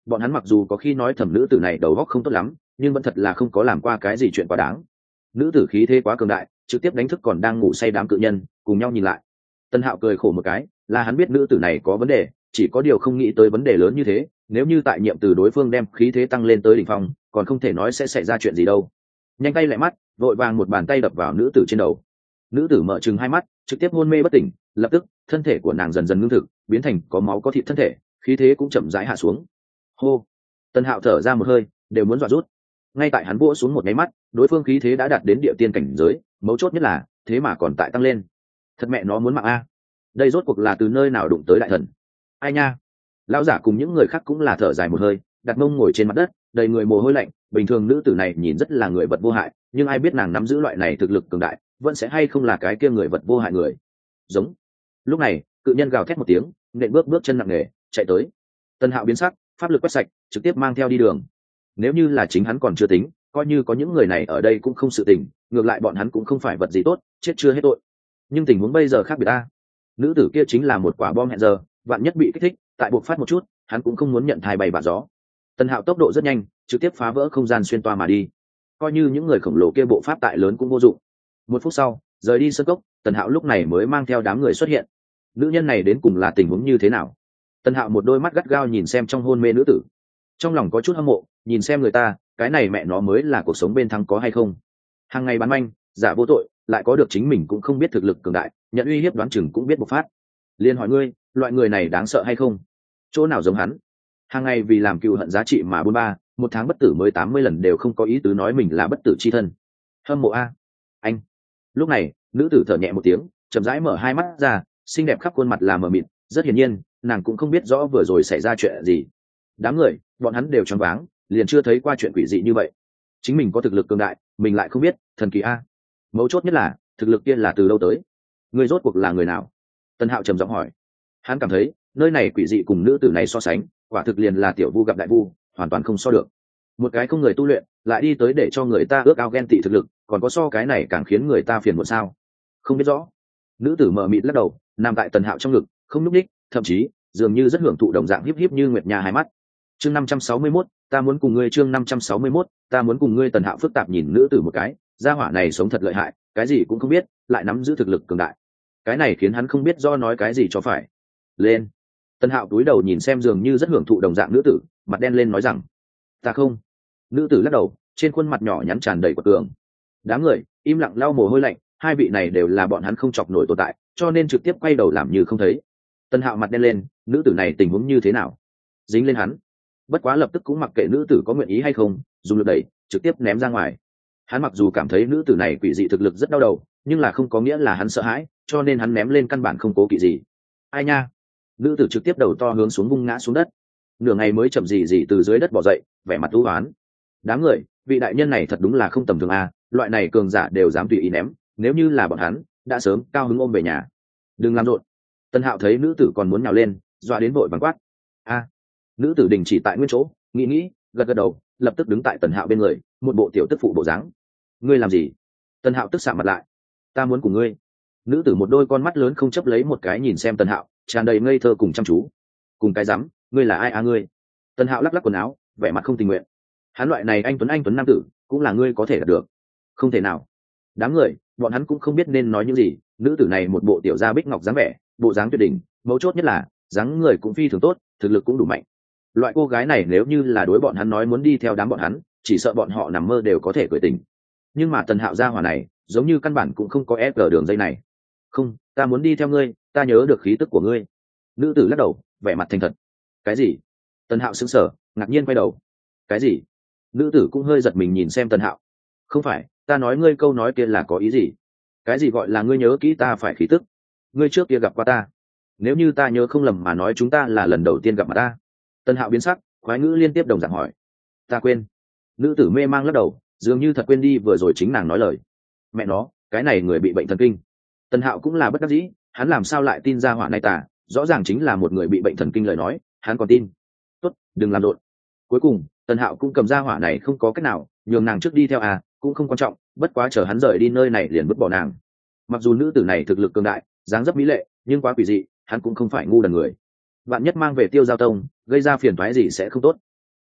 bọn hắn mặc dù có khi nói thẩm nữ tử này đầu óc không tốt lắm, nhưng vẫn thật là không có làm qua cái gì chuyện quá đáng. Nữ tử khí thế quá cường đại, trực tiếp đánh thức còn đang ngủ say đám cự nhân, cùng nhau nhìn lại. Tân Hạo cười khổ một cái, là hắn biết nữ tử này có vấn đề, chỉ có điều không nghĩ tới vấn đề lớn như thế. Nếu như tại nhiệm từ đối phương đem khí thế tăng lên tới đỉnh phong, còn không thể nói sẽ xảy ra chuyện gì đâu. Nhanh tay lại mắt, vội vàng một bàn tay đập vào nữ tử trên đầu. Nữ tử mở trừng hai mắt, trực tiếp hôn mê bất tỉnh. Lập tức thân thể của nàng dần dần ngưng thực, biến thành có máu có thịt thân thể, khí thế cũng chậm rãi hạ xuống. Hô. Tân Hạo thở ra một hơi, đều muốn dọa rút. Ngay tại hắn vỗ xuống một cái mắt, đối phương khí thế đã đạt đến địa tiên cảnh giới, mấu chốt nhất là thế mà còn tại tăng lên. Thật mẹ nó muốn mạng a. Đây rốt cuộc là từ nơi nào đụng tới đại thần? Ai nha. Lão giả cùng những người khác cũng là thở dài một hơi, đặt mông ngồi trên mặt đất, đầy người mồ hôi lạnh. Bình thường nữ tử này nhìn rất là người vật vô hại, nhưng ai biết nàng nắm giữ loại này thực lực cường đại, vẫn sẽ hay không là cái kia người vật vô hại người. Giống. Lúc này, cự nhân gào thét một tiếng, nện bước chân nặng nề chạy tới. Tân Hạo biến sắc, pháp lực quét sạch, trực tiếp mang theo đi đường. Nếu như là chính hắn còn chưa tính, coi như có những người này ở đây cũng không sự tình, ngược lại bọn hắn cũng không phải vật gì tốt, chết chưa hết tội. Nhưng tình huống bây giờ khác biệt ta. Nữ tử kia chính là một quả bom hẹn giờ, vạn nhất bị kích thích, tại buộc phát một chút, hắn cũng không muốn nhận thai bay bạt gió. Tân Hạo tốc độ rất nhanh, trực tiếp phá vỡ không gian xuyên toa mà đi. Coi như những người khổng lồ kia bộ pháp tại lớn cũng vô dụng. Một phút sau, rời đi sân cốc, Tần Hạo lúc này mới mang theo đám người xuất hiện. Nữ nhân này đến cùng là tình huống như thế nào? Tần Hạo một đôi mắt gắt gao nhìn xem trong hôn mê nữ tử, trong lòng có chút hâm mộ, nhìn xem người ta, cái này mẹ nó mới là cuộc sống bên thắng có hay không. Hàng ngày bán manh, giả vô tội, lại có được chính mình cũng không biết thực lực cường đại, nhận uy hiếp đoán chừng cũng biết bộc phát. Liên hỏi ngươi, loại người này đáng sợ hay không? Chỗ nào giống hắn? Hàng ngày vì làm cựu hận giá trị mà buôn ba, một tháng bất tử mới 80 lần đều không có ý tứ nói mình là bất tử chi thân. Hâm mộ a. Anh. Lúc này, nữ tử thở nhẹ một tiếng, chậm rãi mở hai mắt ra, xinh đẹp khắp khuôn mặt là mờ mịt, rất hiển nhiên, nàng cũng không biết rõ vừa rồi xảy ra chuyện gì. Đám người, bọn hắn đều choáng váng, liền chưa thấy qua chuyện quỷ dị như vậy. Chính mình có thực lực cường đại, mình lại không biết, thần kỳ a. Mấu chốt nhất là, thực lực kia là từ đâu tới? Người rốt cuộc là người nào? Tân Hạo trầm giọng hỏi. Hắn cảm thấy, nơi này quỷ dị cùng nữ tử này so sánh, quả thực liền là tiểu vu gặp đại vu, hoàn toàn không so được. Một cái không người tu luyện, lại đi tới để cho người ta ước ao ghen tị thực lực, còn có so cái này càng khiến người ta phiền muộn sao? Không biết rõ. Nữ tử mờ mịt lắc đầu, nằm tại Tần Hạo trong ngực, không nhúc nhích, thậm chí dường như rất hưởng thụ đồng dạng híp híp như nguyệt nha hai mắt. Chương 561, ta muốn cùng ngươi. Chương 561, ta muốn cùng ngươi. Tần Hạo phức tạp nhìn nữ tử một cái, gia hỏa này sống thật lợi hại, cái gì cũng không biết, lại nắm giữ thực lực cường đại. Cái này khiến hắn không biết do nói cái gì cho phải. Lên. Tần Hạo cúi đầu nhìn xem dường như rất hưởng thụ đồng dạng nữ tử, mặt đen lên nói rằng, ta không. Nữ tử lắc đầu, trên khuôn mặt nhỏ nhắn tràn đầy quật cường. Đám người im lặng lau mồ hôi lạnh, hai vị này đều là bọn hắn không chọc nổi tồn tại, cho nên trực tiếp quay đầu làm như không thấy. Tần Hạo mặt đen lên, nữ tử này tình huống như thế nào? Dính lên hắn. Bất quá lập tức cũng mặc kệ nữ tử có nguyện ý hay không, dùng lực đẩy, trực tiếp ném ra ngoài. Hắn mặc dù cảm thấy nữ tử này quỷ dị thực lực rất đau đầu, nhưng là không có nghĩa là hắn sợ hãi, cho nên hắn ném lên căn bản không cố kỵ gì. Ai nha. Nữ tử trực tiếp đầu to hướng xuống vung ngã xuống đất. Nửa ngày mới chậm gì từ dưới đất bò dậy, vẻ mặt u uất. Đám người, vị đại nhân này thật đúng là không tầm thường a, loại này cường giả đều dám tùy ý ném, nếu như là bọn hắn, đã sớm cao hứng ôm về nhà. Đừng làm rộn. Tân Hạo thấy nữ tử còn muốn nhào lên, dọa đến vội vàng quát. A. Nữ tử đình chỉ tại nguyên chỗ, nghĩ, gật đầu, lập tức đứng tại Tần Hạo bên người, một bộ tiểu tức phụ bộ dáng. Ngươi làm gì? Tần Hạo tức sạm mặt lại. Ta muốn cùng ngươi. Nữ tử một đôi con mắt lớn không chấp lấy một cái nhìn xem Tần Hạo, tràn đầy ngây thơ cùng chăm chú. Cùng cái rắm, ngươi là ai a ngươi? Tần Hạo lắc lắc quần áo, vẻ mặt không tình nguyện. Hắn loại này anh tuấn nam tử, cũng là ngươi có thể đạt được. Không thể nào. Đám người, bọn hắn cũng không biết nên nói những gì, nữ tử này một bộ tiểu gia bích ngọc dáng vẻ, bộ dáng tuyệt đỉnh, mấu chốt nhất là, dáng người cũng phi thường tốt, thực lực cũng đủ mạnh. Loại cô gái này nếu như là đối bọn hắn nói muốn đi theo đám bọn hắn, chỉ sợ bọn họ nằm mơ đều có thể cười tình. Nhưng mà Tần Hạo gia hỏa này, giống như căn bản cũng không có ép ở đường dây này. Không, ta muốn đi theo ngươi, ta nhớ được khí tức của ngươi. Nữ tử lắc đầu, vẻ mặt thành thật. Cái gì? Tần Hạo sững sờ, ngạc nhiên quay đầu. Cái gì? Nữ tử cũng hơi giật mình nhìn xem Tần Hạo. Không phải, ta nói ngươi câu nói kia là có ý gì? Cái gì gọi là ngươi nhớ kỹ ta phải khí tức? Ngươi trước kia gặp qua ta. Nếu như ta nhớ không lầm mà nói chúng ta là lần đầu tiên gặp mặt ta. Tần Hạo biến sắc, khoái ngữ liên tiếp đồng dạng hỏi. Ta quên. Nữ tử mê mang lắc đầu, dường như thật quên đi vừa rồi chính nàng nói lời. Mẹ nó, cái này người bị bệnh thần kinh. Tần Hạo cũng là bất đắc dĩ, hắn làm sao lại tin ra hỏa này tả, rõ ràng chính là một người bị bệnh thần kinh lời nói, hắn còn tin. Tốt, đừng làm rộn. Cuối cùng, Tần Hạo cũng cầm ra hỏa này không có cách nào, nhường nàng trước đi theo à, cũng không quan trọng, bất quá chờ hắn rời đi nơi này liền vứt bỏ nàng. Mặc dù nữ tử này thực lực cường đại, dáng dấp mỹ lệ, nhưng quá quỷ dị, hắn cũng không phải ngu đần người. Bạn nhất mang về Tiêu Giao Tông, gây ra phiền toái gì sẽ không tốt.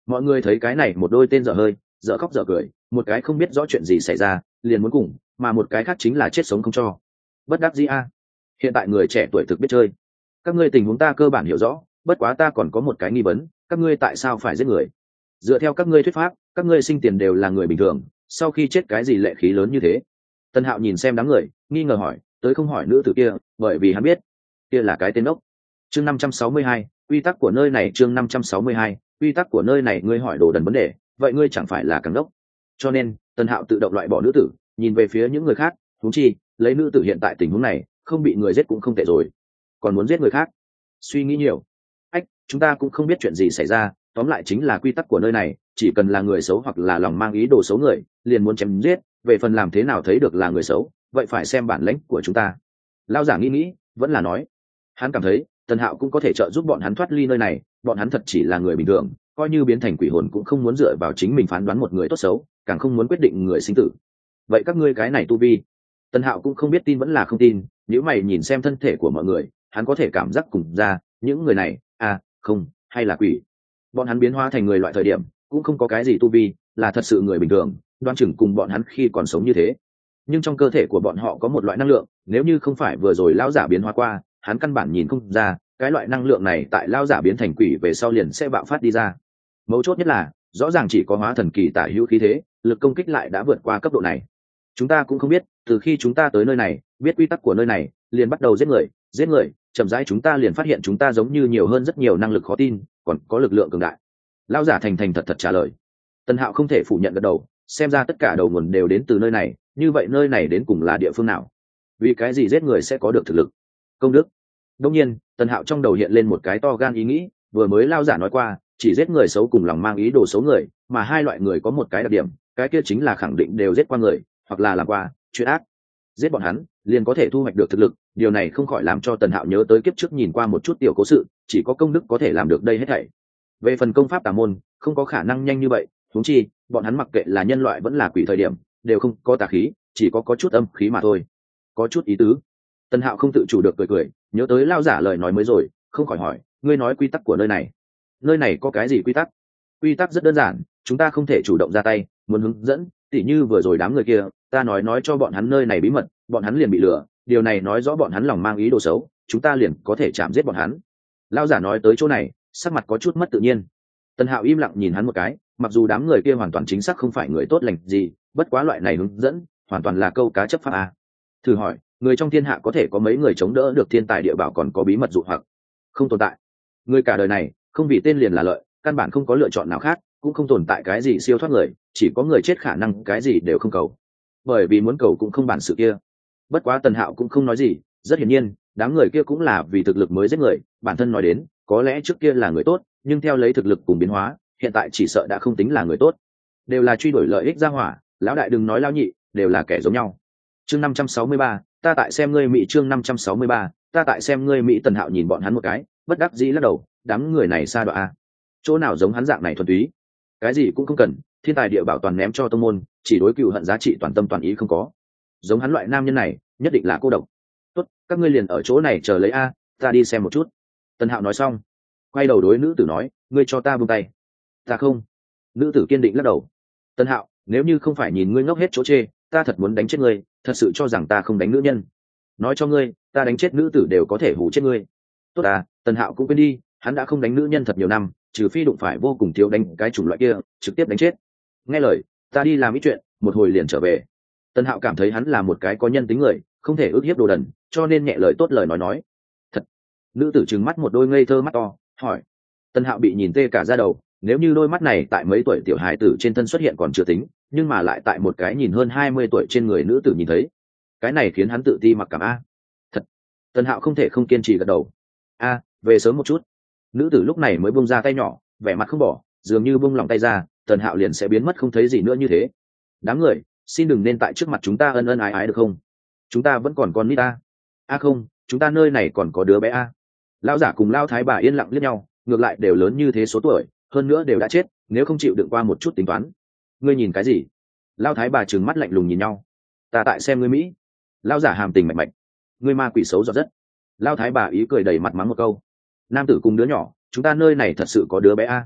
Mọi người thấy cái này một đôi tên dở hơi, dở khóc dở cười, một cái không biết rõ chuyện gì xảy ra liền muốn cùng, mà một cái khác chính là chết sống không cho. Bất đắc dĩ a. Hiện tại người trẻ tuổi thực biết chơi. Các ngươi tình huống ta cơ bản hiểu rõ, bất quá ta còn có một cái nghi vấn, các ngươi tại sao phải giết người? Dựa theo các ngươi thuyết pháp, các ngươi sinh tiền đều là người bình thường, sau khi chết cái gì lệ khí lớn như thế? Tân Hạo nhìn xem đám người, nghi ngờ hỏi, tới không hỏi nữ tử kia, bởi vì hắn biết, kia là cái tên ốc. Chương 562, quy tắc của nơi này. Chương 562, quy tắc của nơi này. Ngươi hỏi đồ đần vấn đề, vậy ngươi chẳng phải là càng đốc? Cho nên Tân Hạo tự động loại bỏ nữ tử, nhìn về phía những người khác, huống chi lấy nữ tử hiện tại tình huống này, không bị người giết cũng không tệ rồi, còn muốn giết người khác, suy nghĩ nhiều. Ách, chúng ta cũng không biết chuyện gì xảy ra, tóm lại chính là quy tắc của nơi này, chỉ cần là người xấu hoặc là lòng mang ý đồ xấu người, liền muốn chém giết, về phần làm thế nào thấy được là người xấu, vậy phải xem bản lĩnh của chúng ta. Lão giả nghĩ, vẫn là nói, hắn cảm thấy Tân Hạo cũng có thể trợ giúp bọn hắn thoát ly nơi này, bọn hắn thật chỉ là người bình thường, coi như biến thành quỷ hồn cũng không muốn dựa vào chính mình phán đoán một người tốt xấu, càng không muốn quyết định người sinh tử. Vậy các ngươi cái này tu vi? Tân Hạo cũng không biết tin vẫn là không tin, nếu mày nhìn xem thân thể của mọi người, hắn có thể cảm giác cùng ra, những người này, không, hay là quỷ. Bọn hắn biến hóa thành người loại thời điểm, cũng không có cái gì tu vi, là thật sự người bình thường, đoan chừng cùng bọn hắn khi còn sống như thế. Nhưng trong cơ thể của bọn họ có một loại năng lượng, nếu như không phải vừa rồi lão giả biến hóa qua, hắn căn bản nhìn không ra, cái loại năng lượng này tại lão giả biến thành quỷ về sau liền sẽ bạo phát đi ra. Mấu chốt nhất là, rõ ràng chỉ có hóa thần kỳ tả hữu khí thế, lực công kích lại đã vượt qua cấp độ này. Chúng ta cũng không biết, từ khi chúng ta tới nơi này, biết quy tắc của nơi này, liền bắt đầu giết người, chậm rãi chúng ta liền phát hiện chúng ta giống như nhiều hơn rất nhiều năng lực khó tin, còn có lực lượng cường đại. Lão giả thành thành thật thật trả lời. Tân Hạo không thể phủ nhận gật đầu, xem ra tất cả đầu nguồn đều đến từ nơi này, như vậy nơi này đến cùng là địa phương nào? Vì cái gì giết người sẽ có được thực lực? Công đức. Đương nhiên, Tân Hạo trong đầu hiện lên một cái to gan ý nghĩ, vừa mới lão giả nói qua, chỉ giết người xấu cùng lòng mang ý đồ xấu người, mà hai loại người có một cái đặc điểm, cái kia chính là khẳng định đều giết qua người, hoặc là làm qua chuyện ác. Giết bọn hắn, liền có thể thu hoạch được thực lực, điều này không khỏi làm cho Tần Hạo nhớ tới kiếp trước nhìn qua một chút tiểu cố sự, chỉ có công đức có thể làm được đây hết thảy. Về phần công pháp tà môn, không có khả năng nhanh như vậy, huống chi, bọn hắn mặc kệ là nhân loại vẫn là quỷ thời điểm, đều không có tà khí, chỉ có chút âm khí mà thôi. Có chút ý tứ. Tần Hạo không tự chủ được cười, nhớ tới lao giả lời nói mới rồi, không khỏi hỏi, ngươi nói quy tắc của nơi này. Nơi này có cái gì quy tắc? Quy tắc rất đơn giản, chúng ta không thể chủ động ra tay, muốn hướng dẫn, tỉ như vừa rồi đám người kia, ta nói cho bọn hắn nơi này bí mật, bọn hắn liền bị lừa, điều này nói rõ bọn hắn lòng mang ý đồ xấu, chúng ta liền có thể chạm giết bọn hắn. Lao giả nói tới chỗ này, sắc mặt có chút mất tự nhiên. Tần Hạo im lặng nhìn hắn một cái, mặc dù đám người kia hoàn toàn chính xác không phải người tốt lành gì, bất quá loại này hướng dẫn, hoàn toàn là câu cá chấp pháp a. Thử hỏi, người trong thiên hạ có thể có mấy người chống đỡ được thiên tài địa bảo còn có bí mật dụ hoặc? Không tồn tại. Người cả đời này, không vì tên liền là lợi, căn bản không có lựa chọn nào khác, cũng không tồn tại cái gì siêu thoát người, chỉ có người chết khả năng cái gì đều không cầu. Bởi vì muốn cầu cũng không bản sự kia. Bất quá Tần Hạo cũng không nói gì, rất hiển nhiên, đám người kia cũng là vì thực lực mới giết người, bản thân nói đến, có lẽ trước kia là người tốt, nhưng theo lấy thực lực cùng biến hóa, hiện tại chỉ sợ đã không tính là người tốt. Đều là truy đuổi lợi ích ra hỏa, lão đại đừng nói lão nhị, đều là kẻ giống nhau. Chương 563, ta tại xem ngươi Mỹ. Chương 563, ta tại xem ngươi Mỹ. Tần Hạo nhìn bọn hắn một cái, bất đắc dĩ lắc đầu, đám người này xa đọa a. Chỗ nào giống hắn dạng này thuần túy, cái gì cũng không cần, thiên tài địa bảo toàn ném cho tông môn, chỉ đối cựu hận giá trị toàn tâm toàn ý không có. Giống hắn loại nam nhân này, nhất định là cô độc. Tốt, các ngươi liền ở chỗ này chờ lấy a, ta đi xem một chút. Tần Hạo nói xong, quay đầu đối nữ tử nói, ngươi cho ta buông tay. Ta không. Nữ tử kiên định lắc đầu. Tần Hạo, nếu như không phải nhìn ngươi ngốc hết chỗ chê, ta thật muốn đánh chết ngươi, thật sự cho rằng ta không đánh nữ nhân. Nói cho ngươi, ta đánh chết nữ tử đều có thể hù chết ngươi. Tốt à, Tần Hạo cũng quên đi, hắn đã không đánh nữ nhân thật nhiều năm, trừ phi đụng phải vô cùng thiếu đánh cái chủng loại kia, trực tiếp đánh chết. Nghe lời, ta đi làm ít chuyện, một hồi liền trở về. Tần Hạo cảm thấy hắn là một cái có nhân tính người, không thể ức hiếp đồ đần, cho nên nhẹ lời tốt lời nói. Thật. Nữ tử trừng mắt một đôi ngây thơ mắt to, hỏi. Tần Hạo bị nhìn tê cả da đầu, nếu như đôi mắt này tại mấy tuổi tiểu hài tử trên thân xuất hiện còn chưa tính, nhưng mà lại tại một cái nhìn hơn 20 tuổi trên người nữ tử nhìn thấy, cái này khiến hắn tự ti mặc cảm a. Thật. Tần Hạo không thể không kiên trì gật đầu. A, về sớm một chút. Nữ tử lúc này mới buông ra tay nhỏ, vẻ mặt không bỏ, dường như buông lòng tay ra, Tần Hạo liền sẽ biến mất không thấy gì nữa như thế. Đám người, xin đừng nên tại trước mặt chúng ta ân ân ái ái được không? Chúng ta vẫn còn con nít a. A không, chúng ta nơi này còn có đứa bé a. Lão giả cùng Lão thái bà yên lặng liếc nhau, ngược lại đều lớn như thế số tuổi, hơn nữa đều đã chết, nếu không chịu đựng qua một chút tính toán. Ngươi nhìn cái gì? Lão thái bà trừng mắt lạnh lùng nhìn nhau. Ta tại xem ngươi Mỹ. Lão giả hàm tình mạch mạch. Ngươi ma quỷ xấu giọt rất. Lão thái bà ý cười đầy mặt mắng một câu. Nam tử cùng đứa nhỏ, chúng ta nơi này thật sự có đứa bé a.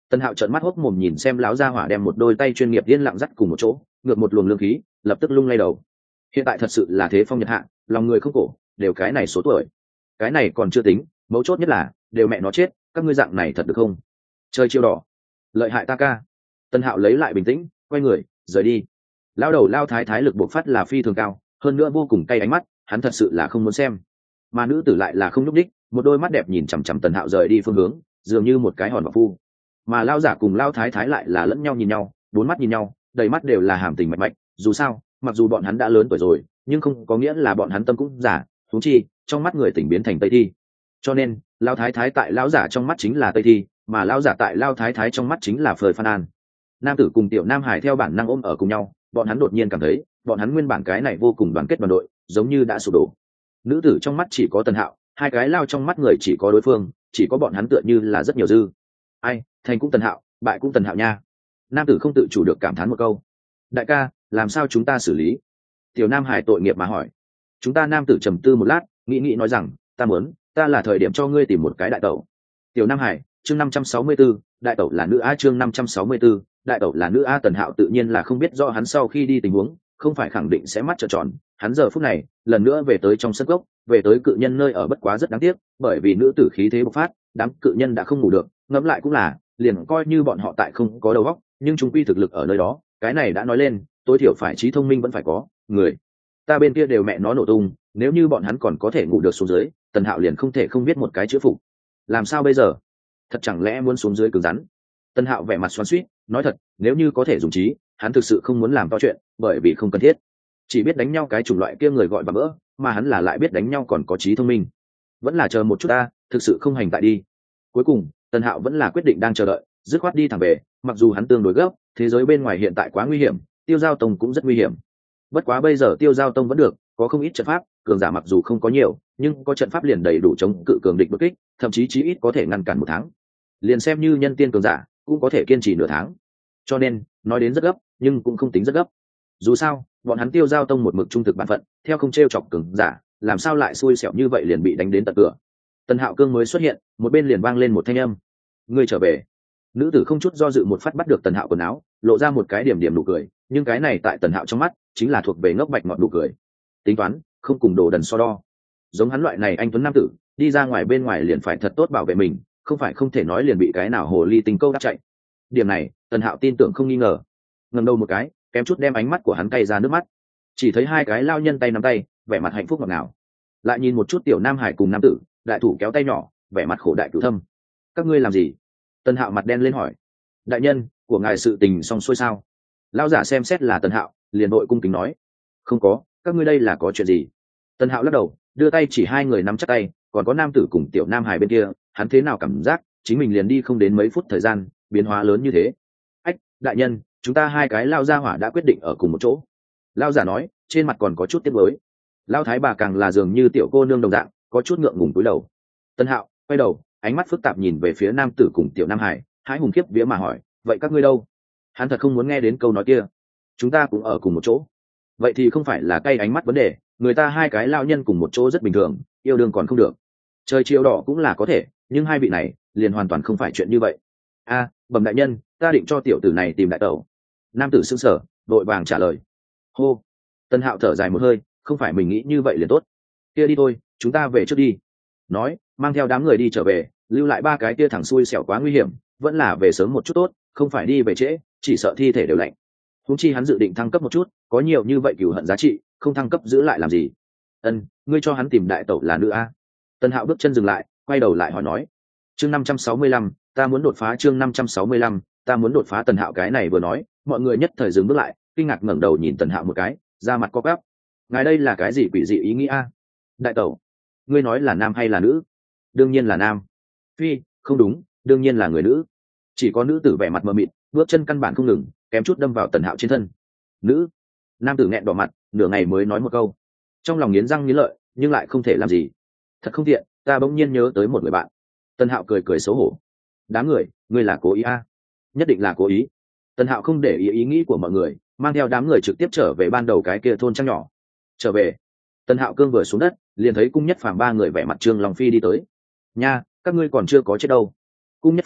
Tân Hạo trợn mắt hốc mồm nhìn xem lão gia hỏa đem một đôi tay chuyên nghiệp yên lặng dắt cùng một chỗ, ngược một luồng lương khí, lập tức lung lay đầu. Hiện tại thật sự là thế phong nhật hạ, lòng người không cổ, đều cái này số tuổi. Cái này còn chưa tính, mấu chốt nhất là, đều mẹ nó chết, các ngươi dạng này thật được không? Chơi chiêu đỏ, lợi hại ta ca. Tân Hạo lấy lại bình tĩnh, quay người, rời đi. Lão đầu lao thái thái lực bộc phát là phi thường cao, hơn nữa vô cùng cay ánh mắt, hắn thật sự là không muốn xem. Mà nữ tử lại là không nhúc đích, một đôi mắt đẹp nhìn chằm chằm Tần Hạo rời đi phương hướng, dường như một cái hòn bạc phu. Mà lao giả cùng lao thái thái lại là lẫn nhau nhìn nhau, bốn mắt nhìn nhau, đầy mắt đều là hàm tình mạch mạch. Dù sao, mặc dù bọn hắn đã lớn tuổi rồi, nhưng không có nghĩa là bọn hắn tâm cũng giả. Huống chi, trong mắt người tỉnh biến thành tây thi. Cho nên, lao thái thái tại lão giả trong mắt chính là tây thi, mà lão giả tại lao thái thái trong mắt chính là phơi phan an. Nam tử cùng tiểu nam hải theo bản năng ôm ở cùng nhau, bọn hắn đột nhiên cảm thấy, bọn hắn nguyên bản cái này vô cùng đoàn kết đoàn đội, giống như đã sụp đổ. Nữ tử trong mắt chỉ có Tần Hạo, hai cái lao trong mắt người chỉ có đối phương, chỉ có bọn hắn tựa như là rất nhiều dư. Ai, thành cũng Tần Hạo, bại cũng Tần Hạo nha. Nam tử không tự chủ được cảm thán một câu. Đại ca, làm sao chúng ta xử lý? Tiểu nam hải tội nghiệp mà hỏi. Chúng ta nam tử trầm tư một lát, nghĩ nói rằng, ta là thời điểm cho ngươi tìm một cái đại tẩu. Tiểu nam hải, chương 564, đại tẩu là nữ a, chương 564, đại tẩu là nữ a. Tần Hạo tự nhiên là không biết rõ hắn sau khi đi tình huống, không phải khẳng định sẽ mắt trợn tròn. Hắn giờ phút này lần nữa về tới trong sân gốc, về tới cự nhân nơi ở, bất quá rất đáng tiếc, bởi vì nữ tử khí thế bộc phát, đám cự nhân đã không ngủ được. Ngẫm lại cũng là, liền coi như bọn họ tại không có đầu óc, nhưng chúng quy thực lực ở nơi đó, cái này đã nói lên, tối thiểu phải trí thông minh vẫn phải có. Người ta bên kia đều mẹ nó nổ tung, nếu như bọn hắn còn có thể ngủ được xuống dưới, Tần Hạo liền không thể không biết một cái chữ phục. Làm sao bây giờ? Thật chẳng lẽ muốn xuống dưới cứng rắn? Tần Hạo vẻ mặt xoắn xuýt, nói thật, nếu như có thể dùng trí, hắn thực sự không muốn làm to chuyện, bởi vì không cần thiết. Chỉ biết đánh nhau cái chủng loại kia người gọi bà bỡ, mà hắn là lại biết đánh nhau còn có trí thông minh. Vẫn là chờ một chút ta, thực sự không hành tại đi. Cuối cùng, Tần Hạo vẫn là quyết định đang chờ đợi, dứt khoát đi thẳng về, mặc dù hắn tương đối gấp, thế giới bên ngoài hiện tại quá nguy hiểm, Tiêu Giao Tông cũng rất nguy hiểm. Bất quá bây giờ Tiêu Giao Tông vẫn được, có không ít trận pháp, cường giả mặc dù không có nhiều, nhưng có trận pháp liền đầy đủ chống cự cường địch bất kích, thậm chí chí ít có thể ngăn cản một tháng. Liền xem như nhân tiên cường giả, cũng có thể kiên trì nửa tháng. Cho nên, nói đến rất gấp, nhưng cũng không tính rất gấp. Dù sao, bọn hắn Tiêu Giao Tông một mực trung thực bản phận, theo không trêu chọc cường giả, làm sao lại xui xẻo như vậy liền bị đánh đến tận cửa. Tần Hạo cương mới xuất hiện, một bên liền vang lên một thanh âm. Ngươi trở về. Nữ tử không chút do dự một phát bắt được Tần Hạo quần áo, lộ ra một cái điểm nụ cười, nhưng cái này tại Tần Hạo trong mắt, chính là thuộc về ngốc bạch ngọt nụ cười. Tính toán, không cùng đồ đần so đo. Giống hắn loại này anh tuấn nam tử, đi ra ngoài bên ngoài liền phải thật tốt bảo vệ mình, không phải không thể nói liền bị cái nào hồ ly tinh câu đáp chạy. Điểm này, Tần Hạo tin tưởng không nghi ngờ. Ngẩng đầu một cái, kém chút đem ánh mắt của hắn cay ra nước mắt. Chỉ thấy hai cái lao nhân tay nắm tay, vẻ mặt hạnh phúc ngọt ngào. Lại nhìn một chút tiểu nam hải cùng nam tử, đại thủ kéo tay nhỏ, vẻ mặt khổ đại cửu thâm. Các ngươi làm gì? Tần Hạo mặt đen lên hỏi. Đại nhân, của ngài sự tình xong xuôi sao? Lão giả xem xét là Tần Hạo, liền vội cung kính nói. Không có, các ngươi đây là có chuyện gì? Tần Hạo lắc đầu, đưa tay chỉ hai người nắm chắc tay, còn có nam tử cùng tiểu nam hải bên kia, hắn thế nào cảm giác chính mình liền đi không đến mấy phút thời gian, biến hóa lớn như thế. Ách, đại nhân, chúng ta hai cái lao gia hỏa đã quyết định ở cùng một chỗ. Lão giả nói, trên mặt còn có chút tiếc nuối. Lão thái bà càng là dường như tiểu cô nương đồng dạng, có chút ngượng ngùng cúi đầu. Tần Hạo quay đầu, ánh mắt phức tạp nhìn về phía nam tử cùng tiểu nam hải, hái hùng khiếp vía mà hỏi, vậy các ngươi đâu? Hắn thật không muốn nghe đến câu nói kia. Chúng ta cũng ở cùng một chỗ. Vậy thì không phải là cay ánh mắt vấn đề, người ta hai cái lao nhân cùng một chỗ rất bình thường, yêu đương còn không được. Trời chiều đỏ cũng là có thể, nhưng hai vị này liền hoàn toàn không phải chuyện như vậy. A, bẩm đại nhân, ta định cho tiểu tử này tìm đại tẩu. Nam tử sững sờ, đội vàng trả lời. Hô. Tân Hạo thở dài một hơi, không phải mình nghĩ như vậy liền tốt. Kia đi thôi, chúng ta về trước đi. Nói, mang theo đám người đi trở về, lưu lại ba cái kia thằng xui xẻo quá nguy hiểm, vẫn là về sớm một chút tốt, không phải đi về trễ, chỉ sợ thi thể đều lạnh. Huống chi hắn dự định thăng cấp một chút, có nhiều như vậy cừu hận giá trị, không thăng cấp giữ lại làm gì? Ân, ngươi cho hắn tìm đại tẩu là nữ a? Tân Hạo bước chân dừng lại, quay đầu lại hỏi nói. Chương 565, ta muốn đột phá, chương 565, ta muốn đột phá. Tần Hạo cái này vừa nói, mọi người nhất thời dừng bước lại, kinh ngạc ngẩng đầu nhìn Tần Hạo một cái, da mặt co quắp. Ngài đây là cái gì quỷ dị ý nghĩ a? Đại tẩu, ngươi nói là nam hay là nữ? Đương nhiên là nam. Phi, không đúng, đương nhiên là người nữ. Chỉ có nữ tử vẻ mặt mờ mịt, bước chân căn bản không ngừng, kém chút đâm vào Tần Hạo trên thân. Nữ. Nam tử nghẹn đỏ mặt, nửa ngày mới nói một câu, trong lòng nghiến răng nghiến lợi, nhưng lại không thể làm gì. Thật không tiện, ta bỗng nhiên nhớ tới một người bạn. Tần Hạo cười cười xấu hổ. Đám người, ngươi là cố ý a? Nhất định là cố ý. Tần Hạo không để ý ý nghĩ của mọi người, mang theo đám người trực tiếp trở về ban đầu cái kia thôn trăng nhỏ. Trở về. Tần Hạo cương vừa xuống đất, liền thấy Cung Nhất Phàm ba người vẻ mặt Trương Long Phi đi tới. Nha, các ngươi còn chưa có chết đâu. Cung Nhất Phàm,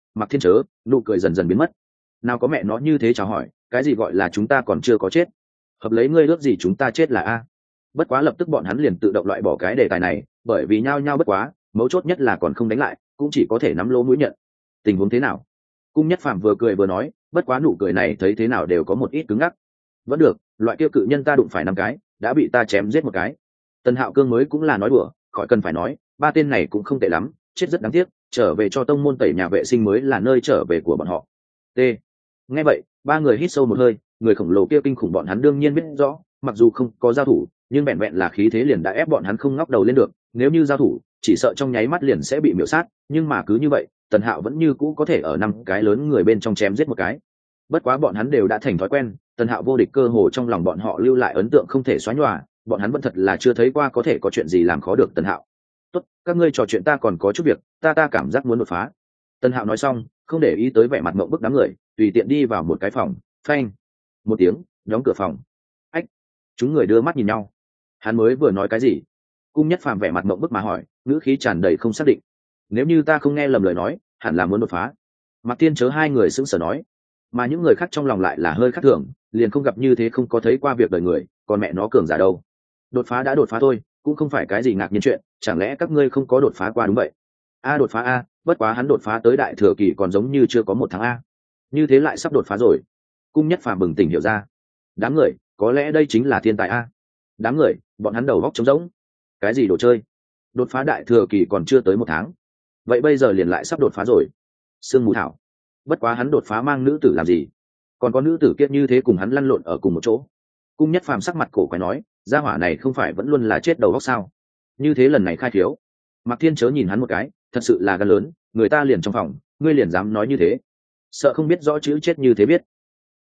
Mặc Thiên Chớ nụ cười dần dần biến mất. Nào có mẹ nó như thế chào hỏi, cái gì gọi là chúng ta còn chưa có chết, hợp lấy ngươi ước gì chúng ta chết là a. Bất quá lập tức bọn hắn liền tự động loại bỏ cái đề tài này, bởi vì nhao nhao bất quá, mấu chốt nhất là còn không đánh lại, cũng chỉ có thể nắm lỗ mũi nhận. Tình huống thế nào? Cung Nhất Phàm vừa cười vừa nói, bất quá nụ cười này thấy thế nào đều có một ít cứng ngắc. Vẫn được, loại kia cự nhân ta đụng phải 5 cái, đã bị ta chém giết 1 cái. Tần Hạo Cương mới cũng là nói đùa, khỏi cần phải nói, 3 tên này cũng không tệ lắm, chết rất đáng tiếc, trở về cho tông môn tẩy nhà vệ sinh mới là nơi trở về của bọn họ. T. Nghe vậy, 3 người hít sâu một hơi, người khổng lồ kia kinh khủng bọn hắn đương nhiên biết rõ, mặc dù không có giao thủ, nhưng vẹn vẹn là khí thế liền đã ép bọn hắn không ngóc đầu lên được, nếu như giao thủ, chỉ sợ trong nháy mắt liền sẽ bị miểu sát, nhưng mà cứ như vậy, Tần Hạo vẫn như cũ có thể ở 5 cái lớn người bên trong chém giết 1 cái. Bất quá bọn hắn đều đã thành thói quen, Tần Hạo vô địch cơ hồ trong lòng bọn họ lưu lại ấn tượng không thể xóa nhòa, bọn hắn vẫn thật là chưa thấy qua có thể có chuyện gì làm khó được Tần Hạo. Tốt, các ngươi trò chuyện, ta còn có chút việc, ta cảm giác muốn đột phá. Tần Hạo nói xong, không để ý tới vẻ mặt ngộp bức đám người, tùy tiện đi vào một cái phòng, phanh một tiếng, đóng cửa phòng. Ách, chúng người đưa mắt nhìn nhau. Hắn mới vừa nói cái gì? Cung Nhất Phàm vẻ mặt ngộp bức mà hỏi, ngữ khí tràn đầy không xác định. Nếu như ta không nghe lầm lời nói, hẳn là muốn đột phá. Mạc Tiên Chớ hai người sững sờ nói, mà những người khác trong lòng lại là hơi khác thường, liền không gặp như thế không có thấy qua việc đời người, còn mẹ nó cường giả đâu. Đột phá đã đột phá thôi, cũng không phải cái gì ngạc nhiên chuyện, chẳng lẽ các ngươi không có đột phá qua? Đúng vậy. A đột phá a, bất quá hắn đột phá tới đại thừa kỳ còn giống như chưa có 1 tháng a. Như thế lại sắp đột phá rồi. Cung Nhất Phàm bừng tỉnh hiểu ra. Đám người, có lẽ đây chính là thiên tài a. Đám người, bọn hắn đầu góc trống rỗng. Cái gì đồ chơi? Đột phá đại thừa kỳ còn chưa tới 1 tháng. Vậy bây giờ liền lại sắp đột phá rồi. Sương Mù Thảo. Bất quá hắn đột phá mang nữ tử làm gì? Còn có nữ tử kia như thế cùng hắn lăn lộn ở cùng một chỗ. Cung Nhất Phàm sắc mặt cổ quái nói, gia hỏa này không phải vẫn luôn là chết đầu góc sao? Như thế lần này khai thiếu. Mạc Thiên Chớ nhìn hắn một cái, thật sự là gan lớn, người ta liền trong phòng, ngươi liền dám nói như thế, sợ không biết rõ chữ chết như thế biết.